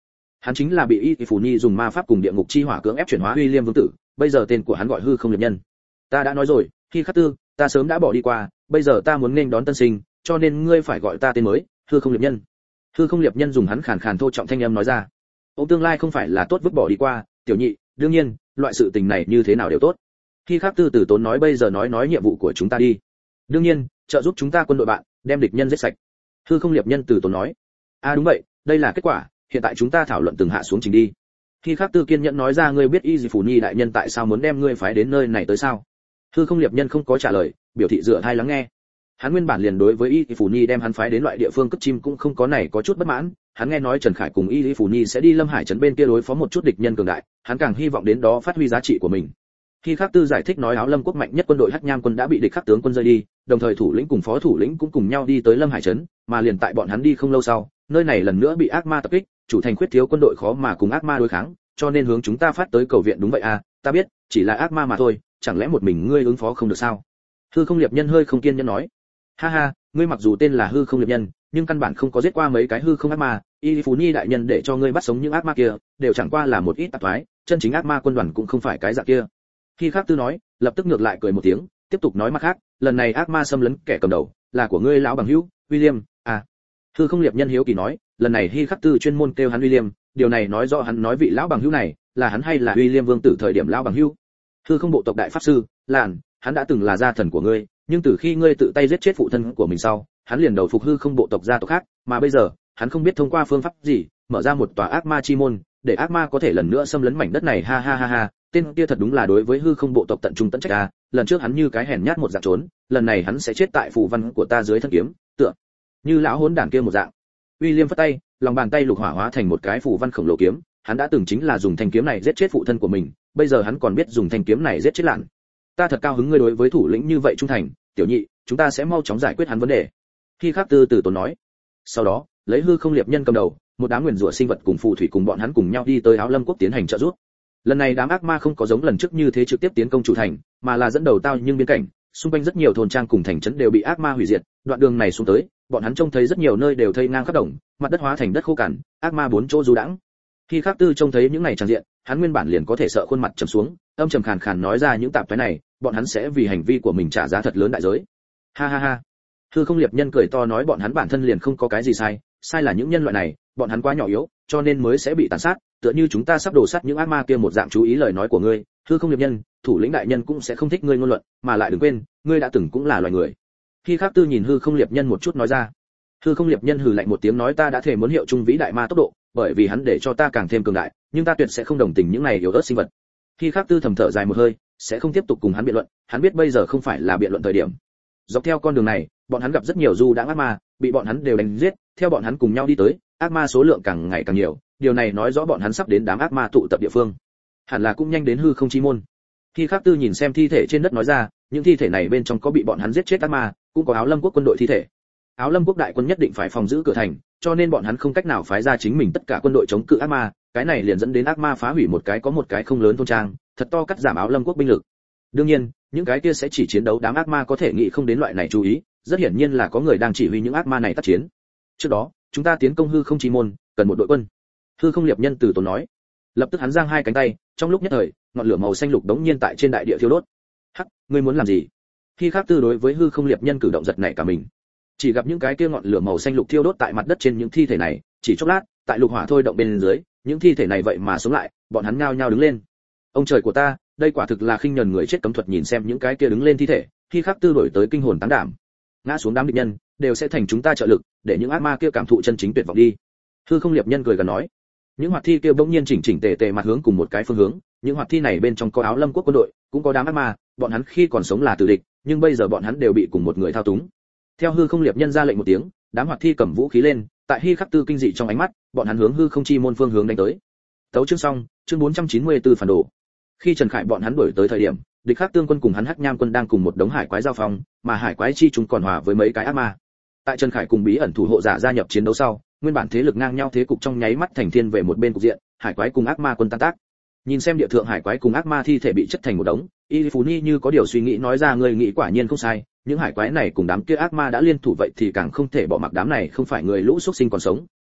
Hắn chính là bị Y Phù Nhi dùng ma pháp cùng địa ngục chi hỏa cưỡng ép chuyển hóa William vương tử, bây giờ tên của hắn gọi hư không liệt nhân. Ta đã nói rồi, khi khắc tư, ta sớm đã bỏ đi qua, bây giờ ta muốn nên đón tân sinh, cho nên ngươi phải gọi ta tên mới, hư không liệt nhân. Hư không liệt nhân dùng hắn khàn khàn thô trọng thanh âm nói ra. Ông tương lai không phải là tốt vứt bỏ đi qua, tiểu nhị, đương nhiên, loại sự tình này như thế nào đều tốt. Khi khắc tư từ tốn nói bây giờ nói nói nhiệm vụ của chúng ta đi. Đương nhiên, trợ giúp chúng ta quân đội bạn, đem địch nhân giết sạch. Hư không liệt nhân từ tốn nói. À đúng vậy, đây là kết quả, hiện tại chúng ta thảo luận từng hạ xuống trình đi. Khi khắc tư kiên nhẫn nói ra ngươi biết Y Phù Nhi đại nhân tại sao muốn đem ngươi phái đến nơi này tới sao? Hư không liệt nhân không có trả lời, biểu thị dựa hai lắng nghe. Hắn nguyên bản liền đối với Y Phù Nhi đem hắn phái đến loại địa phương cất chim cũng không có này có chút bất mãn, hắn nghe nói Trần Khải cùng Y Phù Nhi sẽ đi Lâm Hải trấn bên kia đối phó một chút địch nhân cường đại, hắn càng hy vọng đến đó phát huy giá trị của mình. Khi Khắc Tư giải thích nói Áo Lâm quốc mạnh nhất quân đội Hắc Nham quân đã bị địch khắc tướng quân rơi đi, đồng thời thủ lĩnh cùng phó thủ lĩnh cũng cùng nhau đi tới Lâm Hải trấn, mà liền tại bọn hắn đi không lâu sau, nơi này lần nữa bị ác ma tập kích, chủ thành khuyết thiếu quân đội khó mà cùng ác ma đối kháng, cho nên hướng chúng ta phát tới cầu viện đúng vậy à, ta biết, chỉ là ác ma mà thôi, chẳng lẽ một mình ngươi ứng phó không được sao? Hư không liệt nhân hơi không kiên nhẫn nói. Ha ha, ngươi mặc dù tên là hư không liệt nhân, nhưng căn bản không có giết qua mấy cái hư không ác ma, Y Phù Nhi đại nhân để cho ngươi bắt sống những ác ma kia, đều chẳng qua là một ít tạp thoái, chân chính ác ma quân đoàn cũng không phải cái dạng kia. Khi Khắc Tư nói, lập tức ngược lại cười một tiếng, tiếp tục nói mặt khác, lần này ác ma xâm lấn kẻ cầm đầu, là của ngươi lão bằng hữu, William, à. Hư không liệt nhân hiếu kỳ nói, lần này Hi Khắc Tư chuyên môn kêu hắn William, điều này nói rõ hắn nói vị lão bằng hữu này, là hắn hay là William vương tử thời điểm lão bằng hữu. Hư không bộ tộc đại pháp sư, Lạn, hắn đã từng là gia thần của ngươi, nhưng từ khi ngươi tự tay giết chết phụ thân của mình sau, hắn liền đầu phục hư không bộ tộc gia tộc khác, mà bây giờ, hắn không biết thông qua phương pháp gì, mở ra một tòa ác ma chi môn, để ác ma có thể lần nữa xâm lấn mảnh đất này ha ha ha ha, tên kia thật đúng là đối với hư không bộ tộc tận trung tận trách a, lần trước hắn như cái hèn nhát một dạng trốn, lần này hắn sẽ chết tại phù văn của ta dưới thân kiếm, tựa như lão hỗn đản kia một dạng. William phất tay, lòng bàn tay lục hỏa hóa thành một cái phù văn khổng lồ kiếm, hắn đã từng chính là dùng thanh kiếm này giết chết phụ thân của mình, bây giờ hắn còn biết dùng thanh kiếm này giết chết Lạn. Ta thật cao hứng ngươi đối với thủ lĩnh như vậy trung thành, tiểu nhị, chúng ta sẽ mau chóng giải quyết hắn vấn đề. Khi Khắc Tư từ tốn nói. Sau đó, lấy hư không liệt nhân cầm đầu, một đám nguyên rủa sinh vật cùng phù thủy cùng bọn hắn cùng nhau đi tới Áo Lâm quốc tiến hành trợ giúp. Lần này đám ác ma không có giống lần trước như thế trực tiếp tiến công chủ thành, mà là dẫn đầu tao nhưng biên cảnh, xung quanh rất nhiều thôn trang cùng thành trấn đều bị ác ma hủy diệt, đoạn đường này xuống tới, bọn hắn trông thấy rất nhiều nơi đều thây ngang khắp đồng, mặt đất hóa thành đất khô cằn, ác ma bốn chỗ du đãng. Khi Khắc Tư trông thấy những này tràn diện, hắn nguyên bản liền có thể sợ khuôn mặt trầm xuống, âm trầm khàn khàn nói ra những tạp toái này, bọn hắn sẽ vì hành vi của mình trả giá thật lớn đại giới. Ha ha ha. Hư không liệt nhân cười to nói bọn hắn bản thân liền không có cái gì sai, sai là những nhân loại này, bọn hắn quá nhỏ yếu, cho nên mới sẽ bị tàn sát, tựa như chúng ta sắp đổ sát những ác ma kia một dạng. Chú ý lời nói của ngươi, hư không liệt nhân, thủ lĩnh đại nhân cũng sẽ không thích ngươi ngôn luận, mà lại đừng quên, ngươi đã từng cũng là loài người. Khi Khắc Tư nhìn hư không liệt nhân một chút nói ra. Hư không liệt nhân hừ lạnh một tiếng nói ta đã thể muốn hiệu trung vĩ đại ma tốc độ, bởi vì hắn để cho ta càng thêm cường đại, nhưng ta tuyệt sẽ không đồng tình những này yếu ớt sinh vật. Khi Khắc Tư thầm thở dài một hơi, sẽ không tiếp tục cùng hắn biện luận, hắn biết bây giờ không phải là biện luận thời điểm. Dọc theo con đường này, bọn hắn gặp rất nhiều du đãng ác ma, bị bọn hắn đều đánh giết, theo bọn hắn cùng nhau đi tới, ác ma số lượng càng ngày càng nhiều, điều này nói rõ bọn hắn sắp đến đám ác ma tụ tập địa phương, hẳn là cũng nhanh đến hư không chi môn. Khi Khắc Tư nhìn xem thi thể trên đất nói ra, những thi thể này bên trong có bị bọn hắn giết chết ác ma, cũng có Áo Lâm quốc quân đội thi thể. Áo Lâm quốc đại quân nhất định phải phòng giữ cửa thành, cho nên bọn hắn không cách nào phái ra chính mình tất cả quân đội chống cự ác ma, cái này liền dẫn đến ác ma phá hủy một cái có một cái không lớn thôn trang, thật to cắt giảm Áo Lâm quốc binh lực. Đương nhiên, những cái kia sẽ chỉ chiến đấu đám ác ma có thể nghĩ không đến loại này chú ý, rất hiển nhiên là có người đang chỉ huy những ác ma này tác chiến. Trước đó, chúng ta tiến công hư không chi môn, cần một đội quân. Hư không liệt nhân từ tốn nói. Lập tức hắn giang hai cánh tay, trong lúc nhất thời, ngọn lửa màu xanh lục đống nhiên tại trên đại địa thiêu đốt. Hắc, ngươi muốn làm gì? Khi Khắc Tư đối với hư không liệt nhân cử động giật nảy cả mình. Chỉ gặp những cái kia ngọn lửa màu xanh lục thiêu đốt tại mặt đất trên những thi thể này, chỉ chốc lát, tại lục hỏa thôi động bên dưới, những thi thể này vậy mà sống lại, bọn hắn nhao nhao đứng lên. Ông trời của ta, đây quả thực là khinh nhẫn người chết cấm thuật. Nhìn xem những cái kia đứng lên thi thể, Khi Khắc Tư đổi tới kinh hồn tán đảm. Ngã xuống đám địch nhân, đều sẽ thành chúng ta trợ lực, để những ác ma kia cảm thụ chân chính tuyệt vọng đi. Hư không liệt nhân cười gần nói. Những hoạt thi kia bỗng nhiên chỉnh chỉnh tề tề mặt hướng cùng một cái phương hướng, những hoạt thi này bên trong có Áo Lâm quốc quân đội, cũng có đám ác ma, bọn hắn khi còn sống là tử địch, nhưng bây giờ bọn hắn đều bị cùng một người thao túng. Theo hư không liệt nhân ra lệnh một tiếng, đám hoạt thi cầm vũ khí lên, tại Hi Khắc Tư kinh dị trong ánh mắt, bọn hắn hướng hư không chi môn phương hướng đánh tới. Tấu chương xong, chương bốn trăm chín mươi tư phản đồ. Khi Trần Khải bọn hắn đuổi tới thời điểm, địch Khắc Tương quân cùng hắn Hắc Nham quân đang cùng một đống hải quái giao phong, mà hải quái chi chúng còn hòa với mấy cái ác ma. Tại Trần Khải cùng bí ẩn thủ hộ giả gia nhập chiến đấu sau, nguyên bản thế lực ngang nhau thế cục trong nháy mắt thành thiên về một bên cục diện, hải quái cùng ác ma quân tan tác. Nhìn xem địa thượng hải quái cùng ác ma thi thể bị chất thành một đống, Y Phú Ni như có điều suy nghĩ nói ra người nghĩ quả nhiên không sai, những hải quái này cùng đám kia ác ma đã liên thủ vậy thì càng không thể bỏ mặc đám này không phải người lũ xuất sinh còn sống,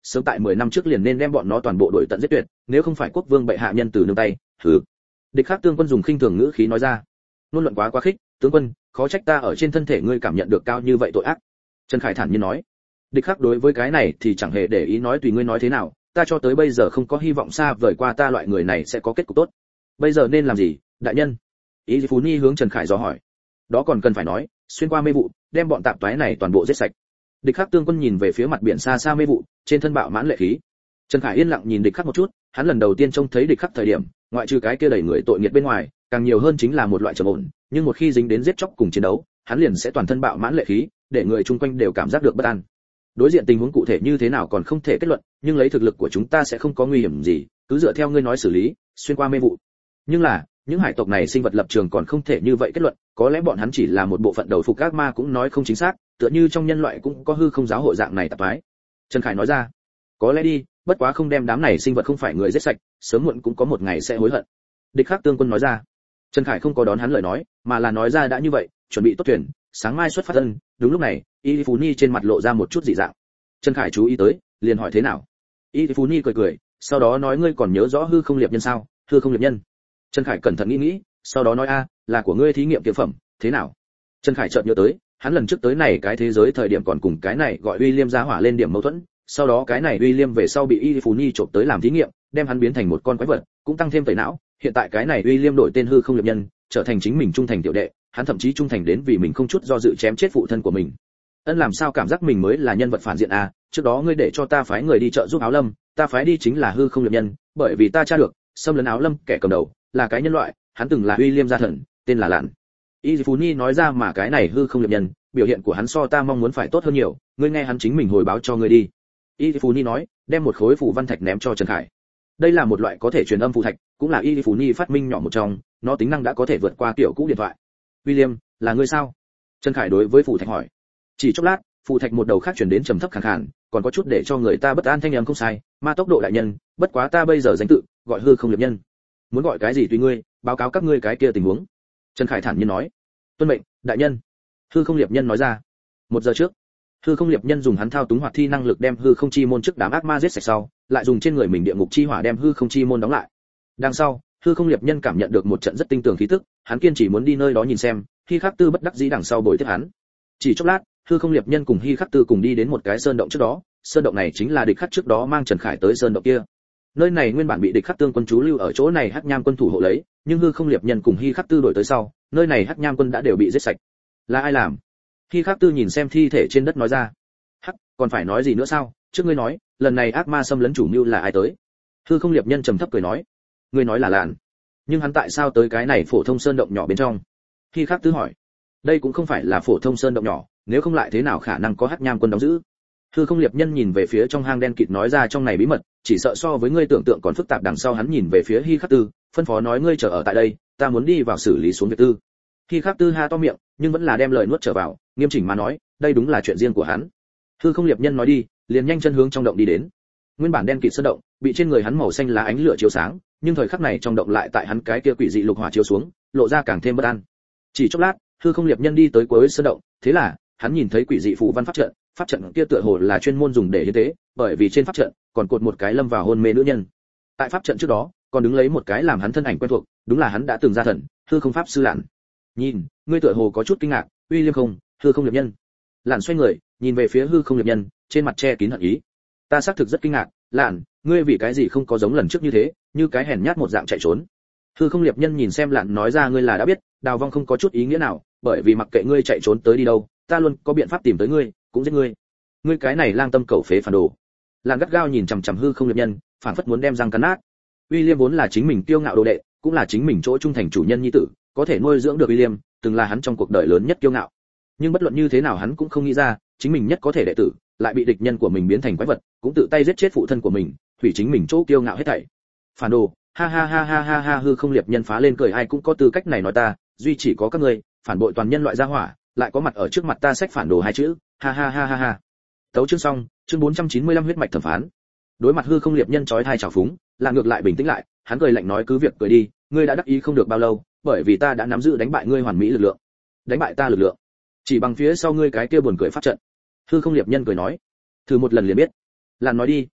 sớm tại mười năm trước liền nên đem bọn nó toàn bộ đuổi tận giết tuyệt, nếu không phải quốc vương bệ hạ nhân từ nương tay. Hừ. Địch Khắc tướng quân dùng khinh thường ngữ khí nói ra. Luôn luận quá quá khích, tướng quân, khó trách ta ở trên thân thể ngươi cảm nhận được cao như vậy tội ác. Trần Khải thản nhiên nói. Địch Khắc đối với cái này thì chẳng hề để ý, nói tùy ngươi nói thế nào, ta cho tới bây giờ không có hy vọng xa vời qua ta loại người này sẽ có kết cục tốt. Bây giờ nên làm gì, đại nhân? Ý Phú Ni hướng Trần Khải dò hỏi. Đó còn cần phải nói, xuyên qua mê vụ, đem bọn tạp toái này toàn bộ giết sạch. Địch Khắc tướng quân nhìn về phía mặt biển xa xa mê vụ, trên thân bạo mãn lệ khí. Trần Khải yên lặng nhìn Địch Khắc một chút, hắn lần đầu tiên trông thấy Địch Khắc thời điểm, ngoại trừ cái kia đầy người tội nghiệp bên ngoài, càng nhiều hơn chính là một loại trầm ổn, nhưng một khi dính đến giết chóc cùng chiến đấu, hắn liền sẽ toàn thân bạo mãn lệ khí, để người chung quanh đều cảm giác được bất an. Đối diện tình huống cụ thể như thế nào còn không thể kết luận, nhưng lấy thực lực của chúng ta sẽ không có nguy hiểm gì, cứ dựa theo ngươi nói xử lý, xuyên qua mê vụ. Nhưng là, những hải tộc này sinh vật lập trường còn không thể như vậy kết luận, có lẽ bọn hắn chỉ là một bộ phận đầu phục ác ma cũng nói không chính xác, tựa như trong nhân loại cũng có hư không giáo hội dạng này tạp phái. Trần Khải nói ra, có lẽ đi, bất quá không đem đám này sinh vật không phải người giết sạch, sớm muộn cũng có một ngày sẽ hối hận. Địch Khắc tướng quân nói ra. Trần Khải không có đón hắn lời nói, mà là nói ra đã như vậy, chuẩn bị tốt thuyền, sáng mai xuất phát thân. Đúng lúc này, Y Phú Ni trên mặt lộ ra một chút dị dạng. Trần Khải chú ý tới, liền hỏi thế nào. Y Phú Ni cười cười, sau đó nói ngươi còn nhớ rõ hư không liệp nhân sao? Hư không liệp nhân. Trần Khải cẩn thận nghĩ nghĩ, sau đó nói a, là của ngươi thí nghiệm tiểu phẩm, thế nào? Trần Khải chợt nhớ tới, hắn lần trước tới này cái thế giới thời điểm còn cùng cái này gọi William giá hỏa lên điểm mâu thuẫn, sau đó cái này William về sau bị Y Phú Ni trộm tới làm thí nghiệm, đem hắn biến thành một con quái vật, cũng tăng thêm tẩy não, hiện tại cái này William đổi tên hư không liệp nhân, trở thành chính mình trung thành tiểu đệ, hắn thậm chí trung thành đến vì mình không chút do dự chém chết phụ thân của mình. Ân làm sao cảm giác mình mới là nhân vật phản diện à, trước đó ngươi để cho ta phái người đi trợ giúp Áo Lâm, ta phái đi chính là hư không liệp nhân, bởi vì ta tra được, xâm lấn Áo Lâm kẻ cầm đầu là cái nhân loại, hắn từng là William gia thần, tên là Lạn. Y Phú Ni nói ra mà cái này hư không liệp nhân, biểu hiện của hắn so ta mong muốn phải tốt hơn nhiều, ngươi nghe hắn chính mình hồi báo cho ngươi đi. Y Phú Ni nói, đem một khối phù văn thạch ném cho Trần Khải. Đây là một loại có thể truyền âm phù thạch, cũng là Y Phú Ni phát minh nhỏ một trong, nó tính năng đã có thể vượt qua tiểu cũ điện thoại. William, là ngươi sao? Trần Khải đối với phù thạch hỏi. Chỉ chốc lát, phù thạch một đầu khác truyền đến trầm thấp khàn khàn, còn có chút để cho người ta bất an thanh âm không sai, ma tốc độ đại nhân, bất quá ta bây giờ danh tự gọi hư không liệp nhân. Muốn gọi cái gì tùy ngươi, báo cáo các ngươi cái kia tình huống. Trần Khải thản nhiên nói. Tuân mệnh, đại nhân. Hư không liệp nhân nói ra. Một giờ trước, hư không liệp nhân dùng hắn thao túng hoạt thi năng lực đem hư không chi môn trước đám ác ma giết sạch sau, lại dùng trên người mình địa ngục chi hỏa đem hư không chi môn đóng lại. Đằng sau, hư không liệp nhân cảm nhận được một trận rất tinh tường khí tức, hắn kiên trì muốn đi nơi đó nhìn xem, Hi Khắc Tư bất đắc dĩ đằng sau bồi tiếp hắn. Chỉ chốc lát, hư không liệp nhân cùng Hi Khắc Tư cùng đi đến một cái sơn động trước đó, sơn động này chính là Địch Khắc trước đó mang Trần Khải tới sơn động kia. Nơi này nguyên bản bị Địch Khắc tương quân chú lưu ở chỗ này Hắc Nham quân thủ hộ lấy, nhưng hư không liệp nhân cùng Hi Khắc Tư đổi tới sau, nơi này Hắc Nham quân đã đều bị giết sạch. Là ai làm? Hi Khắc Tư nhìn xem thi thể trên đất nói ra. Hắc, còn phải nói gì nữa sao? Trước ngươi nói, lần này ác ma xâm lấn chủ mưu là ai tới? Hư không liệp nhân trầm thấp cười nói. Ngươi nói là Lạn. Nhưng hắn tại sao tới cái này phổ thông sơn động nhỏ bên trong? Hi Khắc Tư hỏi. Đây cũng không phải là phổ thông sơn động nhỏ, nếu không lại thế nào khả năng có Hắc Nham quân đóng giữ? Hư không liệp nhân nhìn về phía trong hang đen kịt nói ra trong này bí mật, chỉ sợ so với ngươi tưởng tượng còn phức tạp. Đằng sau hắn nhìn về phía Hi Khắc Tư, phân phó nói ngươi chờ ở tại đây, ta muốn đi vào xử lý xuống việc tư. Hi Khắc Tư ha to miệng, nhưng vẫn là đem lời nuốt trở vào, nghiêm chỉnh mà nói, đây đúng là chuyện riêng của hắn. Hư không liệp nhân nói đi, liền nhanh chân hướng trong động đi đến. Nguyên bản đen kịt sơn động, bị trên người hắn màu xanh lá ánh lửa chiếu sáng, nhưng thời khắc này trong động lại tại hắn cái kia quỷ dị lục hỏa chiếu xuống, lộ ra càng thêm bất an. Chỉ chốc lát, hư không liệp nhân đi tới cuối sơn động, thế là hắn nhìn thấy quỷ dị phù văn pháp trận, pháp trận kia tựa hồ là chuyên môn dùng để hiến tế, bởi vì trên pháp trận còn cột một cái lâm vào hôn mê nữ nhân. Tại pháp trận trước đó, còn đứng lấy một cái làm hắn thân ảnh quen thuộc, đúng là hắn đã từng ra thần, hư không pháp sư Lạn. Nhìn, ngươi tựa hồ có chút kinh ngạc, uy liêm không, hư không liệp nhân. Lạn xoay người, nhìn về phía hư không liệp nhân, trên mặt che kín hận ý. Ta xác thực rất kinh ngạc, Lạn, ngươi vì cái gì không có giống lần trước như thế, như cái hèn nhát một dạng chạy trốn. Hư không liệp nhân nhìn xem Lạn nói ra ngươi là đã biết, đào vong không có chút ý nghĩa nào, bởi vì mặc kệ ngươi chạy trốn tới đi đâu, ta luôn có biện pháp tìm tới ngươi, cũng giết ngươi. Ngươi cái này lang tâm cẩu phế phản đồ. Lạn gắt gao nhìn chằm chằm hư không liệp nhân, phản phất muốn đem răng cắn nát. William vốn là chính mình kiêu ngạo đồ đệ, cũng là chính mình chỗ trung thành chủ nhân nhi tử, có thể nuôi dưỡng được William, từng là hắn trong cuộc đời lớn nhất kiêu ngạo. Nhưng bất luận như thế nào hắn cũng không nghĩ ra, chính mình nhất có thể đệ tử, lại bị địch nhân của mình biến thành quái vật, cũng tự tay giết chết phụ thân của mình, hủy chính mình chỗ kiêu ngạo hết thảy. Phản đồ, ha ha ha ha ha ha hư không liệp nhân phá lên cười, ai cũng có tư cách này nói ta, duy chỉ có các ngươi, phản bội toàn nhân loại gia hỏa, lại có mặt ở trước mặt ta sách phản đồ hai chữ, ha ha ha ha ha. Tấu chương xong, chương bốn trăm chín mươi lăm huyết mạch thẩm phán. Đối mặt hư không liệp nhân chói tai trào phúng, là ngược lại bình tĩnh lại, hắn cười lạnh nói cứ việc cười đi, ngươi đã đắc ý không được bao lâu, bởi vì ta đã nắm giữ đánh bại ngươi hoàn mỹ lực lượng. Đánh bại ta lực lượng? Chỉ bằng phía sau ngươi cái kia buồn cười pháp trận. Hư không liệp nhân cười nói, thử một lần liền biết. Lạn nói đi,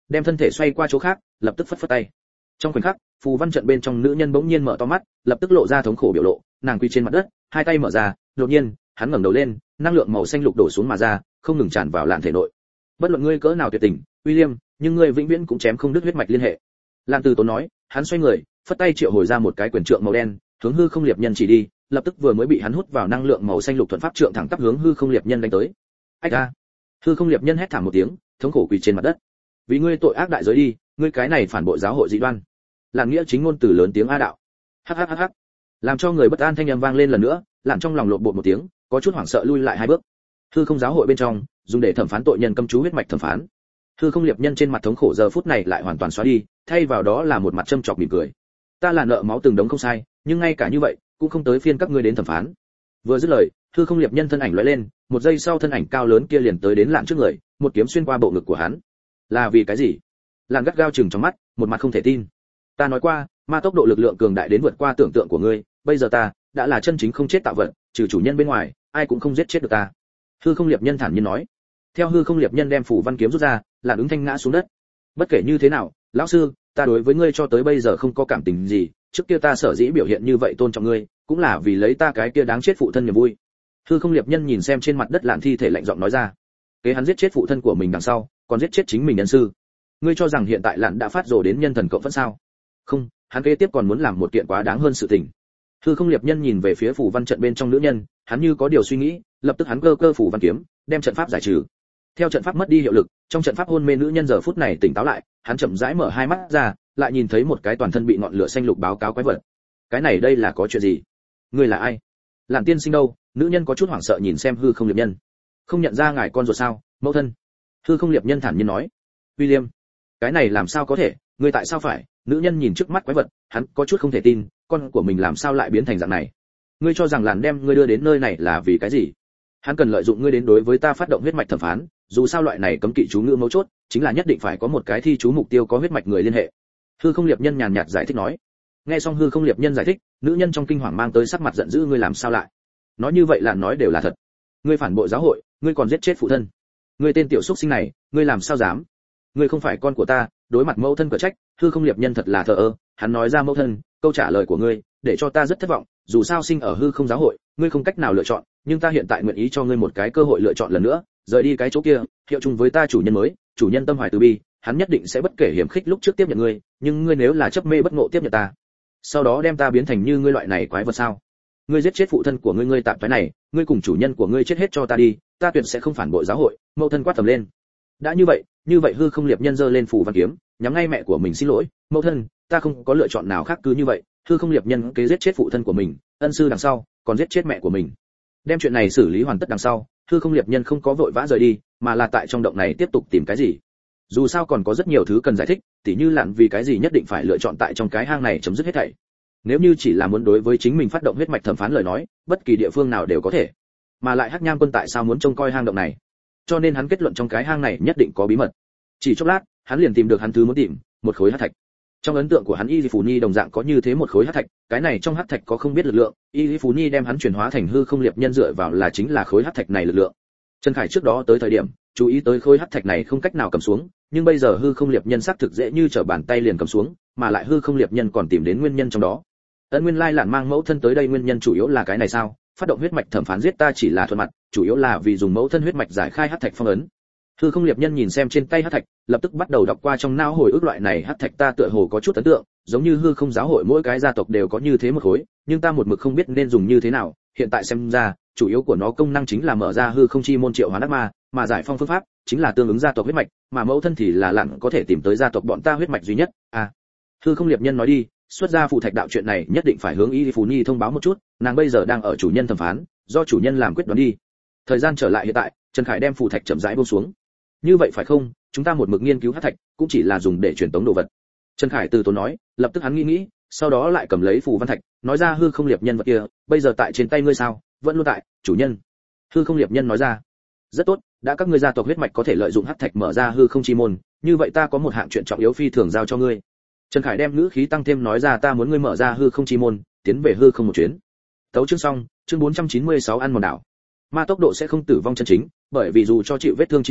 đem thân thể xoay qua chỗ khác, lập tức phất phất tay. Trong khoảnh khắc, phù văn trận bên trong nữ nhân bỗng nhiên mở to mắt, lập tức lộ ra thống khổ biểu lộ, nàng quỳ trên mặt đất, hai tay mở ra, đột nhiên, hắn ngẩng đầu lên, năng lượng màu xanh lục đổ xuống mà ra, không ngừng tràn vào lạn thể nội. Bất luận ngươi cỡ nào tuyệt tình, William, nhưng ngươi vĩnh viễn cũng chém không đứt huyết mạch liên hệ. Lạn Từ Tốn nói, hắn xoay người, phất tay triệu hồi ra một cái quyền trượng màu đen, hướng hư không liệp nhân chỉ đi, lập tức vừa mới bị hắn hút vào năng lượng màu xanh lục thuận pháp trượng thẳng tắp hướng hư không liệp nhân đánh tới. Ách a! Hư không liệp nhân hét thảm một tiếng, thống khổ quỳ trên mặt đất. Vì ngươi tội ác đại giới đi, ngươi cái này phản bội giáo hội dị đoan. Lạn Nghĩa chính ngôn từ lớn tiếng a đạo. Hắc hắc hắc hắc. Làm cho người bất an thanh âm vang lên lần nữa, Lạn trong lòng lộn bột một tiếng, có chút hoảng sợ lui lại hai bước. Hư không giáo hội bên trong, dùng để thẩm phán tội nhân cấm chú huyết mạch thẩm phán. Hư không liệp nhân trên mặt thống khổ giờ phút này lại hoàn toàn xóa đi, thay vào đó là một mặt châm chọc mỉm cười. Ta là nợ máu từng đống không sai, nhưng ngay cả như vậy, cũng không tới phiên các ngươi đến thẩm phán. Vừa dứt lời, hư không liệp nhân thân ảnh lóe lên, một giây sau thân ảnh cao lớn kia liền tới đến Lạn trước người, một kiếm xuyên qua bộ ngực của hắn. Là vì cái gì? Lạn gắt gao chừng trong mắt, một mặt không thể tin. Ta nói qua, ma tốc độ lực lượng cường đại đến vượt qua tưởng tượng của ngươi, bây giờ ta đã là chân chính không chết tạo vật, trừ chủ nhân bên ngoài, ai cũng không giết chết được ta. Hư không liệp nhân thản nhiên nói. Theo hư không liệp nhân đem phủ văn kiếm rút ra, Lạn ứng thanh ngã xuống đất. Bất kể như thế nào, lão sư, ta đối với ngươi cho tới bây giờ không có cảm tình gì, trước kia ta sở dĩ biểu hiện như vậy tôn trọng ngươi, cũng là vì lấy ta cái kia đáng chết phụ thân niềm vui. Hư không liệp nhân nhìn xem trên mặt đất Lạn thi thể lạnh giọng nói ra. Kế hắn giết chết phụ thân của mình đằng sau, còn giết chết chính mình nhân sư. Ngươi cho rằng hiện tại Lạn đã phát rồ đến nhân thần cộng vẫn sao? Không, hắn kế tiếp còn muốn làm một kiện quá đáng hơn sự tình. Hư không liệp nhân nhìn về phía phủ văn trận bên trong nữ nhân, hắn như có điều suy nghĩ, lập tức hắn cơ cơ phủ văn kiếm, đem trận pháp giải trừ. Theo trận pháp mất đi hiệu lực, trong trận pháp hôn mê nữ nhân giờ phút này tỉnh táo lại, hắn chậm rãi mở hai mắt ra, lại nhìn thấy một cái toàn thân bị ngọn lửa xanh lục báo cáo quái vật. Cái này đây là có chuyện gì? Ngươi là ai? Lạn tiên sinh đâu? Nữ nhân có chút hoảng sợ nhìn xem hư không liệp nhân. Không nhận ra ngài con ruột sao? Mẫu thân. Hư không liệp nhân thản nhiên nói. William, cái này làm sao có thể? Ngươi tại sao phải? Nữ nhân nhìn trước mắt quái vật, hắn có chút không thể tin, con của mình làm sao lại biến thành dạng này? Ngươi cho rằng Lạn đem ngươi đưa đến nơi này là vì cái gì? Hắn cần lợi dụng ngươi đến đối với ta phát động huyết mạch thẩm phán, dù sao loại này cấm kỵ chú ngữ mấu chốt, chính là nhất định phải có một cái thi chú mục tiêu có huyết mạch người liên hệ. Hư không liệp nhân nhàn nhạt giải thích nói. Nghe xong hư không liệp nhân giải thích, nữ nhân trong kinh hoàng mang tới sắc mặt giận dữ, ngươi làm sao lại? Nói như vậy là nói đều là thật. Ngươi phản bội giáo hội, ngươi còn giết chết phụ thân. Ngươi tên tiểu xúc sinh này, ngươi làm sao dám? Ngươi không phải con của ta. Đối mặt mẫu thân cở trách, hư không liệp nhân thật là thờ ơ, hắn nói ra mẫu thân, câu trả lời của ngươi, để cho ta rất thất vọng, dù sao sinh ở hư không giáo hội, ngươi không cách nào lựa chọn, nhưng ta hiện tại nguyện ý cho ngươi một cái cơ hội lựa chọn lần nữa, rời đi cái chỗ kia, hiệu chung với ta chủ nhân mới, chủ nhân tâm hoài từ bi, hắn nhất định sẽ bất kể hiểm khích lúc trước tiếp nhận ngươi, nhưng ngươi nếu là chấp mê bất ngộ tiếp nhận ta, sau đó đem ta biến thành như ngươi loại này quái vật sao? Ngươi giết chết phụ thân của ngươi, ngươi tạm phái này, ngươi cùng chủ nhân của ngươi chết hết cho ta đi, ta tuyệt sẽ không phản bội giáo hội. Mẫu thân quát tầm lên. Đã như vậy, như vậy hư không liệp nhân giơ lên phủ văn kiếm, nhắm ngay mẹ của mình xin lỗi, mẫu thân, ta không có lựa chọn nào khác, cứ như vậy, hư không liệp nhân kế giết chết phụ thân của mình, ân sư đằng sau, còn giết chết mẹ của mình. Đem chuyện này xử lý hoàn tất đằng sau, hư không liệp nhân không có vội vã rời đi, mà là tại trong động này tiếp tục tìm cái gì. Dù sao còn có rất nhiều thứ cần giải thích, tỉ như Lạn vì cái gì nhất định phải lựa chọn tại trong cái hang này chấm dứt hết thảy. Nếu như chỉ là muốn đối với chính mình phát động huyết mạch thẩm phán lời nói, bất kỳ địa phương nào đều có thể. Mà lại Hắc Nham Quân tại sao muốn trông coi hang động này? Cho nên hắn kết luận trong cái hang này nhất định có bí mật. Chỉ chốc lát, hắn liền tìm được hắn thứ muốn tìm, một khối hắc thạch. Trong ấn tượng của hắn Y Phù Ni đồng dạng có như thế một khối hắc thạch, cái này trong hắc thạch có không biết lực lượng, Y Phù Ni đem hắn chuyển hóa thành hư không liệp nhân dựa vào là chính là khối hắc thạch này lực lượng. Trần Khải trước đó tới thời điểm, chú ý tới khối hắc thạch này không cách nào cầm xuống, nhưng bây giờ hư không liệp nhân xác thực dễ như trở bàn tay liền cầm xuống, mà lại hư không liệp nhân còn tìm đến nguyên nhân trong đó. Ân nguyên lai Lạn mang mẫu thân tới đây nguyên nhân chủ yếu là cái này sao? Phát động huyết mạch thẩm phán giết ta chỉ là thuận mặt, chủ yếu là vì dùng mẫu thân huyết mạch giải khai hắc thạch phong ấn. Hư không liệp nhân nhìn xem trên tay hắc thạch, lập tức bắt đầu đọc qua trong não hồi ức loại này hắc thạch ta tựa hồ có chút ấn tượng, giống như hư không giáo hội mỗi cái gia tộc đều có như thế một khối, nhưng ta một mực không biết nên dùng như thế nào, hiện tại xem ra, chủ yếu của nó công năng chính là mở ra hư không chi môn triệu hoán ác ma, mà giải phong phương pháp chính là tương ứng gia tộc huyết mạch, mà mẫu thân thì là Lạn có thể tìm tới gia tộc bọn ta huyết mạch duy nhất. À, hư không liệp nhân nói đi, xuất ra phù thạch đạo chuyện này nhất định phải hướng Y Phù Ni thông báo một chút, nàng bây giờ đang ở chủ nhân thẩm phán, do chủ nhân làm quyết đoán đi. Thời gian trở lại hiện tại, Trần Khải đem phù thạch chậm rãi buông xuống. Như vậy phải không, chúng ta một mực nghiên cứu hắc thạch, cũng chỉ là dùng để truyền tống đồ vật. Trần Khải từ tốn nói, lập tức hắn nghĩ nghĩ, sau đó lại cầm lấy phù văn thạch, nói ra hư không liệp nhân vật kia, bây giờ tại trên tay ngươi sao? Vẫn luôn tại, chủ nhân. Hư không liệp nhân nói ra. Rất tốt, đã các ngươi gia tộc huyết mạch có thể lợi dụng hắc thạch mở ra hư không chi môn, như vậy ta có một hạng chuyện trọng yếu phi thường giao cho ngươi. Trần Khải đem ngữ khí tăng thêm nói ra ta muốn ngươi mở ra hư không chi môn, tiến về hư không một chuyến. Tấu chương xong, chương bốn trăm chín mươi sáu ăn mòn đảo. Ma tốc độ sẽ không tử vong chân chính, bởi vì dù cho chịu vết thương chí mạng,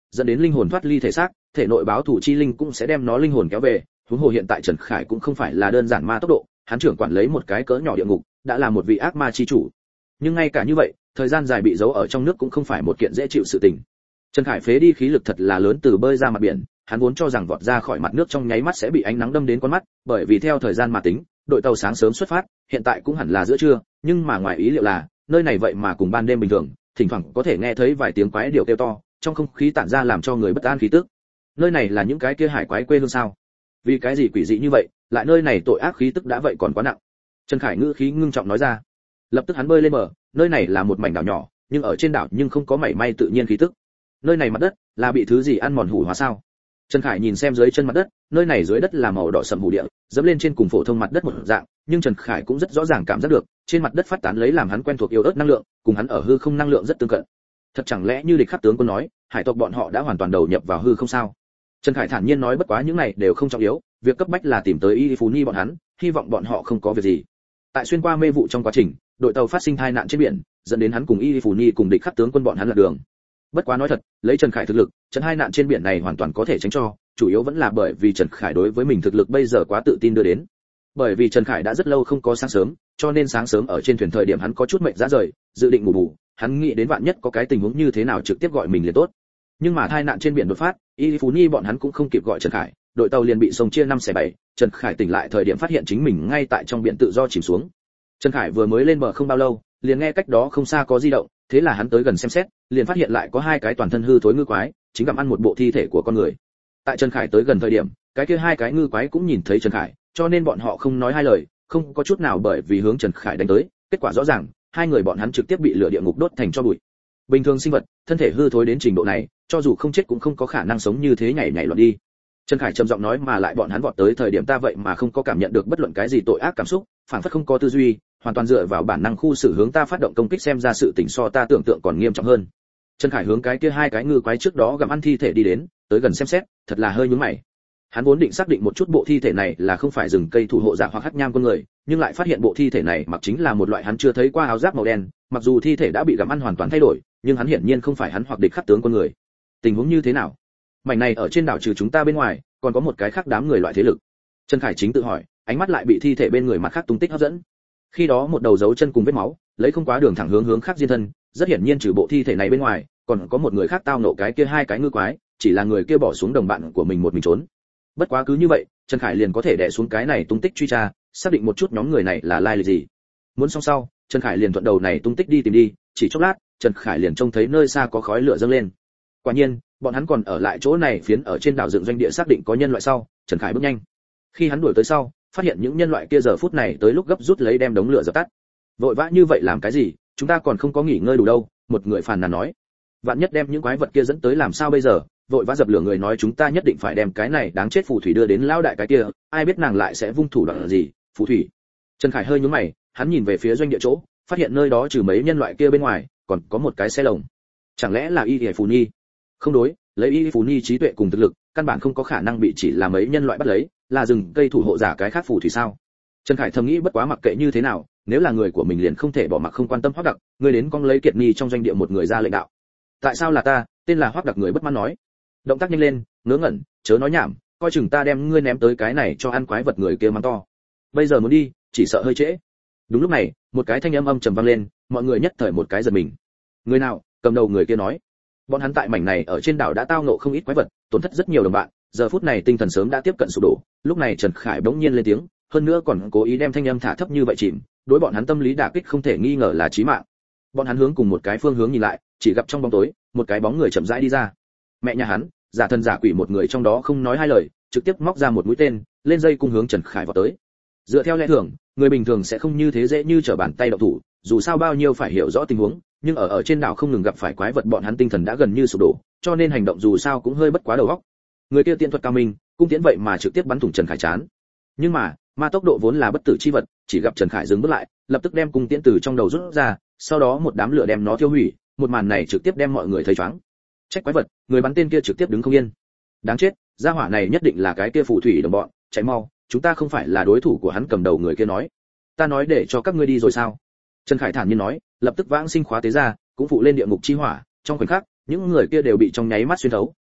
dẫn đến linh hồn thoát ly thể xác, thể nội báo thủ chi linh cũng sẽ đem nó linh hồn kéo về. Huống hồ hiện tại Trần Khải cũng không phải là đơn giản ma tốc độ, hắn trưởng quản lấy một cái cỡ nhỏ địa ngục, đã là một vị ác ma chi chủ. Nhưng ngay cả như vậy, thời gian dài bị giấu ở trong nước cũng không phải một kiện dễ chịu sự tình. Trần Khải phế đi khí lực thật là lớn từ bơi ra mặt biển, hắn vốn cho rằng vọt ra khỏi mặt nước trong nháy mắt sẽ bị ánh nắng đâm đến con mắt, bởi vì theo thời gian mà tính, đội tàu sáng sớm xuất phát, hiện tại cũng hẳn là giữa trưa, nhưng mà ngoài ý liệu là, nơi này vậy mà cùng ban đêm bình thường, thỉnh thoảng có thể nghe thấy vài tiếng quái điệu kêu to, trong không khí tản ra làm cho người bất an khí tức. Nơi này là những cái kia hải quái quê hương sao? Vì cái gì quỷ dị như vậy, lại nơi này tội ác khí tức đã vậy còn quá nặng. Trần Khải ngữ khí ngưng trọng nói ra. Lập tức hắn bơi lên bờ, nơi này là một mảnh đảo nhỏ, nhưng ở trên đảo nhưng không có mảy may tự nhiên khí tức. Nơi này mặt đất là bị thứ gì ăn mòn hủ hóa sao? Trần Khải nhìn xem dưới chân mặt đất, nơi này dưới đất là màu đỏ sẫm hủ địa, dẫm lên trên cùng phổ thông mặt đất một dạng, nhưng Trần Khải cũng rất rõ ràng cảm giác được, trên mặt đất phát tán lấy làm hắn quen thuộc yếu ớt năng lượng, cùng hắn ở hư không năng lượng rất tương cận. Thật chẳng lẽ như địch khắc tướng quân nói, hải tộc bọn họ đã hoàn toàn đầu nhập vào hư không sao? Trần Khải thản nhiên nói bất quá những này đều không trọng yếu, việc cấp bách là tìm tới Y Phú Ni bọn hắn, hy vọng bọn họ không có việc gì. Tại xuyên qua mê vụ trong quá trình, đội tàu phát sinh tai nạn trên biển, dẫn đến hắn cùng Y Phú Ni cùng địch khắc tướng quân bọn hắn lật đường. Bất quá nói thật, lấy Trần Khải thực lực, trận hai nạn trên biển này hoàn toàn có thể tránh cho, chủ yếu vẫn là bởi vì Trần Khải đối với mình thực lực bây giờ quá tự tin đưa đến. Bởi vì Trần Khải đã rất lâu không có sáng sớm, cho nên sáng sớm ở trên thuyền thời điểm hắn có chút mệt rã rời, dự định ngủ bù, hắn nghĩ đến vạn nhất có cái tình huống như thế nào trực tiếp gọi mình liền tốt. Nhưng mà tai nạn trên biển đột phát, Y Phú Ni bọn hắn cũng không kịp gọi Trần Khải, đội tàu liền bị sông chia năm xẻ bảy, Trần Khải tỉnh lại thời điểm phát hiện chính mình ngay tại trong biển tự do chìm xuống. Trần Khải vừa mới lên bờ không bao lâu, liền nghe cách đó không xa có di động, thế là hắn tới gần xem xét, liền phát hiện lại có hai cái toàn thân hư thối ngư quái, chính gặm ăn một bộ thi thể của con người. Tại Trần Khải tới gần thời điểm, cái kia hai cái ngư quái cũng nhìn thấy Trần Khải, cho nên bọn họ không nói hai lời, không có chút nào bởi vì hướng Trần Khải đánh tới, kết quả rõ ràng, hai người bọn hắn trực tiếp bị lửa địa ngục đốt thành tro bụi. Bình thường sinh vật, thân thể hư thối đến trình độ này, cho dù không chết cũng không có khả năng sống như thế nhảy nhảy loạn đi. Trần Khải trầm giọng nói mà lại bọn hắn vọt tới thời điểm ta vậy mà không có cảm nhận được bất luận cái gì tội ác cảm xúc, phản phất không có tư duy, hoàn toàn dựa vào bản năng khu xử hướng ta phát động công kích xem ra sự tình so ta tưởng tượng còn nghiêm trọng hơn. Trần Khải hướng cái kia hai cái ngư quái trước đó gặm ăn thi thể đi đến, tới gần xem xét, thật là hơi nhướng mày. Hắn vốn định xác định một chút bộ thi thể này là không phải rừng cây thủ hộ giả hoặc hắc nham con người, nhưng lại phát hiện bộ thi thể này mặc chính là một loại hắn chưa thấy qua áo giáp màu đen, mặc dù thi thể đã bị gặm ăn hoàn toàn thay đổi, nhưng hắn hiển nhiên không phải hắn hoặc địch khắc tướng con người. Tình huống như thế nào? Mảnh này ở trên đảo trừ chúng ta bên ngoài, còn có một cái khác đám người loại thế lực. Trần Khải chính tự hỏi, ánh mắt lại bị thi thể bên người mặt khác tung tích hấp dẫn. Khi đó một đầu dấu chân cùng vết máu, lấy không quá đường thẳng hướng hướng khác diên thân, rất hiển nhiên trừ bộ thi thể này bên ngoài, còn có một người khác tao nộ cái kia hai cái ngư quái, chỉ là người kia bỏ xuống đồng bạn của mình một mình trốn. Bất quá cứ như vậy, Trần Khải liền có thể đè xuống cái này tung tích truy tra, xác định một chút nhóm người này là lai lịch gì. Muốn xong sau, Trần Khải liền thuận đầu này tung tích đi tìm đi, chỉ chốc lát, Trần Khải liền trông thấy nơi xa có khói lửa dâng lên. Quả nhiên, bọn hắn còn ở lại chỗ này phiến ở trên đảo dựng doanh địa xác định có nhân loại sau, Trần Khải bước nhanh. Khi hắn đuổi tới sau, phát hiện những nhân loại kia giờ phút này tới lúc gấp rút lấy đem đống lửa dập tắt. Vội vã như vậy làm cái gì, chúng ta còn không có nghỉ ngơi đủ đâu, một người phàn nàn nói. Vạn nhất đem những quái vật kia dẫn tới làm sao bây giờ, vội vã dập lửa người nói chúng ta nhất định phải đem cái này đáng chết phù thủy đưa đến lão đại cái kia, ai biết nàng lại sẽ vung thủ đoạn gì, phù thủy. Trần Khải hơi nhướng mày, hắn nhìn về phía doanh địa chỗ, phát hiện nơi đó trừ mấy nhân loại kia bên ngoài, còn có một cái xe lồng. Chẳng lẽ là Y Phù Nhi? Không đối, lấy Y Phù Nhi trí tuệ cùng thực lực, căn bản không có khả năng bị chỉ là mấy nhân loại bắt lấy, là rừng cây thủ hộ giả cái khác phù thủy sao? Trần Khải thầm nghĩ bất quá mặc kệ như thế nào, nếu là người của mình liền không thể bỏ mặc không quan tâm Hoắc Đặc, người đến con lấy Kiệt Nhi trong doanh địa một người ra lệnh đạo. Tại sao là ta? Tên là Hoắc Đặc người bất mãn nói. Động tác nhanh lên, ngớ ngẩn, chớ nói nhảm, coi chừng ta đem ngươi ném tới cái này cho ăn quái vật người kia mắng to. Bây giờ muốn đi, chỉ sợ hơi trễ. Đúng lúc này, một cái thanh âm âm trầm vang lên, mọi người nhất thời một cái giật mình. Người nào? Cầm đầu người kia nói. Bọn hắn tại mảnh này ở trên đảo đã tao ngộ không ít quái vật, tổn thất rất nhiều đồng bạn, giờ phút này tinh thần sớm đã tiếp cận sụp đổ. Lúc này Trần Khải bỗng nhiên lên tiếng, hơn nữa còn cố ý đem thanh âm thả thấp như vậy chìm, đối bọn hắn tâm lý đả kích không thể nghi ngờ là chí mạng. Bọn hắn hướng cùng một cái phương hướng nhìn lại, chỉ gặp trong bóng tối, một cái bóng người chậm rãi đi ra. Mẹ nhà hắn, giả thần giả quỷ một người trong đó không nói hai lời, trực tiếp móc ra một mũi tên, lên dây cung hướng Trần Khải vào tới. Dựa theo lẽ thường, người bình thường sẽ không như thế dễ như trở bàn tay động thủ, dù sao bao nhiêu phải hiểu rõ tình huống, nhưng ở ở trên đảo không ngừng gặp phải quái vật bọn hắn tinh thần đã gần như sụp đổ, cho nên hành động dù sao cũng hơi bất quá đầu óc. Người kia tiện thuật cao minh, cung tiễn vậy mà trực tiếp bắn thủng Trần Khải chán. Nhưng mà, ma tốc độ vốn là bất tử chi vật, chỉ gặp Trần Khải dừng bước lại, lập tức đem cung tiễn từ trong đầu rút ra, sau đó một đám lửa đem nó tiêu hủy, một màn này trực tiếp đem mọi người thấy choáng. Trách quái vật, người bắn tên kia trực tiếp đứng không yên. Đáng chết, gia hỏa này nhất định là cái kia phù thủy đồng bọn, chạy mau, chúng ta không phải là đối thủ của hắn. Cầm đầu người kia nói. Ta nói để cho các ngươi đi rồi sao? Trần Khải thản nhiên nói, lập tức vãng sinh khóa tế ra, cũng phụ lên địa ngục chi hỏa, trong khoảnh khắc, những người kia đều bị trong nháy mắt xuyên thấu,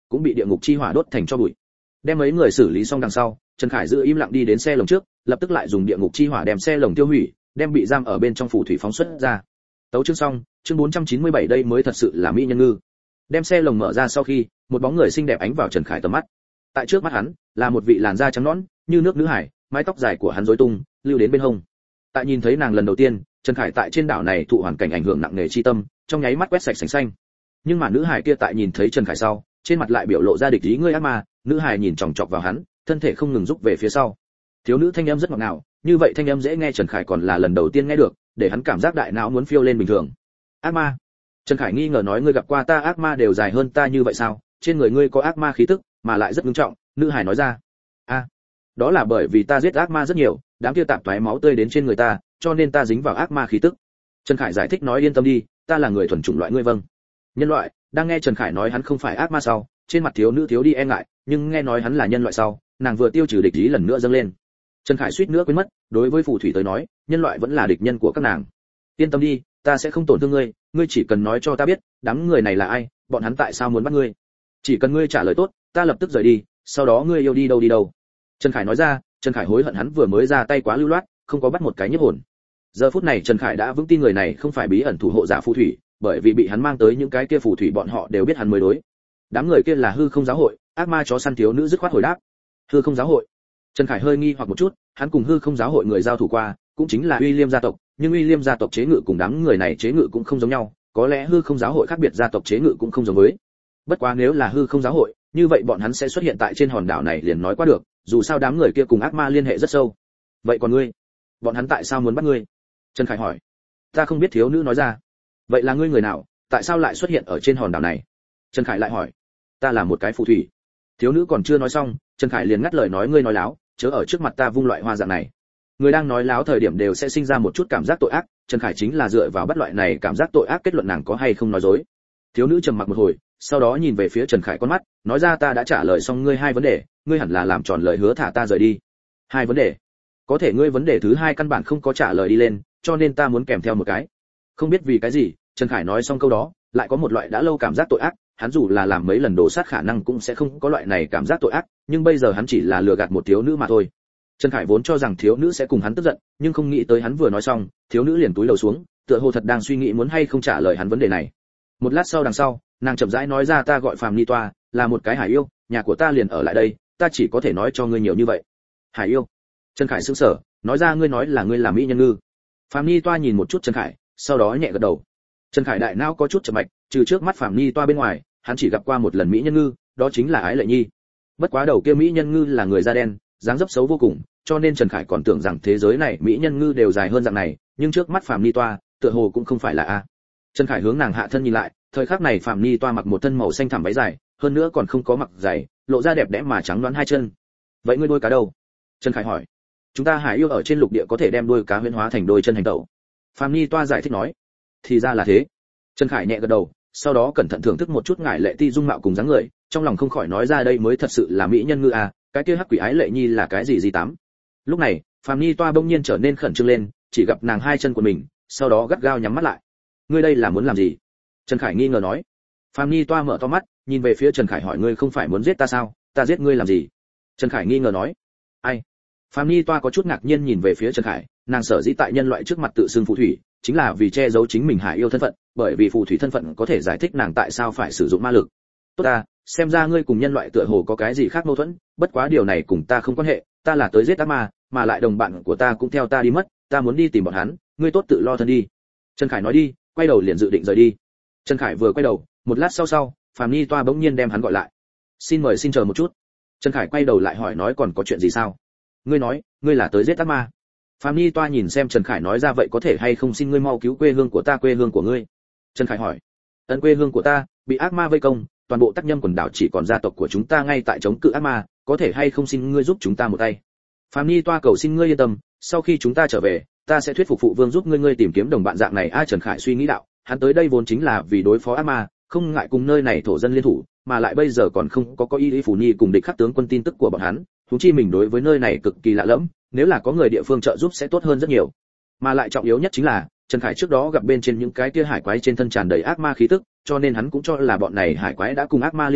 cũng bị địa ngục chi hỏa đốt thành tro bụi. Đem mấy người xử lý xong đằng sau, Trần Khải giữ im lặng đi đến xe lồng trước, lập tức lại dùng địa ngục chi hỏa đem xe lồng tiêu hủy, đem bị giam ở bên trong phù thủy phóng xuất ra. Tấu chương xong, chương bốn trăm chín mươi bảy đây mới thật sự là mỹ nhân ngư. Đem xe lồng mở ra sau khi, một bóng người xinh đẹp ánh vào Trần Khải tầm mắt. Tại trước mắt hắn, là một vị làn da trắng nõn, như nước nữ hải, mái tóc dài của hắn rối tung, lưu đến bên hông. Tại nhìn thấy nàng lần đầu tiên, Trần Khải tại trên đảo này thụ hoàn cảnh ảnh hưởng nặng nề chi tâm, trong nháy mắt quét sạch sành xanh. Nhưng mà nữ hải kia tại nhìn thấy Trần Khải sau, trên mặt lại biểu lộ ra địch ý ngươi ác ma, nữ hải nhìn chòng chọc vào hắn, thân thể không ngừng rút về phía sau. Thiếu nữ thanh âm rất ngọt ngào, như vậy thanh âm dễ nghe Trần Khải còn là lần đầu tiên nghe được, để hắn cảm giác đại não muốn phiêu lên bình thường. Ác ma? Trần Khải nghi ngờ nói ngươi gặp qua ta ác ma đều dài hơn ta như vậy sao? Trên người ngươi có ác ma khí tức, mà lại rất nghiêm trọng, nữ hải nói ra. A, à, đó là bởi vì ta giết ác ma rất nhiều, đám kia tạp toái máu tươi đến trên người ta, cho nên ta dính vào ác ma khí tức. Trần Khải giải thích nói yên tâm đi, ta là người thuần chủng loại ngươi vâng. Nhân loại, đang nghe Trần Khải nói hắn không phải ác ma sau, trên mặt thiếu nữ thiếu đi e ngại, nhưng nghe nói hắn là nhân loại sau, nàng vừa tiêu trừ địch ý lần nữa dâng lên. Trần Khải suýt nữa quên mất, đối với phù thủy tới nói, nhân loại vẫn là địch nhân của các nàng. Yên tâm đi, ta sẽ không tổn thương ngươi, ngươi chỉ cần nói cho ta biết, đám người này là ai, bọn hắn tại sao muốn bắt ngươi. Chỉ cần ngươi trả lời tốt, ta lập tức rời đi, sau đó ngươi yêu đi đâu đi đâu. Trần Khải nói ra, Trần Khải hối hận hắn vừa mới ra tay quá lưu loát, không có bắt một cái nhiếp hồn. Giờ phút này Trần Khải đã vững tin người này không phải bí ẩn thủ hộ giả phù thủy, bởi vì bị hắn mang tới những cái kia phù thủy bọn họ đều biết hắn mới đối. Đám người kia là hư không giáo hội, ác ma chó săn thiếu nữ dứt khoát hồi đáp. Hư không giáo hội? Trần Khải hơi nghi hoặc một chút, hắn cùng hư không giáo hội người giao thủ qua, cũng chính là William gia tộc, nhưng William gia tộc chế ngự cùng đám người này chế ngự cũng không giống nhau, có lẽ hư không giáo hội khác biệt gia tộc chế ngự cũng không giống với. Bất quá nếu là hư không giáo hội, như vậy bọn hắn sẽ xuất hiện tại trên hòn đảo này liền nói qua được, dù sao đám người kia cùng ác ma liên hệ rất sâu. Vậy còn ngươi, bọn hắn tại sao muốn bắt ngươi? Trần Khải hỏi. Ta không biết, thiếu nữ nói ra. Vậy là ngươi người nào, tại sao lại xuất hiện ở trên hòn đảo này? Trần Khải lại hỏi. Ta là một cái phù thủy. Thiếu nữ còn chưa nói xong, Trần Khải liền ngắt lời nói ngươi nói láo, chớ ở trước mặt ta vung loại hoa dạng này. Người đang nói láo thời điểm đều sẽ sinh ra một chút cảm giác tội ác, Trần Khải chính là dựa vào bắt loại này cảm giác tội ác kết luận nàng có hay không nói dối. Thiếu nữ trầm mặc một hồi, sau đó nhìn về phía Trần Khải con mắt, nói ra ta đã trả lời xong ngươi hai vấn đề, ngươi hẳn là làm tròn lời hứa thả ta rời đi. Hai vấn đề? Có thể ngươi vấn đề thứ hai căn bản không có trả lời đi lên, cho nên ta muốn kèm theo một cái. Không biết vì cái gì, Trần Khải nói xong câu đó, lại có một loại đã lâu cảm giác tội ác, hắn dù là làm mấy lần đổ sát khả năng cũng sẽ không có loại này cảm giác tội ác, nhưng bây giờ hắn chỉ là lừa gạt một thiếu nữ mà thôi. Trần Khải vốn cho rằng thiếu nữ sẽ cùng hắn tức giận, nhưng không nghĩ tới hắn vừa nói xong, thiếu nữ liền túi lầu xuống, tựa hồ thật đang suy nghĩ muốn hay không trả lời hắn vấn đề này. Một lát sau đằng sau, nàng chậm rãi nói ra ta gọi Phàm Ni Toa, là một cái hải yêu, nhà của ta liền ở lại đây, ta chỉ có thể nói cho ngươi nhiều như vậy. Hải yêu? Trần Khải sững sờ, nói ra ngươi nói là ngươi là mỹ nhân ngư. Phàm Ni Toa nhìn một chút Trần Khải, sau đó nhẹ gật đầu. Trần Khải đại não có chút chậm mạch, trừ trước mắt Phàm Ni Toa bên ngoài, hắn chỉ gặp qua một lần mỹ nhân ngư, đó chính là Ái Lệ Nhi. Bất quá đầu kia mỹ nhân ngư là người da đen, dáng dấp xấu vô cùng, cho nên Trần Khải còn tưởng rằng thế giới này mỹ nhân ngư đều dài hơn dạng này, nhưng trước mắt Phàm Ni Toa, tựa hồ cũng không phải là a. Trần Khải hướng nàng hạ thân nhìn lại, thời khắc này Phàm Ni Toa mặc một thân màu xanh thẳm váy dài, hơn nữa còn không có mặc giày, lộ ra đẹp đẽ mà trắng đoán hai chân. Vậy ngươi đôi cá đâu? Trần Khải hỏi. Chúng ta hải yêu ở trên lục địa có thể đem đôi cá huyễn hóa thành đôi chân hành tẩu. Phàm Ni Toa giải thích nói. Thì ra là thế. Trần Khải nhẹ gật đầu, sau đó cẩn thận thưởng thức một chút ngải lệ ti dung mạo cùng dáng người, trong lòng không khỏi nói ra đây mới thật sự là mỹ nhân ngư à, cái kia hắc quỷ Ái Lệ Nhi là cái gì gì tám. Lúc này, Phàm Ni Toa bỗng nhiên trở nên khẩn trương lên, chỉ gặp nàng hai chân của mình, sau đó gắt gao nhắm mắt lại. Ngươi đây là muốn làm gì? Trần Khải nghi ngờ nói. Phàm Ni Toa mở to mắt, nhìn về phía Trần Khải hỏi ngươi không phải muốn giết ta sao, ta giết ngươi làm gì? Trần Khải nghi ngờ nói. Ai? Phàm Ni Toa có chút ngạc nhiên nhìn về phía Trần Khải, nàng sở dĩ tại nhân loại trước mặt tự xưng phù thủy, chính là vì che giấu chính mình hải yêu thân phận, bởi vì phù thủy thân phận có thể giải thích nàng tại sao phải sử dụng ma lực. Tốt ta, xem ra ngươi cùng nhân loại tựa hồ có cái gì khác mâu thuẫn, bất quá điều này cùng ta không quan hệ, ta là tới giết ác ma, mà lại đồng bạn của ta cũng theo ta đi mất, ta muốn đi tìm bọn hắn, ngươi tốt tự lo thân đi. Trần Khải nói đi, quay đầu liền dự định rời đi. Trần Khải vừa quay đầu, một lát sau sau, Phàm Ni Toa bỗng nhiên đem hắn gọi lại. Xin mời xin chờ một chút. Trần Khải quay đầu lại hỏi nói còn có chuyện gì sao? Ngươi nói, ngươi là tới giết ác ma. Phàm Ni Toa nhìn xem Trần Khải nói ra vậy có thể hay không xin ngươi mau cứu quê hương của ta quê hương của ngươi. Trần Khải hỏi. Ấn quê hương của ta bị ác ma vây công, toàn bộ Tắc Nhâm quần đảo chỉ còn gia tộc của chúng ta ngay tại chống cự ác ma, có thể hay không xin ngươi giúp chúng ta một tay. Phàm Ni Toa cầu xin ngươi yên tâm, sau khi chúng ta trở về, ta sẽ thuyết phục phụ vương giúp ngươi ngươi tìm kiếm đồng bạn dạng này. A Trần Khải suy nghĩ đạo, hắn tới đây vốn chính là vì đối phó ác ma, không ngại cùng nơi này thổ dân liên thủ, mà lại bây giờ còn không có có y lý phủ nhi cùng địch khắc tướng quân tin tức của bọn hắn, huống chi mình đối với nơi này cực kỳ lạ lẫm, nếu là có người địa phương trợ giúp sẽ tốt hơn rất nhiều. Mà lại trọng yếu nhất chính là Trần Khải trước đó gặp bên trên những cái kia hải quái trên thân tràn đầy ác ma khí tức, cho nên hắn cũng cho là bọn này hải quái đã cùng ác ma liên thủ,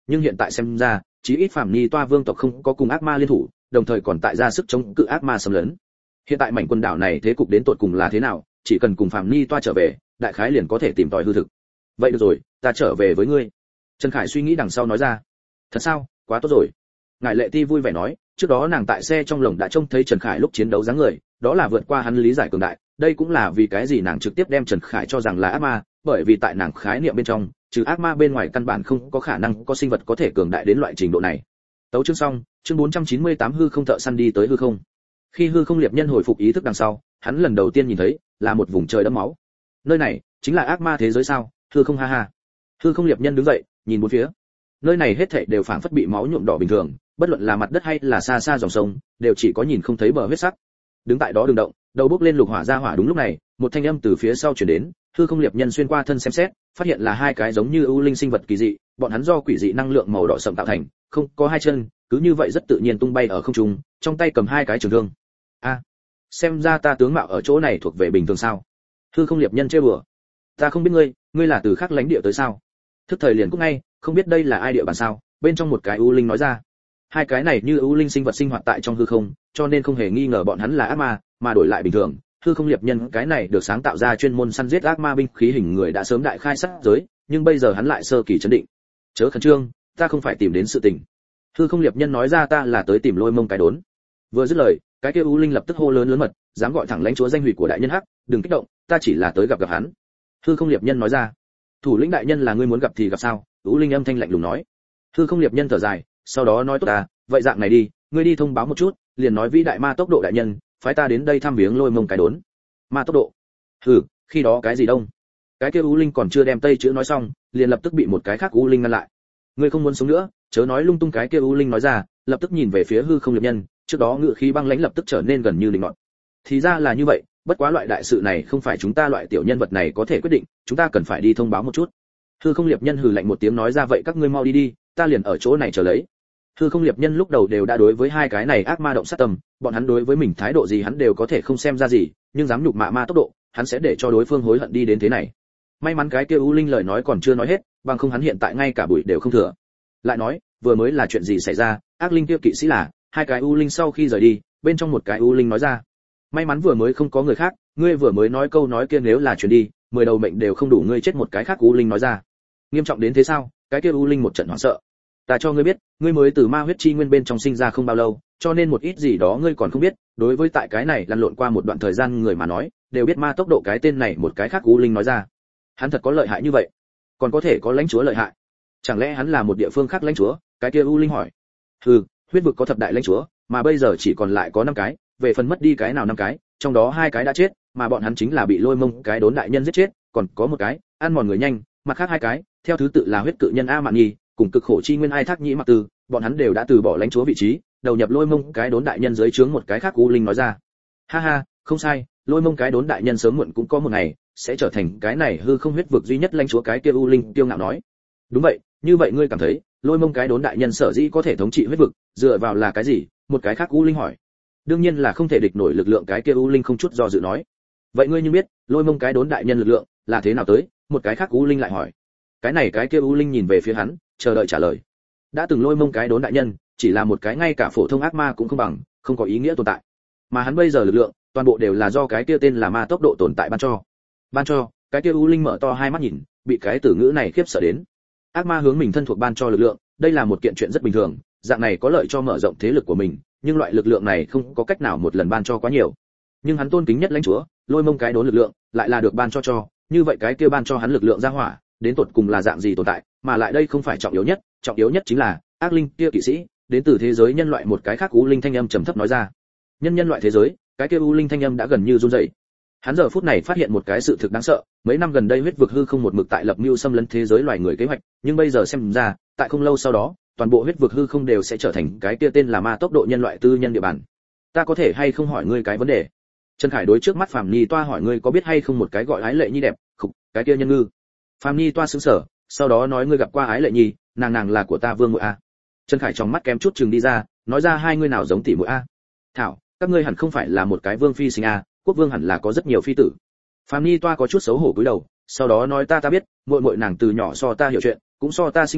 nhưng hiện tại xem ra chí ít Phạm Ni Toa vương tộc không có cùng ác ma liên thủ, đồng thời còn tại ra sức chống cự ác ma xâm lấn. Hiện tại mảnh quần đảo này thế cục đến tột cùng là thế nào, chỉ cần cùng Phạm Ni Toa trở về, đại khái liền có thể tìm tòi hư thực. Vậy được rồi, ta trở về với ngươi. Trần Khải suy nghĩ đằng sau nói ra. Thật sao, quá tốt rồi. Ngải Lệ Ti vui vẻ nói, trước đó nàng tại xe trong lồng đã trông thấy Trần Khải lúc chiến đấu dáng người, đó là vượt qua hắn lý giải cường đại, đây cũng là vì cái gì nàng trực tiếp đem Trần Khải cho rằng là ác ma, bởi vì tại nàng khái niệm bên trong, trừ ác ma bên ngoài căn bản không có khả năng có sinh vật có thể cường đại đến loại trình độ này. Tấu chương xong, chương bốn trăm chín mươi tám hư không thợ săn đi tới hư không. Khi hư không liệp nhân hồi phục ý thức đằng sau, hắn lần đầu tiên nhìn thấy là một vùng trời đẫm máu. Nơi này chính là ác ma thế giới sao? Hư không ha ha. Hư không liệp nhân đứng dậy, nhìn bốn phía. Nơi này hết thảy đều phảng phất bị máu nhuộm đỏ bình thường, bất luận là mặt đất hay là xa xa dòng sông, đều chỉ có nhìn không thấy bờ huyết sắc. Đứng tại đó đừng động, đầu bốc lên lục hỏa ra hỏa. Đúng lúc này, một thanh âm từ phía sau truyền đến, hư không liệp nhân xuyên qua thân xem xét, phát hiện là hai cái giống như ưu linh sinh vật kỳ dị, bọn hắn do quỷ dị năng lượng màu đỏ sẫm tạo thành, không có hai chân, cứ như vậy rất tự nhiên tung bay ở không trung, trong tay cầm hai cái trường thương. A, à, xem ra ta tướng mạo ở chỗ này thuộc về bình thường sao? Hư không liệp nhân trêu đùa. Ta không biết ngươi, ngươi là từ khác lãnh địa tới sao? Thức thời liền cũng ngay, không biết đây là ai địa bàn sao? Bên trong một cái ưu linh nói ra. Hai cái này như ưu linh sinh vật sinh hoạt tại trong hư không, cho nên không hề nghi ngờ bọn hắn là ác ma, mà đổi lại bình thường. Hư không liệp nhân cái này được sáng tạo ra chuyên môn săn giết ác ma binh khí hình người đã sớm đại khai sát giới, nhưng bây giờ hắn lại sơ kỳ chấn định. Chớ khẩn trương, ta không phải tìm đến sự tình. Hư không liệp nhân nói ra, ta là tới tìm Lôi Mông cái đốn. Vừa dứt lời, cái kia u linh lập tức hô lớn lớn mật, dám gọi thẳng lãnh chúa danh hủy của đại nhân hắc, đừng kích động, ta chỉ là tới gặp gặp hắn. Hư không liệp nhân nói ra. Thủ lĩnh đại nhân là ngươi muốn gặp thì gặp sao? U linh âm thanh lạnh lùng nói. Hư không liệp nhân thở dài, sau đó nói tốt ta, vậy dạng này đi, ngươi đi thông báo một chút, liền nói vĩ đại ma tốc độ đại nhân, phái ta đến đây thăm viếng Lôi Mông cái đốn. Ma tốc độ? Hừ, khi đó cái gì đông? Cái kia u linh còn chưa đem tây chữ nói xong, liền lập tức bị một cái khác u linh ngăn lại. Ngươi không muốn sống nữa, chớ nói lung tung. Cái kia u linh nói ra, lập tức nhìn về phía hư không liệp nhân, trước đó ngự khí băng lãnh lập tức trở nên gần như linh ngọn. Thì ra là như vậy, bất quá loại đại sự này không phải chúng ta loại tiểu nhân vật này có thể quyết định, chúng ta cần phải đi thông báo một chút. Hư không liệp nhân hừ lạnh một tiếng nói ra, vậy các ngươi mau đi đi, ta liền ở chỗ này chờ lấy. Hư không liệp nhân lúc đầu đều đã đối với hai cái này ác ma động sát tâm, bọn hắn đối với mình thái độ gì hắn đều có thể không xem ra gì, nhưng dám nhục mạ ma tốc độ, hắn sẽ để cho đối phương hối hận đi đến thế này. May mắn cái kia u linh lời nói còn chưa nói hết, bằng không hắn hiện tại ngay cả bụi đều không thừa. Lại nói, vừa mới là chuyện gì xảy ra? Ác linh kia kỵ sĩ là hai cái u linh sau khi rời đi, bên trong một cái u linh nói ra, may mắn vừa mới không có người khác, ngươi vừa mới nói câu nói kia nếu là chuyển đi, mười đầu mệnh đều không đủ ngươi chết. Một cái khác u linh nói ra, nghiêm trọng đến thế sao? Cái kia u linh một trận hoảng sợ. Ta cho ngươi biết, ngươi mới từ ma huyết chi nguyên bên trong sinh ra không bao lâu, cho nên một ít gì đó ngươi còn không biết. Đối với tại cái này lăn lộn qua một đoạn thời gian người mà nói, đều biết ma tốc độ cái tên này. Một cái khác u linh nói ra, hắn thật có lợi hại như vậy? Còn có thể có lãnh chúa lợi hại? Chẳng lẽ hắn là một địa phương khác lãnh chúa? Cái kia u linh hỏi. Hừ, huyết vực có thập đại lãnh chúa, mà bây giờ chỉ còn lại có năm cái, về phần mất đi cái nào năm cái, trong đó hai cái đã chết, mà bọn hắn chính là bị Lôi Mông cái đốn đại nhân giết chết, còn có một cái ăn mòn người nhanh, mặt khác hai cái theo thứ tự là huyết cự nhân A Mạn Nhi cùng cực khổ chi nguyên Ai Thác Nhĩ Mặc Tư, bọn hắn đều đã từ bỏ lãnh chúa vị trí, đầu nhập Lôi Mông cái đốn đại nhân dưới trướng. Một cái khác u linh nói ra, ha ha, không sai, Lôi Mông cái đốn đại nhân sớm muộn cũng có một ngày sẽ trở thành cái này hư không huyết vực duy nhất lãnh chúa. Cái kia u linh tiêu ngạo nói, đúng vậy, như vậy ngươi cảm thấy Lôi Mông cái đốn đại nhân sở dĩ có thể thống trị huyết vực, dựa vào là cái gì? Một cái khác u linh hỏi. Đương nhiên là không thể địch nổi lực lượng. Cái kia u linh không chút do dự nói. Vậy ngươi như biết Lôi Mông cái đốn đại nhân lực lượng là thế nào tới? Một cái khác u linh lại hỏi. Cái này cái kia u linh nhìn về phía hắn, chờ đợi trả lời. Đã từng Lôi Mông cái đốn đại nhân chỉ là một cái ngay cả phổ thông ác ma cũng không bằng, không có ý nghĩa tồn tại, mà hắn bây giờ lực lượng toàn bộ đều là do cái kia tên là ma tốc độ tồn tại ban cho. Ban cho? Cái kia u linh mở to hai mắt nhìn, bị cái từ ngữ này khiếp sợ đến. Ác ma hướng mình thân thuộc ban cho lực lượng, đây là một kiện chuyện rất bình thường, dạng này có lợi cho mở rộng thế lực của mình, nhưng loại lực lượng này không có cách nào một lần ban cho quá nhiều. Nhưng hắn tôn kính nhất lãnh chúa, Lôi Mông cái đốn lực lượng lại là được ban cho cho, như vậy cái kia ban cho hắn lực lượng ra hỏa, đến tột cùng là dạng gì tồn tại, mà lại đây không phải trọng yếu nhất, trọng yếu nhất chính là ác linh kia kỵ sĩ, đến từ thế giới nhân loại. Một cái khác u linh thanh âm trầm thấp nói ra, nhân nhân loại thế giới? Cái kia u linh thanh âm đã gần như run rẩy. Hắn giờ phút này phát hiện một cái sự thực đáng sợ, mấy năm gần đây huyết vực hư không một mực tại lập mưu xâm lấn thế giới loài người kế hoạch, nhưng bây giờ xem ra, tại không lâu sau đó, toàn bộ huyết vực hư không đều sẽ trở thành cái kia tên là ma tốc độ nhân loại tư nhân địa bàn. Ta có thể hay không hỏi ngươi cái vấn đề? Trần Khải đối trước mắt Phạm Ni Toa hỏi, ngươi có biết hay không một cái gọi Ái Lệ Nhi đẹp? Khục, cái kia nhân ngư. Phạm Ni Toa sững sờ, sau đó nói, ngươi gặp qua Ái Lệ Nhi? Nàng nàng là của ta vương muội a. Trần Khải trong mắt kém chút chừng đi ra, nói ra, hai ngươi nào giống tỷ muội a? Thảo, các ngươi hẳn không phải là một cái vương phi sinh a, quốc vương hẳn là có rất nhiều phi tử. Phạm Ni Toa có chút xấu hổ cúi đầu, sau đó nói, ta ta biết, muội muội nàng từ nhỏ so ta hiểu chuyện, cũng so ta xinh đẹp,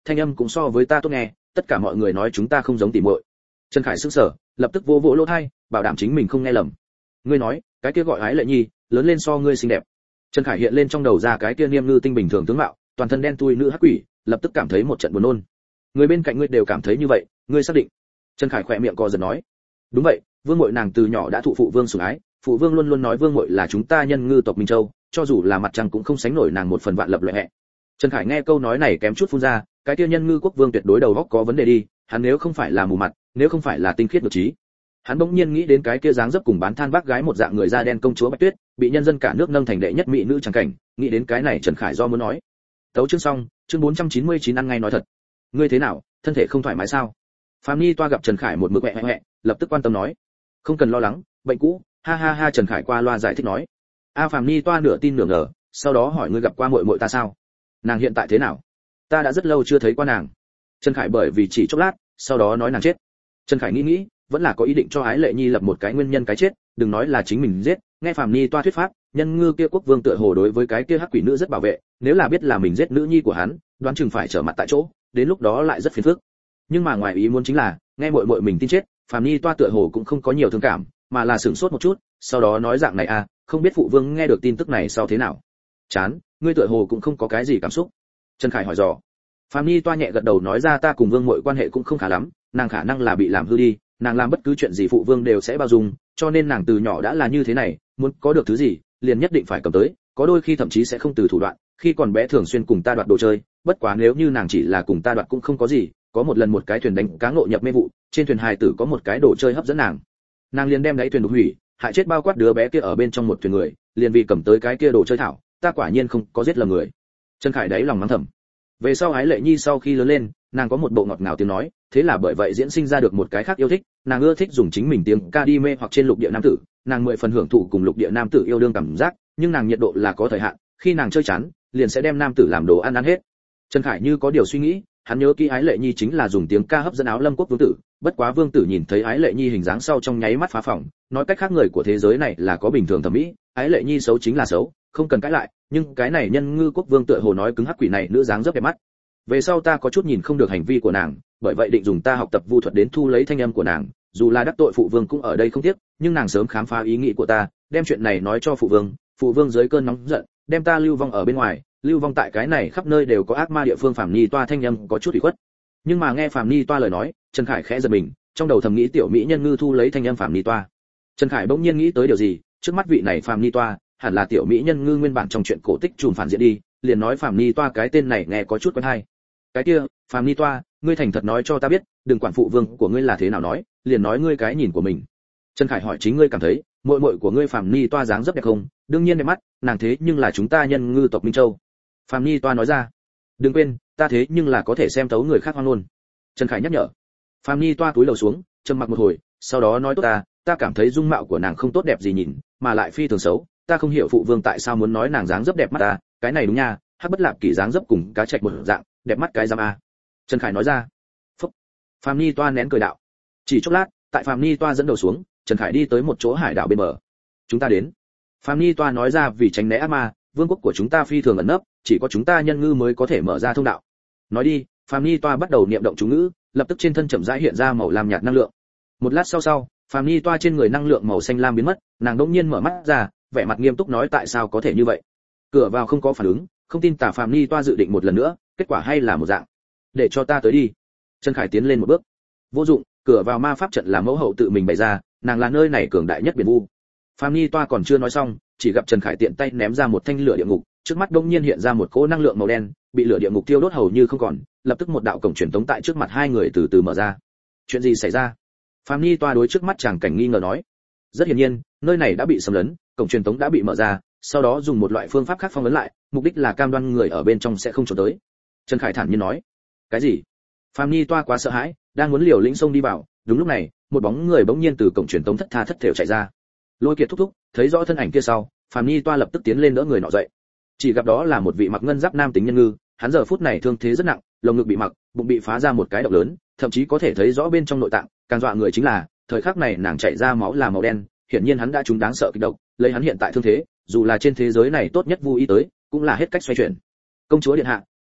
thanh âm cũng so với ta tốt nghe, tất cả mọi người nói chúng ta không giống tỉ muội. Trần Khải sững sờ, lập tức vô vỗ lỗ tai, bảo đảm chính mình không nghe lầm. Ngươi nói, cái kia gọi Ái Lệ Nhi, lớn lên so ngươi xinh đẹp. Trần Khải hiện lên trong đầu ra cái kia niêm ngư tinh bình thường tướng mạo, toàn thân đen thui nữ hắc quỷ, lập tức cảm thấy một trận buồn nôn. Người bên cạnh ngươi đều cảm thấy như vậy, ngươi xác định? Trần Khải khỏe miệng co giật nói. Đúng vậy, Vương Muội nàng từ nhỏ đã thụ phụ vương sủng ái, phụ vương luôn luôn nói Vương Muội là chúng ta nhân ngư tộc Minh Châu, cho dù là mặt trăng cũng không sánh nổi nàng một phần vạn lập loại hệ. Trần Khải nghe câu nói này kém chút phun ra, cái kia nhân ngư quốc vương tuyệt đối đầu óc có vấn đề đi, hắn nếu không phải là mù mặt, nếu không phải là tinh khiết được trí. Hắn bỗng nhiên nghĩ đến cái kia dáng dấp cùng bán than bác gái một dạng người da đen công chúa Bạch Tuyết, bị nhân dân cả nước nâng thành đệ nhất mỹ nữ chẳng cảnh, nghĩ đến cái này Trần Khải do muốn nói. Tấu chương xong, chương bốn trăm chín mươi chín ăn ngay nói thật. Ngươi thế nào, thân thể không thoải mái sao? Phạm Ni Toa gặp Trần Khải một mực mẹ mẹ, lập tức quan tâm nói. Không cần lo lắng, bệnh cũ, ha ha ha. Trần Khải qua loa giải thích nói. A Phạm Ni Toa nửa tin nửa ngờ, sau đó hỏi ngươi gặp qua muội muội ta sao? Nàng hiện tại thế nào? Ta đã rất lâu chưa thấy qua nàng. Trần Khải bởi vì chỉ chốc lát, sau đó nói nàng chết. Trần Khải nghĩ nghĩ, vẫn là có ý định cho Ái Lệ Nhi lập một cái nguyên nhân cái chết, đừng nói là chính mình giết, nghe Phạm Ni Toa thuyết pháp, nhân ngư kia quốc vương tựa hồ đối với cái kia hắc quỷ nữ rất bảo vệ, nếu là biết là mình giết nữ nhi của hắn, đoán chừng phải trở mặt tại chỗ, đến lúc đó lại rất phiền phức. Nhưng mà ngoài ý muốn chính là, nghe muội muội mình tin chết, Phạm Ni Toa tựa hồ cũng không có nhiều thương cảm, mà là sửng sốt một chút, sau đó nói dạng này à, không biết phụ vương nghe được tin tức này sau thế nào. Chán, ngươi tựa hồ cũng không có cái gì cảm xúc. Trần Khải hỏi dò. Phạm Ni Toa nhẹ gật đầu nói ra ta cùng vương muội quan hệ cũng không khá lắm, nàng khả năng là bị làm hư đi, nàng làm bất cứ chuyện gì phụ vương đều sẽ bao dung, cho nên nàng từ nhỏ đã là như thế này, muốn có được thứ gì, liền nhất định phải cầm tới, có đôi khi thậm chí sẽ không từ thủ đoạn, khi còn bé thường xuyên cùng ta đoạt đồ chơi, bất quá nếu như nàng chỉ là cùng ta đoạt cũng không có gì, có một lần một cái thuyền đánh cá ngộ nhập mê vụ, trên thuyền hài tử có một cái đồ chơi hấp dẫn nàng. Nàng liền đem đáy thuyền đục hủy, hại chết bao quát đứa bé kia ở bên trong một thuyền người, liền vì cầm tới cái kia đồ chơi thảo, ta quả nhiên không có giết lầm người. Trần Khải đáy lòng mắng thầm. Về sau Ái Lệ Nhi sau khi lớn lên, nàng có một bộ ngọt ngào tiếng nói, thế là bởi vậy diễn sinh ra được một cái khác yêu thích, nàng ưa thích dùng chính mình tiếng ca đi mê hoặc trên lục địa nam tử, nàng mười phần hưởng thụ cùng lục địa nam tử yêu đương cảm giác, nhưng nàng nhiệt độ là có thời hạn, khi nàng chơi chán, liền sẽ đem nam tử làm đồ ăn ăn hết. Trần Khải như có điều suy nghĩ, hắn nhớ kỹ Ái Lệ Nhi chính là dùng tiếng ca hấp dẫn Áo Lâm quốc vương tử, bất quá vương tử nhìn thấy Ái Lệ Nhi hình dáng sau trong nháy mắt phá phỏng, nói cách khác người của thế giới này là có bình thường thẩm mỹ, Ái Lệ Nhi xấu chính là xấu, không cần cãi lại, nhưng cái này nhân ngư quốc vương tựa hồ nói cứng hắc quỷ này nữ dáng rất đẹp mắt. Về sau ta có chút nhìn không được hành vi của nàng, bởi vậy định dùng ta học tập vu thuật đến thu lấy thanh âm của nàng, dù là đắc tội phụ vương cũng ở đây không tiếc, nhưng nàng sớm khám phá ý nghĩ của ta, đem chuyện này nói cho phụ vương, phụ vương dưới cơn nóng giận, đem ta lưu vong ở bên ngoài, lưu vong tại cái này khắp nơi đều có ác ma địa phương. Phạm Ni Toa thanh âm có chút ủy khuất, nhưng mà nghe Phạm Ni Toa lời nói, Trần Khải khẽ giật mình, trong đầu thầm nghĩ tiểu mỹ nhân ngư thu lấy thanh âm Phạm Ni Toa. Trần Khải bỗng nhiên nghĩ tới điều gì, trước mắt vị này Phạm Ni Toa, hẳn là tiểu mỹ nhân ngư nguyên bản trong chuyện cổ tích trùm phản diện đi, liền nói Phạm Ni Toa cái tên này nghe có chút quen hay. Cái kia, Phạm Ni Toa, ngươi thành thật nói cho ta biết, đừng quản phụ vương của ngươi là thế nào nói, liền nói ngươi cái nhìn của mình. Trần Khải hỏi chính ngươi cảm thấy, muội muội của ngươi Phạm Ni Toa dáng dấp đẹp không? Đương nhiên đẹp mắt, nàng thế nhưng là chúng ta nhân ngư tộc Minh Châu. Phạm Ni Toa nói ra. Đừng quên, ta thế nhưng là có thể xem thấu người khác hoang luôn. Trần Khải nhắc nhở. Phạm Ni Toa cúi đầu xuống, trầm mặc một hồi, sau đó nói tốt ta, ta cảm thấy dung mạo của nàng không tốt đẹp gì nhìn, mà lại phi thường xấu, ta không hiểu phụ vương tại sao muốn nói nàng dáng dấp đẹp mắt ta, cái này đúng nha, hắc bất lạp kỳ dáng dấp cùng cá trạch một dạng, đẹp mắt cái giam a. Trần Khải nói ra. Phúc. Phạm Ni Toa nén cười đạo. Chỉ chốc lát, tại Phạm Ni Toa dẫn đầu xuống, Trần Khải đi tới một chỗ hải đảo bên bờ. Chúng ta đến. Phạm Ni Toa nói ra vì tránh né ác ma, vương quốc của chúng ta phi thường ẩn nấp, chỉ có chúng ta nhân ngư mới có thể mở ra thông đạo. Nói đi, Phạm Ni Toa bắt đầu niệm động chú ngữ, lập tức trên thân chậm rãi hiện ra màu lam nhạt năng lượng. Một lát sau sau, Phạm Ni Toa trên người năng lượng màu xanh lam biến mất, nàng đột nhiên mở mắt ra, vẻ mặt nghiêm túc nói tại sao có thể như vậy. Cửa vào không có phản ứng, không tin tả Phạm Ni Toa dự định một lần nữa, kết quả hay là một dạng. Để cho ta tới đi. Trần Khải tiến lên một bước. Vô dụng, cửa vào ma pháp trận là mẫu hậu tự mình bày ra, nàng là nơi này cường đại nhất biển vu. Phạm Ni Toa còn chưa nói xong, chỉ gặp Trần Khải tiện tay ném ra một thanh lửa địa ngục, trước mắt đột nhiên hiện ra một cỗ năng lượng màu đen, bị lửa địa ngục tiêu đốt hầu như không còn, lập tức một đạo cổng truyền tống tại trước mặt hai người từ từ mở ra. Chuyện gì xảy ra? Phạm Ni Toa đối trước mắt chàng cảnh nghi ngờ nói. Rất hiển nhiên, nơi này đã bị xâm lấn, cổng truyền tống đã bị mở ra, sau đó dùng một loại phương pháp khác phong ấn lại, mục đích là cam đoan người ở bên trong sẽ không trốn tới. Trần Khải thản nhiên nói. Cái gì? Phạm Ni Toa quá sợ hãi, đang muốn liều lĩnh xông đi vào, đúng lúc này, một bóng người bỗng nhiên từ cổng truyền tống thất tha thất thểu chạy ra. Lôi Kiệt thúc thúc, thấy rõ thân ảnh kia sau, Phạm Ni Toa lập tức tiến lên đỡ người nọ dậy. Chỉ gặp đó là một vị mặc ngân giáp nam tính nhân ngư, hắn giờ phút này thương thế rất nặng, lồng ngực bị mặc, bụng bị phá ra một cái động lớn, thậm chí có thể thấy rõ bên trong nội tạng, càng dọa người chính là, thời khắc này nàng chảy ra máu là màu đen, hiển nhiên hắn đã trúng đáng sợ kịch độc, lấy hắn hiện tại thương thế, dù là trên thế giới này tốt nhất vu y tới, cũng là hết cách xoay chuyển. Công chúa điện hạ,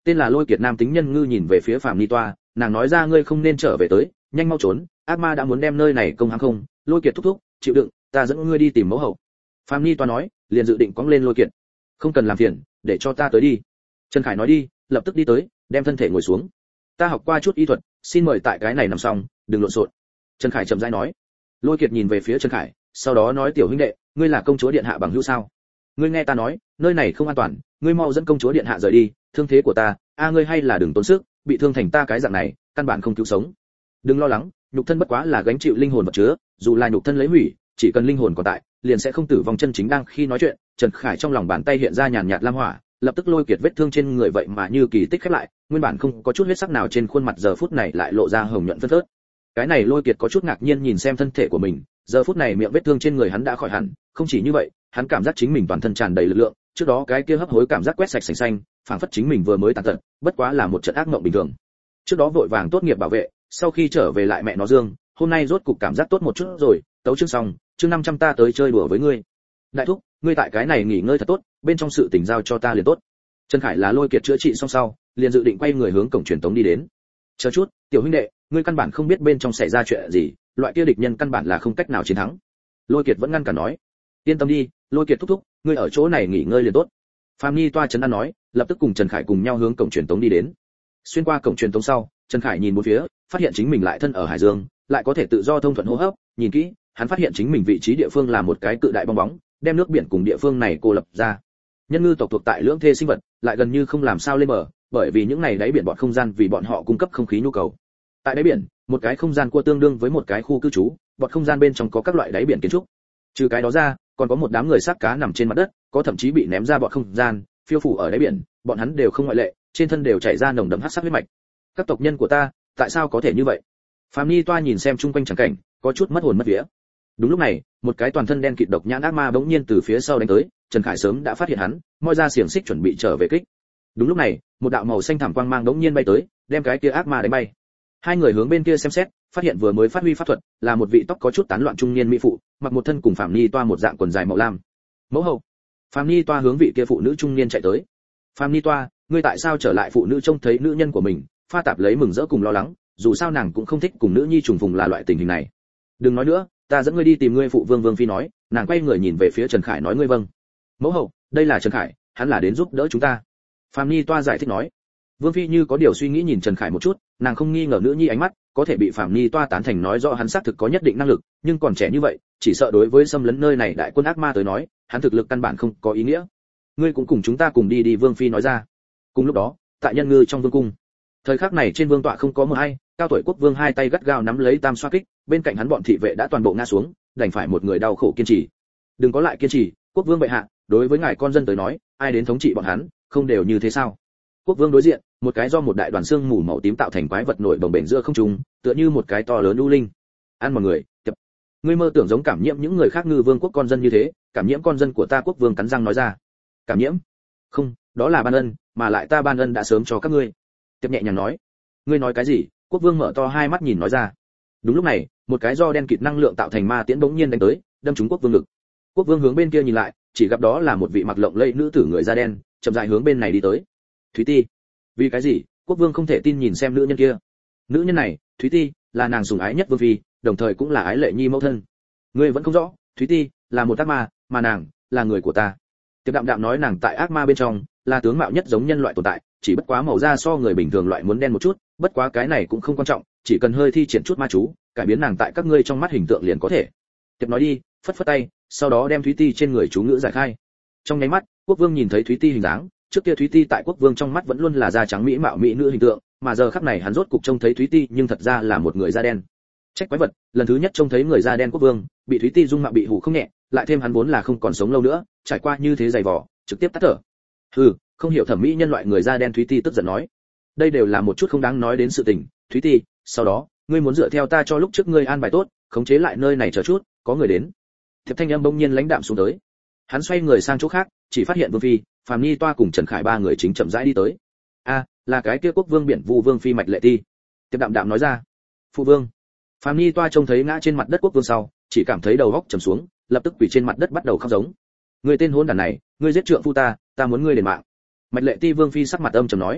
tên là Lôi Kiệt nam tính nhân ngư nhìn về phía Phạm Ni Toa, nàng nói ra ngươi không nên trở về tới, nhanh mau trốn, ác ma đã muốn đem nơi này công hãm không. Lôi Kiệt thúc thúc, chịu đựng, ta dẫn ngươi đi tìm mẫu hậu. Phạm Ni Toa nói, liền dự định cõng lên Lôi Kiệt. Không cần làm phiền, để cho ta tới đi. Trần Khải nói đi, lập tức đi tới, đem thân thể ngồi xuống. Ta học qua chút y thuật, xin mời tại cái này nằm xong, đừng lộn xộn. Trần Khải chậm rãi nói. Lôi Kiệt nhìn về phía Trần Khải, sau đó nói tiểu huynh đệ, ngươi là công chúa điện hạ bằng hữu sao? Ngươi nghe ta nói, nơi này không an toàn, ngươi mau dẫn công chúa điện hạ rời đi, thương thế của ta, a ngươi hay là đừng tốn sức, bị thương thành ta cái dạng này, căn bản không cứu sống. Đừng lo lắng, nhục thân bất quá là gánh chịu linh hồn vật chứa, dù là nhục thân lấy hủy, chỉ cần linh hồn còn tại, liền sẽ không tử vong. Chân chính đang khi nói chuyện, Trần Khải trong lòng bàn tay hiện ra nhàn nhạt lam hỏa, lập tức Lôi Kiệt vết thương trên người vậy mà như kỳ tích khép lại, nguyên bản không có chút huyết sắc nào trên khuôn mặt giờ phút này lại lộ ra hồng nhuận phân phớt. Cái này Lôi Kiệt có chút ngạc nhiên nhìn xem thân thể của mình, giờ phút này miệng vết thương trên người hắn đã khỏi hẳn, không chỉ như vậy, hắn cảm giác chính mình toàn thân tràn đầy lực lượng, trước đó cái kia hấp hối cảm giác quét sạch sành xanh, phảng phất chính mình vừa mới tàn tật, bất quá là một trận ác mộng bình thường. Trước đó vội vàng tốt nghiệp bảo vệ, sau khi trở về lại mẹ nó dương, hôm nay rốt cục cảm giác tốt một chút rồi. Tấu chương xong, chương năm trăm ta tới chơi đùa với ngươi. Đại thúc, ngươi tại cái này nghỉ ngơi thật tốt, bên trong sự tình giao cho ta liền tốt. Trần Khải là Lôi Kiệt chữa trị xong sau, liền dự định quay người hướng cổng truyền tống đi đến. Chờ chút, tiểu huynh đệ, ngươi căn bản không biết bên trong xảy ra chuyện gì, loại kia địch nhân căn bản là không cách nào chiến thắng. Lôi Kiệt vẫn ngăn cản nói. Yên tâm đi, Lôi Kiệt thúc thúc, ngươi ở chỗ này nghỉ ngơi liền tốt. Phạm Ni Toa trấn an nói, lập tức cùng Trần Khải cùng nhau hướng cổng truyền tống đi đến. Xuyên qua cổng truyền tống sau, Trần Khải nhìn bốn phía, phát hiện chính mình lại thân ở hải dương, lại có thể tự do thông thuận hô hấp. Nhìn kỹ, hắn phát hiện chính mình vị trí địa phương là một cái cự đại bong bóng, đem nước biển cùng địa phương này cô lập ra. Nhân ngư tộc thuộc tại lưỡng thê sinh vật, lại gần như không làm sao lên bờ, bởi vì những này đáy biển bọn không gian vì bọn họ cung cấp không khí nhu cầu. Tại đáy biển, một cái không gian cua tương đương với một cái khu cư trú, bọn không gian bên trong có các loại đáy biển kiến trúc. Trừ cái đó ra, còn có một đám người xác cá nằm trên mặt đất, có thậm chí bị ném ra bọn không gian, phiêu phù ở đáy biển, bọn hắn đều không ngoại lệ, trên thân đều chảy ra nồng đậm hắc sắc huyết mạch. Các tộc nhân của ta, tại sao có thể như vậy? Phạm Ni Toa nhìn xem chung quanh chẳng cảnh, có chút mất hồn mất vía. Đúng lúc này, một cái toàn thân đen kịt độc nhãn ác ma bỗng nhiên từ phía sau đánh tới, Trần Khải sớm đã phát hiện hắn, moi ra xiềng xích chuẩn bị trở về kích. Đúng lúc này, một đạo màu xanh thẳm quang mang bỗng nhiên bay tới, đem cái kia ác ma đánh bay. Hai người hướng bên kia xem xét, phát hiện vừa mới phát huy pháp thuật, là một vị tóc có chút tán loạn trung niên mỹ phụ, mặc một thân cùng Phạm Ni Toa một dạng quần dài màu lam. Mẫu hậu. Phạm Ni Toa hướng vị kia phụ nữ trung niên chạy tới. Phạm Ni Toa, ngươi tại sao trở lại? Phụ nữ trông thấy nữ nhân của mình, pha tạp lấy mừng rỡ cùng lo lắng, dù sao nàng cũng không thích cùng nữ nhi trùng phùng là loại tình hình này. Đừng nói nữa, ta dẫn ngươi đi tìm ngươi phụ vương. Vương phi nói, nàng quay người nhìn về phía Trần Khải nói ngươi vâng. Mẫu hậu, đây là Trần Khải, hắn là đến giúp đỡ chúng ta. Phạm Ni Toa giải thích nói. Vương phi như có điều suy nghĩ nhìn Trần Khải một chút, nàng không nghi ngờ nữ nhi ánh mắt, có thể bị Phạm Ni Toa tán thành nói rõ hắn xác thực có nhất định năng lực, nhưng còn trẻ như vậy, chỉ sợ đối với xâm lấn nơi này đại quân ác ma tới nói, hắn thực lực căn bản không có ý nghĩa. Ngươi cũng cùng chúng ta cùng đi đi. Vương phi nói ra. Cùng lúc đó, tại nhân ngư trong vương cung, thời khắc này trên vương tọa không có một ai, cao tuổi quốc vương hai tay gắt gao nắm lấy tam xoa kích, bên cạnh hắn bọn thị vệ đã toàn bộ ngã xuống, đành phải một người đau khổ kiên trì. Đừng có lại kiên trì, quốc vương bệ hạ, đối với ngài con dân tới nói, ai đến thống trị bọn hắn, không đều như thế sao? Quốc vương đối diện, một cái do một đại đoàn xương mù màu tím tạo thành quái vật nổi bồng bềnh giữa không trung, tựa như một cái to lớn u linh. Ăn mọi người, tập. Ngươi mơ tưởng giống cảm nhiễm những người khác ngư vương quốc con dân như thế, cảm nhiễm con dân của ta. Quốc vương cắn răng nói ra. Cảm nhiễm? Không, đó là ban ân, mà lại ta ban ân đã sớm cho các ngươi. Tiếp nhẹ nhàng nói. Ngươi nói cái gì? Quốc vương mở to hai mắt nhìn nói ra. Đúng lúc này, một cái do đen kịt năng lượng tạo thành ma tiễn bỗng nhiên đánh tới, đâm trúng quốc vương ngực. Quốc vương hướng bên kia nhìn lại, chỉ gặp đó là một vị mặc lộng lẫy nữ tử người da đen, chậm rãi hướng bên này đi tới. Thúy Ti. Vì cái gì? Quốc vương không thể tin nhìn xem nữ nhân kia. Nữ nhân này, Thúy Ti, là nàng sủng ái nhất vương phi, đồng thời cũng là ái lệ nhi mẫu thân. Ngươi vẫn không rõ, Thúy Ti là một ác ma, mà nàng là người của ta. Tiệp Đạm Đạm nói nàng tại ác ma bên trong là tướng mạo nhất giống nhân loại tồn tại, chỉ bất quá màu da so người bình thường loại muốn đen một chút, bất quá cái này cũng không quan trọng, chỉ cần hơi thi triển chút ma chú, cải biến nàng tại các ngươi trong mắt hình tượng liền có thể. Tiệp nói đi, phất phất tay, sau đó đem Thúy Ti trên người chú ngữ giải khai. Trong nháy mắt, quốc vương nhìn thấy Thúy Ti hình dáng, trước kia Thúy Ti tại quốc vương trong mắt vẫn luôn là da trắng mỹ mạo mỹ nữ hình tượng, mà giờ khắc này hắn rốt cục trông thấy Thúy Ti nhưng thật ra là một người da đen. Trách quái vật, lần thứ nhất trông thấy người da đen quốc vương, bị Thúy Ti dung mạo bị hủ không nhẹ, lại thêm hắn vốn là không còn sống lâu nữa, trải qua như thế dày vò, trực tiếp tắt thở. Hừ, không hiểu thẩm mỹ nhân loại người da đen. Thúy Ti tức giận nói. Đây đều là một chút không đáng nói đến sự tình, Thúy Ti, sau đó, ngươi muốn dựa theo ta cho lúc trước ngươi an bài tốt, khống chế lại nơi này chờ chút, có người đến. Thiệp Thanh Âm bỗng nhiên lãnh đạm xuống tới. Hắn xoay người sang chỗ khác, chỉ phát hiện Vương phi, Phạm Ni Toa cùng Trần Khải ba người chính chậm rãi đi tới. A, là cái kia quốc vương biển Vu Vương phi Mạch Lệ Ti. Tiệp Đạm Đạm nói ra. Phụ vương. Phạm Ni Toa trông thấy ngã trên mặt đất quốc vương sau, chỉ cảm thấy đầu óc trầm xuống, lập tức quỳ trên mặt đất bắt đầu khóc giống. Ngươi tên hỗn đản này, ngươi giết trượng phu ta, ta muốn ngươi đền mạng. Mạch Lệ Ti Vương phi sắc mặt âm trầm nói.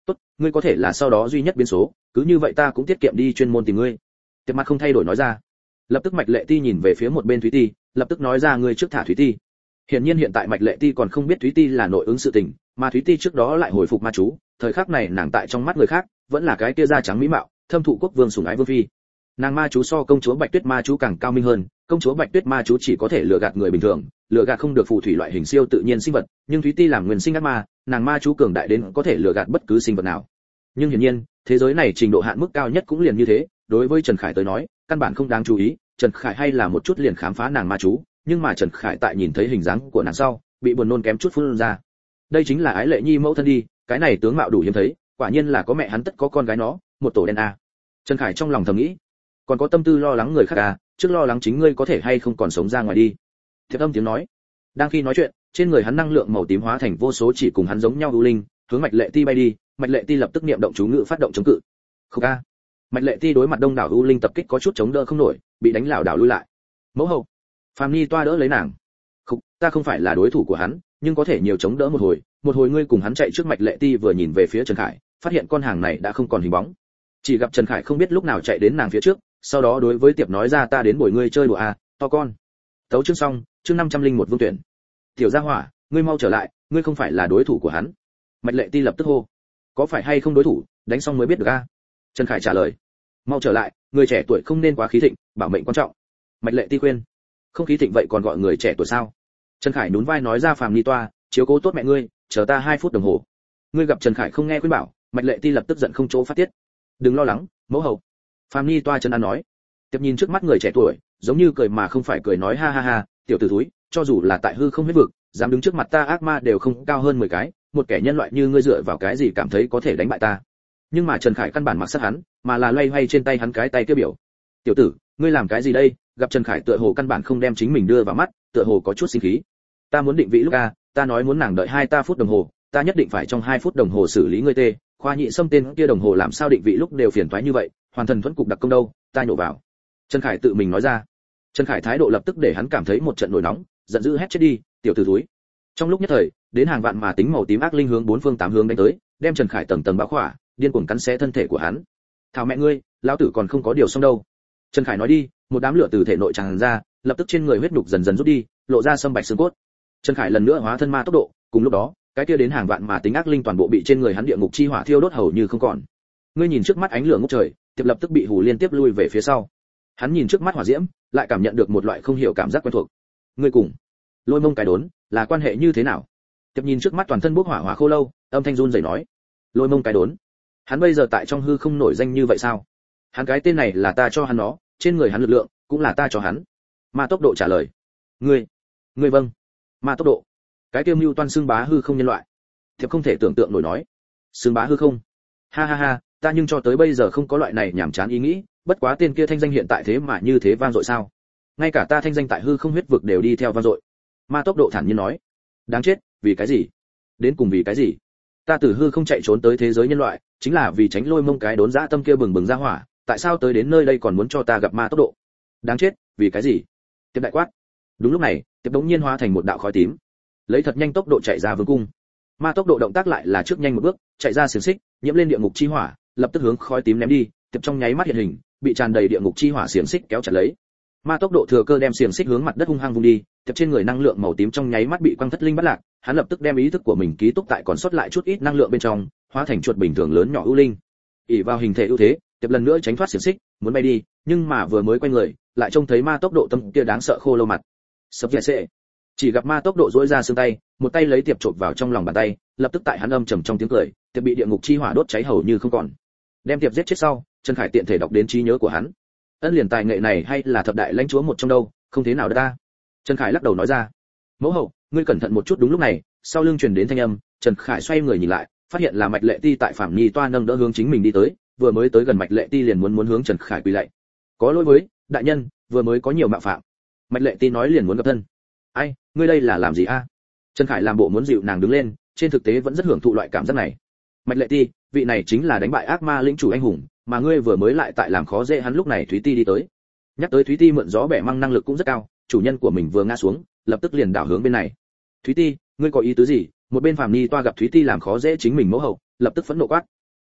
tốt, ngươi có thể là sau đó duy nhất biến số, cứ như vậy ta cũng tiết kiệm đi chuyên môn tìm ngươi. Tiệp mặt không thay đổi nói ra. Lập tức Mạch Lệ Ti nhìn về phía một bên Thúy Ti, lập tức nói ra ngươi trước thả Thúy Ti. Hiển nhiên hiện tại Mạch Lệ Ti còn không biết Thúy Ti là nội ứng sự tình, mà Thúy Ti trước đó lại hồi phục ma chú, thời khắc này nàng tại trong mắt người khác, vẫn là cái kia da trắng mỹ mạo, thâm thụ quốc vương sủng ái vương phi. Nàng ma chú so công chúa Bạch Tuyết ma chú càng cao minh hơn, công chúa Bạch Tuyết ma chú chỉ có thể lừa gạt người bình thường, lừa gạt không được phù thủy loại hình siêu tự nhiên sinh vật, nhưng Thúy Ti làm nguyên sinh ác ma, nàng ma chú cường đại đến có thể lừa gạt bất cứ sinh vật nào. Nhưng hiển nhiên, thế giới này trình độ hạn mức cao nhất cũng liền như thế, đối với Trần Khải tới nói, căn bản không đáng chú ý, Trần Khải hay là một chút liền khám phá nàng ma chú, nhưng mà Trần Khải tại nhìn thấy hình dáng của nàng sau, bị buồn nôn kém chút phun ra. Đây chính là Ái Lệ Nhi mẫu thân đi, cái này tướng mạo đủ hiếm thấy, quả nhiên là có mẹ hắn tất có con gái nó, một tổ đen a. Trần Khải trong lòng thầm nghĩ, còn có tâm tư lo lắng người khác à, trước lo lắng chính ngươi có thể hay không còn sống ra ngoài đi. Thiệp Âm tiếng nói. Đang khi nói chuyện, trên người hắn năng lượng màu tím hóa thành vô số chỉ cùng hắn giống nhau u linh, hướng Mạch Lệ Ti bay đi, Mạch Lệ Ti lập tức niệm động chú ngữ phát động chống cự. Khục a. Mạch Lệ Ti đối mặt đông đảo u linh tập kích có chút chống đỡ không nổi, bị đánh lảo đảo lui lại. Mẫu hậu. Phàm Nhi toa đỡ lấy nàng. Khục, ta không phải là đối thủ của hắn, nhưng có thể nhiều chống đỡ một hồi, một hồi ngươi cùng hắn chạy trước. Mạch Lệ Ti vừa nhìn về phía Trần Khải, phát hiện con hàng này đã không còn hình bóng. Chỉ gặp Trần Khải không biết lúc nào chạy đến nàng phía trước, sau đó đối với Tiệp nói ra ta đến bồi ngươi chơi đùa à, to con. Tấu chương xong, chương năm trăm linh một Vương Tuyển. Tiểu Gia Hỏa, ngươi mau trở lại, ngươi không phải là đối thủ của hắn. Mạch Lệ Ti lập tức hô. Có phải hay không đối thủ, đánh xong mới biết được a. À? Trần Khải trả lời. Mau trở lại, người trẻ tuổi không nên quá khí thịnh, bảo mệnh quan trọng. Mạch Lệ Ti khuyên. Không khí thịnh vậy còn gọi người trẻ tuổi sao? Trần Khải nhún vai nói ra Phàm Nhi toa, chiếu cố tốt mẹ ngươi, chờ ta hai phút đồng hồ. Ngươi gặp Trần Khải không nghe khuyên bảo, Mạch Lệ Ti lập tức giận không chỗ phát tiết. Đừng lo lắng, mẫu hậu. Phàm Nhi toa chân an nói. Tiếp nhìn trước mắt người trẻ tuổi, giống như cười mà không phải cười nói ha ha ha, tiểu tử thúi, cho dù là tại hư không huyết vực, dám đứng trước mặt ta ác ma đều không cao hơn mười cái, một kẻ nhân loại như ngươi dựa vào cái gì cảm thấy có thể đánh bại ta? Nhưng mà Trần Khải căn bản mặc sát hắn, mà là loay hoay trên tay hắn cái tay kia biểu. Tiểu tử, ngươi làm cái gì đây? Gặp Trần Khải tựa hồ căn bản không đem chính mình đưa vào mắt, tựa hồ có chút sinh khí. Ta muốn định vị lúc a, ta nói muốn nàng đợi hai ta phút đồng hồ, ta nhất định phải trong hai phút đồng hồ xử lý ngươi tê. Khoa nhị xâm tên kia đồng hồ làm sao định vị lúc đều phiền toái như vậy, hoàn thần thuẫn cục đặc công đâu, ta nhổ vào. Trần Khải tự mình nói ra. Trần Khải thái độ lập tức để hắn cảm thấy một trận nổi nóng, giận dữ hét chết đi, tiểu tử thúi. Trong lúc nhất thời, đến hàng vạn mà tính màu tím ác linh hướng bốn phương tám hướng đánh tới, đem Trần Khải tầng tầng bao khỏa, điên cuồng cắn xé thân thể của hắn. Thảo mẹ ngươi, lão tử còn không có điều xong đâu. Trần Khải nói đi, một đám lửa từ thể nội tràn ra, lập tức trên người huyết nhục dần dần rút đi, lộ ra sâm bạch xương cốt. Trần Khải lần nữa hóa thân ma tốc độ, cùng lúc đó, cái kia đến hàng vạn mà tính ác linh toàn bộ bị trên người hắn địa ngục chi hỏa thiêu đốt hầu như không còn. Ngươi nhìn trước mắt ánh lửa ngút trời, Tiệp lập tức bị hù liên tiếp lui về phía sau. Hắn nhìn trước mắt hỏa diễm, lại cảm nhận được một loại không hiểu cảm giác quen thuộc. Ngươi cùng Lôi Mông cái đốn, là quan hệ như thế nào? Tiệp nhìn trước mắt toàn thân bốc hỏa hỏa khô lâu, âm thanh run rẩy nói. Lôi Mông cái đốn, hắn bây giờ tại trong hư không nổi danh như vậy sao? Hắn cái tên này là ta cho hắn nó, trên người hắn lực lượng cũng là ta cho hắn. Ma tốc độ trả lời. Ngươi, ngươi vâng. Ma tốc độ, cái kiêm mưu toan xương bá hư không nhân loại. Tiệp không thể tưởng tượng nổi nói. Xương bá hư không? Ha ha ha, ta nhưng cho tới bây giờ không có loại này nhảm chán ý nghĩ, bất quá tên kia thanh danh hiện tại thế mà như thế vang dội sao? Ngay cả ta thanh danh tại hư không huyết vực đều đi theo vang dội. Ma tốc độ thản nhiên nói. Đáng chết, vì cái gì? Đến cùng vì cái gì? Ta từ hư không chạy trốn tới thế giới nhân loại, chính là vì tránh Lôi Mông cái đốn dã tâm kia bừng bừng ra hỏa, tại sao tới đến nơi đây còn muốn cho ta gặp ma tốc độ? Đáng chết, vì cái gì? Tiệp đại quát. Đúng lúc này, Tiệp đống nhiên hóa thành một đạo khói tím, lấy thật nhanh tốc độ chạy ra vương cung. Ma tốc độ động tác lại là trước nhanh một bước, chạy ra xiềng xích, nhiễm lên địa ngục chi hỏa, lập tức hướng khói tím ném đi. Tiệp trong nháy mắt hiện hình, bị tràn đầy địa ngục chi hỏa xiềng xích kéo chặt lấy. Ma tốc độ thừa cơ đem xiềng xích hướng mặt đất hung hăng vung đi, Tiệp trên người năng lượng màu tím trong nháy mắt bị quăng thất linh bắt lạc, hắn lập tức đem ý thức của mình ký túc tại còn sót lại chút ít năng lượng bên trong, hóa thành chuột bình thường lớn nhỏ ưu linh. ỷ vào hình thể ưu thế, Tiệp lần nữa tránh thoát xiềng xích, muốn bay đi, nhưng mà vừa mới quay người, lại trông thấy ma tốc độ tâm kia đáng sợ khô lâu mặt. Sập dẻ sệ. Chỉ gặp ma tốc độ duỗi ra xương tay, một tay lấy Tiệp chộp vào trong lòng bàn tay, lập tức tại hắn âm trầm trong tiếng cười, Tiệp bị địa ngục chi hỏa đốt cháy hầu như không còn. Đem Tiệp giết chết sau, Trần Khải tiện thể đọc đến trí nhớ của hắn. Ân liền tài nghệ này hay là thập đại lãnh chúa một trong đâu, không thế nào đâu ta. Trần Khải lắc đầu nói ra. Mẫu hậu, ngươi cẩn thận một chút. Đúng lúc này, sau lưng truyền đến thanh âm, Trần Khải xoay người nhìn lại, phát hiện là Mạch Lệ Ti tại Phàm Nhi toa nâng đỡ hướng chính mình đi tới, vừa mới tới gần Mạch Lệ Ti liền muốn muốn hướng Trần Khải quỳ lạy. Có lỗi với đại nhân, vừa mới có nhiều mạo phạm. Mạch Lệ Ti nói liền muốn gặp thân. Ai, ngươi đây là làm gì a? Trần Khải làm bộ muốn dịu nàng đứng lên, trên thực tế vẫn rất hưởng thụ loại cảm giác này. Mạch Lệ Ti, vị này chính là đánh bại ác ma lĩnh chủ anh hùng, mà ngươi vừa mới lại tại làm khó dễ hắn. Lúc này Thúy Ti đi tới. Nhắc tới Thúy Ti mượn gió bẻ măng năng lực cũng rất cao, chủ nhân của mình vừa ngã xuống, lập tức liền đảo hướng bên này. Thúy Ti, ngươi có ý tứ gì? Một bên Phàm Nhi toa gặp Thúy Ti làm khó dễ chính mình mẫu hậu, lập tức phẫn nộ quát.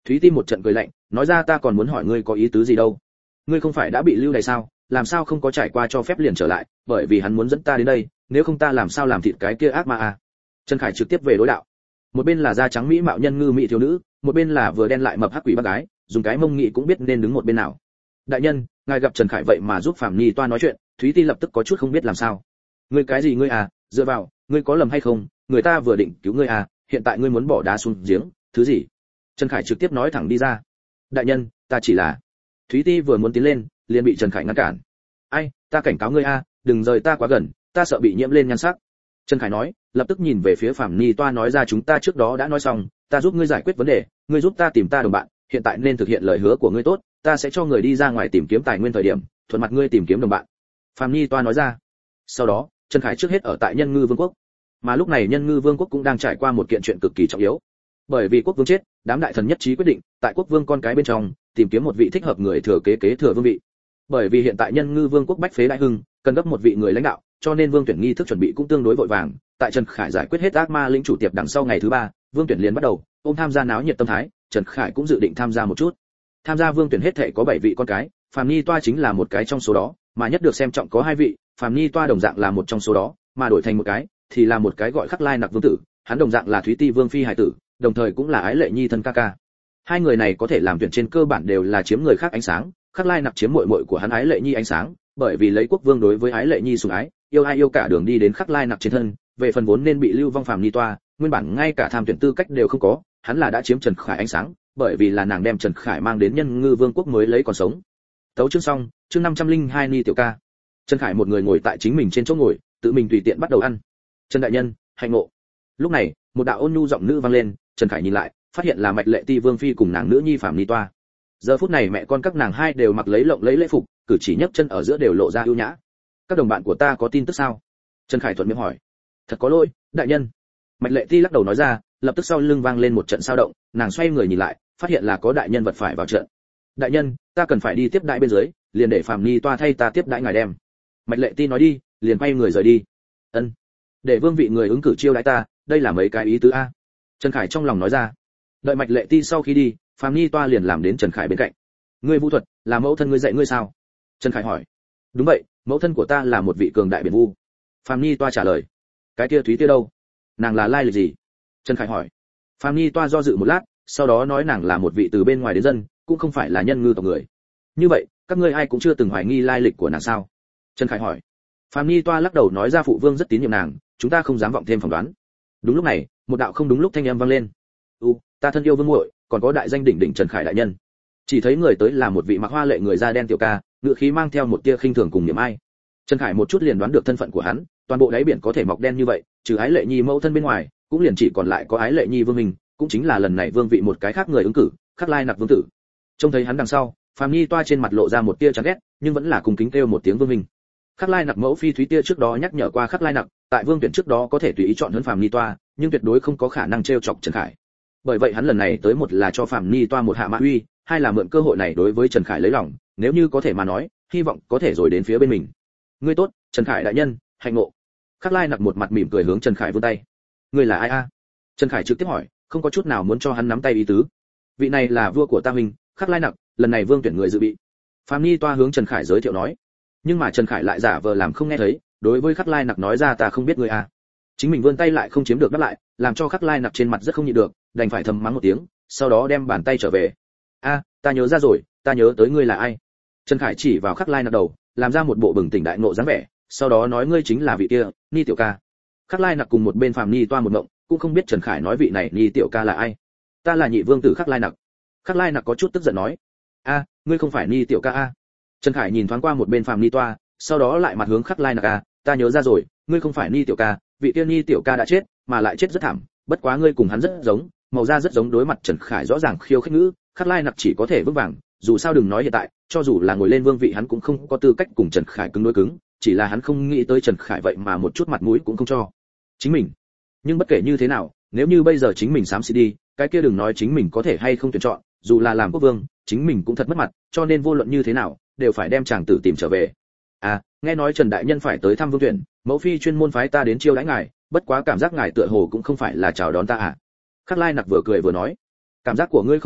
Thúy Ti một trận cười lạnh, nói ra ta còn muốn hỏi ngươi có ý tứ gì đâu. Ngươi không phải đã bị lưu đày sao, làm sao không có trải qua cho phép liền trở lại, bởi vì hắn muốn dẫn ta đến đây, nếu không ta làm sao làm thịt cái kia ác ma à. Trần Khải trực tiếp về đối đạo. Một bên là da trắng mỹ mạo nhân ngư mỹ thiếu nữ, một bên là vừa đen lại mập hắc quỷ bác gái, dùng cái mông nghị cũng biết nên đứng một bên nào. Đại nhân, ngài gặp Trần Khải vậy mà giúp Phạm Nhi Toa nói chuyện, Thúy Ti lập tức có chút không biết làm sao. Ngươi cái gì ngươi à, dựa vào, ngươi có lầm hay không, người ta vừa định cứu ngươi à, hiện tại ngươi muốn bỏ đá xuống giếng, thứ gì? Trần Khải trực tiếp nói thẳng đi ra. Đại nhân, ta chỉ là. Thúy Ti vừa muốn tiến lên, liền bị Trần Khải ngăn cản. Ai, ta cảnh cáo ngươi a, đừng rời ta quá gần, ta sợ bị nhiễm lên nhan sắc. Trần Khải nói, lập tức nhìn về phía Phạm Nhi Toa nói ra chúng ta trước đó đã nói xong, ta giúp ngươi giải quyết vấn đề, ngươi giúp ta tìm ta đồng bạn, hiện tại nên thực hiện lời hứa của ngươi tốt, ta sẽ cho người đi ra ngoài tìm kiếm tài nguyên thời điểm, thuận mặt ngươi tìm kiếm đồng bạn. Phạm Nhi Toa nói ra. Sau đó, Trần Khải trước hết ở tại Nhân Ngư Vương quốc, mà lúc này Nhân Ngư Vương quốc cũng đang trải qua một kiện chuyện cực kỳ trọng yếu. Bởi vì quốc vương chết, đám đại thần nhất trí quyết định, tại quốc vương con cái bên trong, tìm kiếm một vị thích hợp người thừa kế kế thừa vương vị. Bởi vì hiện tại Nhân Ngư Vương quốc bách phế đại hưng, cần gấp một vị người lãnh đạo, cho nên vương tuyển nghi thức chuẩn bị cũng tương đối vội vàng. Tại Trần Khải giải quyết hết ác ma lĩnh chủ tiệp đằng sau ngày thứ ba, vương tuyển liền bắt đầu, ôm tham gia náo nhiệt tâm thái, Trần Khải cũng dự định tham gia một chút. Tham gia vương tuyển hết thảy có bảy vị con cái, Phạm Nhi Toa chính là một cái trong số đó, mà nhất được xem trọng có hai vị, Phạm Nhi Toa đồng dạng là một trong số đó, mà đổi thành một cái thì là một cái gọi Khắc Lai Nặc vương tử, hắn đồng dạng là Thúy Ti vương phi hải tử, đồng thời cũng là Ái Lệ Nhi thân ca ca. Hai người này có thể làm tuyển trên cơ bản đều là chiếm người khác ánh sáng, Khắc Lai Nặc chiếm muội muội của hắn Ái Lệ Nhi ánh sáng, bởi vì lấy quốc vương đối với Ái Lệ Nhi sủng ái, yêu ai yêu cả đường đi đến Khắc Lai Nặc trên thân, về phần vốn nên bị lưu vong Phạm Nhi Toa, nguyên bản ngay cả tham tuyển tư cách đều không có, hắn là đã chiếm Trần Khải ánh sáng, bởi vì là nàng đem Trần Khải mang đến Nhân Ngư Vương quốc mới lấy còn sống. Tấu chương xong, chương năm trăm linh hai Ni tiểu ca. Trần Khải một người ngồi tại chính mình trên chỗ ngồi, tự mình tùy tiện bắt đầu ăn. Trần đại nhân, hạnh ngộ. Lúc này, một đạo ôn nhu giọng nữ vang lên, Trần Khải nhìn lại, phát hiện là Mạch Lệ Ti vương phi cùng nàng nữ nhi Phạm Nhi Toa. Giờ phút này mẹ con các nàng hai đều mặc lấy lộng lấy lễ phục, cử chỉ nhấc chân ở giữa đều lộ ra ưu nhã. Các đồng bạn của ta có tin tức sao? Trần Khải thuận miệng hỏi. Thật có lỗi, đại nhân. Mạch Lệ Ti lắc đầu nói ra, lập tức sau lưng vang lên một trận sao động, nàng xoay người nhìn lại, phát hiện là có đại nhân vật phải vào trận. Đại nhân, ta cần phải đi tiếp đại bên dưới, liền để Phạm Nhi Toa thay ta tiếp đãi ngài đem. Mạch Lệ Ti nói đi, liền quay người rời đi. Ân, để vương vị người ứng cử chiêu đãi ta, đây là mấy cái ý tứ a. Trần Khải trong lòng nói ra. Đợi Mạch Lệ Ti sau khi đi, Phạm Nhi Toa liền làm đến Trần Khải bên cạnh. Ngươi vu thuật, là mẫu thân ngươi dạy ngươi sao? Trần Khải hỏi. Đúng vậy, mẫu thân của ta là một vị cường đại biển vu. Phạm Nhi Toa trả lời. Cái kia Thúy Tia đâu? Nàng là lai lịch gì? Trần Khải hỏi. Phạm Nhi Toa do dự một lát, sau đó nói nàng là một vị từ bên ngoài đến dân, cũng không phải là nhân ngư tộc người. Như vậy, các ngươi ai cũng chưa từng hoài nghi lai lịch của nàng sao? Trần Khải hỏi. Phạm Nhi Toa lắc đầu nói ra phụ vương rất tín nhiệm nàng, chúng ta không dám vọng thêm phỏng đoán. Đúng lúc này, một đạo không đúng lúc thanh âm vang lên. "U, ta thân yêu vương muội, còn có đại danh đỉnh đỉnh Trần Khải đại nhân." Chỉ thấy người tới là một vị mặc hoa lệ người da đen tiểu ca, ngữ khí mang theo một tia khinh thường cùng niềm ai. Trần Khải một chút liền đoán được thân phận của hắn, toàn bộ đáy biển có thể mọc đen như vậy, trừ Ái Lệ Nhi mẫu thân bên ngoài, cũng liền chỉ còn lại có Ái Lệ Nhi vương mình, cũng chính là lần này vương vị một cái khác người ứng cử, Khắc Lai Nặc vương tử. Trông thấy hắn đằng sau, Phạm Nhi Toa trên mặt lộ ra một tia chán ghét, nhưng vẫn là cùng kính kêu một tiếng vương mình. Khắc Lai Nặc mẫu phi Thúy Tia trước đó nhắc nhở qua Khắc Lai Nặc, tại vương tuyển trước đó có thể tùy ý chọn hơn Phạm Nhi Toa, nhưng tuyệt đối không có khả năng trêu chọc Trần Khải. Bởi vậy hắn lần này tới một là cho Phạm Nhi Toa một hạ mã uy, hai là mượn cơ hội này đối với Trần Khải lấy lòng, nếu như có thể mà nói, hy vọng có thể rồi đến phía bên mình. Ngươi tốt, Trần Khải đại nhân, hạnh ngộ. Khắc Lai Nặc một mặt mỉm cười hướng Trần Khải vươn tay. Ngươi là ai a? Trần Khải trực tiếp hỏi, không có chút nào muốn cho hắn nắm tay ý tứ. Vị này là vua của ta huynh, Khắc Lai Nặc, lần này vương tuyển người dự bị. Phạm Nhi Toa hướng Trần Khải giới thiệu nói. Nhưng mà Trần Khải lại giả vờ làm không nghe thấy, đối với Khắc Lai Nặc nói ra ta không biết ngươi a. Chính mình vươn tay lại không chiếm được đáp lại, làm cho Khắc Lai Nặc trên mặt rất không nhịn được, đành phải thầm mắng một tiếng, sau đó đem bàn tay trở về. A, ta nhớ ra rồi, ta nhớ tới ngươi là ai. Trần Khải chỉ vào Khắc Lai Nặc đầu, làm ra một bộ bừng tỉnh đại ngộ dáng vẻ, sau đó nói ngươi chính là vị kia, Ni tiểu ca. Khắc Lai Nặc cùng một bên Phạm Nhi Toa một ngộng, cũng không biết Trần Khải nói vị này Ni tiểu ca là ai. Ta là nhị vương tử Khắc Lai Nặc. Khắc Lai Nặc có chút tức giận nói. A, ngươi không phải Ni tiểu ca a? Trần Khải nhìn thoáng qua một bên Phạm Nhi Toa, sau đó lại mặt hướng Khắc Lai Nặc a, ta nhớ ra rồi, ngươi không phải Ni tiểu ca, vị kia Ni tiểu ca đã chết, mà lại chết rất thảm, bất quá ngươi cùng hắn rất giống, màu da rất giống. Đối mặt Trần Khải rõ ràng khiêu khích ngữ, Khắc Lai Nặc chỉ có thể vững vàng, dù sao đừng nói hiện tại, cho dù là ngồi lên vương vị hắn cũng không có tư cách cùng Trần Khải cứng đối cứng, chỉ là hắn không nghĩ tới Trần Khải vậy mà một chút mặt mũi cũng không cho chính mình. Nhưng bất kể như thế nào, nếu như bây giờ chính mình xám xịt đi, cái kia đừng nói chính mình có thể hay không tuyển chọn, dù là làm quốc vương, chính mình cũng thật mất mặt, cho nên vô luận như thế nào, đều phải đem chàng tử tìm trở về. À, nghe nói Trần đại nhân phải tới thăm vương tuyển, mẫu phi chuyên môn phái ta đến chiêu đãi ngài, bất quá cảm giác ngài tựa hồ cũng không phải là chào đón ta à? Khắc Lai Nặc vừa cười vừa nói, cảm giác của ngươi không sai,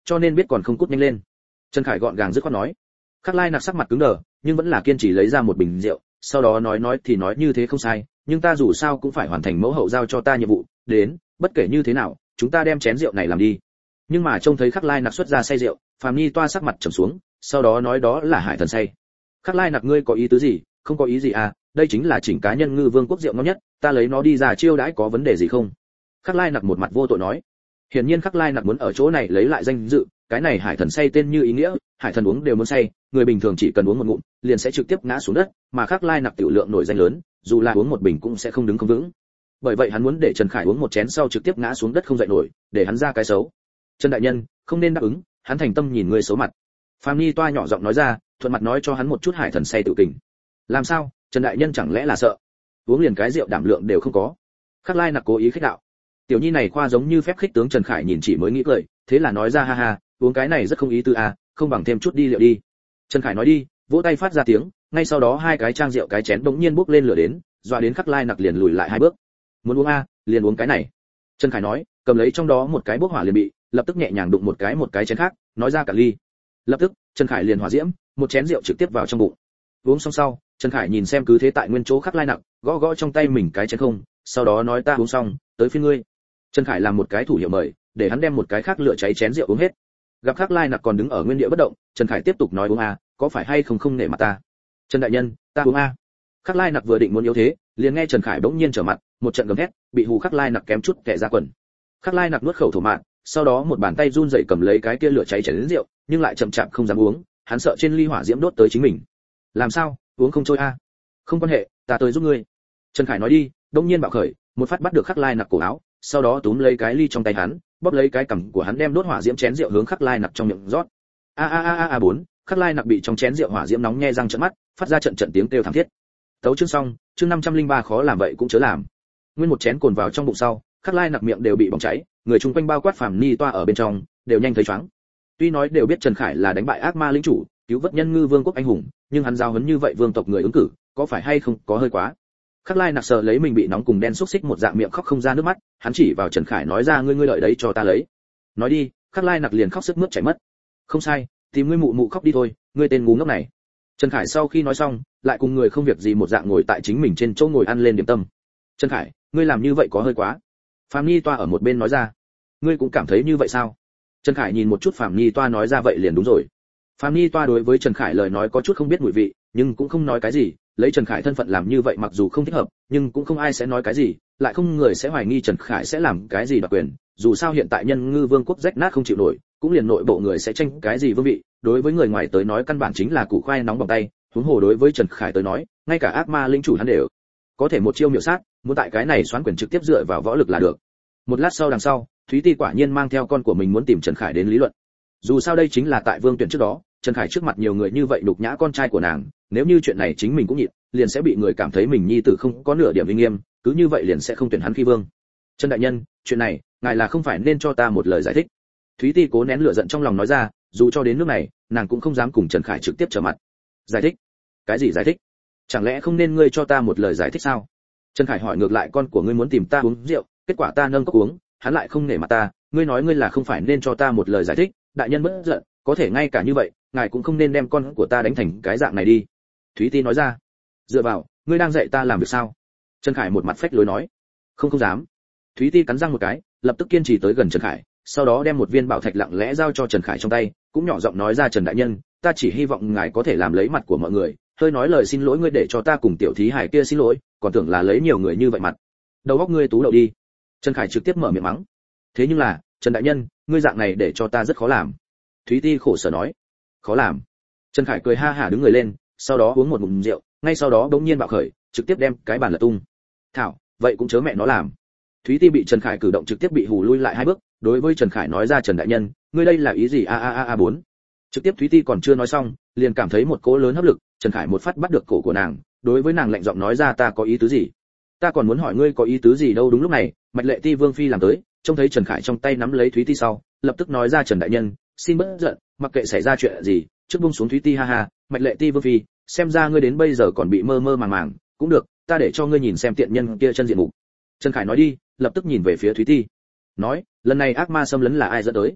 cho nên biết còn không cút nhanh lên. Trần Khải gọn gàng dứt khoát nói. Khắc Lai Nặc sắc mặt cứng đờ, nhưng vẫn là kiên trì lấy ra một bình rượu, sau đó nói nói thì nói như thế không sai, nhưng ta dù sao cũng phải hoàn thành mẫu hậu giao cho ta nhiệm vụ, đến, bất kể như thế nào, chúng ta đem chén rượu này làm đi. Nhưng mà trông thấy Khắc Lai Nặc xuất ra say rượu, Phàm Nhi toa sắc mặt trầm xuống, sau đó nói đó là hải thần say. Khắc Lai Nặc ngươi có ý tứ gì? Không có ý gì à, đây chính là chỉnh cá nhân Ngư Vương quốc rượu ngon nhất, ta lấy nó đi ra chiêu đãi có vấn đề gì không? Khắc Lai Nặc một mặt vô tội nói. Hiển nhiên Khắc Lai Nặc muốn ở chỗ này lấy lại danh dự, cái này hải thần say tên như ý nghĩa, hải thần uống đều muốn say, người bình thường chỉ cần uống một ngụm, liền sẽ trực tiếp ngã xuống đất, mà Khắc Lai Nặc tiểu lượng nổi danh lớn, dù là uống một bình cũng sẽ không đứng không vững. Bởi vậy hắn muốn để Trần Khải uống một chén sau trực tiếp ngã xuống đất không dậy nổi, để hắn ra cái xấu. Trần đại nhân, không nên đáp ứng, hắn thành tâm nhìn người xấu mặt. Phàm Nhi toa nhỏ giọng nói ra, thuận mặt nói cho hắn một chút hải thần say tự kình. Làm sao? Trần đại nhân chẳng lẽ là sợ? Uống liền cái rượu đảm lượng đều không có. Khắc Lai Nặc cố ý khích đạo. Tiểu nhi này khoa giống như phép khích tướng Trần Khải nhìn chỉ mới nghĩ cười, thế là nói ra ha ha, uống cái này rất không ý tư à, không bằng thêm chút đi liệu đi. Trần Khải nói đi, vỗ tay phát ra tiếng, ngay sau đó hai cái trang rượu cái chén bỗng nhiên bốc lên lửa đến, dọa đến Khắc Lai Nặc liền lùi lại hai bước. Muốn uống a, liền uống cái này. Trần Khải nói, cầm lấy trong đó một cái bốc hỏa liền bị, lập tức nhẹ nhàng đụng một cái một cái chén khác, nói ra cả ly. Lập tức, Trần Khải liền hỏa diễm, một chén rượu trực tiếp vào trong bụng. Uống xong sau, Trần Khải nhìn xem cứ thế tại nguyên chỗ Khắc Lai Nặc, gõ gõ trong tay mình cái chén không, sau đó nói ta uống xong, tới phiên ngươi. Trần Khải làm một cái thủ hiệu mời, để hắn đem một cái khác lửa cháy chén rượu uống hết. Gặp Khắc Lai Nặc còn đứng ở nguyên địa bất động, Trần Khải tiếp tục nói uống a, có phải hay không không nể mặt ta? Trần đại nhân, ta uống a. Khắc Lai Nặc vừa định muốn yếu thế, liền nghe Trần Khải bỗng nhiên trở mặt, một trận gầm thét, bị hù Khắc Lai Nặc kém chút kẻ ra quần. Khắc Lai Nặc nuốt khẩu thổ mạn, sau đó một bàn tay run rẩy cầm lấy cái kia lửa cháy chén rượu, nhưng lại chậm chạp không dám uống, hắn sợ trên ly hỏa diễm đốt tới chính mình. Làm sao, uống không trôi a? Không quan hệ, ta tới giúp ngươi. Trần Khải nói đi, bỗng nhiên bạo khởi, một phát bắt được Khắc Lai Nặc cổ áo, sau đó túm lấy cái ly trong tay hắn, bóp lấy cái cằm của hắn đem đốt hỏa diễm chén rượu hướng Khắc Lai Nặc trong miệng rót. A a a a a bốn, Khắc Lai Nặc bị trong chén rượu hỏa diễm nóng nhe răng trợn mắt, phát ra trận trận tiếng kêu thảm thiết. Tấu chương xong, chương năm trăm linh ba khó làm vậy cũng chớ làm. Nguyên một chén cồn vào trong bụng sau, Khắc Lai Nặc miệng đều bị bỏng cháy, người chung quanh bao quát Phàm Ni toa ở bên trong, đều nhanh thấy choáng. Tuy nói đều biết Trần Khải là đánh bại ác ma lĩnh chủ, cứu vớt nhân Ngư Vương quốc anh hùng, nhưng hắn giao huấn như vậy vương tộc người ứng cử, có phải hay không có hơi quá. Khắc Lai Nặc sợ lấy mình bị nóng cùng đen xúc xích một dạng miệng khóc không ra nước mắt, hắn chỉ vào Trần Khải nói ra ngươi ngươi đợi đấy cho ta lấy. Nói đi, Khắc Lai Nặc liền khóc sức mướt chảy mất. Không sai, tìm ngươi mụ mụ khóc đi thôi, ngươi tên ngu ngốc này. Trần Khải sau khi nói xong, lại cùng người không việc gì một dạng ngồi tại chính mình trên chỗ ngồi ăn lên điểm tâm. Trần Khải, ngươi làm như vậy có hơi quá. Phàm Nhi toa ở một bên nói ra. Ngươi cũng cảm thấy như vậy sao? Trần Khải nhìn một chút Phàm Nhi toa nói ra vậy liền đúng rồi. Phàm Nhi toa đối với Trần Khải lời nói có chút không biết mùi vị, nhưng cũng không nói cái gì, lấy Trần Khải thân phận làm như vậy mặc dù không thích hợp, nhưng cũng không ai sẽ nói cái gì, lại không người sẽ hoài nghi Trần Khải sẽ làm cái gì đoạt quyền, dù sao hiện tại nhân Ngư Vương quốc rách nát không chịu nổi, cũng liền nội bộ người sẽ tranh cái gì vương vị, đối với người ngoài tới nói căn bản chính là củ khoai nóng bỏng tay, huống hồ đối với Trần Khải tới nói, ngay cả ác ma linh chủ hắn đều có thể một chiêu miểu sát, muốn tại cái này xoán quyền trực tiếp dựa vào võ lực là được. Một lát sau đằng sau, Thúy Ti quả nhiên mang theo con của mình muốn tìm Trần Khải đến lý luận. Dù sao đây chính là tại Vương Tuyển trước đó, Trần Khải trước mặt nhiều người như vậy đục nhã con trai của nàng, nếu như chuyện này chính mình cũng nhịn, liền sẽ bị người cảm thấy mình nhi tử không có nửa điểm uy nghiêm, cứ như vậy liền sẽ không tuyển hắn khi vương. Trần đại nhân, chuyện này, ngài là không phải nên cho ta một lời giải thích. Thúy Ti cố nén lửa giận trong lòng nói ra, dù cho đến nước này, nàng cũng không dám cùng Trần Khải trực tiếp trở mặt. Giải thích? Cái gì giải thích? Chẳng lẽ không nên ngươi cho ta một lời giải thích sao? Trần Khải hỏi ngược lại con của ngươi muốn tìm ta uống rượu, kết quả ta nâng cốc uống, hắn lại không nể mặt ta, ngươi nói ngươi là không phải nên cho ta một lời giải thích, đại nhân bất giận, có thể ngay cả như vậy, ngài cũng không nên đem con của ta đánh thành cái dạng này đi. Thúy Ti nói ra. Dựa vào, ngươi đang dạy ta làm việc sao? Trần Khải một mặt phách lối nói. Không không dám. Thúy Ti cắn răng một cái, lập tức kiên trì tới gần Trần Khải, sau đó đem một viên bảo thạch lặng lẽ giao cho Trần Khải trong tay, cũng nhỏ giọng nói ra Trần đại nhân, ta chỉ hy vọng ngài có thể làm lấy mặt của mọi người, hơi nói lời xin lỗi ngươi để cho ta cùng tiểu thí hải kia xin lỗi, còn tưởng là lấy nhiều người như vậy mặt. Đầu óc ngươi tú đậu đi. Trần Khải trực tiếp mở miệng mắng. Thế nhưng là, Trần đại nhân, ngươi dạng này để cho ta rất khó làm. Thúy Ti khổ sở nói. Khó làm. Trần Khải cười ha hả đứng người lên, sau đó uống một ngụm rượu, ngay sau đó đống nhiên bạo khởi, trực tiếp đem cái bàn lật tung. Thảo, vậy cũng chớ mẹ nó làm. Thúy Ti bị Trần Khải cử động trực tiếp bị hù lui lại hai bước, đối với Trần Khải nói ra Trần đại nhân, ngươi đây là ý gì a a a a bốn. Trực tiếp Thúy Ti còn chưa nói xong, liền cảm thấy một cỗ lớn hấp lực, Trần Khải một phát bắt được cổ của nàng, đối với nàng lạnh giọng nói ra ta có ý tứ gì? Ta còn muốn hỏi ngươi có ý tứ gì đâu. Đúng lúc này, Mạch Lệ Ti Vương phi làm tới, trông thấy Trần Khải trong tay nắm lấy Thúy Ti sau, lập tức nói ra Trần đại nhân, xin bớt giận, mặc kệ xảy ra chuyện gì, trước buông xuống Thúy Ti ha ha, Mạch Lệ Ti Vương phi, xem ra ngươi đến bây giờ còn bị mơ mơ màng màng, cũng được, ta để cho ngươi nhìn xem tiện nhân kia chân diện mục. Trần Khải nói đi, lập tức nhìn về phía Thúy Ti, nói, lần này ác ma xâm lấn là ai dẫn tới?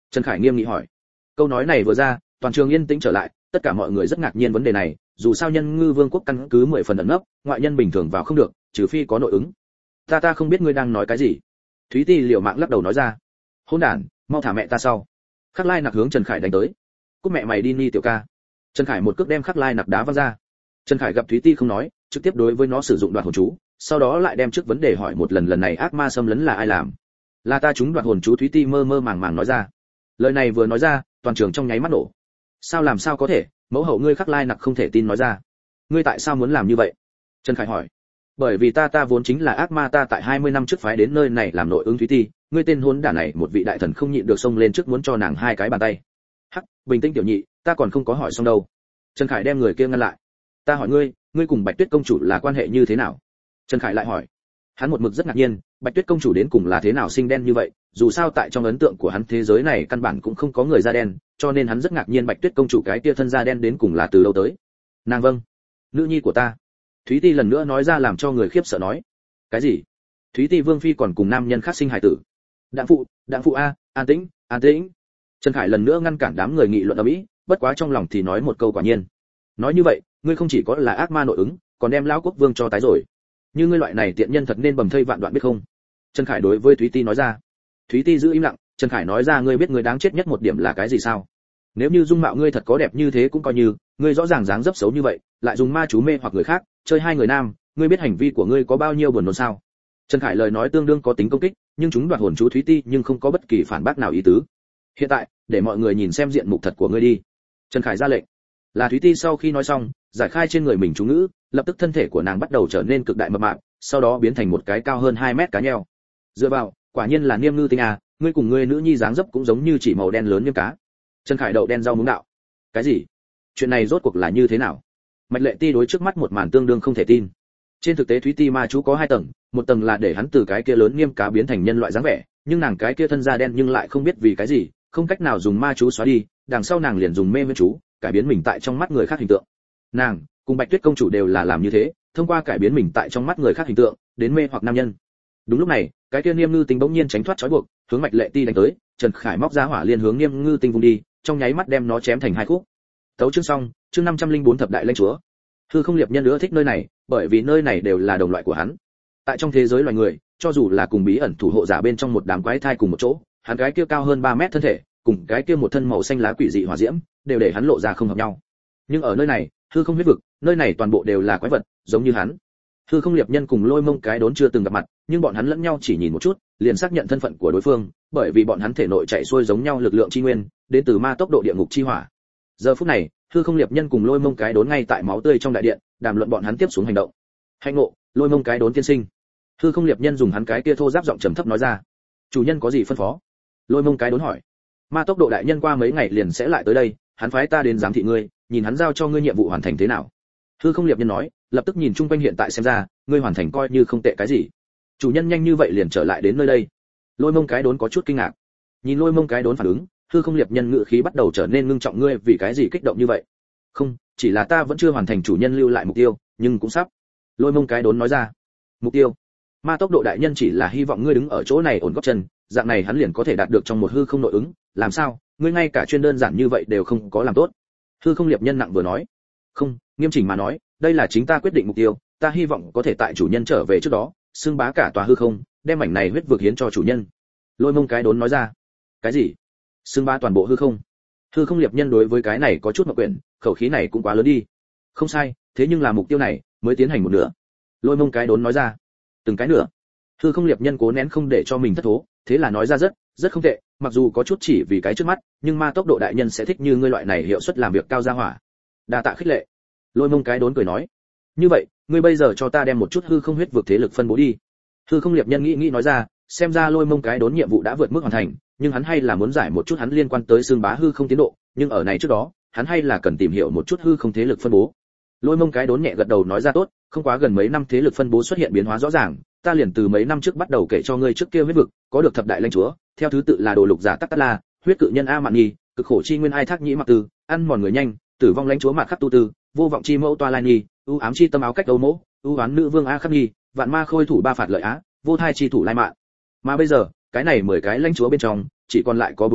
Trần Khải nghiêm nghị hỏi. Câu nói này vừa ra, toàn trường yên tĩnh trở lại, tất cả mọi người rất ngạc nhiên vấn đề này, dù sao Nhân Ngư Vương quốc căn cứ mười phần ẩn nấp, ngoại nhân bình thường vào không được, trừ phi có nội ứng. Ta ta không biết ngươi đang nói cái gì. Thúy Ti liều mạng lắc đầu nói ra. Hỗn đản, mau thả mẹ ta sau. Khắc Lai Nặc hướng Trần Khải đánh tới. Cút mẹ mày đi Ni tiểu ca. Trần Khải một cước đem Khắc Lai Nặc đá văng ra. Trần Khải gặp Thúy Ti không nói, trực tiếp đối với nó sử dụng đoạt hồn chú, sau đó lại đem trước vấn đề hỏi một lần, lần này ác ma xâm lấn là ai làm? Là ta chúng đoạt hồn chú. Thúy Ti mơ mơ màng màng nói ra. Lời này vừa nói ra, toàn trường trong nháy mắt nổ. Sao làm sao có thể, mẫu hậu ngươi Khắc Lai Nặc không thể tin nói ra. Ngươi tại sao muốn làm như vậy? Trần Khải hỏi. Bởi vì ta ta vốn chính là ác ma, ta tại hai mươi năm trước phái đến nơi này làm nội ứng Thúy Ti, ngươi tên hỗn đản này một vị đại thần không nhịn được xông lên trước muốn cho nàng hai cái bàn tay. Hắc, bình tĩnh tiểu nhị, ta còn không có hỏi xong đâu. Trần Khải đem người kia ngăn lại. Ta hỏi ngươi, ngươi cùng Bạch Tuyết công chủ là quan hệ như thế nào? Trần Khải lại hỏi. Hắn một mực rất ngạc nhiên, Bạch Tuyết công chủ đến cùng là thế nào sinh đen như vậy, dù sao tại trong ấn tượng của hắn thế giới này căn bản cũng không có người da đen, cho nên hắn rất ngạc nhiên Bạch Tuyết công chủ cái kia thân da đen đến cùng là từ đâu tới. Nàng vâng, nữ nhi của ta. Thúy Ti lần nữa nói ra làm cho người khiếp sợ nói. Cái gì? Thúy Ti vương phi còn cùng nam nhân khác sinh hài tử? Đặng phụ, đặng phụ a, an tĩnh, an tĩnh. Trần Khải lần nữa ngăn cản đám người nghị luận ầm ĩ, bất quá trong lòng thì nói một câu quả nhiên. Nói như vậy, ngươi không chỉ có là ác ma nội ứng, còn đem lão quốc vương cho tái rồi. Như ngươi loại này tiện nhân thật nên bầm thây vạn đoạn biết không? Trần Khải đối với Thúy Ti nói ra. Thúy Ti giữ im lặng, Trần Khải nói ra, ngươi biết ngươi đáng chết nhất một điểm là cái gì sao? Nếu như dung mạo ngươi thật có đẹp như thế cũng coi như, ngươi rõ ràng dáng dấp xấu như vậy, lại dùng ma chú mê hoặc người khác, chơi hai người nam, ngươi biết hành vi của ngươi có bao nhiêu buồn nôn sao? Trần Khải lời nói tương đương có tính công kích, nhưng chúng đoạt hồn chú Thúy Ti nhưng không có bất kỳ phản bác nào ý tứ. Hiện tại, để mọi người nhìn xem diện mục thật của ngươi đi. Trần Khải ra lệnh. Là Thúy Ti sau khi nói xong, giải khai trên người mình chú ngữ, lập tức thân thể của nàng bắt đầu trở nên cực đại mập mạp, sau đó biến thành một cái cao hơn hai mét cá nheo. Dựa vào, quả nhiên là Niêm Ngư Tinh à, ngươi cùng ngươi nữ nhi dáng dấp cũng giống như chỉ màu đen lớn như cá. Trần Khải đậu đen rau muống đạo. Cái gì? Chuyện này rốt cuộc là như thế nào? Mạch Lệ Ti đối trước mắt một màn tương đương không thể tin. Trên thực tế Thúy Ti ma chú có hai tầng, một tầng là để hắn từ cái kia lớn niêm cá biến thành nhân loại dáng vẻ, nhưng nàng cái kia thân da đen nhưng lại không biết vì cái gì, không cách nào dùng ma chú xóa đi, đằng sau nàng liền dùng mê nguyên chú, cải biến mình tại trong mắt người khác hình tượng. Nàng cùng Bạch Tuyết công chủ đều là làm như thế, thông qua cải biến mình tại trong mắt người khác hình tượng, đến mê hoặc nam nhân. Đúng lúc này, cái kia Niêm Ngư Tinh bỗng nhiên tránh thoát trói buộc, hướng Mạch Lệ Ti đánh tới, Trần Khải móc ra hỏa liên hướng Niêm Ngư Tinh vung đi, trong nháy mắt đem nó chém thành hai khúc. Tấu chương xong, chương năm trăm linh bốn thập đại lãnh chúa. Hư Không Liệp Nhân nữa thích nơi này, bởi vì nơi này đều là đồng loại của hắn. Tại trong thế giới loài người, cho dù là cùng bí ẩn thủ hộ giả bên trong một đám quái thai cùng một chỗ, hắn cái kia cao hơn ba mét thân thể, cùng cái kia một thân màu xanh lá quỷ dị hỏa diễm, đều để hắn lộ ra không hợp nhau. Nhưng ở nơi này, hư không huyết vực, nơi này toàn bộ đều là quái vật, giống như hắn. Hư Không Liệp Nhân cùng Lôi Mông cái đốn chưa từng gặp mặt, nhưng bọn hắn lẫn nhau chỉ nhìn một chút, liền xác nhận thân phận của đối phương, bởi vì bọn hắn thể nội chạy xuôi giống nhau lực lượng chi nguyên, đến từ ma tốc độ địa ngục chi hỏa. Giờ phút này, Hư Không Liệp Nhân cùng Lôi Mông cái đốn ngay tại máu tươi trong đại điện, đàm luận bọn hắn tiếp xuống hành động. Hạnh ngộ, Lôi Mông cái đốn tiên sinh. Hư Không Liệp Nhân dùng hắn cái kia thô giáp giọng trầm thấp nói ra. Chủ nhân có gì phân phó? Lôi Mông cái đốn hỏi. Ma tốc độ đại nhân qua mấy ngày liền sẽ lại tới đây, hắn phái ta đến giám thị ngươi, nhìn hắn giao cho ngươi nhiệm vụ hoàn thành thế nào. Hư Không Liệp Nhân nói, lập tức nhìn chung quanh hiện tại xem ra, ngươi hoàn thành coi như không tệ cái gì. Chủ nhân nhanh như vậy liền trở lại đến nơi đây. Lôi Mông cái đốn có chút kinh ngạc. Nhìn Lôi Mông cái đốn phản ứng, Hư Không Liệp Nhân ngự khí bắt đầu trở nên ngưng trọng, ngươi vì cái gì kích động như vậy? Không, chỉ là ta vẫn chưa hoàn thành chủ nhân lưu lại mục tiêu, nhưng cũng sắp. Lôi Mông cái đốn nói ra. Mục tiêu? Ma tốc độ đại nhân chỉ là hy vọng ngươi đứng ở chỗ này ổn gót chân, dạng này hắn liền có thể đạt được trong một hư không nội ứng, làm sao? Ngươi ngay cả chuyên đơn giản như vậy đều không có làm tốt. Hư Không Liệp Nhân nặng vừa nói. Không, nghiêm chỉnh mà nói, đây là chính ta quyết định mục tiêu, ta hy vọng có thể tại chủ nhân trở về trước đó, xưng bá cả tòa hư không, đem mảnh này huyết vực hiến cho chủ nhân. Lôi Mông cái đốn nói ra. Cái gì? Xưng bá toàn bộ hư không? Hư Không Liệp Nhân đối với cái này có chút mặc quyền, khẩu khí này cũng quá lớn đi. Không sai, thế nhưng là mục tiêu này mới tiến hành một nửa. Lôi Mông cái đốn nói ra. Từng cái nửa? Hư Không Liệp Nhân cố nén không để cho mình thất thố, thế là nói ra rất, rất không tệ, mặc dù có chút chỉ vì cái trước mắt, nhưng ma tốc độ đại nhân sẽ thích như ngươi loại này hiệu suất làm việc cao ra hỏa. Đa tạ khích lệ. Lôi Mông cái đốn cười nói. Như vậy, ngươi bây giờ cho ta đem một chút hư không huyết vực thế lực phân bố đi. Hư Không Liệp Nhân nghĩ nghĩ nói ra, xem ra Lôi Mông cái đốn nhiệm vụ đã vượt mức hoàn thành, nhưng hắn hay là muốn giải một chút hắn liên quan tới xương bá hư không tiến độ, nhưng ở này trước đó, hắn hay là cần tìm hiểu một chút hư không thế lực phân bố. Lôi Mông cái đốn nhẹ gật đầu nói ra tốt, không quá gần mấy năm thế lực phân bố xuất hiện biến hóa rõ ràng, ta liền từ mấy năm trước bắt đầu kể cho ngươi trước kia huyết vực, có được thập đại lãnh chúa, theo thứ tự là Đồ Lục Giả Tắc Tát La, huyết cự nhân A Mạn Nhi, cực khổ chi nguyên Ai Thác Nhĩ Mặc Tư, ăn mòn người nhanh, tử vong lãnh chúa Mạt Khắc Tu Tư, vô vọng chi mẫu Toa Lai Nhi, ưu ám chi tâm áo cách Âu Mỗ, ưu oán nữ vương A Khắc Nhi, vạn ma khôi thủ Ba Phạt Lợi Á, vô thai chi thủ Lai Mạn. Mà bây giờ, cái này mười cái lãnh chúa bên trong, chỉ còn lại có bốn cái,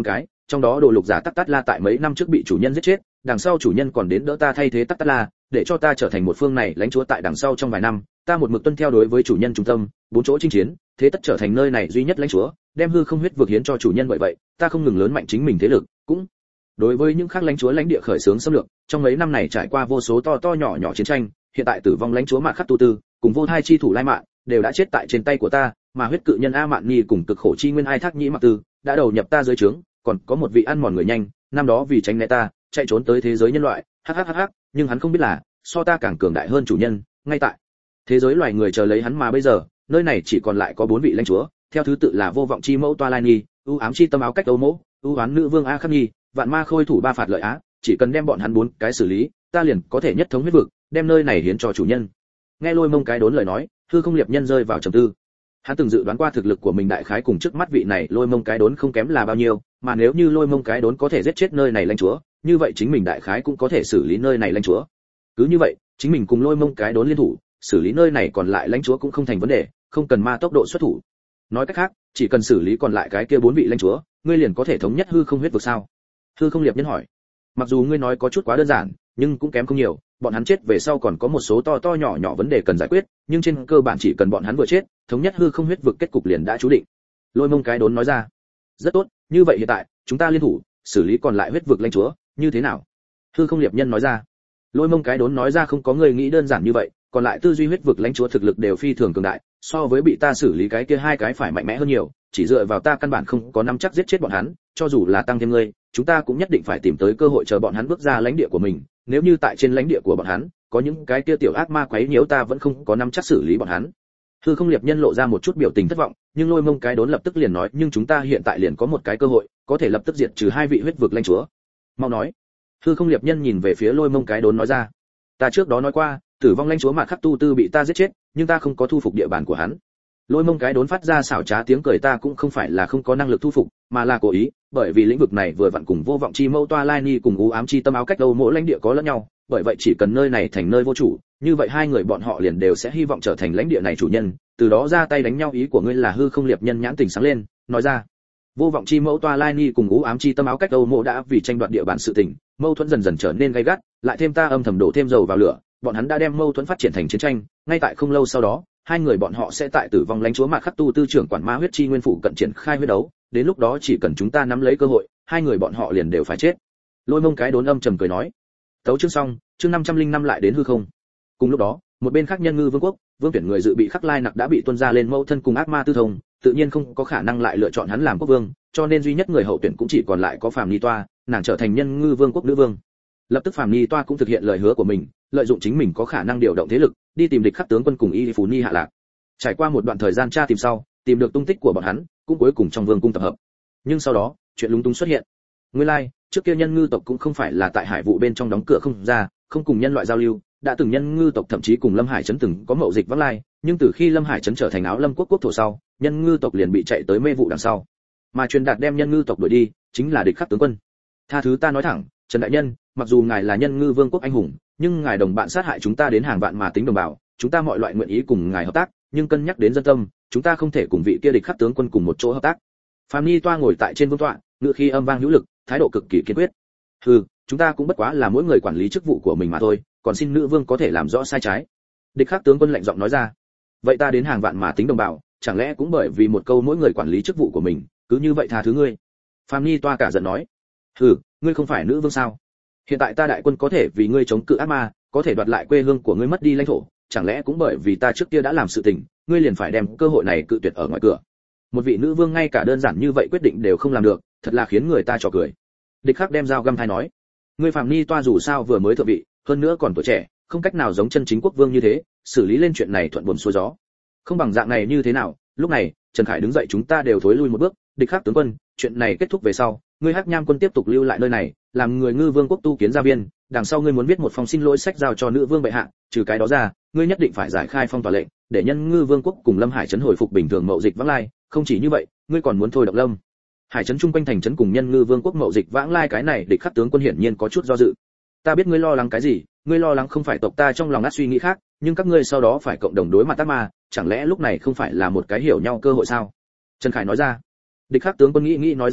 trong đó đồ lục giả Tắc Tát La tại mấy năm trước bị chủ nhân giết chết, đằng sau chủ nhân còn đến đỡ ta thay thế Tắc Tát La, để cho ta trở thành một phương này lãnh chúa tại đằng sau trong vài năm, ta một mực tuân theo đối với chủ nhân trung tâm, bốn chỗ chinh chiến, thế tất trở thành nơi này duy nhất lãnh chúa, đem hư không huyết vực hiến cho chủ nhân. Vậy vậy, ta không ngừng lớn mạnh chính mình thế lực, cũng đối với những khác lãnh chúa lãnh địa khởi xướng xâm lược, trong mấy năm này trải qua vô số to to nhỏ nhỏ chiến tranh, hiện tại tử vong lãnh chúa Mạn Khắc Tu Tư, cùng vô thai chi thủ Lai Mạn, đều đã chết tại trên tay của ta, mà huyết cự nhân A Mạn Nhi cùng cực khổ chi nguyên Ai Thác Nhĩ Mặc Tư, đã đầu nhập ta dưới trướng, còn có một vị ăn mòn người nhanh, năm đó vì tránh né ta, chạy trốn tới thế giới nhân loại, hắc hắc hắc hắc, nhưng hắn không biết là, so ta càng cường đại hơn chủ nhân, ngay tại thế giới loài người chờ lấy hắn mà bây giờ, nơi này chỉ còn lại có bốn vị lãnh chúa, theo thứ tự là vô vọng chi mẫu Toa Lai Nhi, ưu ám chi tâm áo cách Âu Mỗ, ưu oán nữ vương A Khắc Nhi, vạn ma khôi thủ Ba Phạt Lợi Á, chỉ cần đem bọn hắn bốn cái xử lý, ta liền có thể nhất thống huyết vực, đem nơi này hiến cho chủ nhân. Nghe Lôi Mông cái đốn lời nói, hư không liệp nhân rơi vào trầm tư. Hắn từng dự đoán qua thực lực của mình đại khái cùng trước mắt vị này Lôi Mông cái đốn không kém là bao nhiêu, mà nếu như Lôi Mông cái đốn có thể giết chết nơi này lãnh chúa, như vậy chính mình đại khái cũng có thể xử lý nơi này lãnh chúa. Cứ như vậy, chính mình cùng Lôi Mông cái đốn liên thủ, xử lý nơi này còn lại lãnh chúa cũng không thành vấn đề, không cần ma tốc độ xuất thủ. Nói cách khác, chỉ cần xử lý còn lại cái kia bốn vị lãnh chúa, ngươi liền có thể thống nhất hư không huyết vực sao? Hư không liệp nhân hỏi. Mặc dù ngươi nói có chút quá đơn giản, nhưng cũng kém không nhiều, bọn hắn chết về sau còn có một số to to nhỏ nhỏ vấn đề cần giải quyết, nhưng trên cơ bản chỉ cần bọn hắn vừa chết, thống nhất hư không huyết vực kết cục liền đã chú định. Lôi Mông cái đốn nói ra. Rất tốt, như vậy hiện tại, chúng ta liên thủ, xử lý còn lại huyết vực lãnh chúa, như thế nào? Hư không liệp nhân nói ra. Lôi Mông cái đốn nói ra không có người nghĩ đơn giản như vậy, còn lại tư duy huyết vực lãnh chúa thực lực đều phi thường cường đại, so với bị ta xử lý cái kia hai cái phải mạnh mẽ hơn nhiều, chỉ dựa vào ta căn bản không có nắm chắc giết chết bọn hắn, cho dù là tăng thêm ngươi, chúng ta cũng nhất định phải tìm tới cơ hội chờ bọn hắn bước ra lãnh địa của mình, nếu như tại trên lãnh địa của bọn hắn có những cái kia tiểu ác ma quấy nhiễu ta vẫn không có nắm chắc xử lý bọn hắn. Hư không liệp nhân lộ ra một chút biểu tình thất vọng, nhưng Lôi Mông cái đốn lập tức liền nói, nhưng chúng ta hiện tại liền có một cái cơ hội, có thể lập tức diệt trừ hai vị huyết vực lãnh chúa. Mau nói. Hư không liệp nhân nhìn về phía Lôi Mông cái đốn nói ra. Ta trước đó nói qua, tử vong lãnh chúa Mạn Khắc Tu Tư bị ta giết chết, nhưng ta không có thu phục địa bàn của hắn. Lôi Mông cái đốn phát ra xảo trá tiếng cười, ta cũng không phải là không có năng lực thu phục, mà là cố ý, bởi vì lĩnh vực này vừa vặn cùng vô vọng chi mẫu Toa Lai Nhi cùng u ám chi tâm áo cách Âu Mỗ lãnh địa có lẫn nhau, bởi vậy chỉ cần nơi này thành nơi vô chủ, như vậy hai người bọn họ liền đều sẽ hy vọng trở thành lãnh địa này chủ nhân, từ đó ra tay đánh nhau. Ý của ngươi là? Hư không liệp nhân nhãn tỉnh sáng lên, nói ra. Vô vọng chi mẫu Toa Lai Nhi cùng u ám chi tâm áo cách Âu Mỗ đã vì tranh đoạt địa bàn sự tình, mâu thuẫn dần dần trở nên gay gắt, lại thêm ta âm thầm đổ thêm dầu vào lửa, bọn hắn đã đem mâu thuẫn phát triển thành chiến tranh, ngay tại không lâu sau đó, hai người bọn họ sẽ tại tử vong lãnh chúa Mạn Khắc Tu Tư trưởng quản ma huyết chi nguyên phủ cận triển khai huyết đấu, đến lúc đó chỉ cần chúng ta nắm lấy cơ hội, hai người bọn họ liền đều phải chết. Lôi Mông cái đốn âm trầm cười nói. Tấu chương xong, chương năm trăm linh năm lại đến hư không. Cùng lúc đó, một bên khác Nhân Ngư Vương quốc, vương tuyển người dự bị Khắc Lai Nặc đã bị tuân ra lên mâu thân cùng ác ma tư thông, tự nhiên không có khả năng lại lựa chọn hắn làm quốc vương, cho nên duy nhất người hậu tuyển cũng chỉ còn lại có Phàm Ni Toa, nàng trở thành Nhân Ngư Vương quốc nữ vương. Lập tức Phàm Ni Toa cũng thực hiện lời hứa của mình, lợi dụng chính mình có khả năng điều động thế lực, đi tìm địch khắc tướng quân cùng Y Phú Ni hạ lạc. Trải qua một đoạn thời gian tra tìm sau, tìm được tung tích của bọn hắn, cũng cuối cùng trong vương cung tập hợp. Nhưng sau đó, chuyện lúng túng xuất hiện. Nguyên lai, like, trước kia Nhân Ngư tộc cũng không phải là tại hải vụ bên trong đóng cửa không ra, không cùng nhân loại giao lưu, đã từng Nhân Ngư tộc thậm chí cùng Lâm Hải trấn từng có mậu dịch vắng lai, nhưng từ khi Lâm Hải trấn trở thành Áo Lâm quốc quốc thổ sau, Nhân Ngư tộc liền bị chạy tới mê vụ đằng sau. Mà truyền đạt đem Nhân Ngư tộc đuổi đi, chính là địch khắc tướng quân. Tha thứ ta nói thẳng, Trần đại nhân, mặc dù ngài là Nhân Ngư Vương quốc anh hùng, nhưng ngài đồng bạn sát hại chúng ta đến hàng vạn mà tính đồng bào, chúng ta mọi loại nguyện ý cùng ngài hợp tác, nhưng cân nhắc đến dân tâm, chúng ta không thể cùng vị kia địch khắc tướng quân cùng một chỗ hợp tác. Phàm Ni Toa ngồi tại trên vương tọa, ngữ khí âm vang hữu lực, thái độ cực kỳ kiên quyết. Hừ, chúng ta cũng bất quá là mỗi người quản lý chức vụ của mình mà thôi, còn xin nữ vương có thể làm rõ sai trái. Địch khắc tướng quân lạnh giọng nói ra. Vậy ta đến hàng vạn mà tính đồng bào, chẳng lẽ cũng bởi vì một câu mỗi người quản lý chức vụ của mình, cứ như vậy tha thứ ngươi? Phàm Ni Toa cả giận nói. Hừ, ngươi không phải nữ vương sao? Hiện tại ta đại quân có thể vì ngươi chống cự ác ma, có thể đoạt lại quê hương của ngươi mất đi lãnh thổ, chẳng lẽ cũng bởi vì ta trước kia đã làm sự tình, ngươi liền phải đem cơ hội này cự tuyệt ở ngoài cửa? Một vị nữ vương ngay cả đơn giản như vậy quyết định đều không làm được, thật là khiến người ta trò cười. Địch khắc đem dao găm thai nói. Ngươi Phàm Ni Toa dù sao vừa mới thượng vị, hơn nữa còn tuổi trẻ, không cách nào giống chân chính quốc vương như thế, xử lý lên chuyện này thuận buồm xuôi gió. Không bằng dạng này như thế nào? Lúc này, Trần Khải đứng dậy, chúng ta đều thối lui một bước. Địch khắc tướng quân, chuyện này kết thúc về sau, ngươi Hắc Nham quân tiếp tục lưu lại nơi này, làm người Ngư Vương quốc tu kiến gia viên, đằng sau ngươi muốn viết một phong xin lỗi sách giao cho nữ vương bệ hạ, trừ cái đó ra, ngươi nhất định phải giải khai phong tỏa lệnh, để Nhân Ngư Vương quốc cùng Lâm Hải trấn hồi phục bình thường mậu dịch vãng lai, không chỉ như vậy, ngươi còn muốn thôi động Lâm Hải trấn chung quanh thành trấn cùng Nhân Ngư Vương quốc mậu dịch vãng lai. Cái này địch khắc tướng quân hiển nhiên có chút do dự. Ta biết ngươi lo lắng cái gì, ngươi lo lắng không phải tộc ta trong lòng át suy nghĩ khác, nhưng các ngươi sau đó phải cộng đồng đối mặt ác ma, chẳng lẽ lúc này không phải là một cái hiểu nhau cơ hội sao? Trần Khải nói ra. Địch khắc tướng quân nghĩ nghĩ nói ra, tốt,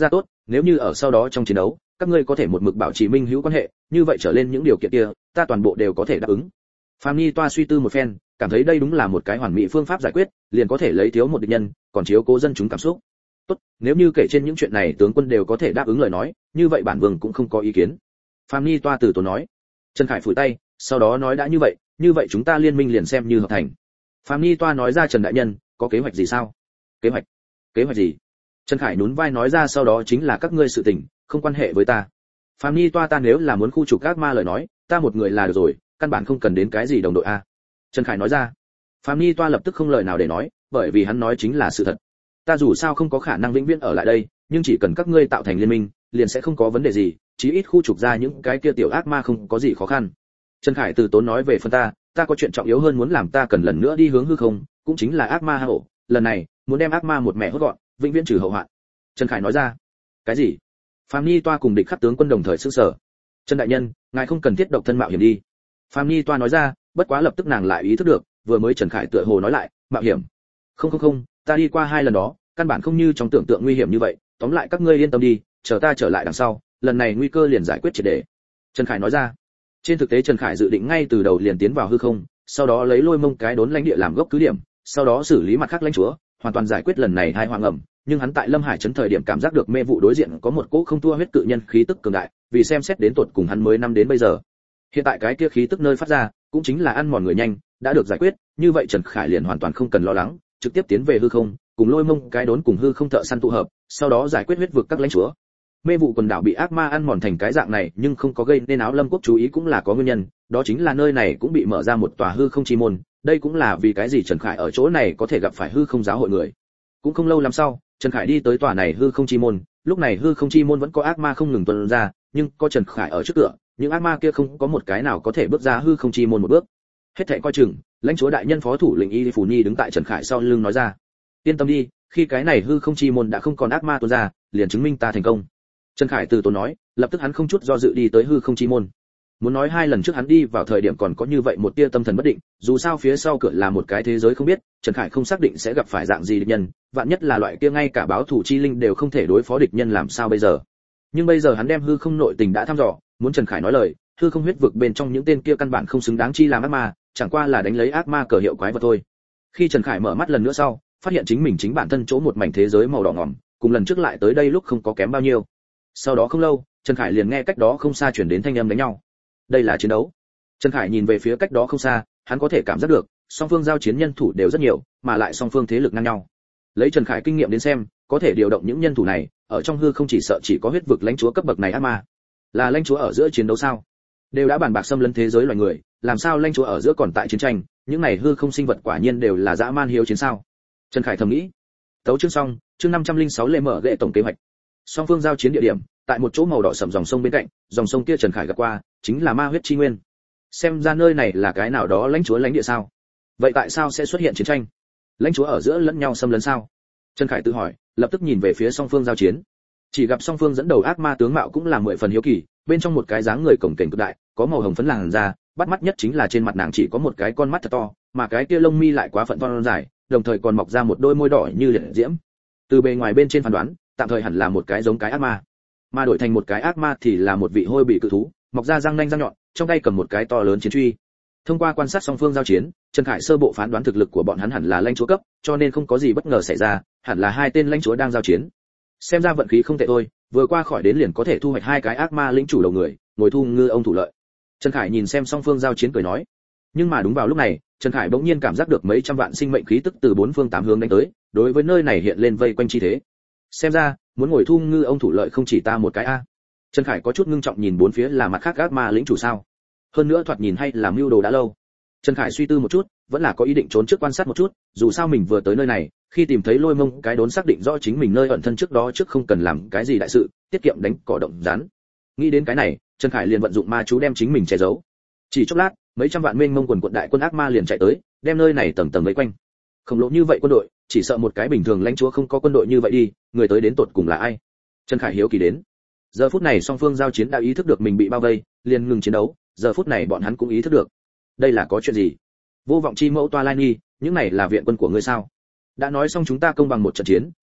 nếu như ở sau đó trong chiến đấu các ngươi có thể một mực bảo trì minh hữu quan hệ, như vậy trở lên những điều kiện kia ta toàn bộ đều có thể đáp ứng. Phạm Ni Toa suy tư một phen, cảm thấy đây đúng là một cái hoàn mỹ phương pháp giải quyết, liền có thể lấy thiếu một địch nhân, còn chiếu cố dân chúng cảm xúc. Tốt, nếu như kể trên những chuyện này tướng quân đều có thể đáp ứng lời nói, như vậy bản vương cũng không có ý kiến. Phạm Ni Toa từ tốn nói. Trần Khải phủi tay, sau đó nói đã như vậy, như vậy chúng ta liên minh liền xem như hợp thành. Phạm Ni Toa nói ra Trần đại nhân, có kế hoạch gì sao? Kế hoạch? Kế hoạch gì? Trần Khải nhún vai nói ra sau đó chính là các ngươi sự tình, không quan hệ với ta. Phạm Ni Toa ta nếu là muốn khu trục các ma lời nói, ta một người là được rồi, căn bản không cần đến cái gì đồng đội a. Trần Khải nói ra. Phạm Ni Toa lập tức không lời nào để nói, bởi vì hắn nói chính là sự thật. Ta dù sao không có khả năng vĩnh viễn ở lại đây, nhưng chỉ cần các ngươi tạo thành liên minh, liền sẽ không có vấn đề gì, chí ít khu trục ra những cái kia tiểu ác ma không có gì khó khăn. Trần Khải từ tốn nói về phần ta, ta có chuyện trọng yếu hơn muốn làm, ta cần lần nữa đi hướng hư không, cũng chính là ác ma hang ổ, lần này muốn đem ác ma một mẹ hốt gọn, vĩnh viễn trừ hậu hoạn. Trần Khải nói ra. Cái gì? Phạm Ni Toa cùng địch khắc tướng quân đồng thời sửng sở. Trần đại nhân, ngài không cần thiết độc thân mạo hiểm đi. Phạm Ni Toa nói ra, bất quá lập tức nàng lại ý thức được, vừa mới Trần Khải tựa hồ nói lại, mạo hiểm. Không không không, ta đi qua hai lần đó, căn bản không như trong tưởng tượng nguy hiểm như vậy, tóm lại các ngươi yên tâm đi, chờ ta trở lại đằng sau, lần này nguy cơ liền giải quyết triệt để. Trần Khải nói ra. Trên thực tế Trần Khải dự định ngay từ đầu liền tiến vào hư không, sau đó lấy Lôi Mông cái đốn lãnh địa làm gốc cứ điểm, sau đó xử lý mặt khác lãnh chúa, hoàn toàn giải quyết lần này hai hoàng ẩm. Nhưng hắn tại Lâm Hải trấn thời điểm cảm giác được mê vụ đối diện có một cỗ không thua huyết cự nhân khí tức cường đại, vì xem xét đến tột cùng hắn mới năm đến bây giờ. Hiện tại cái kia khí tức nơi phát ra, cũng chính là ăn mòn người nhanh, đã được giải quyết, như vậy Trần Khải liền hoàn toàn không cần lo lắng, trực tiếp tiến về hư không, cùng Lôi Mông cái đốn cùng hư không thợ săn tụ hợp, sau đó giải quyết huyết vực các lãnh chúa. Mê vụ quần đảo bị ác ma ăn mòn thành cái dạng này, nhưng không có gây nên Áo Lâm quốc chú ý cũng là có nguyên nhân, đó chính là nơi này cũng bị mở ra một tòa hư không chi môn, đây cũng là vì cái gì Trần Khải ở chỗ này có thể gặp phải hư không giáo hội người. Cũng không lâu lắm sau, Trần Khải đi tới tòa này hư không chi môn, lúc này hư không chi môn vẫn có ác ma không ngừng tuôn ra, nhưng có Trần Khải ở trước cửa, những ác ma kia không có một cái nào có thể bước ra hư không chi môn một bước. Hết thảy coi chừng, lãnh chúa đại nhân phó thủ lĩnh Y Phù Nhi đứng tại Trần Khải sau lưng nói ra. Yên tâm đi, khi cái này hư không chi môn đã không còn ác ma tuôn ra, liền chứng minh ta thành công. Trần Khải từ tốn nói, lập tức hắn không chút do dự đi tới hư không chi môn. Muốn nói hai lần trước hắn đi vào thời điểm còn có như vậy một tia tâm thần bất định, dù sao phía sau cửa là một cái thế giới không biết, Trần Khải không xác định sẽ gặp phải dạng gì địch nhân, vạn nhất là loại kia ngay cả báo thủ chi linh đều không thể đối phó địch nhân làm sao bây giờ. Nhưng bây giờ hắn đem hư không nội tình đã thăm dò, muốn Trần Khải nói lời, hư không huyết vực bên trong những tên kia căn bản không xứng đáng chi làm ác ma, chẳng qua là đánh lấy ác ma cờ hiệu quái vật thôi. Khi Trần Khải mở mắt lần nữa sau, phát hiện chính mình chính bản thân chỗ một mảnh thế giới màu đỏ ngòm, cùng lần trước lại tới đây lúc không có kém bao nhiêu. Sau đó không lâu, Trần Khải liền nghe cách đó không xa truyền đến thanh âm đánh nhau. Đây là chiến đấu. Trần Khải nhìn về phía cách đó không xa, hắn có thể cảm giác được, song phương giao chiến nhân thủ đều rất nhiều, mà lại song phương thế lực ngang nhau. Lấy Trần Khải kinh nghiệm đến xem, có thể điều động những nhân thủ này, ở trong hư không chỉ sợ chỉ có huyết vực lãnh chúa cấp bậc này ác ma. Là lãnh chúa ở giữa chiến đấu sao? Đều đã bàn bạc xâm lấn thế giới loài người, làm sao lãnh chúa ở giữa còn tại chiến tranh, những này hư không sinh vật quả nhiên đều là dã man hiếu chiến sao? Trần Khải thầm nghĩ. Tấu chương xong, chương năm trăm linh sáu lệ mở gệ tổng kế hoạch. Song phương giao chiến địa điểm, tại một chỗ màu đỏ sẫm dòng sông bên cạnh, dòng sông kia Trần Khải gặp qua, chính là ma huyết chi nguyên. Xem ra nơi này là cái nào đó lãnh chúa lãnh địa sao? Vậy tại sao sẽ xuất hiện chiến tranh? Lãnh chúa ở giữa lẫn nhau xâm lấn sao? Trần Khải tự hỏi, lập tức nhìn về phía song phương giao chiến. Chỉ gặp song phương dẫn đầu ác ma tướng mạo cũng là mười phần hiếu kỳ, bên trong một cái dáng người cổng kềnh cực đại, có màu hồng phấn làn da, bắt mắt nhất chính là trên mặt nàng chỉ có một cái con mắt thật to, mà cái kia lông mi lại quá phận thon dài, đồng thời còn mọc ra một đôi môi đỏ như liệt diễm. Từ bề ngoài bên trên phán đoán, tạm thời hẳn là một cái giống cái ác ma, mà đổi thành một cái ác ma thì là một vị hôi bị cự thú, mọc ra răng nanh răng nhọn, trong tay cầm một cái to lớn chiến truy. Thông qua quan sát song phương giao chiến, Trần Khải sơ bộ phán đoán thực lực của bọn hắn hẳn là lãnh chúa cấp, cho nên không có gì bất ngờ xảy ra, hẳn là hai tên lãnh chúa đang giao chiến. Xem ra vận khí không tệ thôi, vừa qua khỏi đến liền có thể thu hoạch hai cái ác ma lĩnh chủ đầu người, ngồi thu ngư ông thủ lợi. Trần Khải nhìn xem song phương giao chiến cười nói. Nhưng mà đúng vào lúc này, Trần Khải bỗng nhiên cảm giác được mấy trăm vạn sinh mệnh khí tức từ bốn phương tám hướng đánh tới, đối với nơi này hiện lên vây quanh chi thế. Xem ra, muốn ngồi thu ngư ông thủ lợi không chỉ ta một cái a. Trần Khải có chút ngưng trọng nhìn bốn phía là mặt khác ác ma lĩnh chủ sao? Hơn nữa thoạt nhìn hay là mưu đồ đã lâu. Trần Khải suy tư một chút, vẫn là có ý định trốn trước quan sát một chút, dù sao mình vừa tới nơi này, khi tìm thấy Lôi Mông cái đốn xác định rõ chính mình nơi ẩn thân trước đó trước không cần làm cái gì đại sự, tiết kiệm đánh cỏ động rắn. Nghĩ đến cái này, Trần Khải liền vận dụng ma chú đem chính mình che giấu. Chỉ chốc lát, mấy trăm vạn mênh mông quần quận đại quân ác ma liền chạy tới, đem nơi này tầng tầng vây quanh. Khổng lồ như vậy quân đội, chỉ sợ một cái bình thường lãnh chúa không có quân đội như vậy đi, người tới đến tột cùng là ai? Trần Khải hiếu kỳ đến. Giờ phút này song phương giao chiến đã ý thức được mình bị bao vây, liền ngừng chiến đấu, giờ phút này bọn hắn cũng ý thức được. Đây là có chuyện gì? Vô vọng chi mẫu Toa Lai Nhi, những này là viện quân của ngươi sao? Đã nói xong chúng ta công bằng một trận chiến,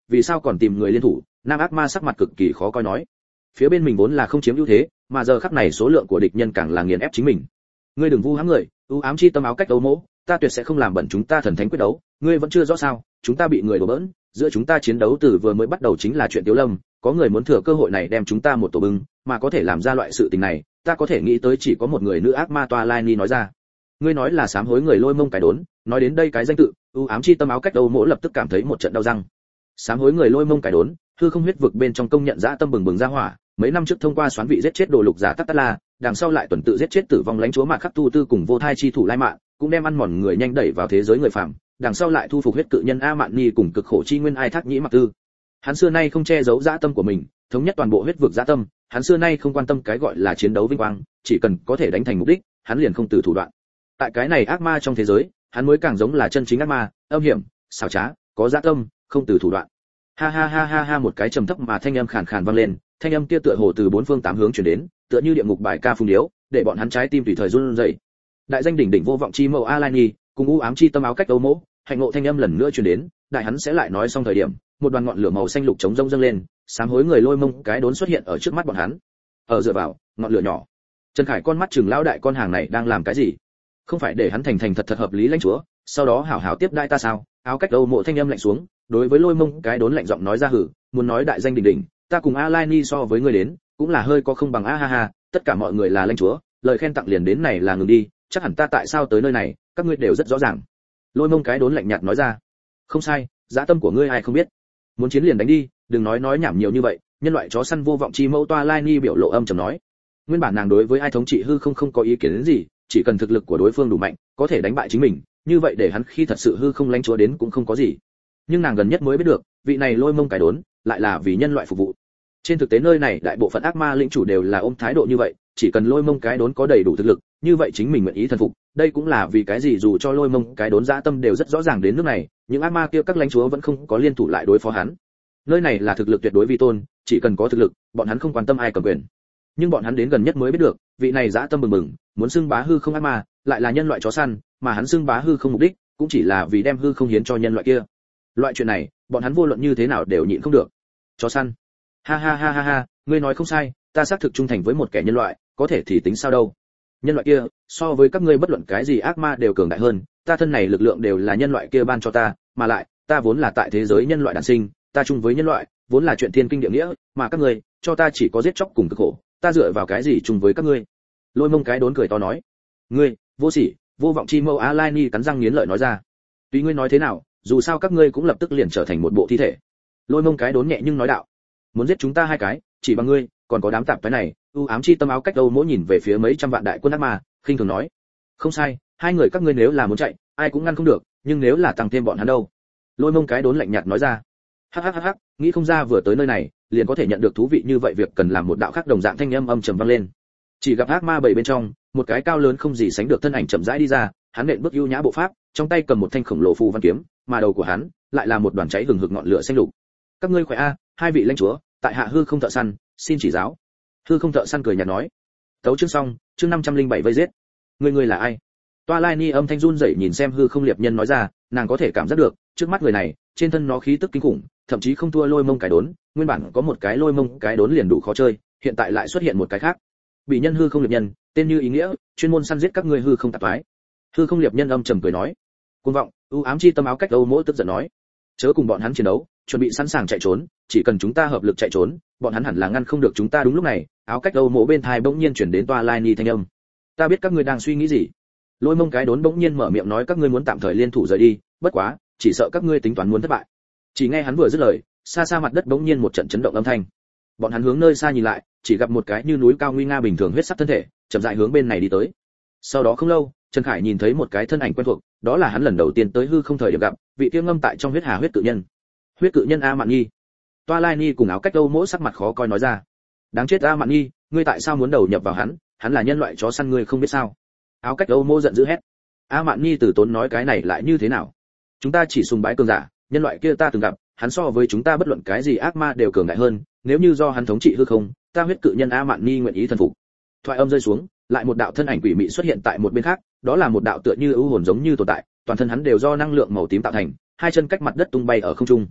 vì sao còn tìm người liên thủ? Nam ác ma sắc mặt cực kỳ khó coi nói. Phía bên mình vốn là không chiếm ưu thế, mà giờ khắc này số lượng của địch nhân càng là nghiền ép chính mình. Ngươi đừng vu hãm người, ưu ám chi tâm áo cách đấu mỗ, ta tuyệt sẽ không làm bẩn chúng ta thần thánh quyết đấu, ngươi vẫn chưa rõ sao? Chúng ta bị người đổ bỡn, giữa chúng ta chiến đấu từ vừa mới bắt đầu chính là chuyện Tiếu Lâm, có người muốn thừa cơ hội này đem chúng ta một tổ bưng, mà có thể làm ra loại sự tình này, ta có thể nghĩ tới chỉ có một người nữ ác ma Toa Lai Ni nói ra. Ngươi nói là sám hối người Lôi Mông cái đốn, nói đến đây cái danh tự, ưu ám chi tâm áo cách đấu mỗ lập tức cảm thấy một trận đau răng. Sám hối người Lôi Mông cái đốn, hư không huyết vực bên trong công nhận dã tâm bừng bừng ra hỏa, mấy năm trước thông qua xoán vị giết chết đồ lục giả Tắc Tát La, đằng sau lại tuần tự giết chết tử vong lãnh chúa Mạc Khắc Tu Tư cùng vô thai chi thủ Lai Mạn, cũng đem ăn mòn người nhanh đẩy vào thế giới người phàm, đằng sau lại thu phục huyết cự nhân A Mạn Ni cùng cực khổ chi nguyên Ai Thác Nhĩ Mặc Tư. Hắn xưa nay không che giấu dã tâm của mình, thống nhất toàn bộ huyết vực dã tâm, hắn xưa nay không quan tâm cái gọi là chiến đấu vinh quang, chỉ cần có thể đánh thành mục đích, hắn liền không từ thủ đoạn. Tại cái này ác ma trong thế giới, hắn mới càng giống là chân chính ác ma, âm hiểm, xảo trá, có dã tâm, không từ thủ đoạn. Ha ha ha ha ha, một cái trầm thấp mà thanh âm khàn khàn vang lên, thanh âm kia tựa hồ từ bốn phương tám hướng truyền đến, tựa như địa ngục bài ca phung điếu, để bọn hắn trái tim tùy thời run rẩy. Đại danh đỉnh đỉnh vô vọng chi mẫu Alani, cùng u ám chi tâm áo cách đấu mỗ, hạnh ngộ thanh âm lần nữa truyền đến, đại hắn sẽ lại nói xong thời điểm, một đoàn ngọn lửa màu xanh lục chống rông dâng lên, sám hối người Lôi Mông cái đốn xuất hiện ở trước mắt bọn hắn. Ở dựa vào, ngọn lửa nhỏ. Trần Khải con mắt chừng lão đại con hàng này đang làm cái gì? Không phải để hắn thành thành thật thật hợp lý lãnh chúa, sau đó hảo hảo tiếp đai ta sao? Áo cách đấu mộ thanh âm lạnh xuống, đối với Lôi Mông cái đốn lạnh giọng nói ra hử, muốn nói đại danh đỉnh đỉnh, ta cùng Alani so với ngươi đến, cũng là hơi có không bằng a ha ha, tất cả mọi người là lãnh chúa, lời khen tặng liền đến này là ngừng đi, chắc hẳn ta tại sao tới nơi này, các ngươi đều rất rõ ràng. Lôi Mông cái đốn lạnh nhạt nói ra. Không sai, dã tâm của ngươi ai không biết. Muốn chiến liền đánh đi, đừng nói nói nhảm nhiều như vậy. Nhân loại chó săn vô vọng chi mẫu Toa Lai Ni biểu lộ âm trầm nói. Nguyên bản nàng đối với ai thống trị hư không không có ý kiến đến gì, chỉ cần thực lực của đối phương đủ mạnh, có thể đánh bại chính mình, như vậy để hắn khi thật sự hư không lãnh chúa đến cũng không có gì. Nhưng nàng gần nhất mới biết được, vị này Lôi Mông cái đốn, lại là vì nhân loại phục vụ. Trên thực tế nơi này đại bộ phận ác ma lĩnh chủ đều là ôm thái độ như vậy, chỉ cần Lôi Mông cái đốn có đầy đủ thực lực, như vậy chính mình nguyện ý thần phục. Đây cũng là vì cái gì dù cho Lôi Mông cái đốn dã tâm đều rất rõ ràng đến nước này, những ác ma kia các lãnh chúa vẫn không có liên thủ lại đối phó hắn. Nơi này là thực lực tuyệt đối vi tôn, chỉ cần có thực lực, bọn hắn không quan tâm ai cầm quyền. Nhưng bọn hắn đến gần nhất mới biết được, vị này dã tâm bừng bừng, muốn xưng bá hư không ác ma, lại là nhân loại chó săn, mà hắn xưng bá hư không mục đích, cũng chỉ là vì đem hư không hiến cho nhân loại kia. Loại chuyện này, bọn hắn vô luận như thế nào đều nhịn không được. Chó săn. Ha ha ha ha ha, ngươi nói không sai, ta xác thực trung thành với một kẻ nhân loại, có thể thì tính sao đâu. Nhân loại kia, so với các ngươi bất luận cái gì ác ma đều cường đại hơn, ta thân này lực lượng đều là nhân loại kia ban cho ta, mà lại, ta vốn là tại thế giới nhân loại đản sinh, ta chung với nhân loại, vốn là chuyện thiên kinh địa nghĩa, mà các ngươi, cho ta chỉ có giết chóc cùng cực khổ, ta dựa vào cái gì chung với các ngươi? Lôi Mông cái đốn cười to nói. Ngươi, vô sỉ, vô vọng chi mâu Alani cắn răng nghiến lợi nói ra. Tuy ngươi nói thế nào, dù sao các ngươi cũng lập tức liền trở thành một bộ thi thể. Lôi Mông cái đốn nhẹ nhưng nói đạo. Muốn giết chúng ta hai cái, chỉ bằng ngươi, còn có đám tạp cái này, u ám chi tâm áo cách đâu mỗi nhìn về phía mấy trăm vạn đại quân ác ma, khinh thường nói. Không sai, hai người các ngươi nếu là muốn chạy, ai cũng ngăn không được, nhưng nếu là tăng thêm bọn hắn đâu? Lôi Mông cái đốn lạnh nhạt nói ra. Hắc hắc hắc hắc, nghĩ không ra vừa tới nơi này, liền có thể nhận được thú vị như vậy, việc cần làm một đạo khác đồng dạng thanh âm âm trầm vang lên. Chỉ gặp ác ma bảy bên trong, một cái cao lớn không gì sánh được thân ảnh chậm rãi đi ra, hắn nện bước ưu nhã bộ pháp, trong tay cầm một thanh khổng lồ phù văn kiếm, mà đầu của hắn lại là một đoàn cháy hừng hực ngọn lửa xanh lục. Các ngươi khỏe a, hai vị lãnh chúa, tại hạ hư không thợ săn, xin chỉ giáo. Hư không thợ săn cười nhạt nói. Tấu chương xong, chương năm trăm linh bảy vây giết. Người người là ai? Toa Lai Ni âm thanh run rẩy nhìn xem hư không liệp nhân nói ra, nàng có thể cảm giác được, trước mắt người này, trên thân nó khí tức kinh khủng, thậm chí không thua Lôi Mông cái đốn, nguyên bản có một cái Lôi Mông cái đốn liền đủ khó chơi, hiện tại lại xuất hiện một cái khác. Bị nhân hư không liệp nhân, tên như ý nghĩa, chuyên môn săn giết các ngươi hư không tạp phái. Hư không liệp nhân âm trầm cười nói. Cuồng vọng, ưu ám chi tâm áo cách Âu Mỗ tức giận nói. Chớ cùng bọn hắn chiến đấu, chuẩn bị sẵn sàng chạy trốn, chỉ cần chúng ta hợp lực chạy trốn, bọn hắn hẳn là ngăn không được chúng ta. Đúng lúc này, áo cách Âu Mỗ bên tai bỗng nhiên chuyển đến Toa Lai Ni thanh âm. Ta biết các ngươi đang suy nghĩ gì. Lôi Mông cái đốn bỗng nhiên mở miệng nói các ngươi muốn tạm thời liên thủ rời đi, bất quá, chỉ sợ các ngươi tính toán muốn thất bại. Chỉ nghe hắn vừa dứt lời, xa xa mặt đất bỗng nhiên một trận chấn động âm thanh. Bọn hắn hướng nơi xa nhìn lại, chỉ gặp một cái như núi cao nguy nga bình thường huyết sắc thân thể, chậm rãi hướng bên này đi tới. Sau đó không lâu, Trần Khải nhìn thấy một cái thân ảnh quen thuộc, đó là hắn lần đầu tiên tới hư không thời điểm gặp, vị kia ngâm tại trong huyết hà huyết cự nhân. Huyết cự nhân A Mạn Nhi. Toa Lai Ni cùng áo cách Âu Mỗ sắc mặt khó coi nói ra. Đáng chết A Mạn Nhi, ngươi tại sao muốn đầu nhập vào hắn, hắn là nhân loại chó săn ngươi không biết sao? Áo cách Âu Mỗ giận dữ hét. A Mạn Nhi từ tốn nói cái này lại như thế nào? Chúng ta chỉ sùng bái cường giả, nhân loại kia ta từng gặp, hắn so với chúng ta bất luận cái gì ác ma đều cường đại hơn, nếu như do hắn thống trị hư không, ta huyết cự nhân A Mạn Nhi nguyện ý thần phục. Thoại âm rơi xuống, lại một đạo thân ảnh quỷ mị xuất hiện tại một bên khác, đó là một đạo tựa như ưu hồn giống như tồn tại, toàn thân hắn đều do năng lượng màu tím tạo thành, hai chân cách mặt đất tung bay ở không trung.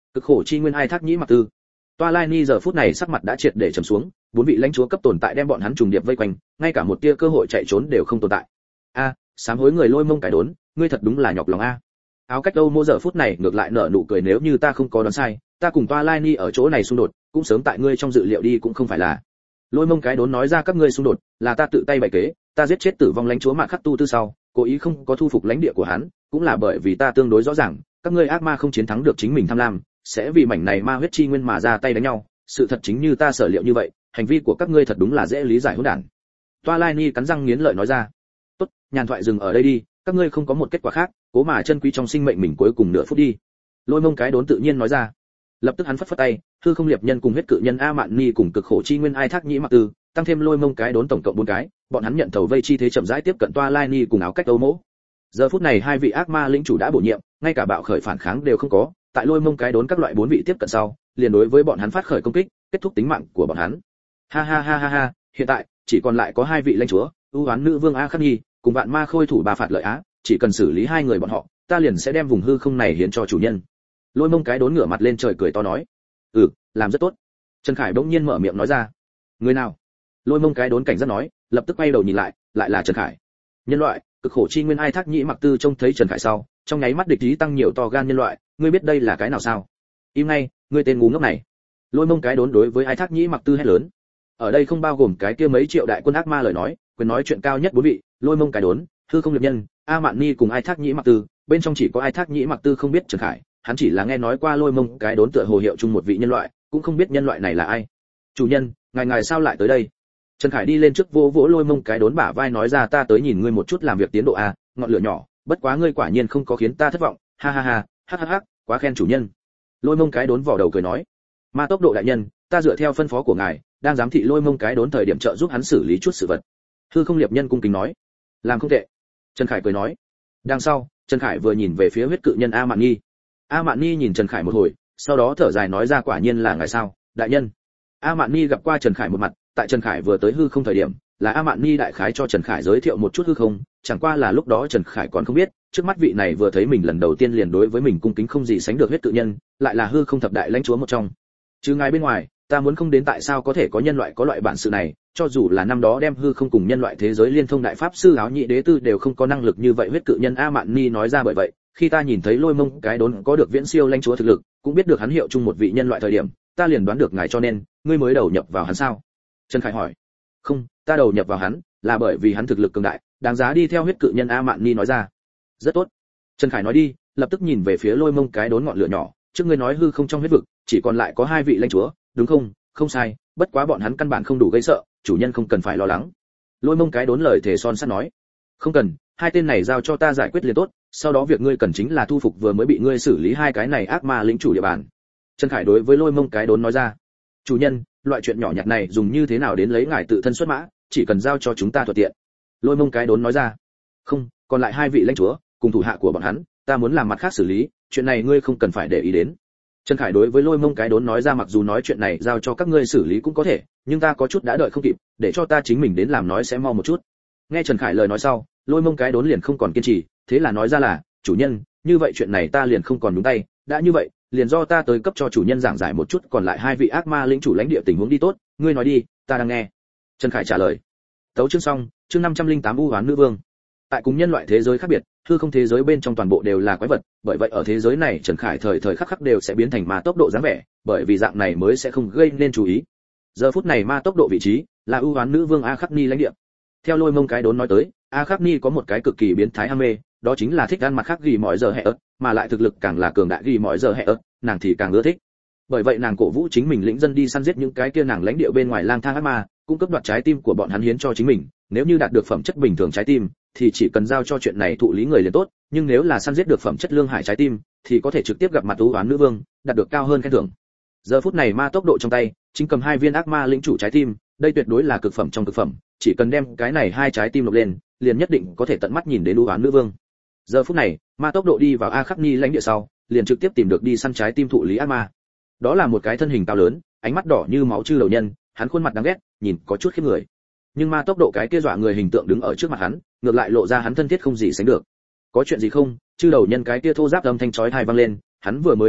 Cực khổ chi nguyên ai thác nhĩ mặc tư. Toa Lai Ni giờ phút này sắc mặt đã triệt để trầm xuống, bốn vị lãnh chúa cấp tồn tại đem bọn hắn trùng điệp vây quanh, ngay cả một tia cơ hội chạy trốn đều không tồn tại. A, sám hối người Lôi Mông cái đốn, ngươi thật đúng là nhọc lòng a. Áo cách Âu Mô giờ phút này ngược lại nở nụ cười, nếu như ta không có đoán sai, ta cùng Toa Lai Ni ở chỗ này xung đột, cũng sớm tại ngươi trong dự liệu đi cũng không phải là. Lôi Mông cái đốn nói ra các ngươi xung đột, là ta tự tay bày kế, ta giết chết tử vong lãnh chúa Mạn Khắc Tu Tư sau, cố ý không có thu phục lãnh địa của hắn, cũng là bởi vì ta tương đối rõ ràng, các ngươi ác ma không chiến thắng được chính mình tham lam, sẽ vì mảnh này ma huyết chi nguyên mà ra tay đánh nhau, sự thật chính như ta sở liệu như vậy, hành vi của các ngươi thật đúng là dễ lý giải hỗn đản. Toa Lai Ni cắn răng nghiến lợi nói ra. Tốt, nhàn thoại dừng ở đây đi, các ngươi không có một kết quả khác, cố mà chân quý trong sinh mệnh mình cuối cùng nửa phút đi. Lôi Mông cái đốn tự nhiên nói ra. Lập tức hắn phất phất tay, hư không liệp nhân cùng huyết cự nhân A Mạn Ni cùng cực khổ chi nguyên ai thác nhĩ mặc tư, tăng thêm Lôi Mông cái đốn tổng cộng bốn cái, bọn hắn nhận thầu vây chi thế chậm rãi tiếp cận Toa Lai Ni cùng áo cách Âu Mỗ. Giờ phút này hai vị ác ma lĩnh chủ đã bổ nhiệm, ngay cả bạo khởi phản kháng đều không có, tại Lôi Mông cái đốn các loại bốn vị tiếp cận sau, liền đối với bọn hắn phát khởi công kích, kết thúc tính mạng của bọn hắn. Ha ha ha ha ha, hiện tại chỉ còn lại có hai vị lãnh chúa, ưu hoán nữ vương A Khắc Nhi cùng vạn ma khôi thủ bà phạt lợi á, chỉ cần xử lý hai người bọn họ, ta liền sẽ đem vùng hư không này hiến cho chủ nhân. Lôi Mông cái đốn ngửa mặt lên trời cười to nói. Ừ, làm rất tốt. Trần Khải bỗng nhiên mở miệng nói ra. Người nào? Lôi Mông cái đốn cảnh giác nói, lập tức quay đầu nhìn lại, lại là Trần Khải. Nhân loại, cực khổ chi nguyên ai thác nhĩ mặc tư trông thấy Trần Khải sau, trong nháy mắt địch ý tăng nhiều, to gan nhân loại, ngươi biết đây là cái nào sao? Im ngay, ngươi tên ngu ngốc này. Lôi Mông cái đốn đối với ai thác nhĩ mặc tư hét lớn. Ở đây không bao gồm cái kia mấy triệu đại quân ác ma lời nói, quyền nói chuyện cao nhất bốn vị, Lôi Mông cái đốn, hư không liệp nhân, A Mạn Ni cùng ai thác nhĩ mặc tư, bên trong chỉ có ai thác nhĩ mặc tư không biết Trần Khải, hắn chỉ là nghe nói qua Lôi Mông cái đốn tựa hồ hiệu chung một vị nhân loại, cũng không biết nhân loại này là ai. Chủ nhân, ngài ngài sao lại tới đây? Trần Khải đi lên trước vỗ vỗ Lôi Mông cái đốn bả vai nói ra, ta tới nhìn ngươi một chút làm việc tiến độ a, ngọn lửa nhỏ, bất quá ngươi quả nhiên không có khiến ta thất vọng, ha ha ha, hắc hắc hắc, quá khen chủ nhân. Lôi Mông cái đốn vỏ đầu cười nói, ma tốc độ đại nhân, ta dựa theo phân phó của ngài, đang giám thị Lôi Mông cái đốn thời điểm trợ giúp hắn xử lý chút sự vật. Hư không liệp nhân cung kính nói, làm không tệ. Trần Khải cười nói. Đằng sau, Trần Khải vừa nhìn về phía huyết cự nhân A Mạn Nhi. A Mạn Nhi nhìn Trần Khải một hồi, sau đó thở dài nói ra, quả nhiên là ngài sao, đại nhân. A Mạn Nhi gặp qua Trần Khải một mặt, tại Trần Khải vừa tới hư không thời điểm, là A Mạn Nhi đại khái cho Trần Khải giới thiệu một chút hư không, chẳng qua là lúc đó Trần Khải còn không biết, trước mắt vị này vừa thấy mình lần đầu tiên liền đối với mình cung kính không gì sánh được huyết cự nhân, lại là hư không thập đại lãnh chúa một trong. Chứ ngài bên ngoài, ta muốn không đến tại sao có thể có nhân loại có loại bản sự này, cho dù là năm đó đem hư không cùng nhân loại thế giới liên thông đại pháp sư áo nhị đế tư đều không có năng lực như vậy. Huyết cự nhân A Mạn Ni nói ra, bởi vậy khi ta nhìn thấy Lôi Mông cái đốn có được viễn siêu lãnh chúa thực lực, cũng biết được hắn hiệu chung một vị nhân loại thời điểm, ta liền đoán được ngài, cho nên ngươi mới đầu nhập vào hắn sao? Trần Khải hỏi. Không, ta đầu nhập vào hắn là bởi vì hắn thực lực cường đại, đáng giá đi theo. Huyết cự nhân A Mạn Ni nói ra. Rất tốt. Trần Khải nói đi, lập tức nhìn về phía Lôi Mông cái đốn ngọn lửa nhỏ, trước ngươi nói hư không trong huyết vực chỉ còn lại có hai vị lãnh chúa, đúng không? Không sai, bất quá bọn hắn căn bản không đủ gây sợ, chủ nhân không cần phải lo lắng. Lôi Mông cái đốn lời thề son sắt nói. Không cần, hai tên này giao cho ta giải quyết liền tốt, sau đó việc ngươi cần chính là thu phục vừa mới bị ngươi xử lý hai cái này ác ma lĩnh chủ địa bàn. Trần Khải đối với Lôi Mông cái đốn nói ra. Chủ nhân, loại chuyện nhỏ nhặt này dùng như thế nào đến lấy ngài tự thân xuất mã, chỉ cần giao cho chúng ta thuận tiện. Lôi Mông cái đốn nói ra. Không, còn lại hai vị lãnh chúa cùng thủ hạ của bọn hắn, ta muốn làm mặt khác xử lý, chuyện này ngươi không cần phải để ý đến. Trần Khải đối với Lôi Mông cái đốn nói ra, mặc dù nói chuyện này giao cho các ngươi xử lý cũng có thể, nhưng ta có chút đã đợi không kịp, để cho ta chính mình đến làm nói sẽ mau một chút. Nghe Trần Khải lời nói sau, Lôi Mông cái đốn liền không còn kiên trì, thế là nói ra là, chủ nhân, như vậy chuyện này ta liền không còn nhúng tay, đã như vậy, liền do ta tới cấp cho chủ nhân giảng giải một chút còn lại hai vị ác ma lĩnh chủ lãnh địa tình huống đi. Tốt, ngươi nói đi, ta đang nghe. Trần Khải trả lời. Tấu chương xong, chương năm trăm lẻ tám u hoán nữ vương. Tại cùng nhân loại thế giới khác biệt, hư không thế giới bên trong toàn bộ đều là quái vật, bởi vậy ở thế giới này Trần Khải thời thời khắc khắc đều sẽ biến thành ma tốc độ dáng vẻ, bởi vì dạng này mới sẽ không gây nên chú ý. Giờ phút này ma tốc độ vị trí là ưu hoán nữ vương A Khắc Ni lãnh địa. Theo Lôi Mông cái đốn nói tới, A Khắc Ni có một cái cực kỳ biến thái ham mê, đó chính là thích ăn mặt khác ghi mọi giờ hẹ ớt, mà lại thực lực càng là cường đại ghi mọi giờ hẹ ớt, nàng thì càng ưa thích. Bởi vậy nàng cổ vũ chính mình lĩnh dân đi săn giết những cái kia nàng lãnh địa bên ngoài lang thang ác ma, cung cấp đoạt trái tim của bọn hắn hiến cho chính mình, nếu như đạt được phẩm chất bình thường trái tim thì chỉ cần giao cho chuyện này thụ lý người liền tốt, nhưng nếu là săn giết được phẩm chất lương hải trái tim thì có thể trực tiếp gặp mặt ưu hoán nữ vương, đạt được cao hơn khen thưởng. Giờ phút này ma tốc độ trong tay chính cầm hai viên ác ma lĩnh chủ trái tim, đây tuyệt đối là cực phẩm trong cực phẩm, chỉ cần đem cái này hai trái tim nộp lên liền nhất định có thể tận mắt nhìn đến ưu hoán nữ vương. Giờ phút này ma tốc độ đi vào A Khắc Ni lãnh địa sau liền trực tiếp tìm được đi săn trái tim thụ lý ác ma. Đó là một cái thân hình cao lớn, ánh mắt đỏ như máu chư đầu nhân, hắn khuôn mặt đáng ghét, nhìn có chút khiếp người. Nhưng ma tốc độ cái kia dọa người hình tượng đứng ở trước mặt hắn, ngược lại lộ ra hắn thân thiết không gì sánh được. Có chuyện gì không? Chư đầu nhân cái kia thô giáp âm thanh chói tai vang lên, hắn vừa mới há mồm,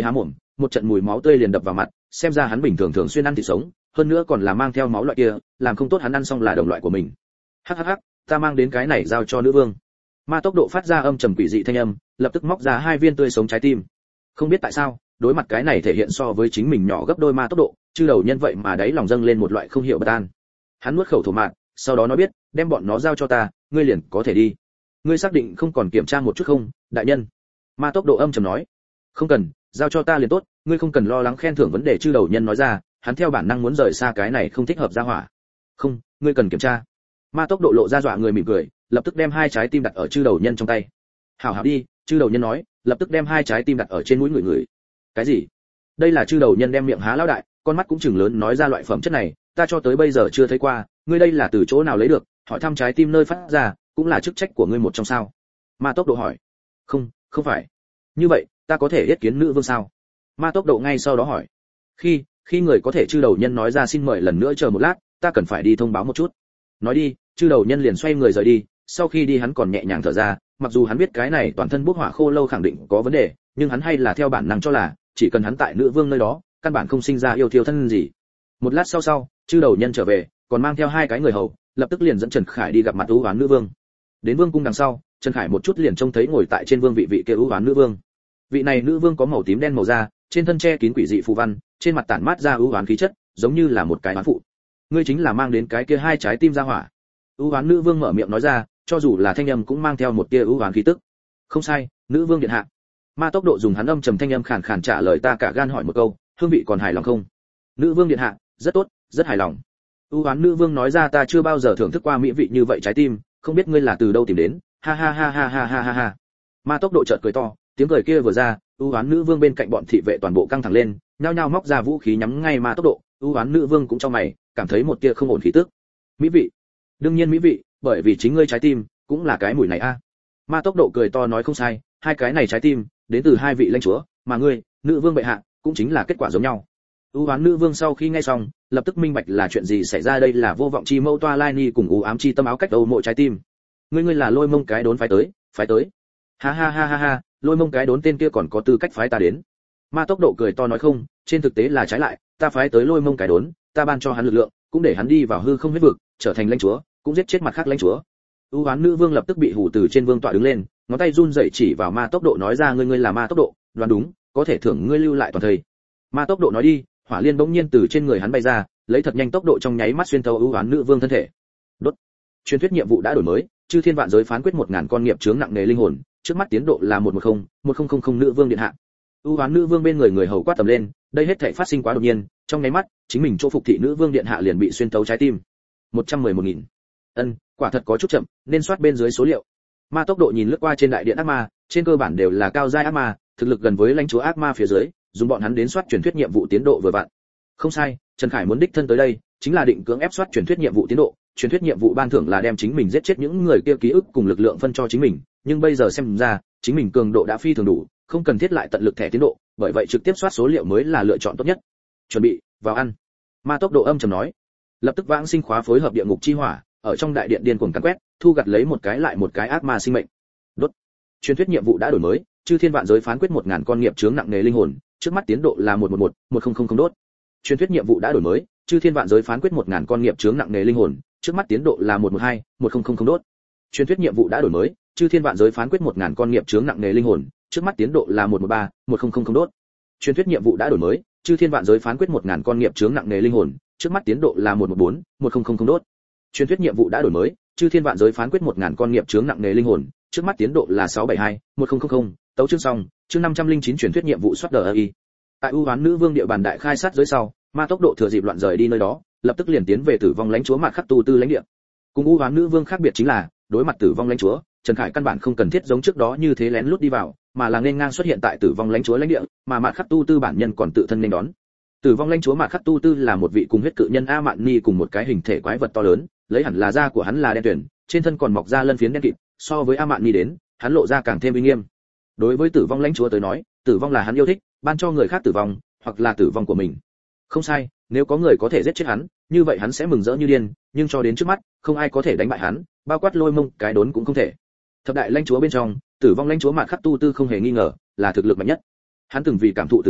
một trận mùi máu tươi liền đập vào mặt, xem ra hắn bình thường thường xuyên ăn thịt sống, hơn nữa còn là mang theo máu loại kia, làm không tốt hắn ăn xong là đồng loại của mình. Hắc hắc hắc, ta mang đến cái này giao cho nữ vương. Ma Tốc Độ phát ra âm trầm quỷ dị thanh âm, lập tức móc ra hai viên tươi sống trái tim. Không biết tại sao, đối mặt cái này thể hiện so với chính mình nhỏ gấp đôi Ma Tốc Độ, chư đầu nhân vậy mà đáy lòng dâng lên một loại không hiểu bất an. Hắn nuốt khẩu thổ mạn, sau đó nói biết, đem bọn nó giao cho ta, ngươi liền có thể đi. Ngươi xác định không còn kiểm tra một chút không, đại nhân? Ma Tốc Độ âm trầm nói. Không cần, giao cho ta liền tốt, ngươi không cần lo lắng khen thưởng vấn đề. Chư đầu nhân nói ra, hắn theo bản năng muốn rời xa cái này không thích hợp ra hỏa. Không, ngươi cần kiểm tra. Ma Tốc Độ lộ ra dọa người mỉm cười, lập tức đem hai trái tim đặt ở chư đầu nhân trong tay. Hảo hảo đi, chư đầu nhân nói, lập tức đem hai trái tim đặt ở trên mũi người người. Cái gì? Đây là chư đầu nhân đem miệng há lão đại, con mắt cũng chừng lớn nói ra loại phẩm chất này, ta cho tới bây giờ chưa thấy qua, ngươi đây là từ chỗ nào lấy được? Hỏi thăm trái tim nơi phát ra, cũng là chức trách của ngươi một trong sao? Ma Tốc Độ hỏi. Không, không phải. Như vậy, ta có thể yết kiến nữ vương sao? Ma Tốc Độ ngay sau đó hỏi. Khi, khi người có thể chư đầu nhân nói ra xin mời lần nữa chờ một lát, ta cần phải đi thông báo một chút. Nói đi, chư đầu nhân liền xoay người rời đi, sau khi đi hắn còn nhẹ nhàng thở ra, mặc dù hắn biết cái này toàn thân bốc hỏa khô lâu khẳng định có vấn đề, nhưng hắn hay là theo bản năng cho là, chỉ cần hắn tại nữ vương nơi đó, căn bản không sinh ra yêu thiêu thân gì. Một lát sau sau, chư đầu nhân trở về, còn mang theo hai cái người hầu, lập tức liền dẫn Trần Khải đi gặp mặt ưu oán nữ vương. Đến vương cung đằng sau, Trần Khải một chút liền trông thấy ngồi tại trên vương vị vị kia ưu oán nữ vương. Vị này nữ vương có màu tím đen màu da, trên thân che kín quỷ dị phù văn, trên mặt tản mát ra ưu oán khí chất, giống như là một cái oán phụ. Ngươi chính là mang đến cái kia hai trái tim ra hỏa. Ưu oán nữ vương mở miệng nói ra, cho dù là thanh âm cũng mang theo một tia ưu oán khí tức. Không sai, nữ vương điện hạ. Ma Tốc Độ dùng hắn âm trầm thanh âm khàn khàn trả lời. Ta cả gan hỏi một câu, hương vị còn hài lòng không? Nữ vương điện hạ, rất tốt, rất hài lòng. Ưu oán nữ vương nói ra, ta chưa bao giờ thưởng thức qua mỹ vị như vậy trái tim, không biết ngươi là từ đâu tìm đến. Ha ha ha ha ha ha ha ha. Ma Tốc Độ chợt cười to, tiếng cười kia vừa ra, ưu oán nữ vương bên cạnh bọn thị vệ toàn bộ căng thẳng lên, nhao nhao móc ra vũ khí nhắm ngay Ma Tốc Độ. Ưu oán nữ vương cũng trong mày, cảm thấy một tia không ổn khí tức. Mỹ vị? Đương nhiên mỹ vị, bởi vì chính ngươi trái tim cũng là cái mùi này a. Ma Tốc Độ cười to nói không sai, hai cái này trái tim đến từ hai vị lãnh chúa, mà ngươi, nữ vương bệ hạ, cũng chính là kết quả giống nhau. U Hoán nữ vương sau khi nghe xong, lập tức minh bạch là chuyện gì xảy ra. Đây là vô vọng chi mâu toa lai ni cùng u ám chi tâm áo cách đầu mộ trái tim. Ngươi ngươi là Lôi Mông cái đốn phái tới, phái tới. Ha ha ha ha ha, Lôi Mông cái đốn tên kia còn có tư cách phái ta đến. Ma Tốc Độ cười to nói không, trên thực tế là trái lại, ta phái tới Lôi Mông cái đốn, ta ban cho hắn lực lượng, cũng để hắn đi vào hư không huyết vực, trở thành lãnh chúa, cũng giết chết mặt khác lãnh chúa. U Hoán nữ vương lập tức bị hù từ trên vương tọa đứng lên, ngón tay run rẩy chỉ vào Ma Tốc Độ nói ra, ngươi ngươi là Ma Tốc Độ, đoán đúng, có thể thưởng ngươi lưu lại toàn thời. Ma Tốc Độ nói đi, hỏa liên bỗng nhiên từ trên người hắn bay ra, lấy thật nhanh tốc độ trong nháy mắt xuyên thấu U Hoán nữ vương thân thể. Đốt. Truyền thuyết nhiệm vụ đã đổi mới, chư thiên vạn giới phán quyết một ngàn con nghiệp chướng nặng nề linh hồn, trước mắt tiến độ là một một không, một không không không nữ vương điện hạ. U Hoán nữ vương bên người người hầu quát tầm lên, đây hết thảy phát sinh quá đột nhiên, trong nháy mắt, chính mình chỗ phục thị nữ vương điện hạ liền bị xuyên thấu trái tim. một trăm mười một nghìn. Ân, quả thật có chút chậm, nên soát bên dưới số liệu. Ma Tốc Độ nhìn lướt qua trên đại điện ác ma, trên cơ bản đều là cao giai ác ma, thực lực gần với lãnh chúa ác ma phía dưới, dùng bọn hắn đến soát truyền thuyết nhiệm vụ tiến độ vừa vặn. Không sai, Trần Khải muốn đích thân tới đây, chính là định cưỡng ép soát truyền thuyết nhiệm vụ tiến độ. Truyền thuyết nhiệm vụ ban thưởng là đem chính mình giết chết những người kia ký ức cùng lực lượng phân cho chính mình, nhưng bây giờ xem ra, chính mình cường độ đã phi thường đủ, không cần thiết lại tận lực thẻ tiến độ, bởi vậy trực tiếp soát số liệu mới là lựa chọn tốt nhất. Chuẩn bị, vào ăn. Ma Tốc Độ âm trầm nói. Lập tức vãng sinh khóa phối hợp địa ngục chi hỏa, ở trong đại điện điên cuồng càn quét, thu gặt lấy một cái lại một cái ác ma sinh mệnh. Đốt. Truyền thuyết nhiệm vụ đã đổi mới, chư thiên vạn giới phán quyết một ngàn con nghiệp chướng nặng nề linh hồn, trước mắt tiến độ là một một một, một không không không đốt. Truyền thuyết nhiệm vụ đã đổi mới, chư thiên vạn giới phán quyết một ngàn con nghiệp chướng nặng nề linh hồn, trước mắt tiến độ là một một hai, một không không không đốt. Truyền thuyết nhiệm vụ đã đổi mới, chư thiên vạn giới phán quyết một ngàn con nghiệp chướng nặng nề linh hồn, trước mắt tiến độ là một một ba, một không không không đốt. Truyền thuyết nhiệm vụ đã đổi mới, chư thiên vạn giới phán quyết một ngàn con nghiệp chướng nặng nề linh hồn, trước mắt tiến độ là một một bốn, một không không không đốt. Truyền thuyết nhiệm vụ đã đổi mới, chư thiên vạn giới phán quyết một ngàn con nghiệp chướng nặng nề linh hồn, trước mắt tiến độ là sáu bảy hai, một không không không. Tấu chương xong, chương năm trăm linh chín truyền thuyết nhiệm vụ soát đờ y. Tại U Hoán nữ vương địa bàn đại khai sát giới sau, Ma Tốc Độ thừa dịp loạn rời đi nơi đó, lập tức liền tiến về tử vong lãnh chúa Mạt Khắc Tu Tư lãnh địa. Cùng U Hoán nữ vương khác biệt chính là, đối mặt tử vong lãnh chúa, Trần Khải căn bản không cần thiết giống trước đó như thế lén lút đi vào, mà là nên ngang xuất hiện tại tử vong lãnh chúa lãnh địa, mà Mạt Khắc Tu Tư bản nhân còn tự thân nên đón. Tử vong lãnh chúa Mạt Khắc Tu Tư là một vị cùng huyết cự nhân A Mạn Ni cùng một cái hình thể quái vật to lớn, lấy hẳn là da của hắn là đen tuyển, trên thân còn mọc ra lân phiến đen kịt, so với A Mạn Ni đến, hắn lộ ra càng thêm uy nghiêm. Đối với tử vong lãnh chúa tới nói, tử vong là hắn yêu thích, ban cho người khác tử vong, hoặc là tử vong của mình. Không sai, nếu có người có thể giết chết hắn, như vậy hắn sẽ mừng rỡ như điên, nhưng cho đến trước mắt, không ai có thể đánh bại hắn, bao quát Lôi Mông cái đốn cũng không thể. Thập đại lãnh chúa bên trong, tử vong lãnh chúa Mạt Khắc Tu Tư không hề nghi ngờ, là thực lực mạnh nhất. Hắn từng vì cảm thụ tử vong,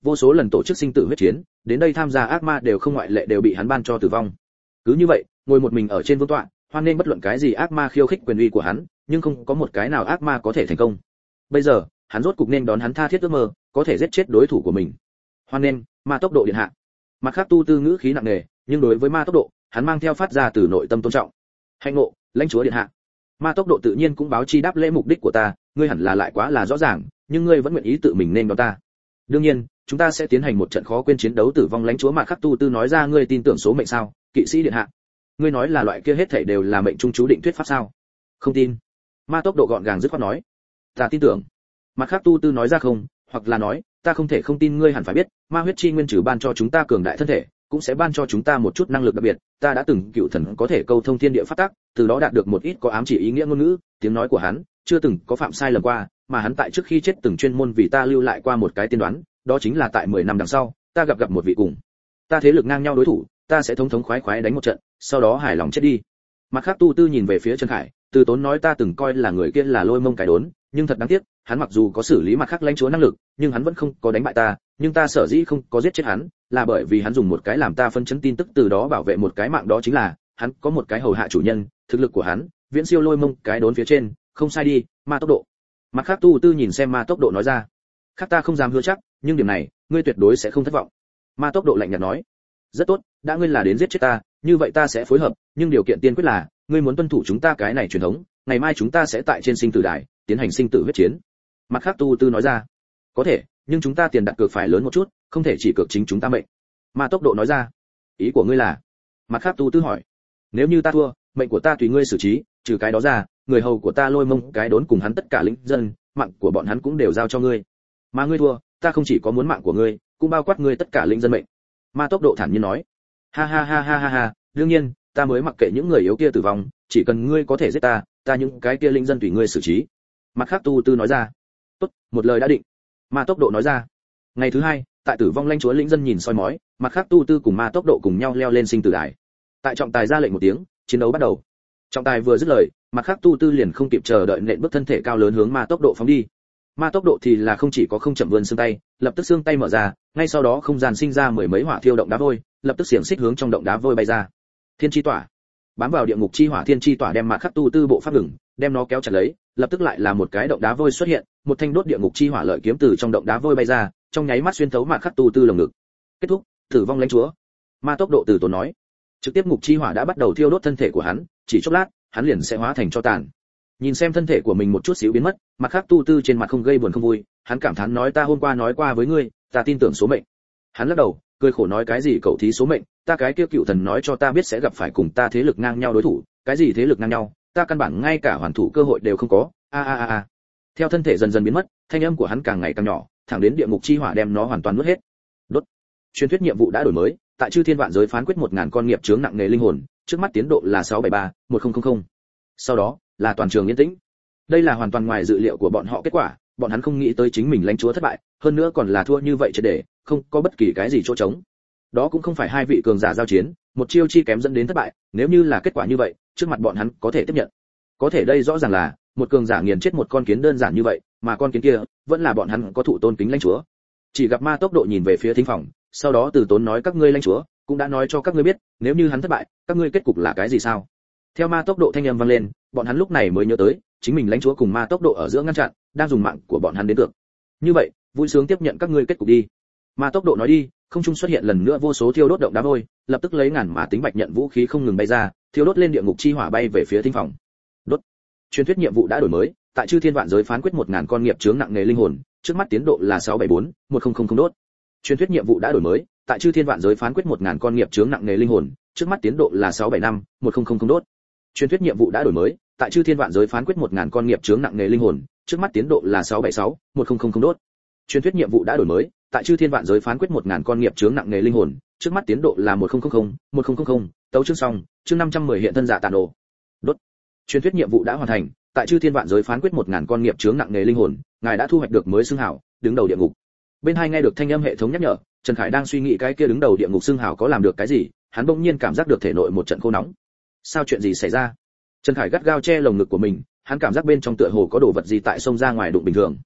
vô số lần tổ chức sinh tử huyết chiến, đến đây tham gia ác ma đều không ngoại lệ đều bị hắn ban cho tử vong. Cứ như vậy, ngồi một mình ở trên vương tọa, hoan nên bất luận cái gì ác ma khiêu khích quyền uy của hắn, nhưng không có một cái nào ác ma có thể thành công. Bây giờ, hắn rốt cục nên đón hắn tha thiết ước mơ, có thể giết chết đối thủ của mình. Hoan nên, ma tốc độ điện hạ. Mặt khác tu tư ngữ khí nặng nề, nhưng đối với ma tốc độ, hắn mang theo phát ra từ nội tâm tôn trọng. Hạnh ngộ, lãnh chúa điện hạ. Ma tốc độ tự nhiên cũng báo chi đáp lễ mục đích của ta, ngươi hẳn là lại quá là rõ ràng, nhưng ngươi vẫn nguyện ý tự mình nên đón ta. Đương nhiên, chúng ta sẽ tiến hành một trận khó quên chiến đấu tử vong. Lãnh chúa Mạc Khắc Tu Tư nói ra, ngươi tin tưởng số mệnh sao, kỵ sĩ điện hạ? Ngươi nói là loại kia hết thảy đều là mệnh trung chú định thuyết pháp sao? Không tin. Ma tốc độ gọn gàng dứt khoát nói. Ta tin tưởng. Mạc Khắc Tu Tư nói ra, không, hoặc là nói, ta không thể không tin. Ngươi hẳn phải biết, ma huyết chi nguyên trừ ban cho chúng ta cường đại thân thể, cũng sẽ ban cho chúng ta một chút năng lực đặc biệt. Ta đã từng cựu thần có thể câu thông thiên địa pháp tắc, từ đó đạt được một ít có ám chỉ ý nghĩa ngôn ngữ. Tiếng nói của hắn chưa từng có phạm sai lầm qua, mà hắn tại trước khi chết từng chuyên môn vì ta lưu lại qua một cái tiên đoán, đó chính là tại mười năm đằng sau, ta gặp gặp một vị cùng ta thế lực ngang nhau đối thủ, ta sẽ thống thống khoái khoái đánh một trận, sau đó hài lòng chết đi. Mặt khác Tu Tư nhìn về phía Trần Khải, từ tốn nói, ta từng coi là người kia là lôi mông cái đốn, nhưng thật đáng tiếc, hắn mặc dù có xử lý mặt khác lãnh chúa năng lực, nhưng hắn vẫn không có đánh bại ta, nhưng ta sở dĩ không có giết chết hắn, là bởi vì hắn dùng một cái làm ta phân chấn tin tức, từ đó bảo vệ một cái mạng, đó chính là hắn có một cái hầu hạ chủ nhân, thực lực của hắn viễn siêu lôi mông cái đốn phía trên, không sai đi, ma tốc độ. Mặt khác Tu Tư nhìn xem ma tốc độ nói ra, khác ta không dám hứa chắc, nhưng điểm này ngươi tuyệt đối sẽ không thất vọng. Ma tốc độ lạnh nhạt nói, rất tốt, đã ngươi là đến giết chết ta, như vậy ta sẽ phối hợp, nhưng điều kiện tiên quyết là ngươi muốn tuân thủ chúng ta cái này truyền thống, ngày mai chúng ta sẽ tại trên sinh tử đài tiến hành sinh tử huyết chiến. Mặt khác Tu Tư nói ra, có thể, nhưng chúng ta tiền đặt cược phải lớn một chút, không thể chỉ cược chính chúng ta mệnh. Ma tốc độ nói ra, ý của ngươi là? Mặt khác Tu Tư hỏi, nếu như ta thua, mệnh của ta tùy ngươi xử trí, trừ cái đó ra, người hầu của ta lôi mông cái đốn cùng hắn tất cả lĩnh dân, mạng của bọn hắn cũng đều giao cho ngươi. Mà ngươi thua, ta không chỉ có muốn mạng của ngươi, cũng bao quát ngươi tất cả lĩnh dân mệnh. Ma tốc độ thản nhiên nói, ha ha ha ha ha ha, đương nhiên, ta mới mặc kệ những người yếu kia tử vong, chỉ cần ngươi có thể giết ta, ta những cái kia lĩnh dân tùy ngươi xử trí. Mặt khác Tu Tư nói ra, tốt, một lời đã định. Ma tốc độ nói ra. Ngày thứ hai, tại tử vong lãnh chúa lĩnh dân nhìn soi mói, mặt khác Tu Tư cùng ma tốc độ cùng nhau leo lên sinh tử đài. Tại trọng tài ra lệnh một tiếng, chiến đấu bắt đầu. Trọng tài vừa dứt lời, mặt khác Tu Tư liền không kịp chờ đợi nện bước thân thể cao lớn hướng ma tốc độ phóng đi. Ma tốc độ thì là không chỉ có không chậm vươn xương tay, lập tức xương tay mở ra, ngay sau đó không gian sinh ra mười mấy hỏa thiêu động đá vôi, lập tức xiềng xích hướng trong động đá vôi bay ra. Thiên chi tỏa, bám vào địa ngục chi hỏa thiên chi tỏa đem mặt khắc Tu Tư bộ pháp ngừng, đem nó kéo chặt lấy, lập tức lại là một cái động đá vôi xuất hiện, một thanh đốt địa ngục chi hỏa lợi kiếm từ trong động đá vôi bay ra, trong nháy mắt xuyên thấu mặt khắc Tu Tư lồng ngực. Kết thúc, tử vong lãnh chúa. Ma tốc độ từ tốn nói, trực tiếp ngục chi hỏa đã bắt đầu thiêu đốt thân thể của hắn, chỉ chốc lát, hắn liền sẽ hóa thành tro tàn. Nhìn xem thân thể của mình một chút xíu biến mất, mặt khác Tu Tư trên mặt không gây buồn không vui, hắn cảm thán nói, ta hôm qua nói qua với ngươi, ta tin tưởng số mệnh. Hắn lắc đầu, cười khổ nói, cái gì cậu thí số mệnh, ta cái kia cựu thần nói cho ta biết sẽ gặp phải cùng ta thế lực ngang nhau đối thủ, cái gì thế lực ngang nhau, ta căn bản ngay cả hoàn thủ cơ hội đều không có. A a a a. Theo thân thể dần dần biến mất, thanh âm của hắn càng ngày càng nhỏ, thẳng đến địa ngục chi hỏa đem nó hoàn toàn nuốt hết. Đốt. Truyền thuyết nhiệm vụ đã đổi mới, tại chư thiên vạn giới phán quyết một ngàn con nghiệp chướng nặng nề linh hồn, trước mắt tiến độ là sáu bảy ba một không không không. Sau đó là toàn trường yên tĩnh. Đây là hoàn toàn ngoài dự liệu của bọn họ kết quả, bọn hắn không nghĩ tới chính mình lãnh chúa thất bại, hơn nữa còn là thua như vậy triệt để, không có bất kỳ cái gì chỗ trống. Đó cũng không phải hai vị cường giả giao chiến, một chiêu chi kém dẫn đến thất bại, nếu như là kết quả như vậy, trước mặt bọn hắn có thể tiếp nhận. Có thể đây rõ ràng là một cường giả nghiền chết một con kiến đơn giản như vậy, mà con kiến kia vẫn là bọn hắn có thụ tôn kính lãnh chúa. Chỉ gặp ma tốc độ nhìn về phía thính phòng, sau đó từ tốn nói, các ngươi lãnh chúa cũng đã nói cho các ngươi biết, nếu như hắn thất bại, các ngươi kết cục là cái gì sao? Theo ma tốc độ thanh âm vang lên, bọn hắn lúc này mới nhớ tới, chính mình lãnh chúa cùng ma tốc độ ở giữa ngăn chặn, đang dùng mạng của bọn hắn đến cược. Như vậy, vui sướng tiếp nhận các ngươi kết cục đi. Ma tốc độ nói đi, không trung xuất hiện lần nữa vô số thiêu đốt động đá vôi, lập tức lấy ngàn mã tính bạch nhận vũ khí không ngừng bay ra, thiêu đốt lên địa ngục chi hỏa bay về phía thính phòng. Đốt. Truyền thuyết nhiệm vụ đã đổi mới, tại chư thiên vạn giới phán quyết một ngàn con nghiệp chướng nặng nề linh hồn, trước mắt tiến độ là sáu bảy bốn một không không không đốt. Truyền thuyết nhiệm vụ đã đổi mới, tại chư thiên vạn giới phán quyết một ngàn con nghiệp chướng nặng nề linh hồn, trước mắt tiến độ là sáu bảy năm một không không không đốt. Truyền thuyết nhiệm vụ đã đổi mới, tại chư thiên vạn giới phán quyết một ngàn con nghiệp chướng nặng nề linh hồn, trước mắt tiến độ là sáu bảy sáu một không không không đốt. Truyền thuyết nhiệm vụ đã đổi mới, tại chư thiên vạn giới phán quyết một ngàn con nghiệp chướng nặng nề linh hồn, trước mắt tiến độ là một không không không một không không không. Tấu chương xong, chương năm trăm mười hiện thân giả tàn ổ. Đốt. Truyền thuyết nhiệm vụ đã hoàn thành, tại chư thiên vạn giới phán quyết một ngàn con nghiệp chướng nặng nề linh hồn, ngài đã thu hoạch được mới xưng hảo, đứng đầu địa ngục. Bên hai nghe được thanh âm hệ thống nhắc nhở, Trần Khải đang suy nghĩ cái kia đứng đầu địa ngục xưng hảo có làm được cái gì, hắn bỗng nhiên cảm giác được thể nội một trận khô nóng. Sao chuyện gì xảy ra? Trần Khải gắt gao che lồng ngực của mình, hắn cảm giác bên trong tựa hồ có đồ vật gì tại sông ra ngoài đụng bình thường.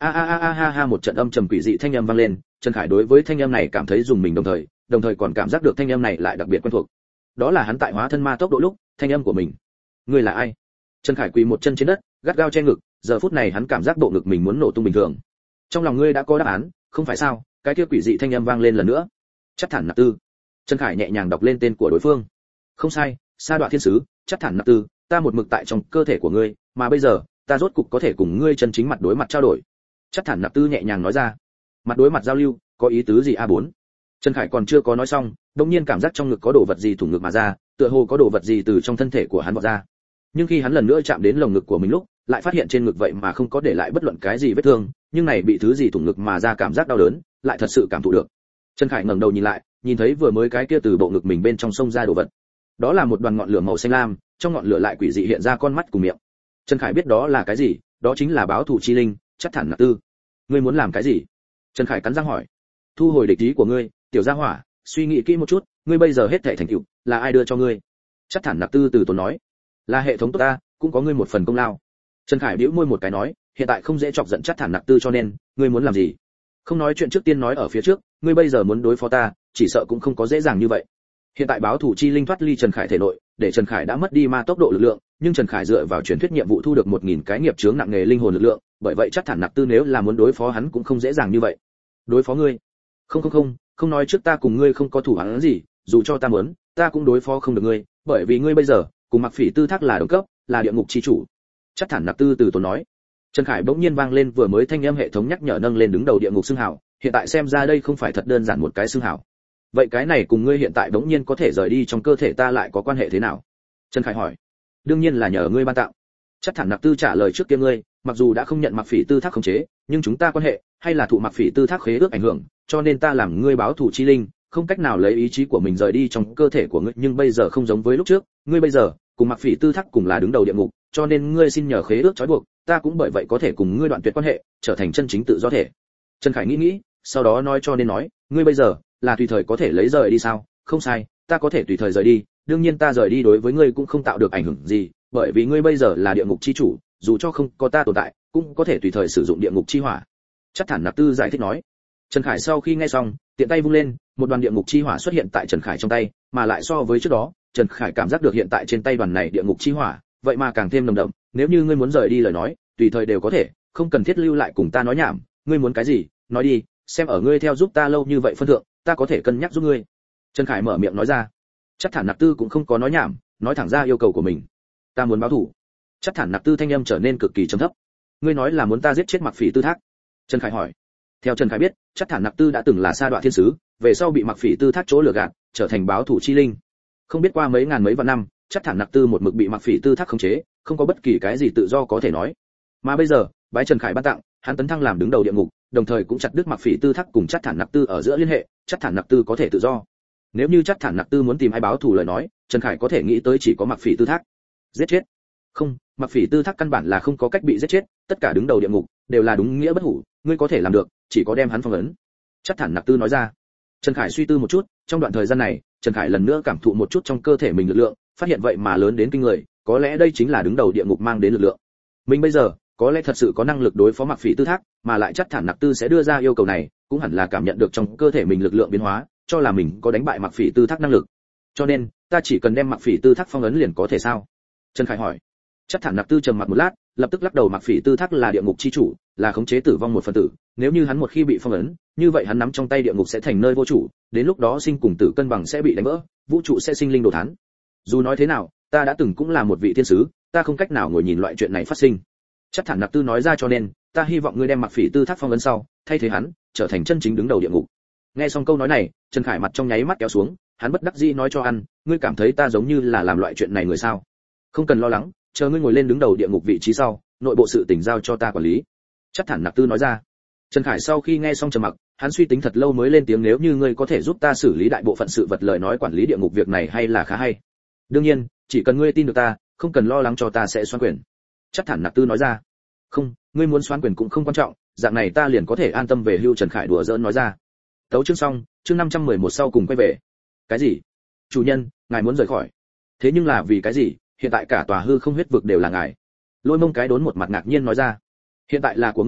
a a a a ha ha, một trận âm trầm quỷ dị thanh âm vang lên. Trần Khải đối với thanh âm này cảm thấy dùng mình, đồng thời đồng thời còn cảm giác được thanh âm này lại đặc biệt quen thuộc. Đó là hắn tại hóa thân ma tốc độ lúc thanh âm của mình. Ngươi là ai? Trần Khải quỳ một chân trên đất, gắt gao che ngực, giờ phút này hắn cảm giác bộ ngực mình muốn nổ tung bình thường. Trong lòng ngươi đã có đáp án, không phải sao? Cái kia quỷ dị thanh âm vang lên lần nữa. Chắc Thản Nạp Tư. Trần Khải nhẹ nhàng đọc lên tên của đối phương. Không sai, Sa Đoạ Thiên Sứ, Chắc Thản Nạp Tư, ta một mực tại trong cơ thể của ngươi, mà bây giờ, ta rốt cục có thể cùng ngươi chân chính mặt đối mặt trao đổi. Chắc Thản Nạp Tư nhẹ nhàng nói ra. Mặt đối mặt giao lưu, có ý tứ gì a bốn? Trần Khải còn chưa có nói xong, đột nhiên cảm giác trong ngực có đồ vật gì thủng ngực mà ra, tựa hồ có đồ vật gì từ trong thân thể của hắn vọt ra. Nhưng khi hắn lần nữa chạm đến lồng ngực của mình lúc, lại phát hiện trên ngực vậy mà không có để lại bất luận cái gì vết thương, nhưng này bị thứ gì thủng ngực mà ra cảm giác đau đớn, lại thật sự cảm thụ được. Trần Khải ngẩng đầu nhìn lại, nhìn thấy vừa mới cái kia từ bộ ngực mình bên trong xông ra đồ vật. Đó là một đoàn ngọn lửa màu xanh lam, trong ngọn lửa lại quỷ dị hiện ra con mắt cùng miệng. Trần Khải biết đó là cái gì, đó chính là báo thù chi linh, Chắc Thản Nạp Tư. Ngươi muốn làm cái gì? Trần Khải cắn răng hỏi. Thu hồi địch ý của ngươi, tiểu gia hỏa, suy nghĩ kỹ một chút, ngươi bây giờ hết thảy thành tựu, là ai đưa cho ngươi? Chắc Thản Nạp Tư từ tốn nói. Là hệ thống tốt ta, cũng có ngươi một phần công lao. Trần Khải bĩu môi một cái nói, hiện tại không dễ chọc giận Chắc Thản Nạp Tư, cho nên, ngươi muốn làm gì? Không nói chuyện trước tiên nói ở phía trước, ngươi bây giờ muốn đối phó ta, chỉ sợ cũng không có dễ dàng như vậy. Hiện tại báo thủ chi linh thoát ly Trần Khải thể nội, để Trần Khải đã mất đi ma tốc độ lực lượng, nhưng Trần Khải dựa vào truyền thuyết nhiệm vụ thu được một nghìn cái nghiệp chướng nặng nghề linh hồn lực lượng, bởi vậy Chắc Thản Nạp Tư nếu là muốn đối phó hắn cũng không dễ dàng như vậy. Đối phó ngươi? Không không không, không nói trước ta cùng ngươi không có thủ án gì, dù cho ta muốn, ta cũng đối phó không được ngươi, bởi vì ngươi bây giờ cùng Mặc Phỉ Tư Thác là đồng cấp, là địa ngục chi chủ. Chắc Thản Nạp Tư từ tốn nói. Trần Khải bỗng nhiên vang lên vừa mới thanh âm hệ thống nhắc nhở nâng lên đứng đầu địa ngục xưng hào, hiện tại xem ra đây không phải thật đơn giản một cái xưng hào. Vậy cái này cùng ngươi hiện tại bỗng nhiên có thể rời đi trong cơ thể ta lại có quan hệ thế nào? Trần Khải hỏi. Đương nhiên là nhờ ngươi ban tặng. Chắc Thản Nạp Tư trả lời trước kia ngươi, mặc dù đã không nhận Mặc Phỉ Tư Thác khống chế, nhưng chúng ta quan hệ hay là thụ Mặc Phỉ Tư Thác khế ước ảnh hưởng, cho nên ta làm ngươi báo thủ chi linh, không cách nào lấy ý chí của mình rời đi trong cơ thể của ngươi, nhưng bây giờ không giống với lúc trước, ngươi bây giờ cùng Mặc Phỉ Tư Thác cùng là đứng đầu địa ngục, cho nên ngươi xin nhờ khế ước trói buộc, ta cũng bởi vậy có thể cùng ngươi đoạn tuyệt quan hệ, trở thành chân chính tự do thể. Trần Khải nghĩ nghĩ, sau đó nói cho nên nói, ngươi bây giờ là tùy thời có thể lấy rời đi sao? Không sai, ta có thể tùy thời rời đi, đương nhiên ta rời đi đối với ngươi cũng không tạo được ảnh hưởng gì, bởi vì ngươi bây giờ là địa ngục chi chủ, dù cho không có ta tồn tại, cũng có thể tùy thời sử dụng địa ngục chi hỏa. Chắc Thản Nạp Tư giải thích nói. Trần Khải sau khi nghe xong, tiện tay vung lên, một đoàn địa ngục chi hỏa xuất hiện tại Trần Khải trong tay, mà lại so với trước đó, Trần Khải cảm giác được hiện tại trên tay đoàn này địa ngục chi hỏa, vậy mà càng thêm nồng đậm, nếu như ngươi muốn rời đi lời nói, tùy thời đều có thể, không cần thiết lưu lại cùng ta nói nhảm, ngươi muốn cái gì, nói đi, xem ở ngươi theo giúp ta lâu như vậy phân thượng, ta có thể cân nhắc giúp ngươi. Trần Khải mở miệng nói ra. Chắc Thản Nạp Tư cũng không có nói nhảm, nói thẳng ra yêu cầu của mình. Ta muốn báo thù. Chắc Thản Nạp Tư thanh âm trở nên cực kỳ trầm thấp. Ngươi nói là muốn ta giết chết Mặc Phỉ Tư Thác? Trần Khải hỏi. Theo Trần Khải biết, Chắc Thản Nạp Tư đã từng là Sa Đoạ Thiên Sứ, về sau bị Mặc Phỉ Tư Thác chỗ lừa gạt, trở thành báo thủ chi linh. Không biết qua mấy ngàn mấy vạn năm, Chắc Thản Nạp Tư một mực bị Mặc Phỉ Tư Thác khống chế, không có bất kỳ cái gì tự do có thể nói. Mà bây giờ, bái Trần Khải ban tặng, hắn tấn thăng làm đứng đầu địa ngục, đồng thời cũng chặt đứt Mặc Phỉ Tư Thác cùng Chắc Thản Nạp Tư ở giữa liên hệ, Chắc Thản Nạp Tư có thể tự do. Nếu như Chắc Thản Nạp Tư muốn tìm ai báo thù lời nói, Trần Khải có thể nghĩ tới chỉ có Mặc Phỉ Tư Thác. Giết chết? Không, Mặc Phỉ Tư Thác căn bản là không có cách bị giết chết, tất cả đứng đầu địa ngục đều là đúng nghĩa bất hủ, ngươi có thể làm được, chỉ có đem hắn phong ấn. Chắc Thản Nạp Tư nói ra. Trần Khải suy tư một chút, trong đoạn thời gian này, Trần Khải lần nữa cảm thụ một chút trong cơ thể mình lực lượng, phát hiện vậy mà lớn đến kinh người, có lẽ đây chính là đứng đầu địa ngục mang đến lực lượng. Mình bây giờ, có lẽ thật sự có năng lực đối phó Mặc Phỉ Tư Thác, mà lại Chắc Thản Nạp Tư sẽ đưa ra yêu cầu này, cũng hẳn là cảm nhận được trong cơ thể mình lực lượng biến hóa, cho là mình có đánh bại Mặc Phỉ Tư Thác năng lực. Cho nên, ta chỉ cần đem Mặc Phỉ Tư Thác phong ấn liền có thể sao? Trần Khải hỏi. Chắc Thản Nạp Tư trầm mặc một lát, lập tức lắc đầu. Mặc Phỉ Tư Thác là địa ngục chi chủ, là khống chế tử vong một phần tử, nếu như hắn một khi bị phong ấn, như vậy hắn nắm trong tay địa ngục sẽ thành nơi vô chủ, đến lúc đó sinh cùng tử cân bằng sẽ bị đánh vỡ, vũ trụ sẽ sinh linh đồ thán. Dù nói thế nào, ta đã từng cũng là một vị thiên sứ, ta không cách nào ngồi nhìn loại chuyện này phát sinh. Chắc Thản Nạp Tư nói ra, cho nên, ta hy vọng ngươi đem Mặc Phỉ Tư Thác phong ấn sau, thay thế hắn, trở thành chân chính đứng đầu địa ngục. Nghe xong câu nói này, Trần Khải mặt trong nháy mắt kéo xuống, hắn bất đắc dĩ nói cho ăn, ngươi cảm thấy ta giống như là làm loại chuyện này người sao? Không cần lo lắng, chờ ngươi ngồi lên đứng đầu địa ngục vị trí sau, nội bộ sự tình giao cho ta quản lý. Chắc Thản Nạp Tư nói ra. Trần Khải sau khi nghe xong trầm mặc, hắn suy tính thật lâu mới lên tiếng, nếu như ngươi có thể giúp ta xử lý đại bộ phận sự vật lời nói, quản lý địa ngục việc này hay là khá hay. Đương nhiên, chỉ cần ngươi tin được ta, không cần lo lắng cho ta sẽ xoán quyền. Chắc Thản Nạp Tư nói ra. Không, ngươi muốn xoán quyền cũng không quan trọng, dạng này ta liền có thể an tâm về hưu. Trần Khải đùa giỡn nói ra. Tấu chương xong, chương năm trăm mười một sau cùng quay về. Cái gì? Chủ nhân, ngài muốn rời khỏi? Thế nhưng là vì cái gì? Hiện tại cả tòa hư không huyết vực đều là ngài. Lôi Mông cái đốn một mặt ngạc nhiên nói ra. Hiện tại là của ngươi,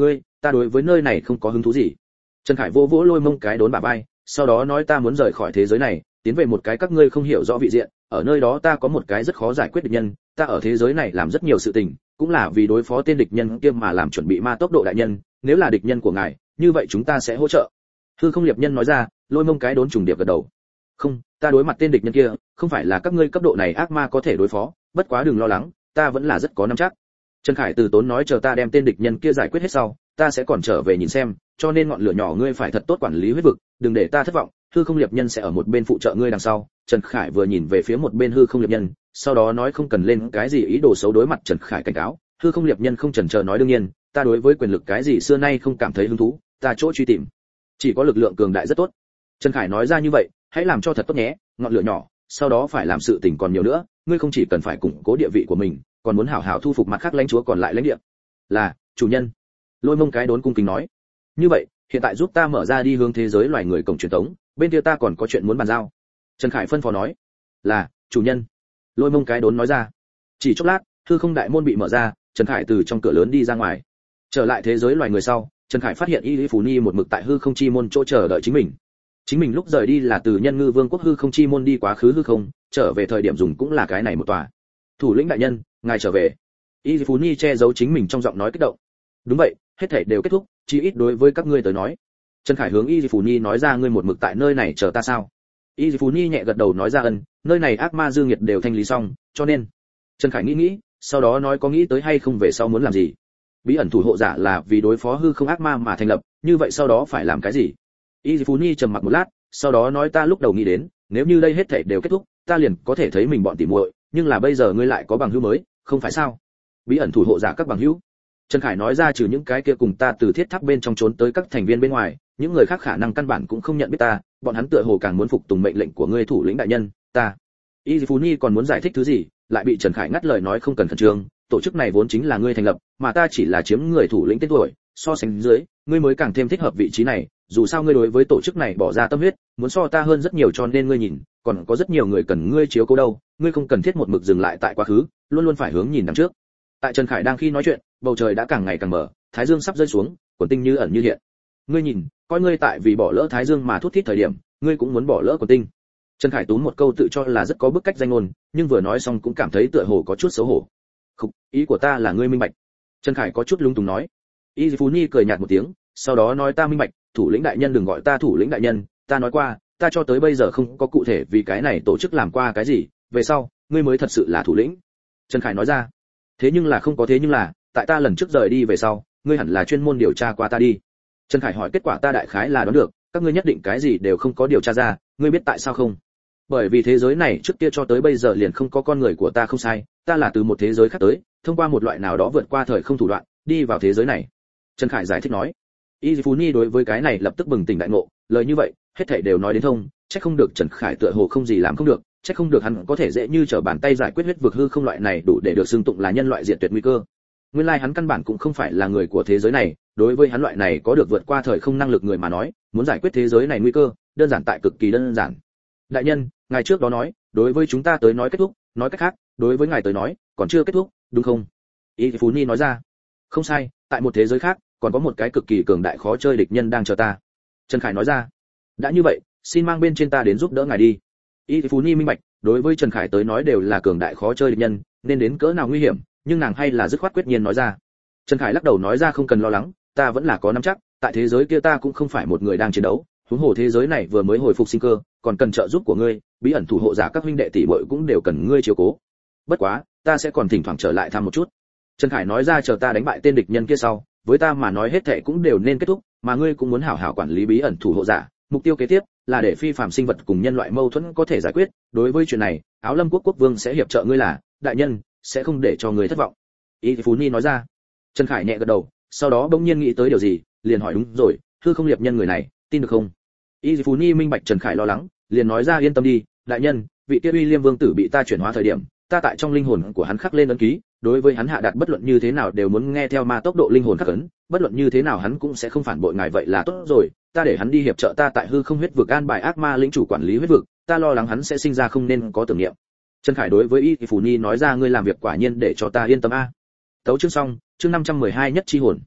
ta đối với nơi này không có hứng thú gì. Trần Khải vỗ vỗ Lôi Mông cái đốn bả vai, sau đó nói ta muốn rời khỏi thế giới này, tiến về một cái các ngươi không hiểu rõ vị diện, ở nơi đó ta có một cái rất khó giải quyết địch nhân, ta ở thế giới này làm rất nhiều sự tình, cũng là vì đối phó tên địch nhân kia mà làm chuẩn bị ma tốc độ đại nhân, nếu là địch nhân của ngài, như vậy chúng ta sẽ hỗ trợ. Hư Không Liệp Nhân nói ra. Lôi Mông cái đốn trùng điệp gật đầu. Không, ta đối mặt tên địch nhân kia, không phải là các ngươi cấp độ này ác ma có thể đối phó, bất quá đừng lo lắng, ta vẫn là rất có nắm chắc. Trần Khải từ tốn nói chờ ta đem tên địch nhân kia giải quyết hết sau, ta sẽ còn trở về nhìn xem, cho nên ngọn lửa nhỏ ngươi phải thật tốt quản lý huyết vực, đừng để ta thất vọng. Hư Không Liệp Nhân sẽ ở một bên phụ trợ ngươi đằng sau. Trần Khải vừa nhìn về phía một bên Hư Không Liệp Nhân, sau đó nói không cần lên cái gì ý đồ xấu đối mặt Trần Khải cảnh cáo. Hư Không Liệp Nhân không chần chờ nói đương nhiên, ta đối với quyền lực cái gì xưa nay không cảm thấy hứng thú, ta chỗ truy tìm chỉ có lực lượng cường đại rất tốt. Trần Khải nói ra như vậy, hãy làm cho thật tốt nhé, ngọn lửa nhỏ, sau đó phải làm sự tình còn nhiều nữa, ngươi không chỉ cần phải củng cố địa vị của mình, còn muốn hảo hảo thu phục mặt khác lãnh chúa còn lại lãnh địa. Là, chủ nhân. Lôi Mông cái đốn cung kính nói. Như vậy, hiện tại giúp ta mở ra đi hướng thế giới loài người cổng truyền thống, bên kia ta còn có chuyện muốn bàn giao. Trần Khải phân phó nói. Là, chủ nhân. Lôi Mông cái đốn nói ra. Chỉ chốc lát, hư không đại môn bị mở ra, Trần Khải từ trong cửa lớn đi ra ngoài. Trở lại thế giới loài người sau, Trần Khải phát hiện Y Lý Phú Ni một mực tại hư không chi môn chỗ chờ đợi chính mình. Chính mình lúc rời đi là từ Nhân Ngư Vương quốc hư không chi môn đi quá khứ hư không, trở về thời điểm dùng cũng là cái này một tòa. Thủ lĩnh đại nhân, ngài trở về. Y Lý Phú Ni che giấu chính mình trong giọng nói kích động. Đúng vậy, hết thảy đều kết thúc, chỉ ít đối với các ngươi tới nói. Trần Khải hướng Y Lý Phú Ni nói ra ngươi một mực tại nơi này chờ ta sao? Y Lý Phú Ni nhẹ gật đầu nói ra ân, nơi này ác ma dương nhiệt đều thanh lý xong, cho nên. Trần Khải nghĩ nghĩ, sau đó nói có nghĩ tới hay không về sau muốn làm gì. Bí ẩn thủ hộ giả là vì đối phó hư không ác ma mà thành lập, như vậy sau đó phải làm cái gì? Y Phú Ni trầm mặc một lát, sau đó nói ta lúc đầu nghĩ đến, nếu như đây hết thảy đều kết thúc, ta liền có thể thấy mình bọn tỉ muội, nhưng là bây giờ ngươi lại có bằng hữu mới, không phải sao? Bí ẩn thủ hộ giả các bằng hữu. Trần Khải nói ra trừ những cái kia cùng ta từ thiết tháp bên trong trốn tới các thành viên bên ngoài, những người khác khả năng căn bản cũng không nhận biết ta, bọn hắn tựa hồ càng muốn phục tùng mệnh lệnh của ngươi thủ lĩnh đại nhân, ta. Y Phú Ni còn muốn giải thích thứ gì, lại bị Trần Khải ngắt lời nói không cần khẩn trương, tổ chức này vốn chính là ngươi thành lập, mà ta chỉ là chiếm người thủ lĩnh tên tuổi, so sánh dưới, ngươi mới càng thêm thích hợp vị trí này, dù sao ngươi đối với tổ chức này bỏ ra tâm huyết, muốn so ta hơn rất nhiều cho nên ngươi nhìn, còn có rất nhiều người cần ngươi chiếu cố đâu, ngươi không cần thiết một mực dừng lại tại quá khứ, luôn luôn phải hướng nhìn đằng trước. Tại Trần Khải đang khi nói chuyện, bầu trời đã càng ngày càng mở, thái dương sắp rơi xuống, quần tinh như ẩn như hiện. Ngươi nhìn, coi ngươi tại vì bỏ lỡ thái dương mà thút thít thời điểm, ngươi cũng muốn bỏ lỡ quần tinh. Trần Khải túm một câu tự cho là rất có bức cách danh ngôn, nhưng vừa nói xong cũng cảm thấy tựa hồ có chút xấu hổ. Không, ý của ta là ngươi minh bạch. Trần Khải có chút lung túng nói. Y Phú Ni cười nhạt một tiếng, sau đó nói ta minh bạch, thủ lĩnh đại nhân đừng gọi ta thủ lĩnh đại nhân, ta nói qua, ta cho tới bây giờ không có cụ thể vì cái này tổ chức làm qua cái gì, về sau, ngươi mới thật sự là thủ lĩnh. Trần Khải nói ra. Thế nhưng là không có thế nhưng là, tại ta lần trước rời đi về sau, ngươi hẳn là chuyên môn điều tra qua ta đi. Trần Khải hỏi kết quả ta đại khái là đoán được, các ngươi nhất định cái gì đều không có điều tra ra, ngươi biết tại sao không? Bởi vì thế giới này trước kia cho tới bây giờ liền không có con người của ta không sai, ta là từ một thế giới khác tới, thông qua một loại nào đó vượt qua thời không thủ đoạn, đi vào thế giới này. Trần Khải giải thích nói. Y Phú Ni đối với cái này lập tức bừng tỉnh đại ngộ, lời như vậy, hết thảy đều nói đến thông, chắc không được Trần Khải tựa hồ không gì làm không được, chắc không được hắn có thể dễ như trở bàn tay giải quyết huyết vực hư không loại này đủ để được xưng tụng là nhân loại diệt tuyệt nguy cơ. Nguyên lai like hắn căn bản cũng không phải là người của thế giới này, đối với hắn loại này có được vượt qua thời không năng lực người mà nói, muốn giải quyết thế giới này nguy cơ, đơn giản tại cực kỳ đơn giản. Đại nhân, ngài trước đó nói, đối với chúng ta tới nói kết thúc, nói cách khác, đối với ngài tới nói, còn chưa kết thúc, đúng không? Y Phú Ni nói ra. Không sai, tại một thế giới khác, còn có một cái cực kỳ cường đại khó chơi địch nhân đang chờ ta. Trần Khải nói ra. Đã như vậy, xin mang bên trên ta đến giúp đỡ ngài đi. Y Phú Ni minh bạch, đối với Trần Khải tới nói đều là cường đại khó chơi địch nhân, nên đến cỡ nào nguy hiểm, nhưng nàng hay là dứt khoát quyết nhiên nói ra. Trần Khải lắc đầu nói ra không cần lo lắng, ta vẫn là có nắm chắc, tại thế giới kia ta cũng không phải một người đang chiến đấu, huống hồ thế giới này vừa mới hồi phục sinh cơ, còn cần trợ giúp của ngươi, bí ẩn thủ hộ giả các huynh đệ tỷ muội cũng đều cần ngươi chiếu cố. Bất quá, ta sẽ còn thỉnh thoảng trở lại thăm một chút. Trần Khải nói ra chờ ta đánh bại tên địch nhân kia sau, với ta mà nói hết thảy cũng đều nên kết thúc, mà ngươi cũng muốn hảo hảo quản lý bí ẩn thủ hộ giả, mục tiêu kế tiếp là để phi phàm sinh vật cùng nhân loại mâu thuẫn có thể giải quyết, đối với chuyện này, Áo Lâm quốc quốc vương sẽ hiệp trợ ngươi là, đại nhân, sẽ không để cho ngươi thất vọng. Y Phú Ni nói ra. Trần Khải nhẹ gật đầu, sau đó bỗng nhiên nghĩ tới điều gì, liền hỏi đúng rồi, hư không liệp nhân người này, tin được không? Y Phú Ni minh bạch Trần Khải lo lắng, liền nói ra yên tâm đi, đại nhân, vị kia Uy Liêm Vương tử bị ta chuyển hóa thời điểm, ta tại trong linh hồn của hắn khắc lên ấn ký, đối với hắn hạ đạt bất luận như thế nào đều muốn nghe theo ma tốc độ linh hồn khắc ấn, bất luận như thế nào hắn cũng sẽ không phản bội ngài vậy là tốt rồi, ta để hắn đi hiệp trợ ta tại hư không huyết vực an bài ác ma lĩnh chủ quản lý huyết vực, ta lo lắng hắn sẽ sinh ra không nên có tưởng niệm. Trần Khải đối với Y Phú Ni nói ra ngươi làm việc quả nhiên để cho ta yên tâm a. Tấu chương xong, chương năm trăm mười hai nhất chi hồn.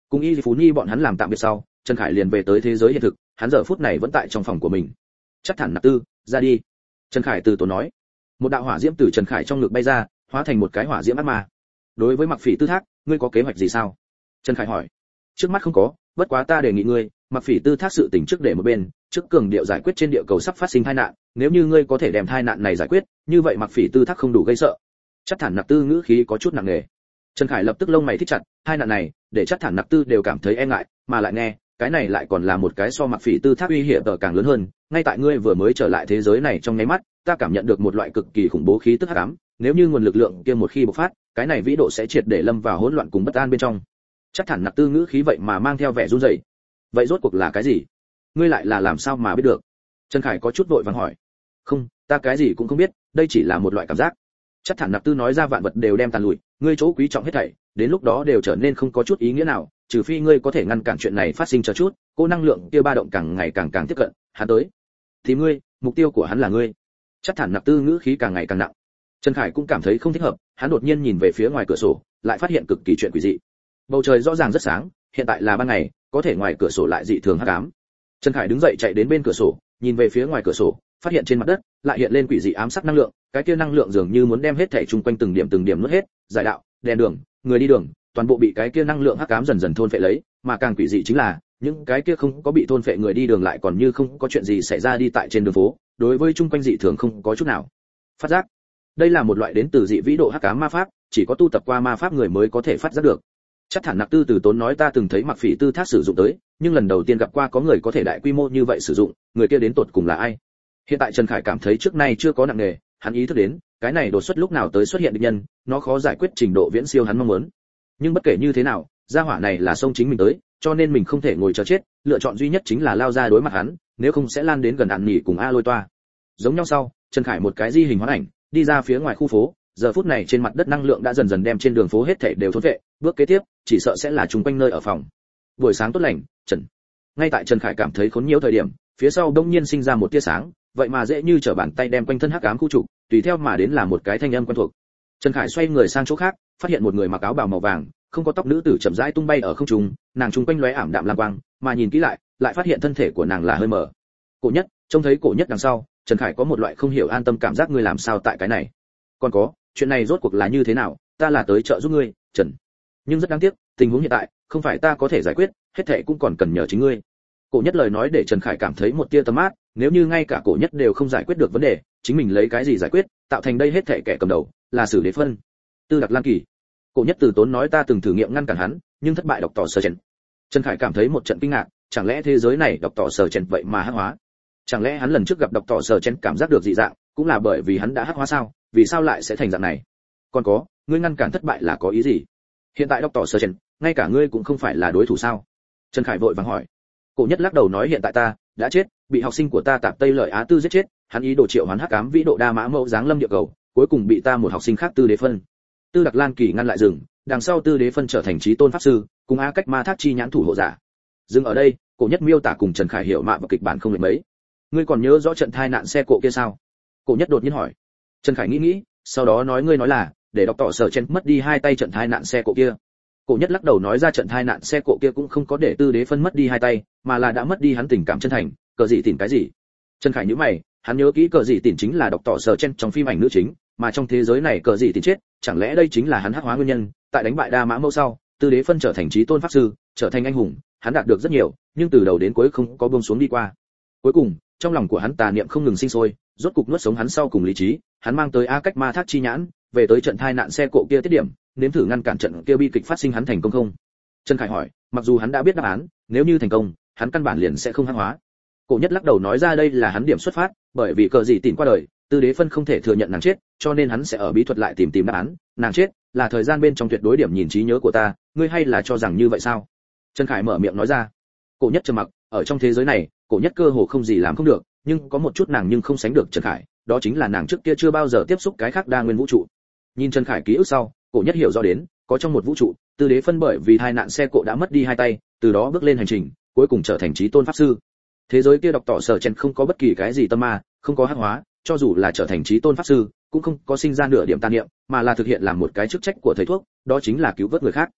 Cùng Y Phú Nhi bọn hắn làm tạm biệt sau, Trần Khải liền về tới thế giới hiện thực, hắn giờ phút này vẫn tại trong phòng của mình. Chắc thản nạp tư, ra đi. Trần Khải từ tốn nói. Một đạo hỏa diễm từ Trần Khải trong ngực bay ra, hóa thành một cái hỏa diễm ác ma. Đối với Mặc Phỉ Tư Thác, ngươi có kế hoạch gì sao? Trần Khải hỏi. Trước mắt không có, bất quá ta đề nghị ngươi, Mặc Phỉ Tư Thác sự tình trước để một bên, trước cường điệu giải quyết trên địa cầu sắp phát sinh tai nạn, nếu như ngươi có thể đem tai nạn này giải quyết, như vậy Mặc Phỉ Tư Thác không đủ gây sợ. Chắc thản nạp tư ngữ khí có chút nặng nề. Trần Khải lập tức lông mày thít chặt, tai nạn này, để chắc thản nạp tư đều cảm thấy e ngại, mà lại nghe, cái này lại còn là một cái so Mặc Phỉ Tư Thác uy hiểm tờ càng lớn hơn, ngay tại ngươi vừa mới trở lại thế giới này trong nháy mắt, ta cảm nhận được một loại cực kỳ khủng bố khí tức hắc ám, nếu như nguồn lực lượng kia một khi bộc phát, cái này vĩ độ sẽ triệt để lâm vào hỗn loạn cùng bất an bên trong. Chắc thản nạp tư ngữ khí vậy mà mang theo vẻ run rẩy. Vậy rốt cuộc là cái gì? Ngươi lại là làm sao mà biết được? Trần Khải có chút vội vàng hỏi. Không, ta cái gì cũng không biết, đây chỉ là một loại cảm giác. Chắc thản nạp tư nói ra vạn vật đều đem tàn lụi, ngươi chỗ quý trọng hết thảy, đến lúc đó đều trở nên không có chút ý nghĩa nào, trừ phi ngươi có thể ngăn cản chuyện này phát sinh chờ chút, cô năng lượng kia ba động càng ngày càng càng tiếp cận, hắn tới. Thì ngươi, mục tiêu của hắn là ngươi. Chắc thản nạp tư ngữ khí càng ngày càng nặng. Trần Khải cũng cảm thấy không thích hợp, hắn đột nhiên nhìn về phía ngoài cửa sổ, lại phát hiện cực kỳ chuyện quỷ dị. Bầu trời rõ ràng rất sáng, hiện tại là ban ngày, có thể ngoài cửa sổ lại dị thường hắc ám. Trần Khải đứng dậy chạy đến bên cửa sổ, nhìn về phía ngoài cửa sổ, phát hiện trên mặt đất lại hiện lên quỷ dị ám sắc năng lượng, cái kia năng lượng dường như muốn đem hết thảy chung quanh từng điểm từng điểm nuốt hết, giải đạo, đèn đường, người đi đường, toàn bộ bị cái kia năng lượng hắc ám dần dần thôn phệ lấy, mà càng quỷ dị chính là, những cái kia không có bị thôn phệ người đi đường lại còn như không có chuyện gì xảy ra đi tại trên đường phố, đối với chung quanh dị thường không có chút nào phát giác. Đây là một loại đến từ dị vĩ độ hắc ám ma pháp, chỉ có tu tập qua ma pháp người mới có thể phát giác được. Chắc thản nạp tư từ tốn nói ta từng thấy Mặc Phỉ Tư Thác sử dụng tới, nhưng lần đầu tiên gặp qua có người có thể đại quy mô như vậy sử dụng, người kia đến tột cùng là ai? Hiện tại Trần Khải cảm thấy trước nay chưa có nặng nề, hắn ý thức đến, cái này đột xuất lúc nào tới xuất hiện địch nhân, nó khó giải quyết trình độ viễn siêu hắn mong muốn. Nhưng bất kể như thế nào, gia hỏa này là xông chính mình tới, cho nên mình không thể ngồi chờ chết, lựa chọn duy nhất chính là lao ra đối mặt hắn, nếu không sẽ lan đến gần ạn nhỉ cùng A Lôi Toa. Giống nhau sau, Trần Khải một cái di hình hóa ảnh, đi ra phía ngoài khu phố, giờ phút này trên mặt đất năng lượng đã dần dần đem trên đường phố hết thảy đều thôn vệ, bước kế tiếp chỉ sợ sẽ là chung quanh nơi ở phòng. Buổi sáng tốt lành, Trần. Ngay tại Trần Khải cảm thấy khốn nhiễu thời điểm, phía sau đông nhiên sinh ra một tia sáng, vậy mà dễ như trở bàn tay đem quanh thân hắc ám khu trục, tùy theo mà đến là một cái thanh âm quen thuộc. Trần Khải xoay người sang chỗ khác, phát hiện một người mặc áo bào màu vàng, không có tóc nữ tử chậm rãi tung bay ở không trung, nàng trung quanh lóe ảm đạm lam quang, mà nhìn kỹ lại, lại phát hiện thân thể của nàng là hơi mờ. Cổ Nhất, trông thấy Cổ Nhất đằng sau, Trần Khải có một loại không hiểu an tâm cảm giác, ngươi làm sao tại cái này? Còn có, chuyện này rốt cuộc là như thế nào? Ta là tới trợ giúp ngươi, Trần. Nhưng rất đáng tiếc, tình huống hiện tại, không phải ta có thể giải quyết, hết thảy cũng còn cần nhờ chính ngươi. Cổ Nhất lời nói để Trần Khải cảm thấy một tia tấm mát, nếu như ngay cả Cổ Nhất đều không giải quyết được vấn đề, chính mình lấy cái gì giải quyết, tạo thành đây hết thảy kẻ cầm đầu, là Sử Đế Phân. Tư Đặc Lan Kỳ. Cổ Nhất từ tốn nói ta từng thử nghiệm ngăn cản hắn, nhưng thất bại, độc tỏ sở chèn. Trần Khải cảm thấy một trận kinh ngạc, chẳng lẽ thế giới này độc tỏ sở chèn vậy mà hắc hóa? Chẳng lẽ hắn lần trước gặp độc tỏ sở chèn cảm giác được dị dạng, cũng là bởi vì hắn đã hắc hóa sao? Vì sao lại sẽ thành dạng này? Còn có, ngươi ngăn cản thất bại là có ý gì? Hiện tại độc tỏ sở chèn, ngay cả ngươi cũng không phải là đối thủ sao? Trần Khải vội vàng hỏi. Cổ Nhất lắc đầu nói hiện tại ta đã chết, bị học sinh của ta Tạp Tây Lợi Á Tư giết chết, hắn ý đồ triệu hoán hắc ám vĩ độ đa mã mẫu giáng lâm địa cầu, cuối cùng bị ta một học sinh khác Tư Đế Phân. Tư Đặc Lan Kỳ ngăn lại dừng, đằng sau Tư Đế Phân trở thành chí tôn pháp sư, cùng A Cách Ma Thác chi nhãn thủ hộ giả. Dừng ở đây, Cổ Nhất miêu tả cùng Trần Khải hiểu mạ và kịch bản không lệch mấy. Ngươi còn nhớ rõ trận tai nạn xe cộ kia sao? Cổ Nhất đột nhiên hỏi. Trần Khải nghĩ nghĩ, sau đó nói ngươi nói là để đọc tỏ sở chen mất đi hai tay trận tai nạn xe cộ kia. Cổ Nhất lắc đầu nói ra trận tai nạn xe cộ kia cũng không có để Tư Đế Phân mất đi hai tay, mà là đã mất đi hắn tình cảm chân thành, cờ gì tìm cái gì? Trần Khải nhíu mày, hắn nhớ kỹ cờ gì tìm chính là đọc tỏ sở chen trong phim ảnh nữ chính, mà trong thế giới này cờ gì tìm chết, chẳng lẽ đây chính là hắn hắc hóa nguyên nhân? Tại đánh bại đa mã mẫu sau, Tư Đế Phân trở thành chí tôn pháp sư, trở thành anh hùng, hắn đạt được rất nhiều, nhưng từ đầu đến cuối không có buông xuống đi qua. Cuối cùng, trong lòng của hắn tà niệm không ngừng sinh sôi, rốt cục nuốt sống hắn sau cùng lý trí, hắn mang tới A Cách Ma Thác chi nhãn, về tới trận tai nạn xe cộ kia tiết điểm, nếm thử ngăn cản trận kia bi kịch phát sinh, hắn thành công không? Trần Khải hỏi, mặc dù hắn đã biết đáp án, nếu như thành công, hắn căn bản liền sẽ không hắc hóa. Cổ Nhất lắc đầu nói ra đây là hắn điểm xuất phát, bởi vì cờ gì tìm qua đời, Tư Đế Phân không thể thừa nhận nàng chết, cho nên hắn sẽ ở bí thuật lại tìm tìm đáp án, nàng chết là thời gian bên trong tuyệt đối điểm nhìn trí nhớ của ta, ngươi hay là cho rằng như vậy sao? Trần Khải mở miệng nói ra. Cổ Nhất trầm mặc, ở trong thế giới này, Cổ Nhất cơ hồ không gì làm không được, nhưng có một chút nàng nhưng không sánh được Trần Khải, đó chính là nàng trước kia chưa bao giờ tiếp xúc cái khác đa nguyên vũ trụ. Nhìn Trần Khải ký ức sau, Cổ Nhất hiểu rõ đến, có trong một vũ trụ, Tư Đế Phân bởi vì tai nạn xe cộ đã mất đi hai tay, từ đó bước lên hành trình, cuối cùng trở thành chí tôn pháp sư. Thế giới kia độc tỏ sở chen không có bất kỳ cái gì tâm ma, không có hắc hóa, cho dù là trở thành chí tôn pháp sư, cũng không có sinh ra nửa điểm tà niệm, mà là thực hiện làm một cái chức trách của thầy thuốc, đó chính là cứu vớt người khác.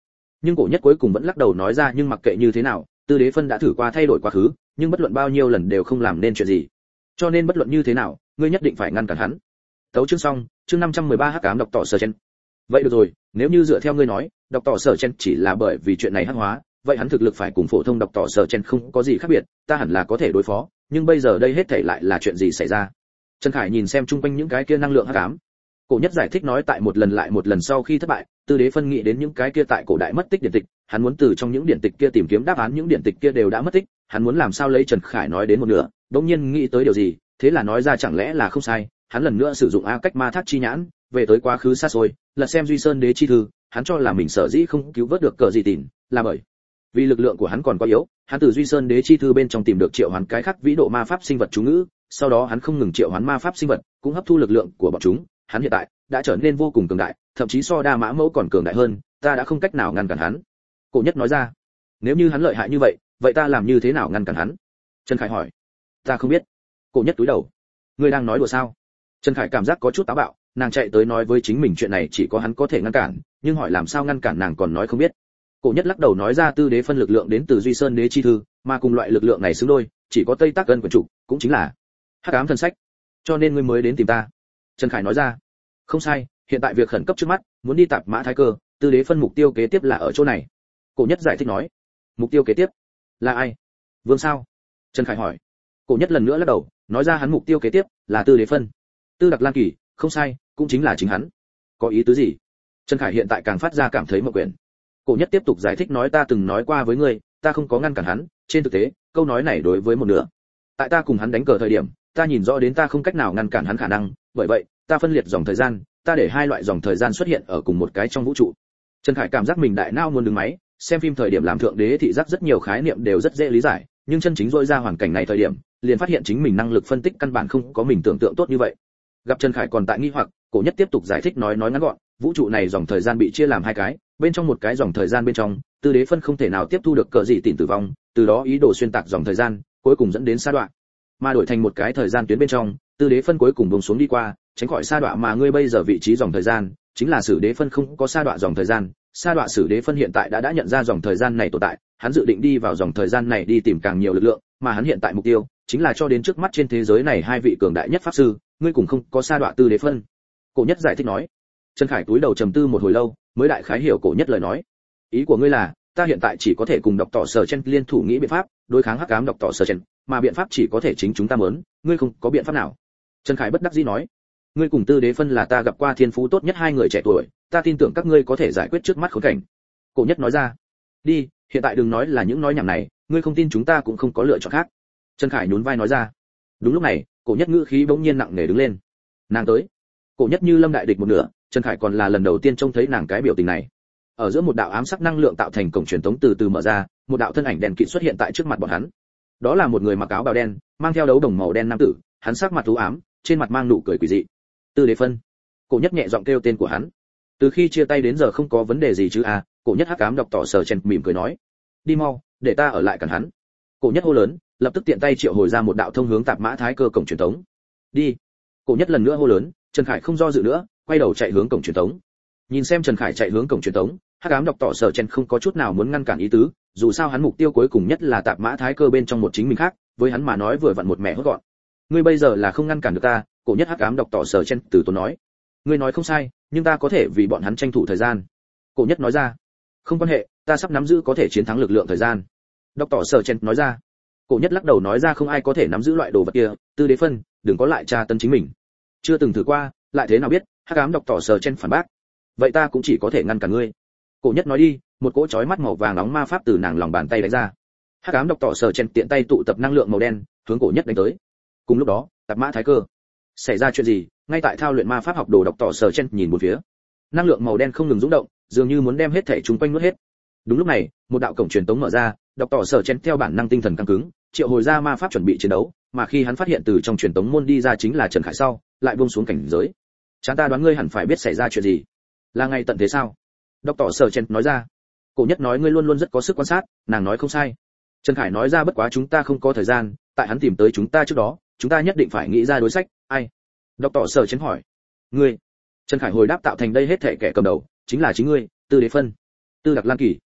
Nhưng cổ nhất cuối cùng vẫn lắc đầu nói ra nhưng mặc kệ như thế nào, Tư Đế Phân đã thử qua thay đổi quá khứ, nhưng bất luận bao nhiêu lần đều không làm nên chuyện gì. Cho nên bất luận như thế nào, ngươi nhất định phải ngăn cản hắn. Tấu chương xong, chương năm trăm mười ba hắc ám độc tỏ sở chen. Vậy được rồi, nếu như dựa theo ngươi nói, độc tỏ sở chen chỉ là bởi vì chuyện này hắc hóa, vậy hắn thực lực phải cùng phổ thông độc tỏ sở chen không có gì khác biệt, ta hẳn là có thể đối phó, nhưng bây giờ đây hết thảy lại là chuyện gì xảy ra? Trần Khải nhìn xem chung quanh những cái kia năng lượng hắc ám. Cổ nhất giải thích nói tại một lần lại một lần sau khi thất bại, Tư Đế Phân nghĩ đến những cái kia tại cổ đại mất tích điển tịch, hắn muốn từ trong những điển tịch kia tìm kiếm đáp án, những điển tịch kia đều đã mất tích, hắn muốn làm sao lấy Trần Khải nói đến một nửa, đột nhiên nghĩ tới điều gì, thế là nói ra chẳng lẽ là không sai, hắn lần nữa sử dụng a cách ma thác chi nhãn, về tới quá khứ xa xôi, lật xem Duy Sơn Đế chi thư, hắn cho là mình sở dĩ không cứu vớt được cờ gì tìm, là bởi vì lực lượng của hắn còn quá yếu, hắn từ Duy Sơn Đế chi thư bên trong tìm được triệu hoán cái khác vĩ độ ma pháp sinh vật chú ngữ, sau đó hắn không ngừng triệu hoán ma pháp sinh vật, cũng hấp thu lực lượng của bọn chúng, hắn hiện tại đã trở nên vô cùng cường đại, thậm chí so đa mã mẫu còn cường đại hơn, ta đã không cách nào ngăn cản hắn. Cổ nhất nói ra, nếu như hắn lợi hại như vậy, vậy ta làm như thế nào ngăn cản hắn? Trần Khải hỏi. Ta không biết. Cổ nhất túi đầu. Ngươi đang nói đùa sao? Trần Khải cảm giác có chút táo bạo, nàng chạy tới nói với chính mình chuyện này chỉ có hắn có thể ngăn cản, nhưng hỏi làm sao ngăn cản nàng còn nói không biết. Cổ nhất lắc đầu nói ra Tư Đế Phân lực lượng đến từ Duy Sơn Đế chi thư, mà cùng loại lực lượng này xứng đôi, chỉ có Tây Tác Cân quyển trục, cũng chính là hắc ám thần sách. Cho nên ngươi mới đến tìm ta. Trần Khải nói ra. Không sai, hiện tại việc khẩn cấp trước mắt, muốn đi tạp mã thái cơ, Tư Đế Phân mục tiêu kế tiếp là ở chỗ này. Cổ nhất giải thích nói. Mục tiêu kế tiếp là ai? Vương sao? Trần Khải hỏi. Cổ nhất lần nữa lắc đầu, nói ra hắn mục tiêu kế tiếp là Tư Đế Phân. Tư Đặc Lan Kỳ, không sai, cũng chính là chính hắn. Có ý tứ gì? Trần Khải hiện tại càng phát ra cảm thấy mộng quyển. Cổ nhất tiếp tục giải thích nói ta từng nói qua với ngươi, ta không có ngăn cản hắn, trên thực tế, câu nói này đối với một nửa. Tại ta cùng hắn đánh cờ thời điểm, ta nhìn rõ đến ta không cách nào ngăn cản hắn khả năng, bởi vậy, ta phân liệt dòng thời gian, ta để hai loại dòng thời gian xuất hiện ở cùng một cái trong vũ trụ. Trần Khải cảm giác mình đại não muốn đứng máy, xem phim thời điểm làm thượng đế thị giác rất nhiều khái niệm đều rất dễ lý giải, nhưng chân chính rỗi ra hoàn cảnh này thời điểm, liền phát hiện chính mình năng lực phân tích căn bản không có mình tưởng tượng tốt như vậy. Gặp Trần Khải còn tại nghi hoặc, Cổ nhất tiếp tục giải thích nói nói ngắn gọn, vũ trụ này dòng thời gian bị chia làm hai cái, bên trong một cái dòng thời gian bên trong, Tư Đế Phân không thể nào tiếp thu được cờ gì tịnh tử vong, từ đó ý đồ xuyên tạc dòng thời gian, cuối cùng dẫn đến sa đoạn. Mà đổi thành một cái thời gian tuyến bên trong, Tư Đế Phân cuối cùng buông xuống đi qua, tránh khỏi sa đoạn mà ngươi bây giờ vị trí dòng thời gian, chính là Sử Đế Phân không có sa đoạn dòng thời gian, sa đoạn Sử Đế Phân hiện tại đã đã nhận ra dòng thời gian này tồn tại, hắn dự định đi vào dòng thời gian này đi tìm càng nhiều lực lượng, mà hắn hiện tại mục tiêu chính là cho đến trước mắt trên thế giới này hai vị cường đại nhất pháp sư, ngươi cùng không có sa đoạn Tư Đế Phân. Cổ nhất giải thích nói. Trần Khải túi đầu trầm tư một hồi lâu, mới đại khái hiểu Cổ nhất lời nói. Ý của ngươi là, ta hiện tại chỉ có thể cùng độc tỏ sở chen liên thủ nghĩ biện pháp, đối kháng hắc ám độc tỏ sở chen, mà biện pháp chỉ có thể chính chúng ta muốn, ngươi không có biện pháp nào. Trần Khải bất đắc dĩ nói. Ngươi cùng Tư Đế Phân là ta gặp qua thiên phú tốt nhất hai người trẻ tuổi, ta tin tưởng các ngươi có thể giải quyết trước mắt khốn cảnh. Cổ nhất nói ra. Đi, hiện tại đừng nói là những nói nhảm này, ngươi không tin chúng ta cũng không có lựa chọn khác. Trần Khải nhún vai nói ra. Đúng lúc này, Cổ nhất ngữ khí bỗng nhiên nặng nề đứng lên. Nàng tới. Cổ nhất như lâm đại địch một nửa, Trần Khải còn là lần đầu tiên trông thấy nàng cái biểu tình này. Ở giữa một đạo ám sắc năng lượng tạo thành cổng truyền tống từ từ mở ra, một đạo thân ảnh đèn kịt xuất hiện tại trước mặt bọn hắn. Đó là một người mặc áo bào đen, mang theo đấu đồng màu đen nam tử, hắn sắc mặt u ám, trên mặt mang nụ cười quỷ dị. Tư Đế Phân. Cổ nhất nhẹ giọng kêu tên của hắn. Từ khi chia tay đến giờ không có vấn đề gì chứ à? Cổ nhất hắc ám độc tỏ sở chen mỉm cười nói. Đi mau, để ta ở lại cản hắn. Cổ nhất hô lớn, lập tức tiện tay triệu hồi ra một đạo thông hướng tạp mã thái cơ cổng truyền tống. Đi. Cổ nhất lần nữa hô lớn, Trần Khải không do dự nữa, quay đầu chạy hướng cổng truyền tống. Nhìn xem Trần Khải chạy hướng cổng truyền tống, hắc ám độc tỏ sở chen không có chút nào muốn ngăn cản ý tứ, dù sao hắn mục tiêu cuối cùng nhất là tạp mã thái cơ bên trong một chính mình khác, với hắn mà nói vừa vặn một mẹ hốt gọn. Ngươi bây giờ là không ngăn cản được ta, Cổ nhất hắc ám độc tỏ sở chen từ tốn nói. Ngươi nói không sai, nhưng ta có thể vì bọn hắn tranh thủ thời gian. Cổ nhất nói ra. Không quan hệ, ta sắp nắm giữ có thể chiến thắng lực lượng thời gian. Độc tỏ sở chen nói ra. Cổ nhất lắc đầu nói ra không ai có thể nắm giữ loại đồ vật kia, Tư Đế Phân, đừng có lại tra tấn chính mình. Chưa từng thử qua, lại thế nào biết? Hắc ám độc tỏ sở chen phản bác. Vậy ta cũng chỉ có thể ngăn cản ngươi. Cổ nhất nói đi, một cỗ chói mắt màu vàng nóng ma pháp từ nàng lòng bàn tay đánh ra. Hắc ám độc tỏ sở chen tiện tay tụ tập năng lượng màu đen, hướng Cổ nhất đánh tới. Cùng lúc đó, tạp mã thái cơ. Xảy ra chuyện gì? Ngay tại thao luyện ma pháp học đồ độc tỏ sở chen nhìn một phía. Năng lượng màu đen không ngừng rung động, dường như muốn đem hết thể chúng quanh nuốt hết. Đúng lúc này, một đạo cổng truyền tống mở ra, độc tỏ sở chen theo bản năng tinh thần căng cứng, triệu hồi ra ma pháp chuẩn bị chiến đấu, mà khi hắn phát hiện từ trong truyền tống môn đi ra chính là Trần Khải sau, lại buông xuống cảnh giới. Chán ta đoán ngươi hẳn phải biết xảy ra chuyện gì. Là ngày tận thế sao? Độc tỏ sở chen nói ra. Cổ nhất nói ngươi luôn luôn rất có sức quan sát, nàng nói không sai. Trần Khải nói ra bất quá chúng ta không có thời gian, tại hắn tìm tới chúng ta trước đó, chúng ta nhất định phải nghĩ ra đối sách. Ai? Độc tỏ sở chen hỏi. Ngươi. Trần Khải hồi đáp tạo thành đây hết thể kẻ cầm đầu, chính là chính ngươi, Tư Đế Phân. Tư Đặc Lan Kỳ,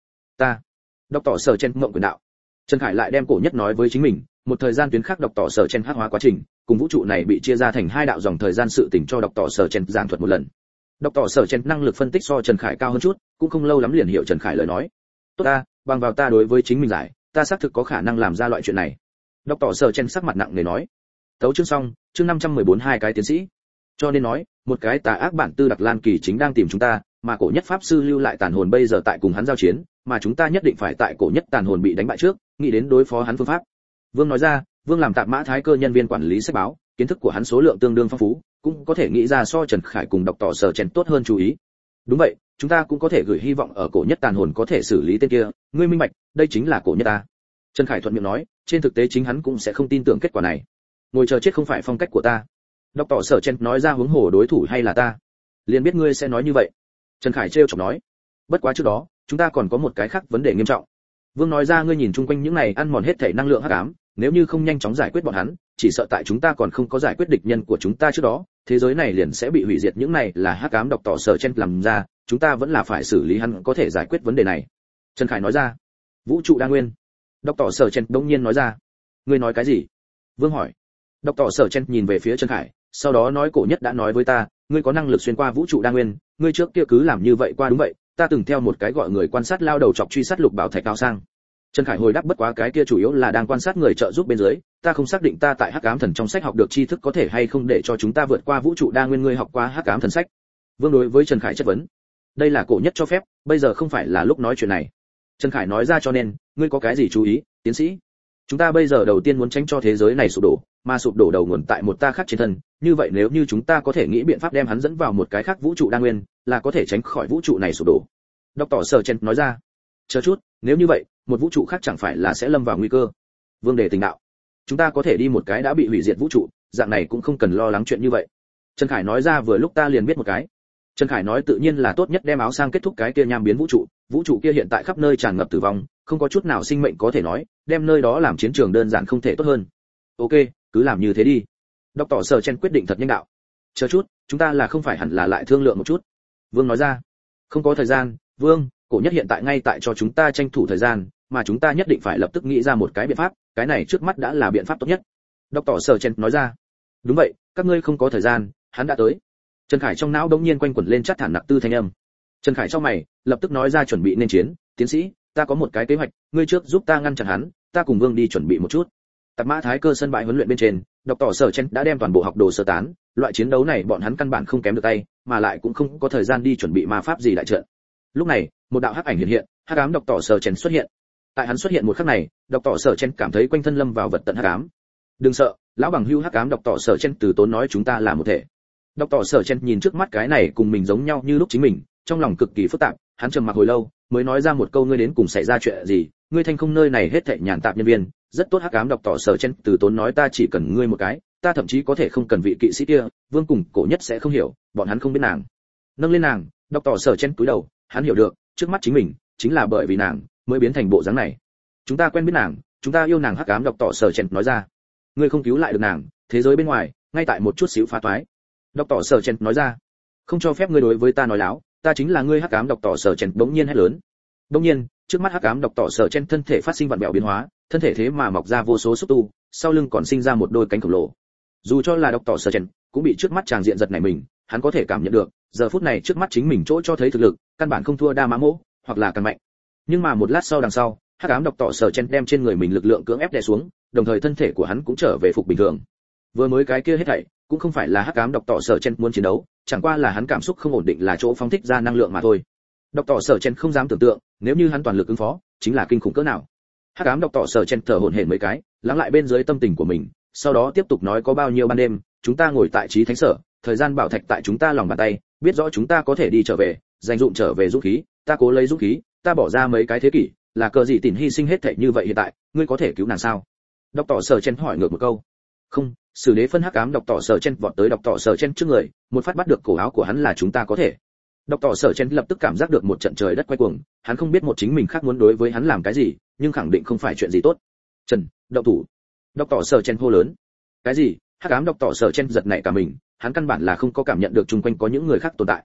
ta đọc tỏ sở chen mộng quyền đạo. Trần Khải lại đem cổ nhất nói với chính mình, một thời gian tuyến khác đọc tỏ sở chen hắc hóa quá trình, cùng vũ trụ này bị chia ra thành hai đạo dòng thời gian sự tình cho đọc tỏ sở chen giảng thuật một lần. Đọc tỏ sở chen năng lực phân tích so Trần Khải cao hơn chút, cũng không lâu lắm liền hiểu Trần Khải lời nói. Tốt ta, bằng vào ta đối với chính mình giải, ta xác thực có khả năng làm ra loại chuyện này. Đọc tỏ sở chen sắc mặt nặng nề nói. Tấu chương xong, chương năm trăm mười bốn hai cái tiến sĩ. Cho nên nói, một cái tà ác bản tư đặc Lan Kỳ chính đang tìm chúng ta, mà cổ nhất pháp sư lưu lại tàn hồn bây giờ tại cùng hắn giao chiến, mà chúng ta nhất định phải tại cổ nhất tàn hồn bị đánh bại trước, nghĩ đến đối phó hắn phương pháp. Vương nói ra, Vương làm tạp mã thái cơ nhân viên quản lý sách báo, kiến thức của hắn số lượng tương đương phong phú, cũng có thể nghĩ ra so Trần Khải cùng đọc tỏ sở chen tốt hơn chú ý. Đúng vậy, chúng ta cũng có thể gửi hy vọng ở cổ nhất tàn hồn có thể xử lý tên kia, ngươi minh bạch, đây chính là cổ nhất ta. Trần Khải thuận miệng nói, trên thực tế chính hắn cũng sẽ không tin tưởng kết quả này. Ngồi chờ chết không phải phong cách của ta. Đọc tỏ sở chen nói ra huống hồ đối thủ hay là ta, liền biết ngươi sẽ nói như vậy. Trần Khải trêu chọc nói, bất quá trước đó, chúng ta còn có một cái khác vấn đề nghiêm trọng. Vương nói ra, ngươi nhìn chung quanh những này ăn mòn hết thể năng lượng hắc ám, nếu như không nhanh chóng giải quyết bọn hắn, chỉ sợ tại chúng ta còn không có giải quyết địch nhân của chúng ta trước đó, thế giới này liền sẽ bị hủy diệt. Những này là hắc ám đọc tỏ sở chen làm ra, chúng ta vẫn là phải xử lý hắn có thể giải quyết vấn đề này. Trần Khải nói ra. Vũ trụ đa nguyên. Đọc tỏ sở chen đông nhiên nói ra. Ngươi nói cái gì? Vương hỏi. Đọc tỏ sở chen nhìn về phía Trần Khải, sau đó nói, cổ nhất đã nói với ta, ngươi có năng lực xuyên qua vũ trụ đa nguyên, ngươi trước kia cứ làm như vậy qua. Đúng vậy, ta từng theo một cái gọi người quan sát lao đầu chọc truy sát lục bảo thạch cao sang. Trần Khải hồi đáp, bất quá cái kia chủ yếu là đang quan sát người trợ giúp bên dưới, ta không xác định ta tại hắc ám thần trong sách học được tri thức có thể hay không để cho chúng ta vượt qua vũ trụ đa nguyên. Ngươi học qua hắc ám thần sách? Vương đối với Trần Khải chất vấn. Đây là cổ nhất cho phép, bây giờ không phải là lúc nói chuyện này. Trần Khải nói ra, cho nên ngươi có cái gì chú ý, tiến sĩ? Chúng ta bây giờ đầu tiên muốn tránh cho thế giới này sụp đổ, mà sụp đổ đầu nguồn tại một ta khác trên thân, như vậy nếu như chúng ta có thể nghĩ biện pháp đem hắn dẫn vào một cái khác vũ trụ đa nguyên, là có thể tránh khỏi vũ trụ này sụp đổ. Đọc tỏ sở chen nói ra. Chờ chút, nếu như vậy, một vũ trụ khác chẳng phải là sẽ lâm vào nguy cơ? Vương đề tình đạo. Chúng ta có thể đi một cái đã bị hủy diệt vũ trụ, dạng này cũng không cần lo lắng chuyện như vậy. Trần Khải nói ra, vừa lúc ta liền biết một cái. Trần Khải nói, tự nhiên là tốt nhất đem áo sang kết thúc cái kia nham biến vũ trụ, vũ trụ kia hiện tại khắp nơi tràn ngập tử vong, không có chút nào sinh mệnh có thể nói, đem nơi đó làm chiến trường đơn giản không thể tốt hơn. Ok, cứ làm như thế đi. Đọc tỏ sở chen quyết định thật nhanh đạo. Chờ chút, chúng ta là không phải hẳn là lại thương lượng một chút? Vương nói ra. Không có thời gian, Vương, cổ nhất hiện tại ngay tại cho chúng ta tranh thủ thời gian, mà chúng ta nhất định phải lập tức nghĩ ra một cái biện pháp, cái này trước mắt đã là biện pháp tốt nhất. Đọc tỏ sở chen nói ra. Đúng vậy, các ngươi không có thời gian, hắn đã tới. Trần Khải trong não đống nhiên quanh quẩn lên chắc thản nặc tư thanh âm. Trần Khải trong mày, lập tức nói ra, chuẩn bị nên chiến, tiến sĩ, ta có một cái kế hoạch, ngươi trước giúp ta ngăn chặn hắn, ta cùng Vương đi chuẩn bị một chút. Tạp mã thái cơ sân bãi huấn luyện bên trên, đọc tỏ sở chen đã đem toàn bộ học đồ sơ tán, loại chiến đấu này bọn hắn căn bản không kém được tay, mà lại cũng không có thời gian đi chuẩn bị ma pháp gì đại trận. Lúc này, một đạo hắc ảnh hiện hiện, hắc ám đọc tỏ sở chen xuất hiện. Tại hắn xuất hiện một khắc này, đọc tỏ sở chen cảm thấy quanh thân lâm vào vật tận hắc ám. Đừng sợ, lão bằng hưu hắc ám đọc tỏ sở chen từ tốn nói, chúng ta là một thể. Đọc tỏ sở chen nhìn trước mắt cái này cùng mình giống nhau như lúc chính mình, trong lòng cực kỳ phức tạp, hắn trầm mặc hồi lâu, mới nói ra một câu, ngươi đến cùng xảy ra chuyện gì? Ngươi thanh không nơi này hết thảy nhàn tạp nhân viên, rất tốt. Hắc ám đọc tỏ sở chen từ tốn nói, ta chỉ cần ngươi một cái, ta thậm chí có thể không cần vị kỵ sĩ kia, Vương cùng cổ nhất sẽ không hiểu, bọn hắn không biết nàng. Nâng lên nàng, đọc tỏ sở chen cúi đầu, hắn hiểu được, trước mắt chính mình chính là bởi vì nàng mới biến thành bộ dáng này. Chúng ta quen biết nàng, chúng ta yêu nàng. Hắc ám đọc tỏ sở chen nói ra. Ngươi không cứu lại được nàng, thế giới bên ngoài ngay tại một chút xíu phá toái. Đọc tỏ sở chen nói ra. Không cho phép ngươi đối với ta nói láo, ta chính là ngươi. Hắc ám đọc tỏ sở chen bỗng nhiên hét lớn. Bỗng nhiên, trước mắt hắc ám đọc tỏ sở chen thân thể phát sinh vặn vẹo biến hóa, thân thể thế mà mọc ra vô số xúc tu, sau lưng còn sinh ra một đôi cánh khổng lồ. Dù cho là đọc tỏ sở chen cũng bị trước mắt tràng diện giật nảy mình, hắn có thể cảm nhận được, giờ phút này trước mắt chính mình chỗ cho thấy thực lực, căn bản không thua đa mã mỗ, hoặc là càng mạnh. Nhưng mà một lát sau đằng sau, hắc ám đọc tỏ sở chen đem trên người mình lực lượng cưỡng ép đè xuống, đồng thời thân thể của hắn cũng trở về phục bình thường. Vừa mới cái kia hết thảy cũng không phải là hắc ám đọc tỏ sở chen muốn chiến đấu, chẳng qua là hắn cảm xúc không ổn định là chỗ phóng thích ra năng lượng mà thôi. Đọc tỏ sở chen không dám tưởng tượng, nếu như hắn toàn lực ứng phó, chính là kinh khủng cỡ nào. Hắc ám đọc tỏ sở chen thở hổn hển mấy cái, lắng lại bên dưới tâm tình của mình, sau đó tiếp tục nói, có bao nhiêu ban đêm, chúng ta ngồi tại trí thánh sở, thời gian bảo thạch tại chúng ta lòng bàn tay, biết rõ chúng ta có thể đi trở về, dành dụm trở về dũng khí, ta cố lấy dũng khí, ta bỏ ra mấy cái thế kỷ, là cờ gì tỉn hy sinh hết thảy như vậy, hiện tại, ngươi có thể cứu nàng sao? Đọc tỏ sở chen hỏi ngược một câu. Không, xử đế phân hắc ám đọc tỏ sở chen vọt tới đọc tỏ sở chen trước người, một phát bắt được cổ áo của hắn, là chúng ta có thể. Đọc tỏ sở chen lập tức cảm giác được một trận trời đất quay cuồng, hắn không biết một chính mình khác muốn đối với hắn làm cái gì, nhưng khẳng định không phải chuyện gì tốt. Trần, động thủ. Đọc tỏ sở chen hô lớn. Cái gì? Hắc ám đọc tỏ sở chen giật nảy cả mình, hắn căn bản là không có cảm nhận được chung quanh có những người khác tồn tại.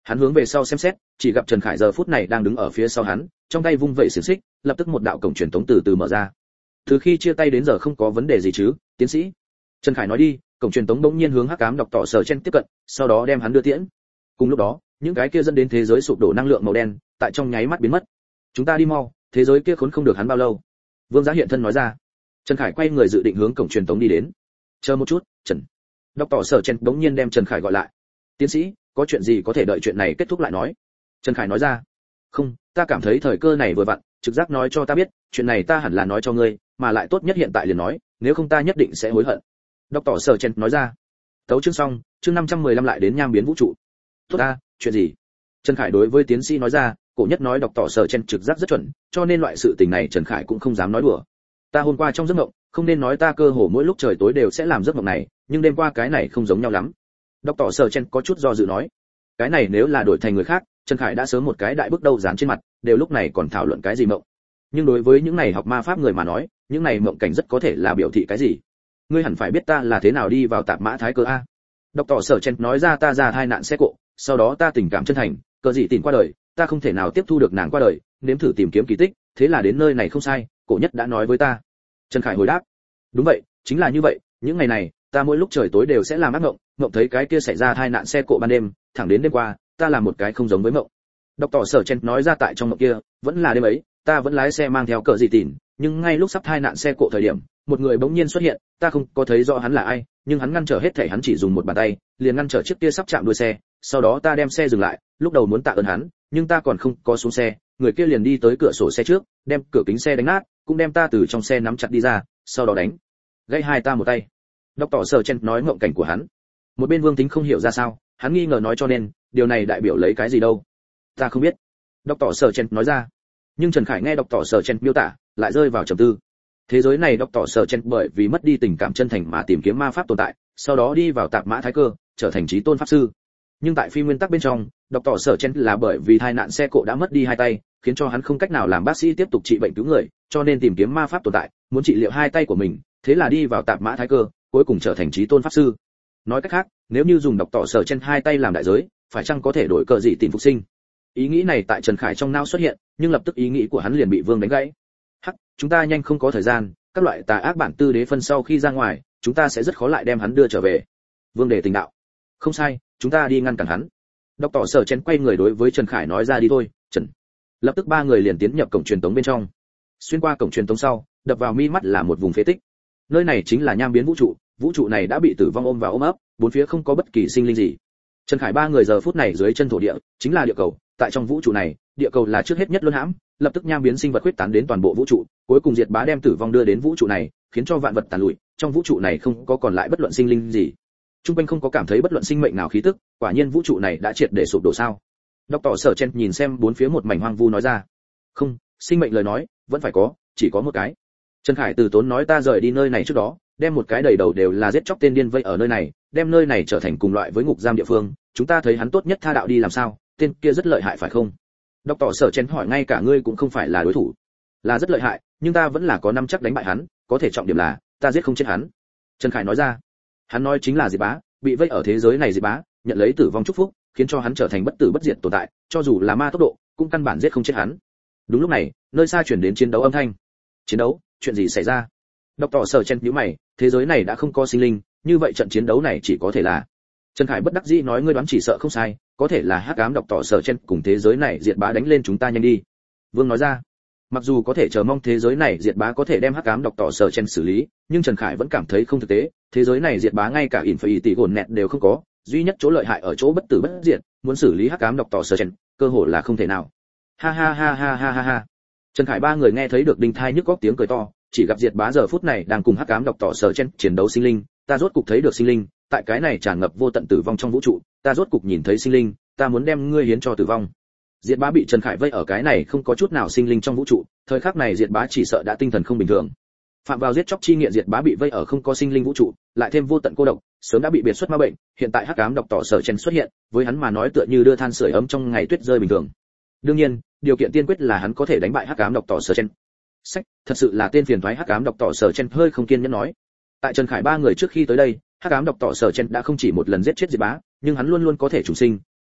Hắn hướng về sau xem xét, chỉ gặp Trần Khải giờ phút này đang đứng ở phía sau hắn, trong tay vung vẩy xiềng xích, lập tức một đạo cổng truyền tống từ từ mở ra. Từ khi chia tay đến giờ không có vấn đề gì chứ, tiến sĩ? Trần Khải nói đi, cổng truyền tống bỗng nhiên hướng hắc ám đọc tỏ sở chen tiếp cận, sau đó đem hắn đưa tiễn. Cùng lúc đó, những cái kia dẫn đến thế giới sụp đổ năng lượng màu đen, tại trong nháy mắt biến mất. Chúng ta đi mau, thế giới kia khốn không được hắn bao lâu. Vương Giá hiện thân nói ra. Trần Khải quay người dự định hướng cổng truyền tống đi đến. Chờ một chút, Trần. Đọc tỏ sở chen bỗng nhiên đem Trần Khải gọi lại. Tiến sĩ, có chuyện gì có thể đợi chuyện này kết thúc lại nói. Trần Khải nói ra. Không, ta cảm thấy thời cơ này vừa vặn, trực giác nói cho ta biết, chuyện này ta hẳn là nói cho ngươi, mà lại tốt nhất hiện tại liền nói, nếu không ta nhất định sẽ hối hận. Đọc tỏ sở chen nói ra. Tấu chương xong, chương năm trăm mười lăm lại đến nham biến vũ trụ. Tốt ta, chuyện gì? Trần Khải đối với tiến sĩ nói ra, cổ nhất nói đọc tỏ sở chen trực giác rất chuẩn, cho nên loại sự tình này Trần Khải cũng không dám nói đùa. Ta hôm qua trong giấc mộng, không nên nói ta cơ hồ mỗi lúc trời tối đều sẽ làm giấc mộng này, nhưng đêm qua cái này không giống nhau lắm. Đọc tỏ sở chen có chút do dự nói, cái này nếu là đổi thành người khác, Trần Khải đã sớm một cái đại bước đầu dán trên mặt, đều lúc này còn thảo luận cái gì mộng. Nhưng đối với những này học ma pháp người mà nói, những này mộng cảnh rất có thể là biểu thị cái gì. Ngươi hẳn phải biết ta là thế nào đi vào tạp mã thái cơ a. Đọc tỏ sở chen nói ra ta ra hai nạn xe cộ, sau đó ta tình cảm chân thành, cờ gì tìm qua đời, ta không thể nào tiếp thu được nàng qua đời, nếm thử tìm kiếm kỳ tích, thế là đến nơi này không sai, cổ nhất đã nói với ta. Trần Khải hồi đáp, đúng vậy, chính là như vậy, những ngày này, ta mỗi lúc trời tối đều sẽ làm ác mộng, mộng thấy cái kia xảy ra tai nạn xe cộ ban đêm, thẳng đến đêm qua, ta làm một cái không giống với mộng. Đọc tỏ sở chen nói ra tại trong mộng kia, vẫn là đêm ấy, ta vẫn lái xe mang theo cờ gì tỉn, nhưng ngay lúc sắp tai nạn xe cộ thời điểm, một người bỗng nhiên xuất hiện, ta không có thấy rõ hắn là ai, nhưng hắn ngăn trở hết thảy, hắn chỉ dùng một bàn tay, liền ngăn trở chiếc kia sắp chạm đuôi xe, sau đó ta đem xe dừng lại, lúc đầu muốn tạ ơn hắn, nhưng ta còn không có xuống xe, người kia liền đi tới cửa sổ xe trước, đem cửa kính xe đánh nát, cũng đem ta từ trong xe nắm chặt đi ra, sau đó đánh gãy hai ta một tay. Đọc tỏ sở chen nói ngộng cảnh của hắn. Một bên Vương Tính không hiểu ra sao, hắn nghi ngờ nói cho nên, điều này đại biểu lấy cái gì đâu? Ta không biết. Đọc tỏ sở chen nói ra. Nhưng Trần Khải nghe đọc tỏ sở chen miêu tả, lại rơi vào trầm tư. Thế giới này đọc tỏ sở chen bởi vì mất đi tình cảm chân thành mà tìm kiếm ma pháp tồn tại, sau đó đi vào tạp mã thái cơ, trở thành chí tôn pháp sư. Nhưng tại phi nguyên tắc bên trong, đọc tỏ sở chen là bởi vì tai nạn xe cộ đã mất đi hai tay, khiến cho hắn không cách nào làm bác sĩ tiếp tục trị bệnh cứu người, cho nên tìm kiếm ma pháp tồn tại, muốn trị liệu hai tay của mình, thế là đi vào tạp mã thái cơ, cuối cùng trở thành chí tôn pháp sư. Nói cách khác, nếu như dùng đọc tỏ sở chen hai tay làm đại giới, phải chăng có thể đổi cờ gì tìm phục sinh? Ý nghĩ này tại Trần Khải trong não xuất hiện, nhưng lập tức ý nghĩ của hắn liền bị Vương đánh gãy. Hắc, chúng ta nhanh không có thời gian, các loại tà ác bản tư đế phân sau khi ra ngoài, chúng ta sẽ rất khó lại đem hắn đưa trở về. Vương đề tình đạo. Không sai, chúng ta đi ngăn cản hắn. Đọc tỏ sở chen quay người đối với Trần Khải nói ra đi thôi, Trần. Lập tức ba người liền tiến nhập cổng truyền tống bên trong. Xuyên qua cổng truyền tống sau, đập vào mi mắt là một vùng phế tích. Nơi này chính là nham biến vũ trụ, vũ trụ này đã bị tử vong ôm vào ôm ấp, bốn phía không có bất kỳ sinh linh gì. Trần Khải ba người giờ phút này dưới chân thổ địa, chính là địa cầu, tại trong vũ trụ này, địa cầu là trước hết nhất luân hãm, lập tức nham biến sinh vật huyết tán đến toàn bộ vũ trụ, cuối cùng diệt bá đem tử vong đưa đến vũ trụ này, khiến cho vạn vật tàn lụi, trong vũ trụ này không có còn lại bất luận sinh linh gì. Trung quanh không có cảm thấy bất luận sinh mệnh nào khí tức, quả nhiên vũ trụ này đã triệt để sụp đổ sao? Đọc tỏ sở chen nhìn xem bốn phía một mảnh hoang vu nói ra. Không, sinh mệnh lời nói, vẫn phải có, chỉ có một cái. Trần Khải từ tốn nói ta rời đi nơi này trước đó, đem một cái đầy đầu đều là giết chóc tên điên vây ở nơi này, đem nơi này trở thành cùng loại với ngục giam địa phương, chúng ta thấy hắn tốt nhất tha đạo đi làm sao, tên kia rất lợi hại phải không? Đọc tỏ sở chen hỏi ngay cả ngươi cũng không phải là đối thủ. Là rất lợi hại, nhưng ta vẫn là có năm chắc đánh bại hắn, có thể trọng điểm là, ta giết không chết hắn. Trần Khải nói ra. Hắn nói chính là Diệp Bá, bị vây ở thế giới này Diệp Bá, nhận lấy tử vong chúc phúc, khiến cho hắn trở thành bất tử bất diệt tồn tại, cho dù là ma tốc độ, cũng căn bản giết không chết hắn. Đúng lúc này, nơi xa chuyển đến chiến đấu âm thanh. Chiến đấu? Chuyện gì xảy ra? Đọc tỏ sở chen nhíu mày, thế giới này đã không có sinh linh, như vậy trận chiến đấu này chỉ có thể là. Trần Khải bất đắc dĩ nói ngươi đoán chỉ sợ không sai, có thể là hắc ám đọc tỏ sở chen cùng thế giới này Diệt Bá đánh lên chúng ta nhanh đi. Vương nói ra. Mặc dù có thể chờ mong thế giới này Diệt Bá có thể đem hắc ám đọc tỏ sở chen xử lý, nhưng Trần Khải vẫn cảm thấy không thực tế, thế giới này Diệt Bá ngay cả ỉn phải tỷ gồn nẹt đều không có, duy nhất chỗ lợi hại ở chỗ bất tử bất diệt, muốn xử lý hắc ám đọc tỏ sở chen, cơ hội là không thể nào. Ha ha ha ha ha ha ha. Trần Khải ba người nghe thấy được đinh thai nhức góc tiếng cười to, chỉ gặp Diệt Bá giờ phút này đang cùng hắc ám đọc tỏ sở chen chiến đấu sinh linh, ta rốt cục thấy được sinh linh, tại cái này tràn ngập vô tận tử vong trong vũ trụ, ta rốt cục nhìn thấy sinh linh, ta muốn đem ngươi hiến cho tử vong. Diệt Bá bị Trần Khải vây ở cái này không có chút nào sinh linh trong vũ trụ, thời khắc này Diệt Bá chỉ sợ đã tinh thần không bình thường. Phạm vào giết chóc chi nghiện Diệt Bá bị vây ở không có sinh linh vũ trụ, lại thêm vô tận cô độc, sớm đã bị biệt xuất ma bệnh, hiện tại hắc ám đọc tỏ sở chen xuất hiện, với hắn mà nói tựa như đưa than sưởi ấm trong ngày tuyết rơi bình thường. Đương nhiên, điều kiện tiên quyết là hắn có thể đánh bại hắc ám đọc tỏ sở chen. Sách, thật sự là tên phiền toái hắc ám đọc tỏ sở chen hơi không kiên nhẫn nói. Tại Trần Khải ba người trước khi tới đây, hắc ám đọc tỏ sở chen đã không chỉ một lần giết chết Diệt Bá, nhưng hắn luôn luôn có thể chủ sinh,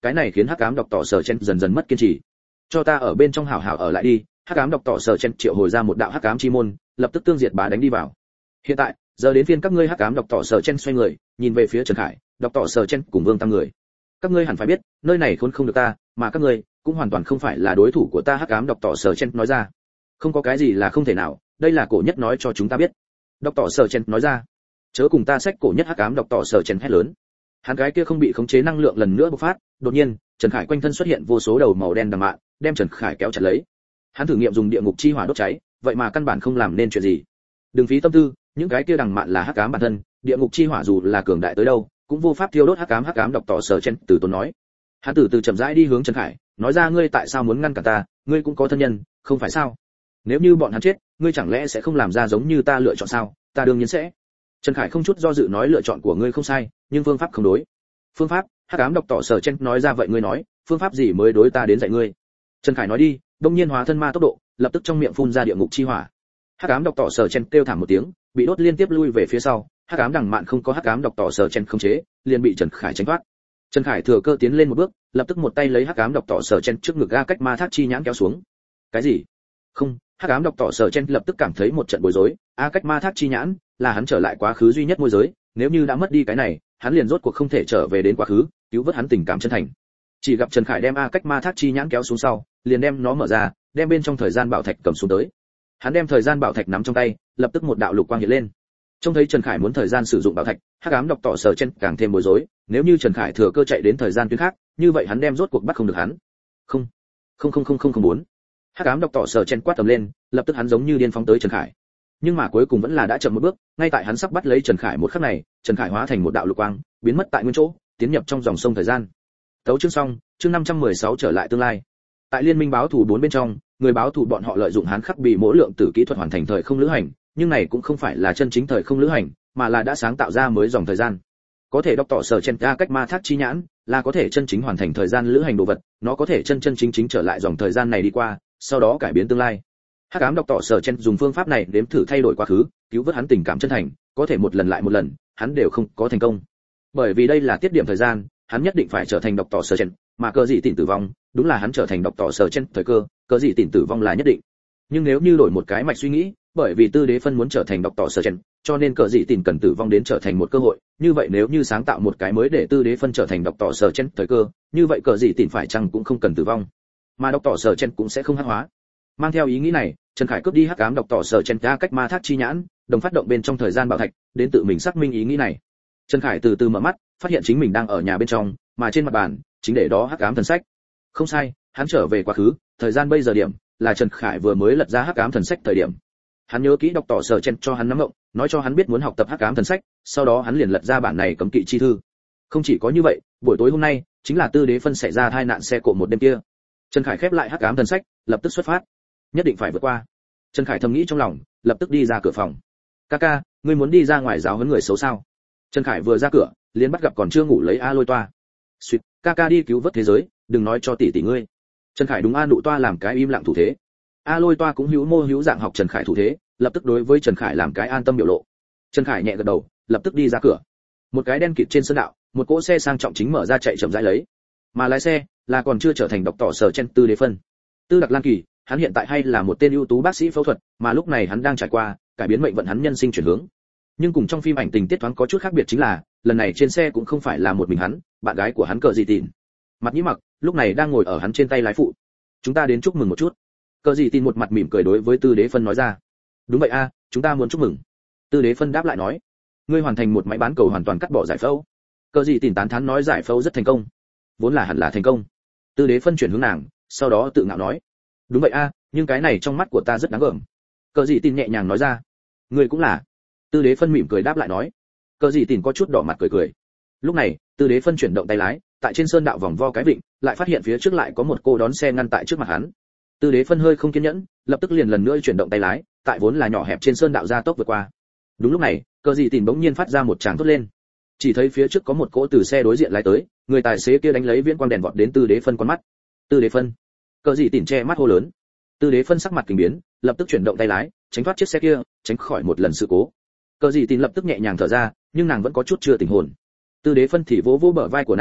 cái này khiến hắc ám độc tỏ sở chen dần dần mất kiên trì. Cho ta ở bên trong hảo hảo ở lại đi. Hắc ám độc tỏ sở chen triệu hồi ra một đạo hắc ám chi môn, lập tức tương diệt bá đánh đi vào. Hiện tại, giờ đến phiên các ngươi hắc ám độc tỏ sở chen xoay người, nhìn về phía Trần Khải, độc tỏ sở chen cùng Vương Tam người. Các ngươi hẳn phải biết, nơi này khốn không được ta, mà các ngươi cũng hoàn toàn không phải là đối thủ của ta. Hắc ám độc tỏ sở chen nói ra. Không có cái gì là không thể nào, đây là cổ nhất nói cho chúng ta biết. Độc tỏ sở chen nói ra. Chớ cùng ta sách cổ nhất. Hắc ám độc tỏ sở chen hét lớn. Hắn cái kia không bị khống chế năng lượng lần nữa bộc phát, đột nhiên, Trần Khải quanh thân xuất hiện vô số đầu màu đen đằng mạn, đem Trần Khải kéo chặt lấy. Hắn thử nghiệm dùng địa ngục chi hỏa đốt cháy, vậy mà căn bản không làm nên chuyện gì. Đừng phí tâm tư, những cái kia đằng mạn là hắc ám bản thân, địa ngục chi hỏa dù là cường đại tới đâu, cũng vô pháp thiêu đốt hắc ám. Hắc ám độc tỏ sở chen từ tốn nói. Hắn từ từ chậm rãi đi hướng Trần Khải, nói ra ngươi tại sao muốn ngăn cản ta, ngươi cũng có thân nhân, không phải sao? Nếu như bọn hắn chết, ngươi chẳng lẽ sẽ không làm ra giống như ta lựa chọn sao? Ta đương nhiên sẽ. Trần Khải không chút do dự nói lựa chọn của ngươi không sai, nhưng phương pháp không đối. Phương pháp? Hắc ám độc tỏ sở chen nói ra. Vậy ngươi nói, phương pháp gì mới đối ta đến dạy ngươi? Trần Khải nói đi, đông nhiên hóa thân ma tốc độ, lập tức trong miệng phun ra địa ngục chi hỏa. Hắc ám độc tỏ sở chen kêu thảm một tiếng, bị đốt liên tiếp lui về phía sau. Hắc ám đằng mạn không có hắc ám độc tỏ sở chen khống chế, liền bị Trần Khải tránh thoát. Trần Khải thừa cơ tiến lên một bước, lập tức một tay lấy hắc ám độc tỏ sở chen trước ngực ga cách ma thác chi nhãn kéo xuống. Cái gì? Không, hắc ám độc tỏ sở chen lập tức cảm thấy một trận bối rối. A cách ma thác chi nhãn là hắn trở lại quá khứ duy nhất môi giới, nếu như đã mất đi cái này, hắn liền rốt cuộc không thể trở về đến quá khứ, cứu vớt hắn tình cảm chân thành. Chỉ gặp Trần Khải đem a cách ma thác chi nhãn kéo xuống sau, liền đem nó mở ra, đem bên trong thời gian bảo thạch cầm xuống tới. Hắn đem thời gian bảo thạch nắm trong tay, lập tức một đạo lục quang hiện lên. Trông thấy Trần Khải muốn thời gian sử dụng bảo thạch, hắc ám độc tỏ sở chen càng thêm bối rối, nếu như Trần Khải thừa cơ chạy đến thời gian tuyến khác, như vậy hắn đem rốt cuộc bắt không được hắn. Không, không không không không không muốn. Hắc ám độc tỏ sở chen quát tầm lên, lập tức hắn giống như điên phóng tới Trần Khải. Nhưng mà cuối cùng vẫn là đã chậm một bước, ngay tại hắn sắp bắt lấy Trần Khải một khắc này, Trần Khải hóa thành một đạo lục quang, biến mất tại nguyên chỗ, tiến nhập trong dòng sông thời gian. Tấu chương xong, chương năm trăm mười sáu trở lại tương lai. Tại liên minh báo thù bốn bên trong, người báo thù bọn họ lợi dụng hán khắc bị mỗi lượng tử kỹ thuật hoàn thành thời không lữ hành, nhưng này cũng không phải là chân chính thời không lữ hành, mà là đã sáng tạo ra mới dòng thời gian. Có thể đọc tỏ sở chen ra cách ma thác chi nhãn, là có thể chân chính hoàn thành thời gian lữ hành đồ vật, nó có thể chân chân chính chính trở lại dòng thời gian này đi qua, sau đó cải biến tương lai. Hắc ám đọc tỏ sở chen dùng phương pháp này đếm thử thay đổi quá khứ, cứu vớt hắn tình cảm chân thành, có thể một lần lại một lần, hắn đều không có thành công. Bởi vì đây là tiết điểm thời gian, hắn nhất định phải trở thành độc tỏ sở chen, mà cơ dị tỉnh tử vong, đúng là hắn trở thành độc tỏ sở chen thời cơ, cơ dị tỉnh tử vong là nhất định. Nhưng nếu như đổi một cái mạch suy nghĩ, bởi vì tư đế phân muốn trở thành độc tỏ sở chen, cho nên cơ dị tỉnh cần tử vong đến trở thành một cơ hội, như vậy nếu như sáng tạo một cái mới để tư đế phân trở thành độc tỏ sở chen thời cơ, như vậy cơ dị tỉnh phải chăng cũng không cần tử vong, mà độc tỏ sở chen cũng sẽ không hắc hóa. Mang theo ý nghĩ này, Trần Khải cướp đi hắc ám độc tỏ sở chen ra cách ma thác chi nhãn, đồng phát động bên trong thời gian bảo thạch, đến tự mình xác minh ý nghĩ này. Trần Khải từ từ mở mắt, phát hiện chính mình đang ở nhà bên trong, mà trên mặt bàn chính để đó hắc ám thần sách. Không sai, hắn trở về quá khứ, thời gian bây giờ điểm là Trần Khải vừa mới lật ra hắc ám thần sách thời điểm. Hắn nhớ kỹ đọc tỏ sở chen cho hắn nắm ngộng, nói cho hắn biết muốn học tập hắc ám thần sách, sau đó hắn liền lật ra bản này cấm kỵ chi thư. Không chỉ có như vậy, buổi tối hôm nay chính là tư đế phân xảy ra tai nạn xe cộ một đêm kia. Trần Khải khép lại hắc ám thần sách, lập tức xuất phát. Nhất định phải vượt qua. Trần Khải thầm nghĩ trong lòng, lập tức đi ra cửa phòng. "Kaka, ngươi muốn đi ra ngoài giáo huấn người xấu sao?" Trần Khải vừa ra cửa, liền bắt gặp còn chưa ngủ lấy A Lôi Toa. "Xuyệt, Kaka đi cứu vớt thế giới, đừng nói cho tỷ tỷ ngươi." Trần Khải đúng A Nụ Toa làm cái im lặng thủ thế. A Lôi Toa cũng hữu mô hữu dạng học Trần Khải thủ thế, lập tức đối với Trần Khải làm cái an tâm biểu lộ. Trần Khải nhẹ gật đầu, lập tức đi ra cửa. Một cái đen kịt trên sơn đạo, một cỗ xe sang trọng chính mở ra chạy chậm rãi lấy. Mà lái xe là còn chưa trở thành độc tỏ sở chen tư đế phân. Tư Đặc Lan Kỳ, hắn hiện tại hay là một tên ưu tú bác sĩ phẫu thuật, mà lúc này hắn đang trải qua cải biến mệnh vận hắn nhân sinh chuyển hướng. Nhưng cùng trong phim ảnh tình tiết thoáng có chút khác biệt chính là, lần này trên xe cũng không phải là một mình hắn, bạn gái của hắn Cờ Dị Tìn, Mặt Nhĩ Mặc, lúc này đang ngồi ở hắn trên tay lái phụ. "Chúng ta đến chúc mừng một chút." Cờ Dị Tìn một mặt mỉm cười đối với Tư Đế Phân nói ra. "Đúng vậy a, chúng ta muốn chúc mừng." Tư Đế Phân đáp lại nói. "Ngươi hoàn thành một máy bán cầu hoàn toàn cắt bỏ giải phẫu." Cờ Dị Tìn tán thán nói giải phẫu rất thành công. "Vốn là hẳn là thành công." Tư Đế Phân chuyển hướng nàng, sau đó tự ngạo nói. "Đúng vậy a, nhưng cái này trong mắt của ta rất đáng gờm." Cờ Dị Tìn nhẹ nhàng nói ra. "Ngươi cũng là." Tư Đế Phân mỉm cười đáp lại nói. Cờ Dị Tìn có chút đỏ mặt cười cười. Lúc này, Tư Đế Phân chuyển động tay lái, tại trên sơn đạo vòng vo cái vịnh, lại phát hiện phía trước lại có một cô đón xe ngăn tại trước mặt hắn. Tư Đế Phân hơi không kiên nhẫn, lập tức liền lần nữa chuyển động tay lái, tại vốn là nhỏ hẹp trên sơn đạo gia tốc vượt qua. Đúng lúc này, Cờ Dị Tìn bỗng nhiên phát ra một tràng thốt lên. Chỉ thấy phía trước có một cỗ từ xe đối diện lái tới, người tài xế kia đánh lấy viễn quang đèn vọt đến Tư Đế Phân con mắt. "Tư Đế Phân!" Cờ Dị Tìn che mắt hô lớn. Tư Đế Phân sắc mặt kinh biến, lập tức chuyển động tay lái, tránh thoát chiếc xe kia, tránh khỏi một lần sự cố. Cờ Dị Tìn lập tức nhẹ nhàng thở ra, nhưng nàng vẫn có chút chưa tỉnh hồn. Tư Đế Phân thì vỗ vỗ bờ vai của nàng,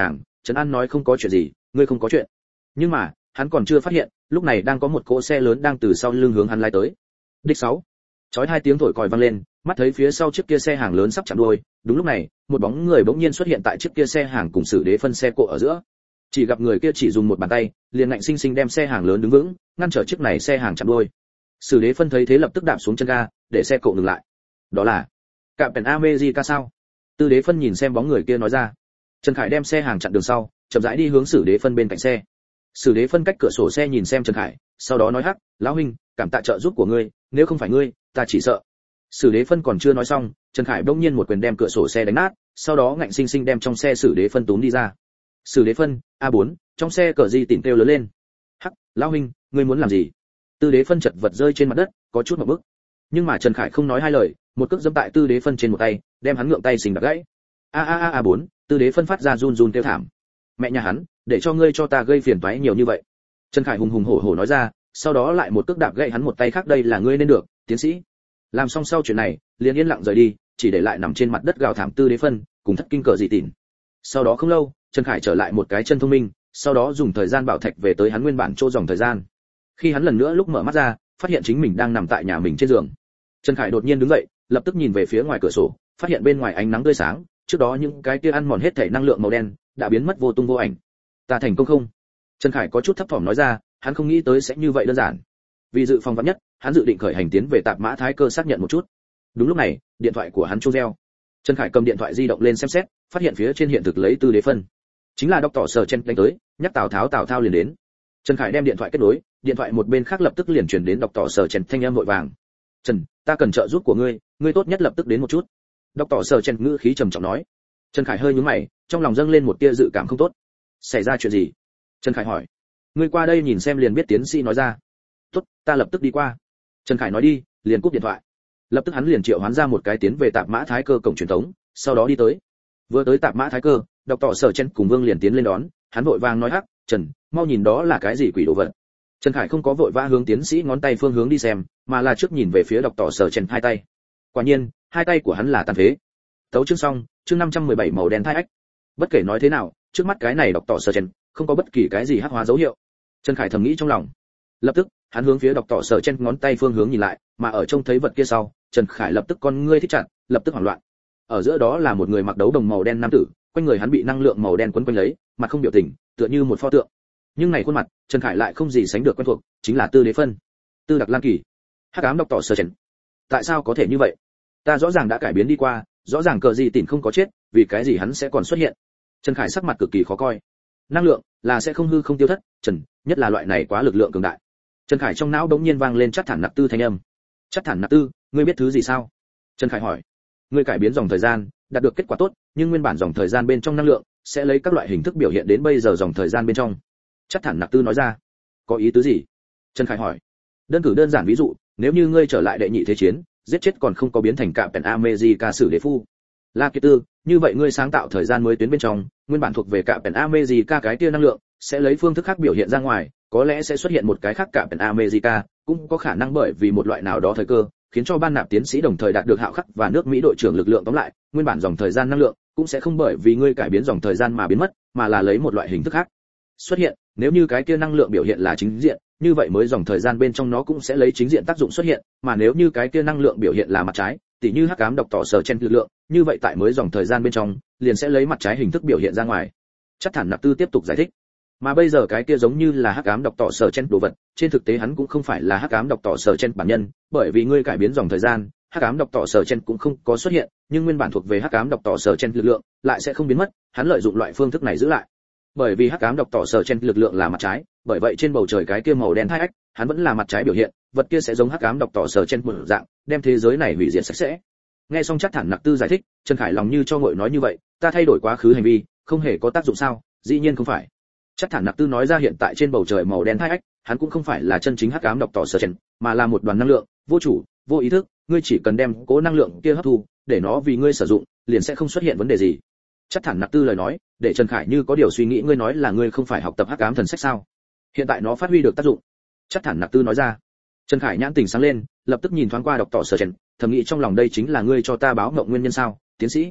Trần An nói không có chuyện gì, ngươi không có chuyện. Nhưng mà, hắn còn chưa phát hiện, lúc này đang có một cỗ xe lớn đang từ sau lưng hướng hắn lái tới. Đích sáu. Chói hai tiếng thổi còi vang lên, mắt thấy phía sau chiếc kia xe hàng lớn sắp chạm đuôi, đúng lúc này, một bóng người bỗng nhiên xuất hiện tại chiếc kia xe hàng cùng Sử Đế phân xe cộ ở giữa. Chỉ gặp người kia chỉ dùng một bàn tay, liền ngạnh sinh sinh đem xe hàng lớn đứng vững, ngăn trở chiếc này xe hàng chạm đuôi. Sử Đế phân thấy thế lập tức đạp xuống chân ga, để xe cộ ngừng lại. Đó là Captain America sao? Tư Đế phân nhìn xem bóng người kia nói ra. Trần Khải đem xe hàng chặn đường sau, chậm rãi đi hướng Sử Đế phân bên cạnh xe. Sử Đế phân cách cửa sổ xe nhìn xem Trần Khải, sau đó nói hắc, lão huynh, cảm tạ trợ giúp của ngươi, nếu không phải ngươi, ta chỉ sợ. Sử Đế phân còn chưa nói xong, Trần Khải bỗng nhiên một quyền đem cửa sổ xe đánh nát, sau đó ngạnh sinh sinh đem trong xe Sử Đế phân túm đi ra. Sử Đế phân, a bốn, trong xe cờ di tỉnh kêu lớn lên. Hắc, lão huynh, ngươi muốn làm gì? Tư Đế phân chật vật rơi trên mặt đất, có chút ngượng bức. Nhưng mà Trần Khải không nói hai lời, một cước giẫm tại Tư Đế phân trên một tay, đem hắn ngượng tay xình đập gãy. A a a a bốn, Tư Đế phân phát ra run run kêu thảm. Mẹ nhà hắn, để cho ngươi cho ta gây phiền toái nhiều như vậy. Trần Khải hùng hùng hổ hổ nói ra, sau đó lại một cước đạp gãy hắn một tay khác, đây là ngươi nên được, tiến sĩ. Làm xong sau chuyện này, liền yên lặng rời đi, chỉ để lại nằm trên mặt đất gào thảm Tư Đế phân, cùng thất kinh cờ dị tỉn. Sau đó không lâu, Trần Khải trở lại một cái chân thông minh, sau đó dùng thời gian bảo thạch về tới hắn nguyên bản chỗ dòng thời gian. Khi hắn lần nữa lúc mở mắt ra, phát hiện chính mình đang nằm tại nhà mình trên giường. Trần Khải đột nhiên đứng dậy, lập tức nhìn về phía ngoài cửa sổ, phát hiện bên ngoài ánh nắng tươi sáng, trước đó những cái kia ăn mòn hết thể năng lượng màu đen đã biến mất vô tung vô ảnh. Ta thành công không? Trần Khải có chút thấp thỏm nói ra, hắn không nghĩ tới sẽ như vậy đơn giản. Vì dự phòng vắn nhất, hắn dự định khởi hành tiến về Tạp Mã Thái Cơ xác nhận một chút. Đúng lúc này, điện thoại của hắn chuông reo. Trần Khải cầm điện thoại di động lên xem xét, phát hiện phía trên hiện thực lấy Tư Đế phân. Chính là Doctor Sở Chen đánh tới, nhắc Tào Tháo Tào Tháo liền đến. Trần Khải đem điện thoại kết nối, điện thoại một bên khác lập tức liền truyền đến Doctor Sở Chen thanh âm vội vàng. "Trần, ta cần trợ giúp của ngươi, ngươi tốt nhất lập tức đến một chút." Doctor Sở Chen ngữ khí trầm trọng nói. Trần Khải hơi nhướng mày, trong lòng dâng lên một tia dự cảm không tốt. "Xảy ra chuyện gì?" Trần Khải hỏi. "Ngươi qua đây nhìn xem liền biết." Tiến sĩ nói ra. "Tốt, ta lập tức đi qua." Trần Khải nói đi, liền cúp điện thoại. Lập tức hắn liền triệu hoán ra một cái tiến về Tạp Mã Thái Cơ cổng truyền thống, sau đó đi tới. Vừa tới Tạp Mã Thái Cơ, Doctor Sở Chen cùng Vương liền tiến lên đón, hắn vội vàng nói hắc, "Trần, mau nhìn đó là cái gì quỷ đồ vật." Trần Khải không có vội vã hướng tiến sĩ ngón tay phương hướng đi xem, mà là trước nhìn về phía Doctor Sở Chen hai tay. Quả nhiên, hai tay của hắn là tàn phế. Tấu chương xong, chương năm trăm mười bảy màu đen thai ách. Bất kể nói thế nào, trước mắt cái này Doctor Sở Chen không có bất kỳ cái gì hắc hóa dấu hiệu. Trần Khải thầm nghĩ trong lòng. Lập tức, hắn hướng phía Doctor Sở Chen ngón tay phương hướng nhìn lại, mà ở trông thấy vật kia sau, Trần Khải lập tức con ngươi thích chặt, lập tức hoảng loạn. Ở giữa đó là một người mặc đấu đồng màu đen nam tử, quanh người hắn bị năng lượng màu đen quấn quanh lấy, mặt không biểu tình, tựa như một pho tượng. Nhưng này khuôn mặt, Trần Khải lại không gì sánh được quen thuộc, chính là Tư Đế phân. Tư Đặc Lan Kỳ. Hắc ám Doctor Sở Chen. Tại sao có thể như vậy? Ta rõ ràng đã cải biến đi qua, rõ ràng cờ gì tỉnh không có chết, vì cái gì hắn sẽ còn xuất hiện? Trần Khải sắc mặt cực kỳ khó coi. Năng lượng là sẽ không hư không tiêu thất, Trần, nhất là loại này quá lực lượng cường đại. Trần Khải trong não đống nhiên vang lên Chắc Thản Nặc Tư thanh âm. Chắc Thản Nặc Tư, ngươi biết thứ gì sao? Trần Khải hỏi. Ngươi cải biến dòng thời gian, đạt được kết quả tốt, nhưng nguyên bản dòng thời gian bên trong năng lượng sẽ lấy các loại hình thức biểu hiện đến bây giờ dòng thời gian bên trong. Chắc Thản Nặc Tư nói ra. Có ý tứ gì? Trần Khải hỏi. Đơn cử đơn giản ví dụ, nếu như ngươi trở lại đệ nhị thế chiến, giết chết còn không có biến thành Captain America Sử Đế phu. La Kiệt Tư, như vậy ngươi sáng tạo thời gian mới tuyến bên trong, nguyên bản thuộc về Captain America cái tia năng lượng, sẽ lấy phương thức khác biểu hiện ra ngoài, có lẽ sẽ xuất hiện một cái khác Captain America, cũng có khả năng bởi vì một loại nào đó thời cơ, khiến cho ban nạp tiến sĩ đồng thời đạt được hạo khắc và nước Mỹ đội trưởng lực lượng tóm lại, nguyên bản dòng thời gian năng lượng cũng sẽ không bởi vì ngươi cải biến dòng thời gian mà biến mất, mà là lấy một loại hình thức khác xuất hiện. Nếu như cái kia năng lượng biểu hiện là chính diện, như vậy mới dòng thời gian bên trong nó cũng sẽ lấy chính diện tác dụng xuất hiện, mà nếu như cái kia năng lượng biểu hiện là mặt trái, tỉ như hắc ám độc tỏ sở chen lực lượng, như vậy tại mới dòng thời gian bên trong liền sẽ lấy mặt trái hình thức biểu hiện ra ngoài. Chắc Thản Nặc Tư tiếp tục giải thích. Mà bây giờ cái kia giống như là hắc ám độc tỏ sở chen đồ vật, trên thực tế hắn cũng không phải là hắc ám độc tỏ sở chen bản nhân, bởi vì ngươi cải biến dòng thời gian, hắc ám độc tỏ sở chen cũng không có xuất hiện, nhưng nguyên bản thuộc về hắc ám độc tỏ sở chen lực lượng lại sẽ không biến mất, hắn lợi dụng loại phương thức này giữ lại. Bởi vì hắc ám độc tỏ sở chen lực lượng là mặt trái, bởi vậy trên bầu trời cái kia màu đen thai ách, hắn vẫn là mặt trái biểu hiện, vật kia sẽ giống hắc ám độc tỏ sở chen một dạng, đem thế giới này hủy diệt sạch sẽ. Nghe xong Chắc Thản Nặc Tư giải thích, Trần Khải lòng như cho nguội nói như vậy, ta thay đổi quá khứ hành vi, không hề có tác dụng sao? Dĩ nhiên không phải. Chắc Thản Nặc Tư nói ra hiện tại trên bầu trời màu đen thai ách, hắn cũng không phải là chân chính hắc ám độc tỏ sở chen, mà là một đoàn năng lượng, vô chủ, vô ý thức, ngươi chỉ cần đem cố năng lượng kia hấp thu, để nó vì ngươi sử dụng, liền sẽ không xuất hiện vấn đề gì. Chắc Thản Nặc Tư lời nói, để Trần Khải như có điều suy nghĩ, ngươi nói là ngươi không phải học tập hắc ám thần sách sao? Hiện tại nó phát huy được tác dụng. Chắc Thản Nặc Tư nói ra. Trần Khải nhãn tình sáng lên, lập tức nhìn thoáng qua độc tỏ sở chen, thầm nghĩ trong lòng đây chính là ngươi cho ta báo mộng nguyên nhân sao, tiến sĩ?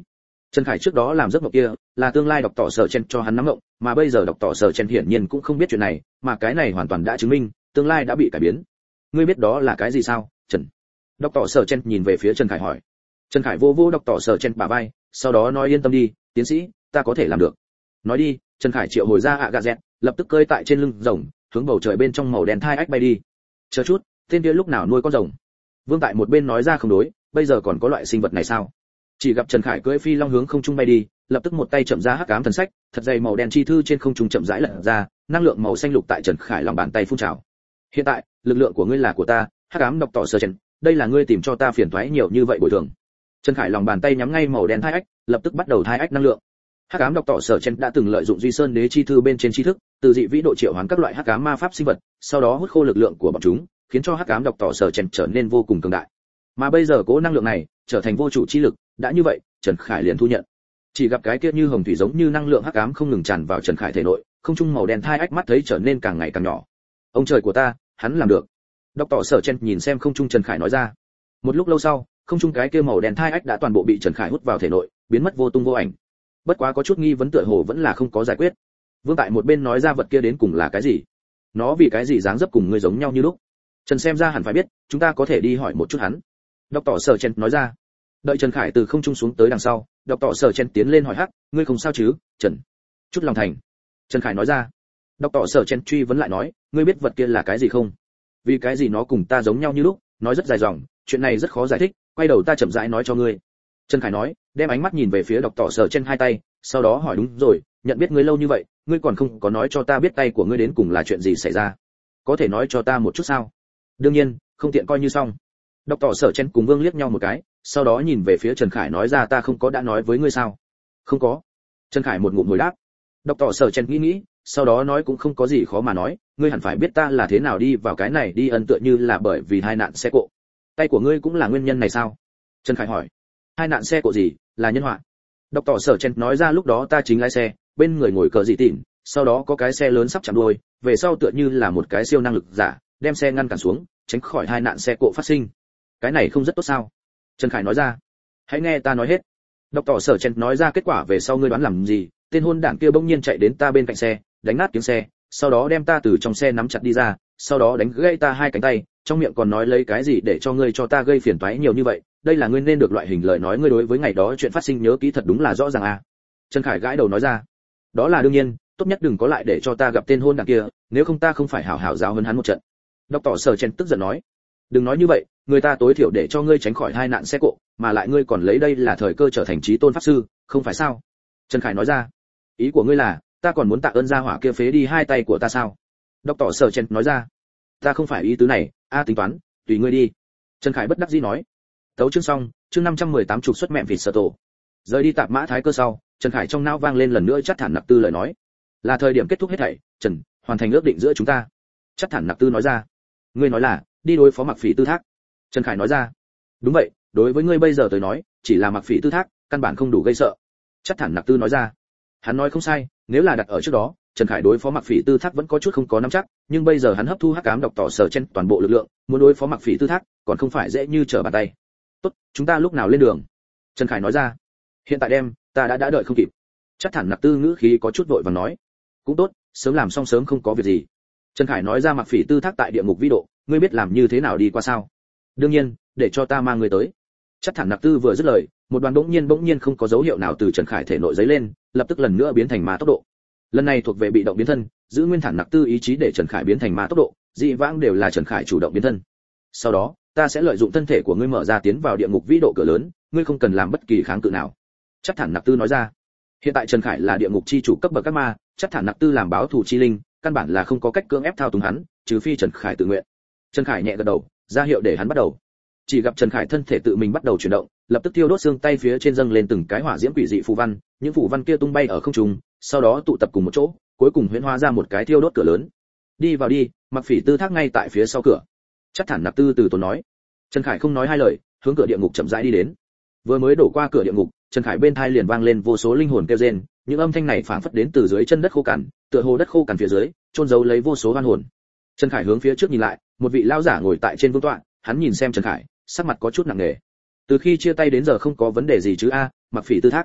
Trần Khải trước đó làm giấc mộng kia, là tương lai đọc tỏ sở chen cho hắn nắm mộng, mà bây giờ đọc tỏ sở chen hiển nhiên cũng không biết chuyện này, mà cái này hoàn toàn đã chứng minh, tương lai đã bị cải biến. Ngươi biết đó là cái gì sao, Trần? Đọc tỏ sở chen nhìn về phía Trần Khải hỏi. Trần Khải vô vô đọc tỏ sở chen bả vai, sau đó nói yên tâm đi, tiến sĩ, ta có thể làm được. Nói đi, Trần Khải triệu hồi ra ạ gà dẹt, lập tức cơi tại trên lưng rồng, hướng bầu trời bên trong màu đen thai ách bay đi. Chờ chút, tên kia lúc nào nuôi con rồng? Vương tại một bên nói ra không đối, bây giờ còn có loại sinh vật này sao? Chỉ gặp Trần Khải cưỡi phi long hướng không trung bay đi, lập tức một tay chậm ra hắc ám thần sách, thật dày màu đen chi thư trên không trung chậm rãi lật ra, năng lượng màu xanh lục tại Trần Khải lòng bàn tay phun trào. Hiện tại, lực lượng của ngươi là của ta, hắc ám độc tỏ sơ chen, đây là ngươi tìm cho ta phiền toái nhiều như vậy bồi thường. Trần Khải lòng bàn tay nhắm ngay màu đen thai ách, lập tức bắt đầu thai ách năng lượng. Hắc ám độc tỏ sở chen đã từng lợi dụng Duy Sơn Đế chi thư bên trên tri thức, từ dị vĩ độ triệu hoán các loại hắc ám ma pháp sinh vật, sau đó hút khô lực lượng của bọn chúng, khiến cho hắc ám độc tỏ sở chen trở nên vô cùng cường đại. Mà bây giờ cố năng lượng này trở thành vô chủ chi lực, đã như vậy, Trần Khải liền thu nhận. Chỉ gặp cái kia như hồng thủy giống như năng lượng hắc ám không ngừng tràn vào Trần Khải thể nội, không trung màu đen thai ách mắt thấy trở nên càng ngày càng nhỏ. Ông trời của ta, hắn làm được. Độc tỏ sở chen nhìn xem không trung Trần Khải nói ra. Một lúc lâu sau, không trung cái kia màu đen thai ách đã toàn bộ bị Trần Khải hút vào thể nội, biến mất vô tung vô ảnh. Bất quá có chút nghi vấn tựa hồ vẫn là không có giải quyết. Vương tại một bên nói ra vật kia đến cùng là cái gì? Nó vì cái gì dáng dấp cùng ngươi giống nhau như lúc? Trần xem ra hẳn phải biết, chúng ta có thể đi hỏi một chút hắn. Độc tỏ sở chen nói ra. Đợi Trần Khải từ không trung xuống tới đằng sau, độc tỏ sở chen tiến lên hỏi hắc, ngươi không sao chứ, Trần? Chút lòng thành. Trần Khải nói ra. Độc tỏ sở chen truy vấn lại nói, ngươi biết vật kia là cái gì không? Vì cái gì nó cùng ta giống nhau như lúc? Nói rất dài dòng, chuyện này rất khó giải thích, quay đầu ta chậm rãi nói cho ngươi. Trần Khải nói, đem ánh mắt nhìn về phía độc tỏ sở trên hai tay, sau đó hỏi đúng rồi, nhận biết ngươi lâu như vậy, ngươi còn không có nói cho ta biết tay của ngươi đến cùng là chuyện gì xảy ra. Có thể nói cho ta một chút sao? Đương nhiên, không tiện coi như xong. Độc tỏ sở trên cùng Vương liếc nhau một cái, sau đó nhìn về phía Trần Khải nói ra ta không có đã nói với ngươi sao? Không có. Trần Khải một ngụm hồi đáp. Độc tỏ sở trên nghĩ nghĩ, sau đó nói cũng không có gì khó mà nói, ngươi hẳn phải biết ta là thế nào đi vào cái này đi ân tựa như là bởi vì hai nạn xe cộ. Tay của ngươi cũng là nguyên nhân này sao? Trần Khải hỏi. Hai nạn xe cộ gì, là nhân họa? Độc tỏ sở chen nói ra lúc đó ta chính lái xe, bên người ngồi cờ dị tỉn, sau đó có cái xe lớn sắp chạm đuôi, về sau tựa như là một cái siêu năng lực giả, đem xe ngăn cản xuống, tránh khỏi hai nạn xe cộ phát sinh. Cái này không rất tốt sao? Trần Khải nói ra. Hãy nghe ta nói hết. Độc tỏ sở chen nói ra kết quả về sau ngươi đoán làm gì? Tên hôn đảng kia bỗng nhiên chạy đến ta bên cạnh xe, đánh nát tiếng xe, sau đó đem ta từ trong xe nắm chặt đi ra, sau đó đánh gãy ta hai cánh tay, trong miệng còn nói lấy cái gì để cho ngươi cho ta gây phiền toái nhiều như vậy, đây là ngươi nên được loại hình lời nói ngươi đối với ngày đó chuyện phát sinh nhớ kỹ thật đúng là rõ ràng à. Trần Khải gãi đầu nói ra. Đó là đương nhiên, tốt nhất đừng có lại để cho ta gặp tên hôn đảng kia, nếu không ta không phải hảo hảo giáo huấn hắn một trận. Độc tỏ sở chen tức giận nói. Đừng nói như vậy, người ta tối thiểu để cho ngươi tránh khỏi hai nạn xe cộ, mà lại ngươi còn lấy đây là thời cơ trở thành chí tôn pháp sư, không phải sao? Trần Khải nói ra. Ý của ngươi là, ta còn muốn tạ ơn gia hỏa kia phế đi hai tay của ta sao? Độc tỏ sở chen nói ra. Ta không phải ý tứ này, a tính toán, tùy ngươi đi. Trần Khải bất đắc dĩ nói. Tấu chương xong, chương năm trăm mười tám trục xuất mẹ vịt sở tổ. Rời đi tạp mã thái cơ sau, Trần Khải trong não vang lên lần nữa Chát Thản Nặc Tư lời nói. Là thời điểm kết thúc hết thảy, Trần, hoàn thành ước định giữa chúng ta. Chát Thản Nặc Tư nói ra. Ngươi nói là, đi đối phó Mặc Phỉ Tư Thác. Trần Khải nói ra. Đúng vậy, đối với ngươi bây giờ tới nói, chỉ là Mặc Phỉ Tư Thác, căn bản không đủ gây sợ. Chát Thản Nặc Tư nói ra. Hắn nói không sai, nếu là đặt ở trước đó, Trần Khải đối phó Mặc Phỉ Tư Thác vẫn có chút không có nắm chắc, nhưng bây giờ hắn hấp thu hắc ám độc tỏ sở trên toàn bộ lực lượng, muốn đối phó Mặc Phỉ Tư Thác, còn không phải dễ như trở bàn tay. Tốt, chúng ta lúc nào lên đường? Trần Khải nói ra. Hiện tại đem, ta đã đã đợi không kịp. Chát Thản Nặc Tư ngữ khí có chút vội vàng nói. Cũng tốt, sớm làm xong sớm không có việc gì. Trần Khải nói ra Mặc Phỉ Tư Thác tại địa ngục vĩ độ, ngươi biết làm như thế nào đi qua sao? Đương nhiên, để cho ta mang ngươi tới. Chát Thản Nặc Tư vừa dứt lời, một đoàn bỗng nhiên bỗng nhiên không có dấu hiệu nào từ Trần Khải thể nội giấy lên, lập tức lần nữa biến thành ma tốc độ. Lần này thuộc về bị động biến thân, giữ nguyên Thản Nặc Tư ý chí để Trần Khải biến thành ma tốc độ, dị vãng đều là Trần Khải chủ động biến thân. Sau đó, ta sẽ lợi dụng thân thể của ngươi mở ra tiến vào địa ngục vĩ độ cửa lớn, ngươi không cần làm bất kỳ kháng cự nào. Chát Thản Nặc Tư nói ra. Hiện tại Trần Khải là địa ngục chi chủ cấp bậc các ma, Chát Thản Nặc Tư làm báo thù chi linh, căn bản là không có cách cưỡng ép thao túng hắn, trừ phi Trần Khải tự nguyện. Trần Khải nhẹ gật đầu, ra hiệu để hắn bắt đầu. Chỉ gặp Trần Khải thân thể tự mình bắt đầu chuyển động, lập tức thiêu đốt xương tay phía trên dâng lên từng cái hỏa diễm quỷ dị phù văn, những phù văn kia tung bay ở không trung, sau đó tụ tập cùng một chỗ, cuối cùng huyễn hóa ra một cái thiêu đốt cửa lớn. Đi vào đi, Mặc Phỉ Tư Thác ngay tại phía sau cửa. Chát Thản Nặc Tư từ tốn nói. Trần Khải không nói hai lời, hướng cửa địa ngục chậm rãi đi đến. Vừa mới đổ qua cửa địa ngục, Trần Khải bên tai liền vang lên vô số linh hồn kêu rên, những âm thanh này phảng phất đến từ dưới chân đất khô cằn, tựa hồ đất khô cằn phía dưới, chôn giấu lấy vô số oan hồn. Trần Khải hướng phía trước nhìn lại, một vị lão giả ngồi tại trên vương tọa, hắn nhìn xem Trần Khải, sắc mặt có chút nặng nề. Từ khi chia tay đến giờ không có vấn đề gì chứ a, Mặc Phỉ Tư Thác.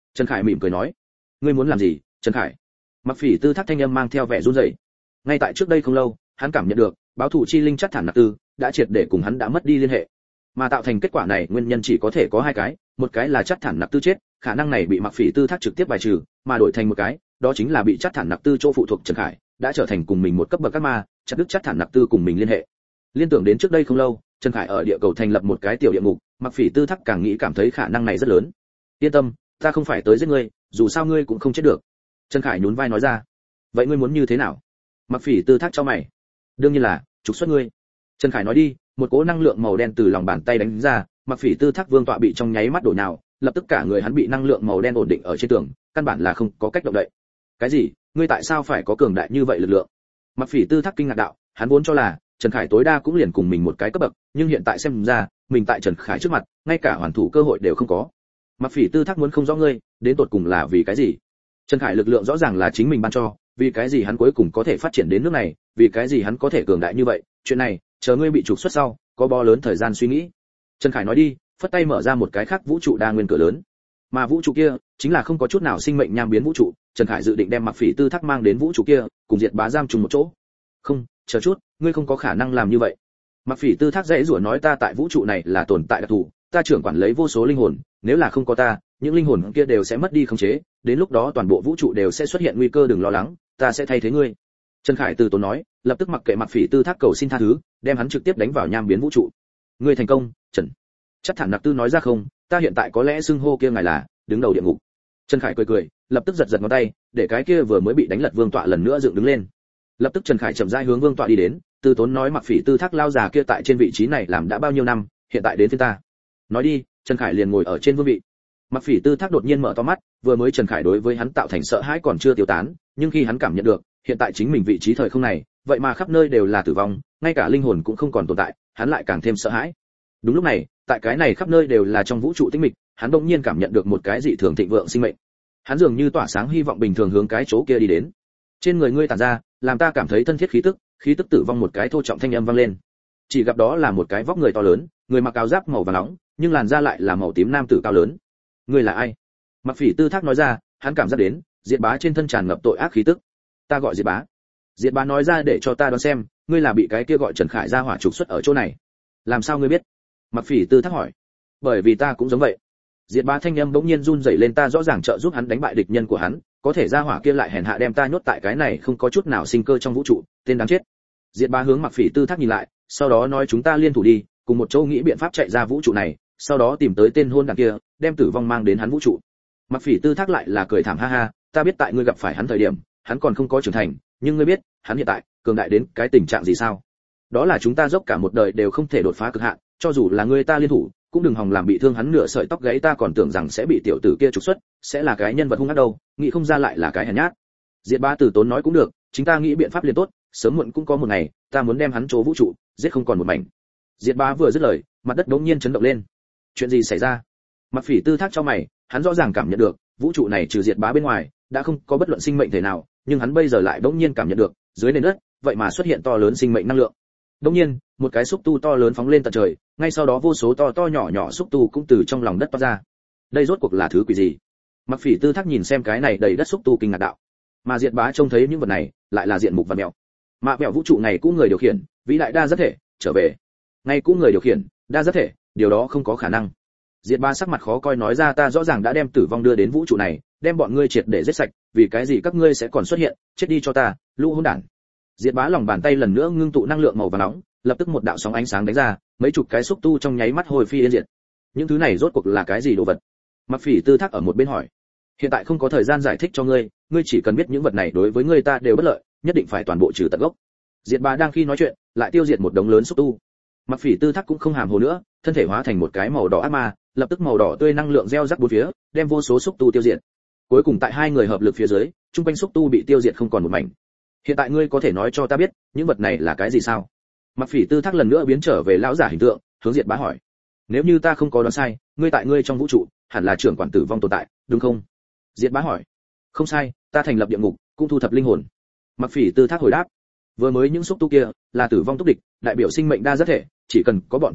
Trần Khải mỉm cười nói. Ngươi muốn làm gì, Trần Khải? Mặc Phỉ Tư Thác thanh âm mang theo vẻ run rẩy. Ngay tại trước đây không lâu, hắn cảm nhận được báo thủ chi linh Chắc Thản Nặc Tư đã triệt để cùng hắn đã mất đi liên hệ. Mà tạo thành kết quả này nguyên nhân chỉ có thể có hai cái, một cái là Chắc Thản Nặc Tư chết, khả năng này bị Mặc Phỉ Tư Thác trực tiếp bài trừ, mà đổi thành một cái, đó chính là bị Chắc Thản Nặc Tư chỗ phụ thuộc Trần Khải, đã trở thành cùng mình một cấp bậc các ma, chặt đứt Chắc Thản Nặc Tư cùng mình liên hệ. Liên tưởng đến trước đây không lâu, Trần Khải ở địa cầu thành lập một cái tiểu địa ngục, Mặc Phỉ Tư Thác càng nghĩ cảm thấy khả năng này rất lớn. Yên tâm, ta không phải tới giết ngươi, dù sao ngươi cũng không chết được. Trần Khải nhún vai nói ra. Vậy ngươi muốn như thế nào? Mặc Phỉ Tư Thác cho mày. Đương nhiên là trục xuất ngươi. Trần Khải nói đi, một cỗ năng lượng màu đen từ lòng bàn tay đánh ra, Mặc Phỉ Tư Thác vương tọa bị trong nháy mắt đổ nhào, lập tức cả người hắn bị năng lượng màu đen ổn định ở trên tường, căn bản là không có cách động đậy. Cái gì? Ngươi tại sao phải có cường đại như vậy lực lượng? Mặc Phỉ Tư Thác kinh ngạc đạo, hắn vốn cho là Trần Khải tối đa cũng liền cùng mình một cái cấp bậc, nhưng hiện tại xem ra, mình tại Trần Khải trước mặt, ngay cả hoàn thủ cơ hội đều không có. Mặc Phỉ Tư Thác muốn không rõ ngươi, đến tột cùng là vì cái gì? Trần Khải lực lượng rõ ràng là chính mình ban cho, vì cái gì hắn cuối cùng có thể phát triển đến nước này, vì cái gì hắn có thể cường đại như vậy, chuyện này, chờ ngươi bị trục xuất sau, có bao lớn thời gian suy nghĩ. Trần Khải nói đi, phất tay mở ra một cái khác vũ trụ đa nguyên cửa lớn. Mà vũ trụ kia, chính là không có chút nào sinh mệnh nham biến vũ trụ, Trần Khải dự định đem Mặc Phỉ Tư Thác mang đến vũ trụ kia, cùng Diệt Bá giam chung một chỗ. Không, chờ chút, ngươi không có khả năng làm như vậy. Mặc Phỉ Tư Thác dễ rủa nói ta tại vũ trụ này là tồn tại đặc thù, ta trưởng quản lấy vô số linh hồn, nếu là không có ta, những linh hồn kia đều sẽ mất đi khống chế, đến lúc đó toàn bộ vũ trụ đều sẽ xuất hiện nguy cơ, đừng lo lắng, ta sẽ thay thế ngươi. Trần Khải từ tốn nói, lập tức mặc kệ Mặc Phỉ Tư Thác cầu xin tha thứ, đem hắn trực tiếp đánh vào nham biến vũ trụ. Ngươi thành công, Trần. Chắc Thản Nặc Tư nói ra không, ta hiện tại có lẽ xưng hô kia ngài là đứng đầu địa ngục. Trần Khải cười cười, lập tức giật giật ngón tay, để cái kia vừa mới bị đánh lật vương tọa lần nữa dựng đứng lên. Lập tức Trần Khải chậm rãi hướng vương tọa đi đến, từ tốn nói Mặc Phỉ Tư Thác lao già kia tại trên vị trí này làm đã bao nhiêu năm, hiện tại đến phiên ta. Nói đi, Trần Khải liền ngồi ở trên vương vị. Mặc Phỉ Tư Thác đột nhiên mở to mắt, vừa mới Trần Khải đối với hắn tạo thành sợ hãi còn chưa tiêu tán, nhưng khi hắn cảm nhận được, hiện tại chính mình vị trí thời không này, vậy mà khắp nơi đều là tử vong, ngay cả linh hồn cũng không còn tồn tại, hắn lại càng thêm sợ hãi. Đúng lúc này, tại cái này khắp nơi đều là trong vũ trụ tĩnh mịch, hắn đột nhiên cảm nhận được một cái dị thường thịnh vượng sinh mệnh. Hắn dường như tỏa sáng hy vọng bình thường hướng cái chỗ kia đi đến. Trên người ngươi tản ra, làm ta cảm thấy thân thiết khí tức, khí tức tử vong một cái thô trọng thanh âm vang lên. Chỉ gặp đó là một cái vóc người to lớn, người mặc áo giáp màu vàng nóng, nhưng làn da lại là màu tím nam tử cao lớn. Ngươi là ai? Mặc Phỉ Tư Thác nói ra, hắn cảm giác đến, Diệt Bá trên thân tràn ngập tội ác khí tức. Ta gọi Diệt Bá. Diệt Bá nói ra để cho ta đoán xem, ngươi là bị cái kia gọi Trần Khải ra hỏa trục xuất ở chỗ này. Làm sao ngươi biết? Mặc Phỉ Tư Thác hỏi. Bởi vì ta cũng giống vậy. Diệt Bá thanh âm bỗng nhiên run rẩy lên, ta rõ ràng trợ giúp hắn đánh bại địch nhân của hắn, có thể ra hỏa kia lại hèn hạ đem ta nhốt tại cái này không có chút nào sinh cơ trong vũ trụ, tên đáng chết. Diệt Bá hướng Mặc Phỉ Tư Thác nhìn lại, sau đó nói chúng ta liên thủ đi, cùng một chỗ nghĩ biện pháp chạy ra vũ trụ này, sau đó tìm tới tên hôn đàn kia, đem tử vong mang đến hắn vũ trụ. Mặc Phỉ Tư Thác lại là cười thảm ha ha, ta biết tại ngươi gặp phải hắn thời điểm, hắn còn không có trưởng thành, nhưng ngươi biết, hắn hiện tại cường đại đến cái tình trạng gì sao? Đó là chúng ta dốc cả một đời đều không thể đột phá cực hạn, cho dù là ngươi ta liên thủ, cũng đừng hòng làm bị thương hắn nửa sợi tóc gáy, ta còn tưởng rằng sẽ bị tiểu tử kia trục xuất, sẽ là cái nhân vật hung ác đâu, nghĩ không ra lại là cái hèn nhát. Diệt Bá từ tốn nói cũng được, chúng ta nghĩ biện pháp liền tốt, sớm muộn cũng có một ngày, ta muốn đem hắn trố vũ trụ, giết không còn một mảnh. Diệt Bá vừa dứt lời, mặt đất đống nhiên chấn động lên. Chuyện gì xảy ra? Mặc Phỉ Tư Thác cho mày, hắn rõ ràng cảm nhận được, vũ trụ này trừ Diệt Bá bên ngoài, đã không có bất luận sinh mệnh thể nào, nhưng hắn bây giờ lại đống nhiên cảm nhận được, dưới nền đất, vậy mà xuất hiện to lớn sinh mệnh năng lượng. Đống nhiên, một cái xúc tu to lớn phóng lên tận trời, ngay sau đó vô số to to nhỏ nhỏ xúc tu cũng từ trong lòng đất toát ra. Đây rốt cuộc là thứ quỷ gì? Mặc Phỉ Tư Thác nhìn xem cái này đầy đất xúc tu kinh ngạc đạo. Mà Diệt Bá trông thấy những vật này, lại là diện mục và mèo. Mạ mèo vũ trụ này cũng người điều khiển, vĩ đại đa giác thể, trở về. Ngay cũng người điều khiển, đa giác thể, điều đó không có khả năng. Diệt Bá sắc mặt khó coi nói ra, ta rõ ràng đã đem tử vong đưa đến vũ trụ này, đem bọn ngươi triệt để giết sạch, vì cái gì các ngươi sẽ còn xuất hiện, chết đi cho ta, lũ hỗn đản. Diệt Bá lòng bàn tay lần nữa ngưng tụ năng lượng màu vàng nóng, lập tức một đạo sóng ánh sáng đánh ra, mấy chục cái xúc tu trong nháy mắt hồi phi yên diệt. Những thứ này rốt cuộc là cái gì đồ vật? Mặc Phỉ Tư Thác ở một bên hỏi. Hiện tại không có thời gian giải thích cho ngươi, ngươi chỉ cần biết những vật này đối với ngươi ta đều bất lợi, nhất định phải toàn bộ trừ tận gốc. Diệt Bá đang khi nói chuyện, lại tiêu diệt một đống lớn xúc tu. Mặc Phỉ Tư Thác cũng không hàm hồ nữa, thân thể hóa thành một cái màu đỏ ác ma, lập tức màu đỏ tươi năng lượng gieo rắc bốn phía, đem vô số xúc tu tiêu diệt. Cuối cùng tại hai người hợp lực phía dưới, trung quanh xúc tu bị tiêu diệt không còn một mảnh. Hiện tại ngươi có thể nói cho ta biết, những vật này là cái gì sao? Mặc Phỉ Tư Thác lần nữa biến trở về lão giả hình tượng, hướng Diệt Bá hỏi. Nếu như ta không có đoán sai, ngươi tại ngươi trong vũ trụ, hẳn là trưởng quản tử vong tồn tại, đúng không? Diệt Bá hỏi. Không sai, ta thành lập địa ngục, cũng thu thập linh hồn. Mặc Phỉ Tư Thác hồi đáp. Vừa mới những xúc tu kia là tử vong túc địch, đại biểu sinh mệnh đa giác thể, chỉ cần có bọn chúng tại,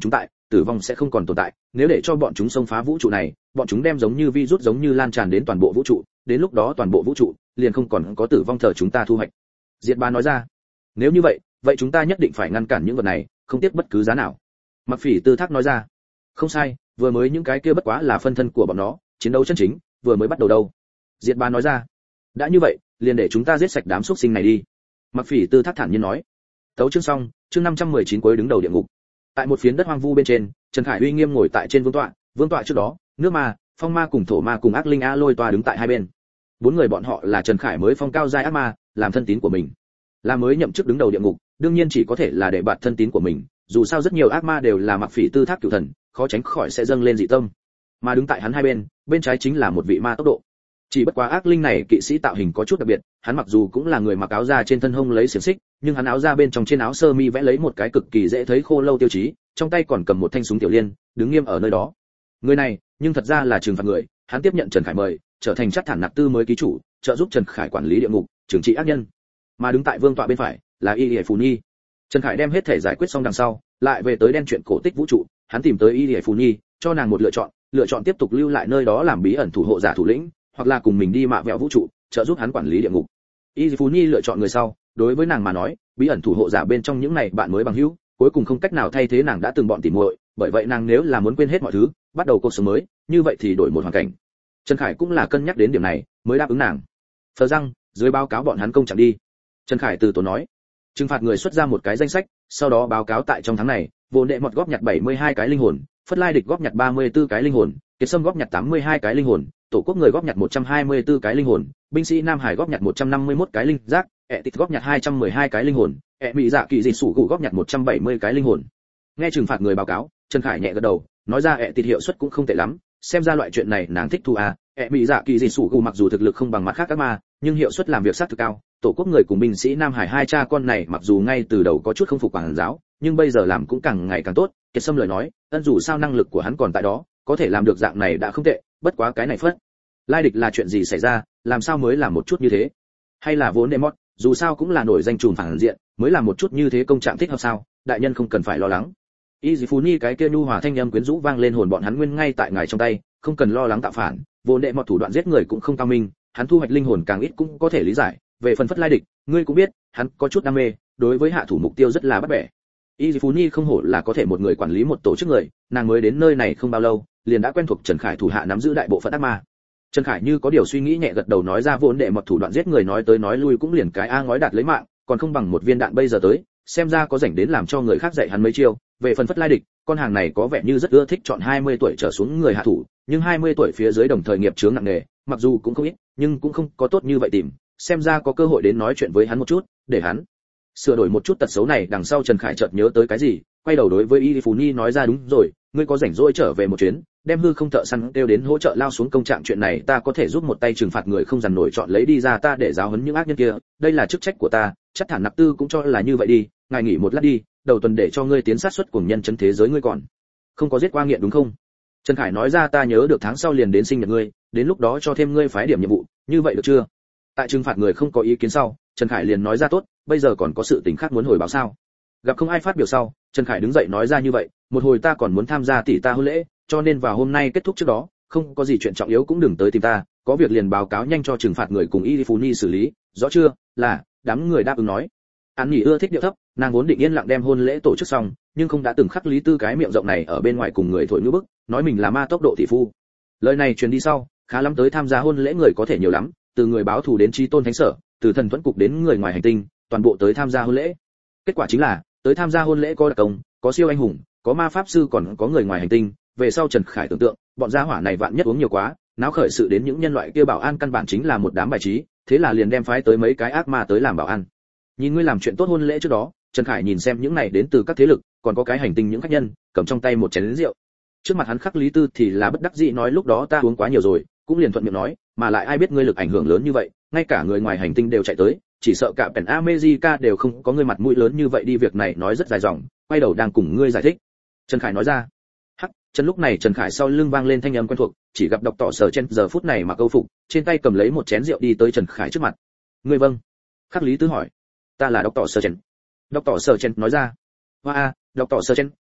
tử vong sẽ không còn tồn tại, nếu để cho bọn chúng xông phá vũ trụ này, bọn chúng đem giống như virus giống như lan tràn đến toàn bộ vũ trụ, đến lúc đó toàn bộ vũ trụ liền không còn có tử vong thờ chúng ta thu hoạch. Diệt Bá nói ra. Nếu như vậy, vậy chúng ta nhất định phải ngăn cản những vật này, không tiếc bất cứ giá nào. Mặc Phỉ Tư Thác nói ra. Không sai, vừa mới những cái kia bất quá là phân thân của bọn nó, chiến đấu chân chính vừa mới bắt đầu đâu. Diệt Bá nói ra. Đã như vậy, liền để chúng ta giết sạch đám xuất sinh này đi. Mặc Phỉ Tư Thác thản nhiên nói. Tấu chương xong, chương năm trăm mười chín cuối đứng đầu địa ngục. Tại một phiến đất hoang vu bên trên, Trần Khải uy nghiêm ngồi tại trên vương tọa, vương tọa trước đó, nước ma, phong ma cùng thổ ma cùng ác linh a lôi tọa đứng tại hai bên. Bốn người bọn họ là Trần Khải mới phong cao giai ác ma, làm thân tín của mình. Là mới nhậm chức đứng đầu địa ngục, đương nhiên chỉ có thể là để bạt thân tín của mình, dù sao rất nhiều ác ma đều là Mặc Phỉ Tư Thác cửu thần, khó tránh khỏi sẽ dâng lên dị tâm. Mà đứng tại hắn hai bên, bên trái chính là một vị ma tốc độ. Chỉ bất quá ác linh này kỵ sĩ tạo hình có chút đặc biệt, hắn mặc dù cũng là người mặc áo da trên thân hông lấy xiềng xích, nhưng hắn áo da bên trong trên áo sơ mi vẽ lấy một cái cực kỳ dễ thấy khô lâu tiêu chí, trong tay còn cầm một thanh súng tiểu liên, đứng nghiêm ở nơi đó. Người này, nhưng thật ra là trừng phạt người, hắn tiếp nhận Trần Khải mời, trở thành Chắc Thản Nặc Tư mới ký chủ, trợ giúp Trừng Khải quản lý địa ngục, trừng trị ác nhân. Mà đứng tại vương tọa bên phải là Y Lệ Phù Nhi. Trần Khải đem hết thể giải quyết xong đằng sau, lại về tới đen chuyện cổ tích vũ trụ, hắn tìm tới Y Lệ Phù Nhi, cho nàng một lựa chọn, lựa chọn tiếp tục lưu lại nơi đó làm bí ẩn thủ hộ giả thủ lĩnh, hoặc là cùng mình đi mạ vẹo vũ trụ, trợ giúp hắn quản lý địa ngục. Y Lệ Phù Nhi lựa chọn người sau, đối với nàng mà nói, bí ẩn thủ hộ giả bên trong những này bạn mới bằng hữu, cuối cùng không cách nào thay thế nàng đã từng bọn tỉ muội, bởi vậy nàng nếu là muốn quên hết mọi thứ, bắt đầu cuộc sống mới, như vậy thì đổi một hoàn cảnh. Trần Khải cũng là cân nhắc đến điểm này, mới đáp ứng nàng. Phờ răng, dưới báo cáo bọn hắn công chẳng đi. Trần Khải từ tốn nói, trừng phạt người xuất ra một cái danh sách, sau đó báo cáo tại trong tháng này, vô đệ mọt góp nhặt bảy mươi hai cái linh hồn, phất lai địch góp nhặt ba mươi tư cái linh hồn, kiệt sâm góp nhặt tám mươi hai cái linh hồn, tổ quốc người góp nhặt một trăm hai mươi tư cái linh hồn, binh sĩ Nam Hải góp nhặt một trăm năm mươi mốt cái linh giác, ẹ tịt góp nhặt hai trăm mười hai cái linh hồn, ẹ mỹ dạ kỳ dị sủ cụ góp nhặt một trăm bảy mươi cái linh hồn. Nghe trừng phạt người báo cáo, Trần Khải nhẹ gật đầu, nói ra ẹ tịt hiệu suất cũng không tệ lắm, xem ra loại chuyện này nàng thích thu à. ẹ mỹ dạ kỳ dị sủ cụ mặc dù thực lực không bằng mặt khác các ma, nhưng hiệu suất làm việc sát thực cao. Tổ quốc người cùng binh sĩ Nam Hải hai cha con này mặc dù ngay từ đầu có chút không phục quản giáo, nhưng bây giờ làm cũng càng ngày càng tốt. Kiệt Sâm lời nói, ân dù sao năng lực của hắn còn tại đó, có thể làm được dạng này đã không tệ, bất quá cái này phất lai địch là chuyện gì xảy ra, làm sao mới làm một chút như thế? Hay là vốn Demot, dù sao cũng là nổi danh trùm phản diện, mới làm một chút như thế công trạng thích hợp sao? Đại nhân không cần phải lo lắng. Y Dĩ Phú Nhi cái kia nhu hòa thanh âm quyến rũ vang lên hồn bọn hắn nguyên ngay tại ngài trong tay, không cần lo lắng tạo phản, vốn Demot thủ đoạn giết người cũng không cao minh, hắn thu hoạch linh hồn càng ít cũng có thể lý giải, về phần phất lai địch, ngươi cũng biết, hắn có chút đam mê, đối với hạ thủ mục tiêu rất là bắt bẻ. Y Dĩ Phú Nhi không hổ là có thể một người quản lý một tổ chức người, nàng mới đến nơi này không bao lâu, liền đã quen thuộc Trần Khải thủ hạ nắm giữ đại bộ phận ác ma. Trần Khải như có điều suy nghĩ nhẹ gật đầu nói ra vốn đệ mọt thủ đoạn giết người nói tới nói lui cũng liền cái a ngói đạt lấy mạng, còn không bằng một viên đạn bây giờ tới, xem ra có rảnh đến làm cho người khác dạy hắn mấy chiêu. Về phần phất lai địch, con hàng này có vẻ như rất ưa thích chọn hai mươi tuổi trở xuống người hạ thủ, nhưng hai mươi tuổi phía dưới đồng thời nghiệp chướng nặng nề, mặc dù cũng không ít, nhưng cũng không có tốt như vậy tìm, xem ra có cơ hội đến nói chuyện với hắn một chút, để hắn sửa đổi một chút tật xấu này. Đằng sau Trần Khải chợt nhớ tới cái gì, quay đầu đối với Y Phú Nhi nói ra đúng rồi, ngươi có rảnh rỗi trở về một chuyến, đem hư không thợ săn kêu đến hỗ trợ lao xuống công trạng, chuyện này ta có thể giúp một tay trừng phạt người không dằn nổi chọn lấy đi ra ta để giáo huấn những ác nhân kia, đây là chức trách của ta. Chắc Thản Nặc Tư cũng cho là như vậy đi, ngài nghỉ một lát đi, đầu tuần để cho ngươi tiến sát xuất cùng nhân chân thế giới ngươi còn không có giết qua nghiện đúng không? Trần Khải nói ra ta nhớ được tháng sau liền đến sinh nhật ngươi, đến lúc đó cho thêm ngươi phái điểm nhiệm vụ, như vậy được chưa? Tại trừng phạt người không có ý kiến sau, Trần Khải liền nói ra tốt, bây giờ còn có sự tình khác muốn hồi báo sao? Gặp không ai phát biểu sau, Trần Khải đứng dậy nói ra như vậy, một hồi ta còn muốn tham gia tỷ ta hôn lễ, cho nên vào hôm nay kết thúc trước đó, không có gì chuyện trọng yếu cũng đừng tới tìm ta, có việc liền báo cáo nhanh cho trừng phạt người cùng Y Phú Nhi xử lý, rõ chưa? Là, đám người đáp ứng nói. An Nhỉ ưa thích điệu thấp, nàng vốn định yên lặng đem hôn lễ tổ chức xong, nhưng không đã từng khắc Lý Tư cái miệng rộng này ở bên ngoài cùng người thổi nhũ bức, nói mình là ma tốc độ tỷ phu. Lời này truyền đi sau, khá lắm tới tham gia hôn lễ người có thể nhiều lắm, từ người báo thù đến chí tôn thánh sở, từ thần thuẫn cục đến người ngoài hành tinh, toàn bộ tới tham gia hôn lễ. Kết quả chính là, tới tham gia hôn lễ có đặc công, có siêu anh hùng, có ma pháp sư còn có người ngoài hành tinh. Về sau Trần Khải tưởng tượng, bọn gia hỏa này vạn nhất uống nhiều quá, náo khởi sự đến những nhân loại kia bảo an căn bản chính là một đám bài trí, thế là liền đem phái tới mấy cái ác ma tới làm bảo an. Nhìn ngươi làm chuyện tốt hôn lễ trước đó, Trần Khải nhìn xem những này đến từ các thế lực, còn có cái hành tinh những khách nhân, cầm trong tay một chén rượu. Trước mặt hắn khắc Lý Tư thì là bất đắc dĩ nói lúc đó ta uống quá nhiều rồi, cũng liền thuận miệng nói, mà lại ai biết ngươi lực ảnh hưởng lớn như vậy, ngay cả người ngoài hành tinh đều chạy tới, chỉ sợ cả Pen America đều không có ngươi mặt mũi lớn như vậy đi. Việc này nói rất dài dòng, quay đầu đang cùng ngươi giải thích. Trần Khải nói ra. Hắc, Trần lúc này Trần Khải sau lưng vang lên thanh âm quen thuộc, chỉ gặp độc tỏ sở trên giờ phút này mà câu phục, trên tay cầm lấy một chén rượu đi tới Trần Khải trước mặt. Ngươi vâng. Khắc Lý Tư hỏi. Ta là độc tỏ sở trên. Độc tỏ sở trên nói ra. Hoa a, độc tỏ sở trên,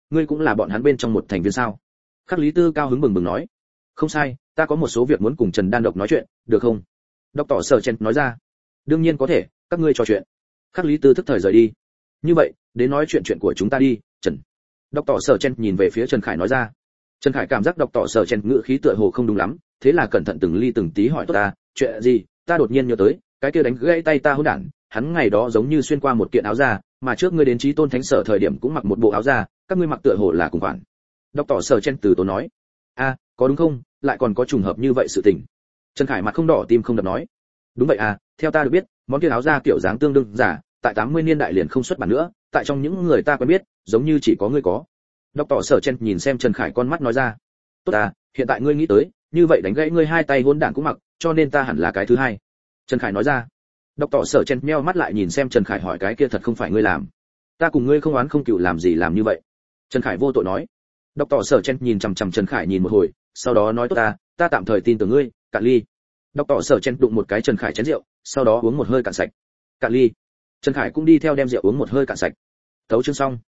ngươi cũng là bọn hắn bên trong một thành viên sao? Khắc Lý Tư cao hứng bừng bừng nói. Không sai, ta có một số việc muốn cùng Trần Đan Độc nói chuyện, được không? Doctor Sergeant nói ra. Đương nhiên có thể, các ngươi trò chuyện. Khắc Lý Tư thức thời rời đi. Như vậy, đến nói chuyện chuyện của chúng ta đi, Trần. Doctor Sergeant nhìn về phía Trần Khải nói ra. Trần Khải cảm giác Doctor Sergeant ngữ khí tựa hồ không đúng lắm, thế là cẩn thận từng ly từng tí hỏi tốt ta, chuyện gì? Ta đột nhiên nhớ tới, cái kia đánh gãy tay ta hỗn đản, hắn ngày đó giống như xuyên qua một kiện áo da, mà trước ngươi đến Chí Tôn Thánh Sở thời điểm cũng mặc một bộ áo da, các ngươi mặc tựa hồ là cùng khoản. Doctor Sergeant từ tốn nói. A, có đúng không? Lại còn có trùng hợp như vậy sự tình. Trần Khải mặt không đỏ tim không đập nói. Đúng vậy à, theo ta được biết, món kia áo da kiểu dáng tương đương giả, tại tám mươi niên đại liền không xuất bản nữa, tại trong những người ta quen biết, giống như chỉ có ngươi có. Doctor Sergeant nhìn xem Trần Khải con mắt nói ra. Tốt à, hiện tại ngươi nghĩ tới, như vậy đánh gãy ngươi hai tay hỗn đản cũng mặc, cho nên ta hẳn là cái thứ hai. Trần Khải nói ra. Doctor Sergeant nheo mắt lại nhìn xem Trần Khải hỏi cái kia thật không phải ngươi làm. Ta cùng ngươi không oán không cừu làm gì làm như vậy. Trần Khải vô tội nói. Doctor Sergeant nhìn chằm chằm Trần Khải nhìn một hồi, sau đó nói tốt ta, ta tạm thời tin tưởng ngươi, cạn ly. Doctor Sergeant đụng một cái Trần Khải chén rượu, sau đó uống một hơi cạn sạch. Cạn ly. Trần Khải cũng đi theo đem rượu uống một hơi cạn sạch. Thấu chương xong.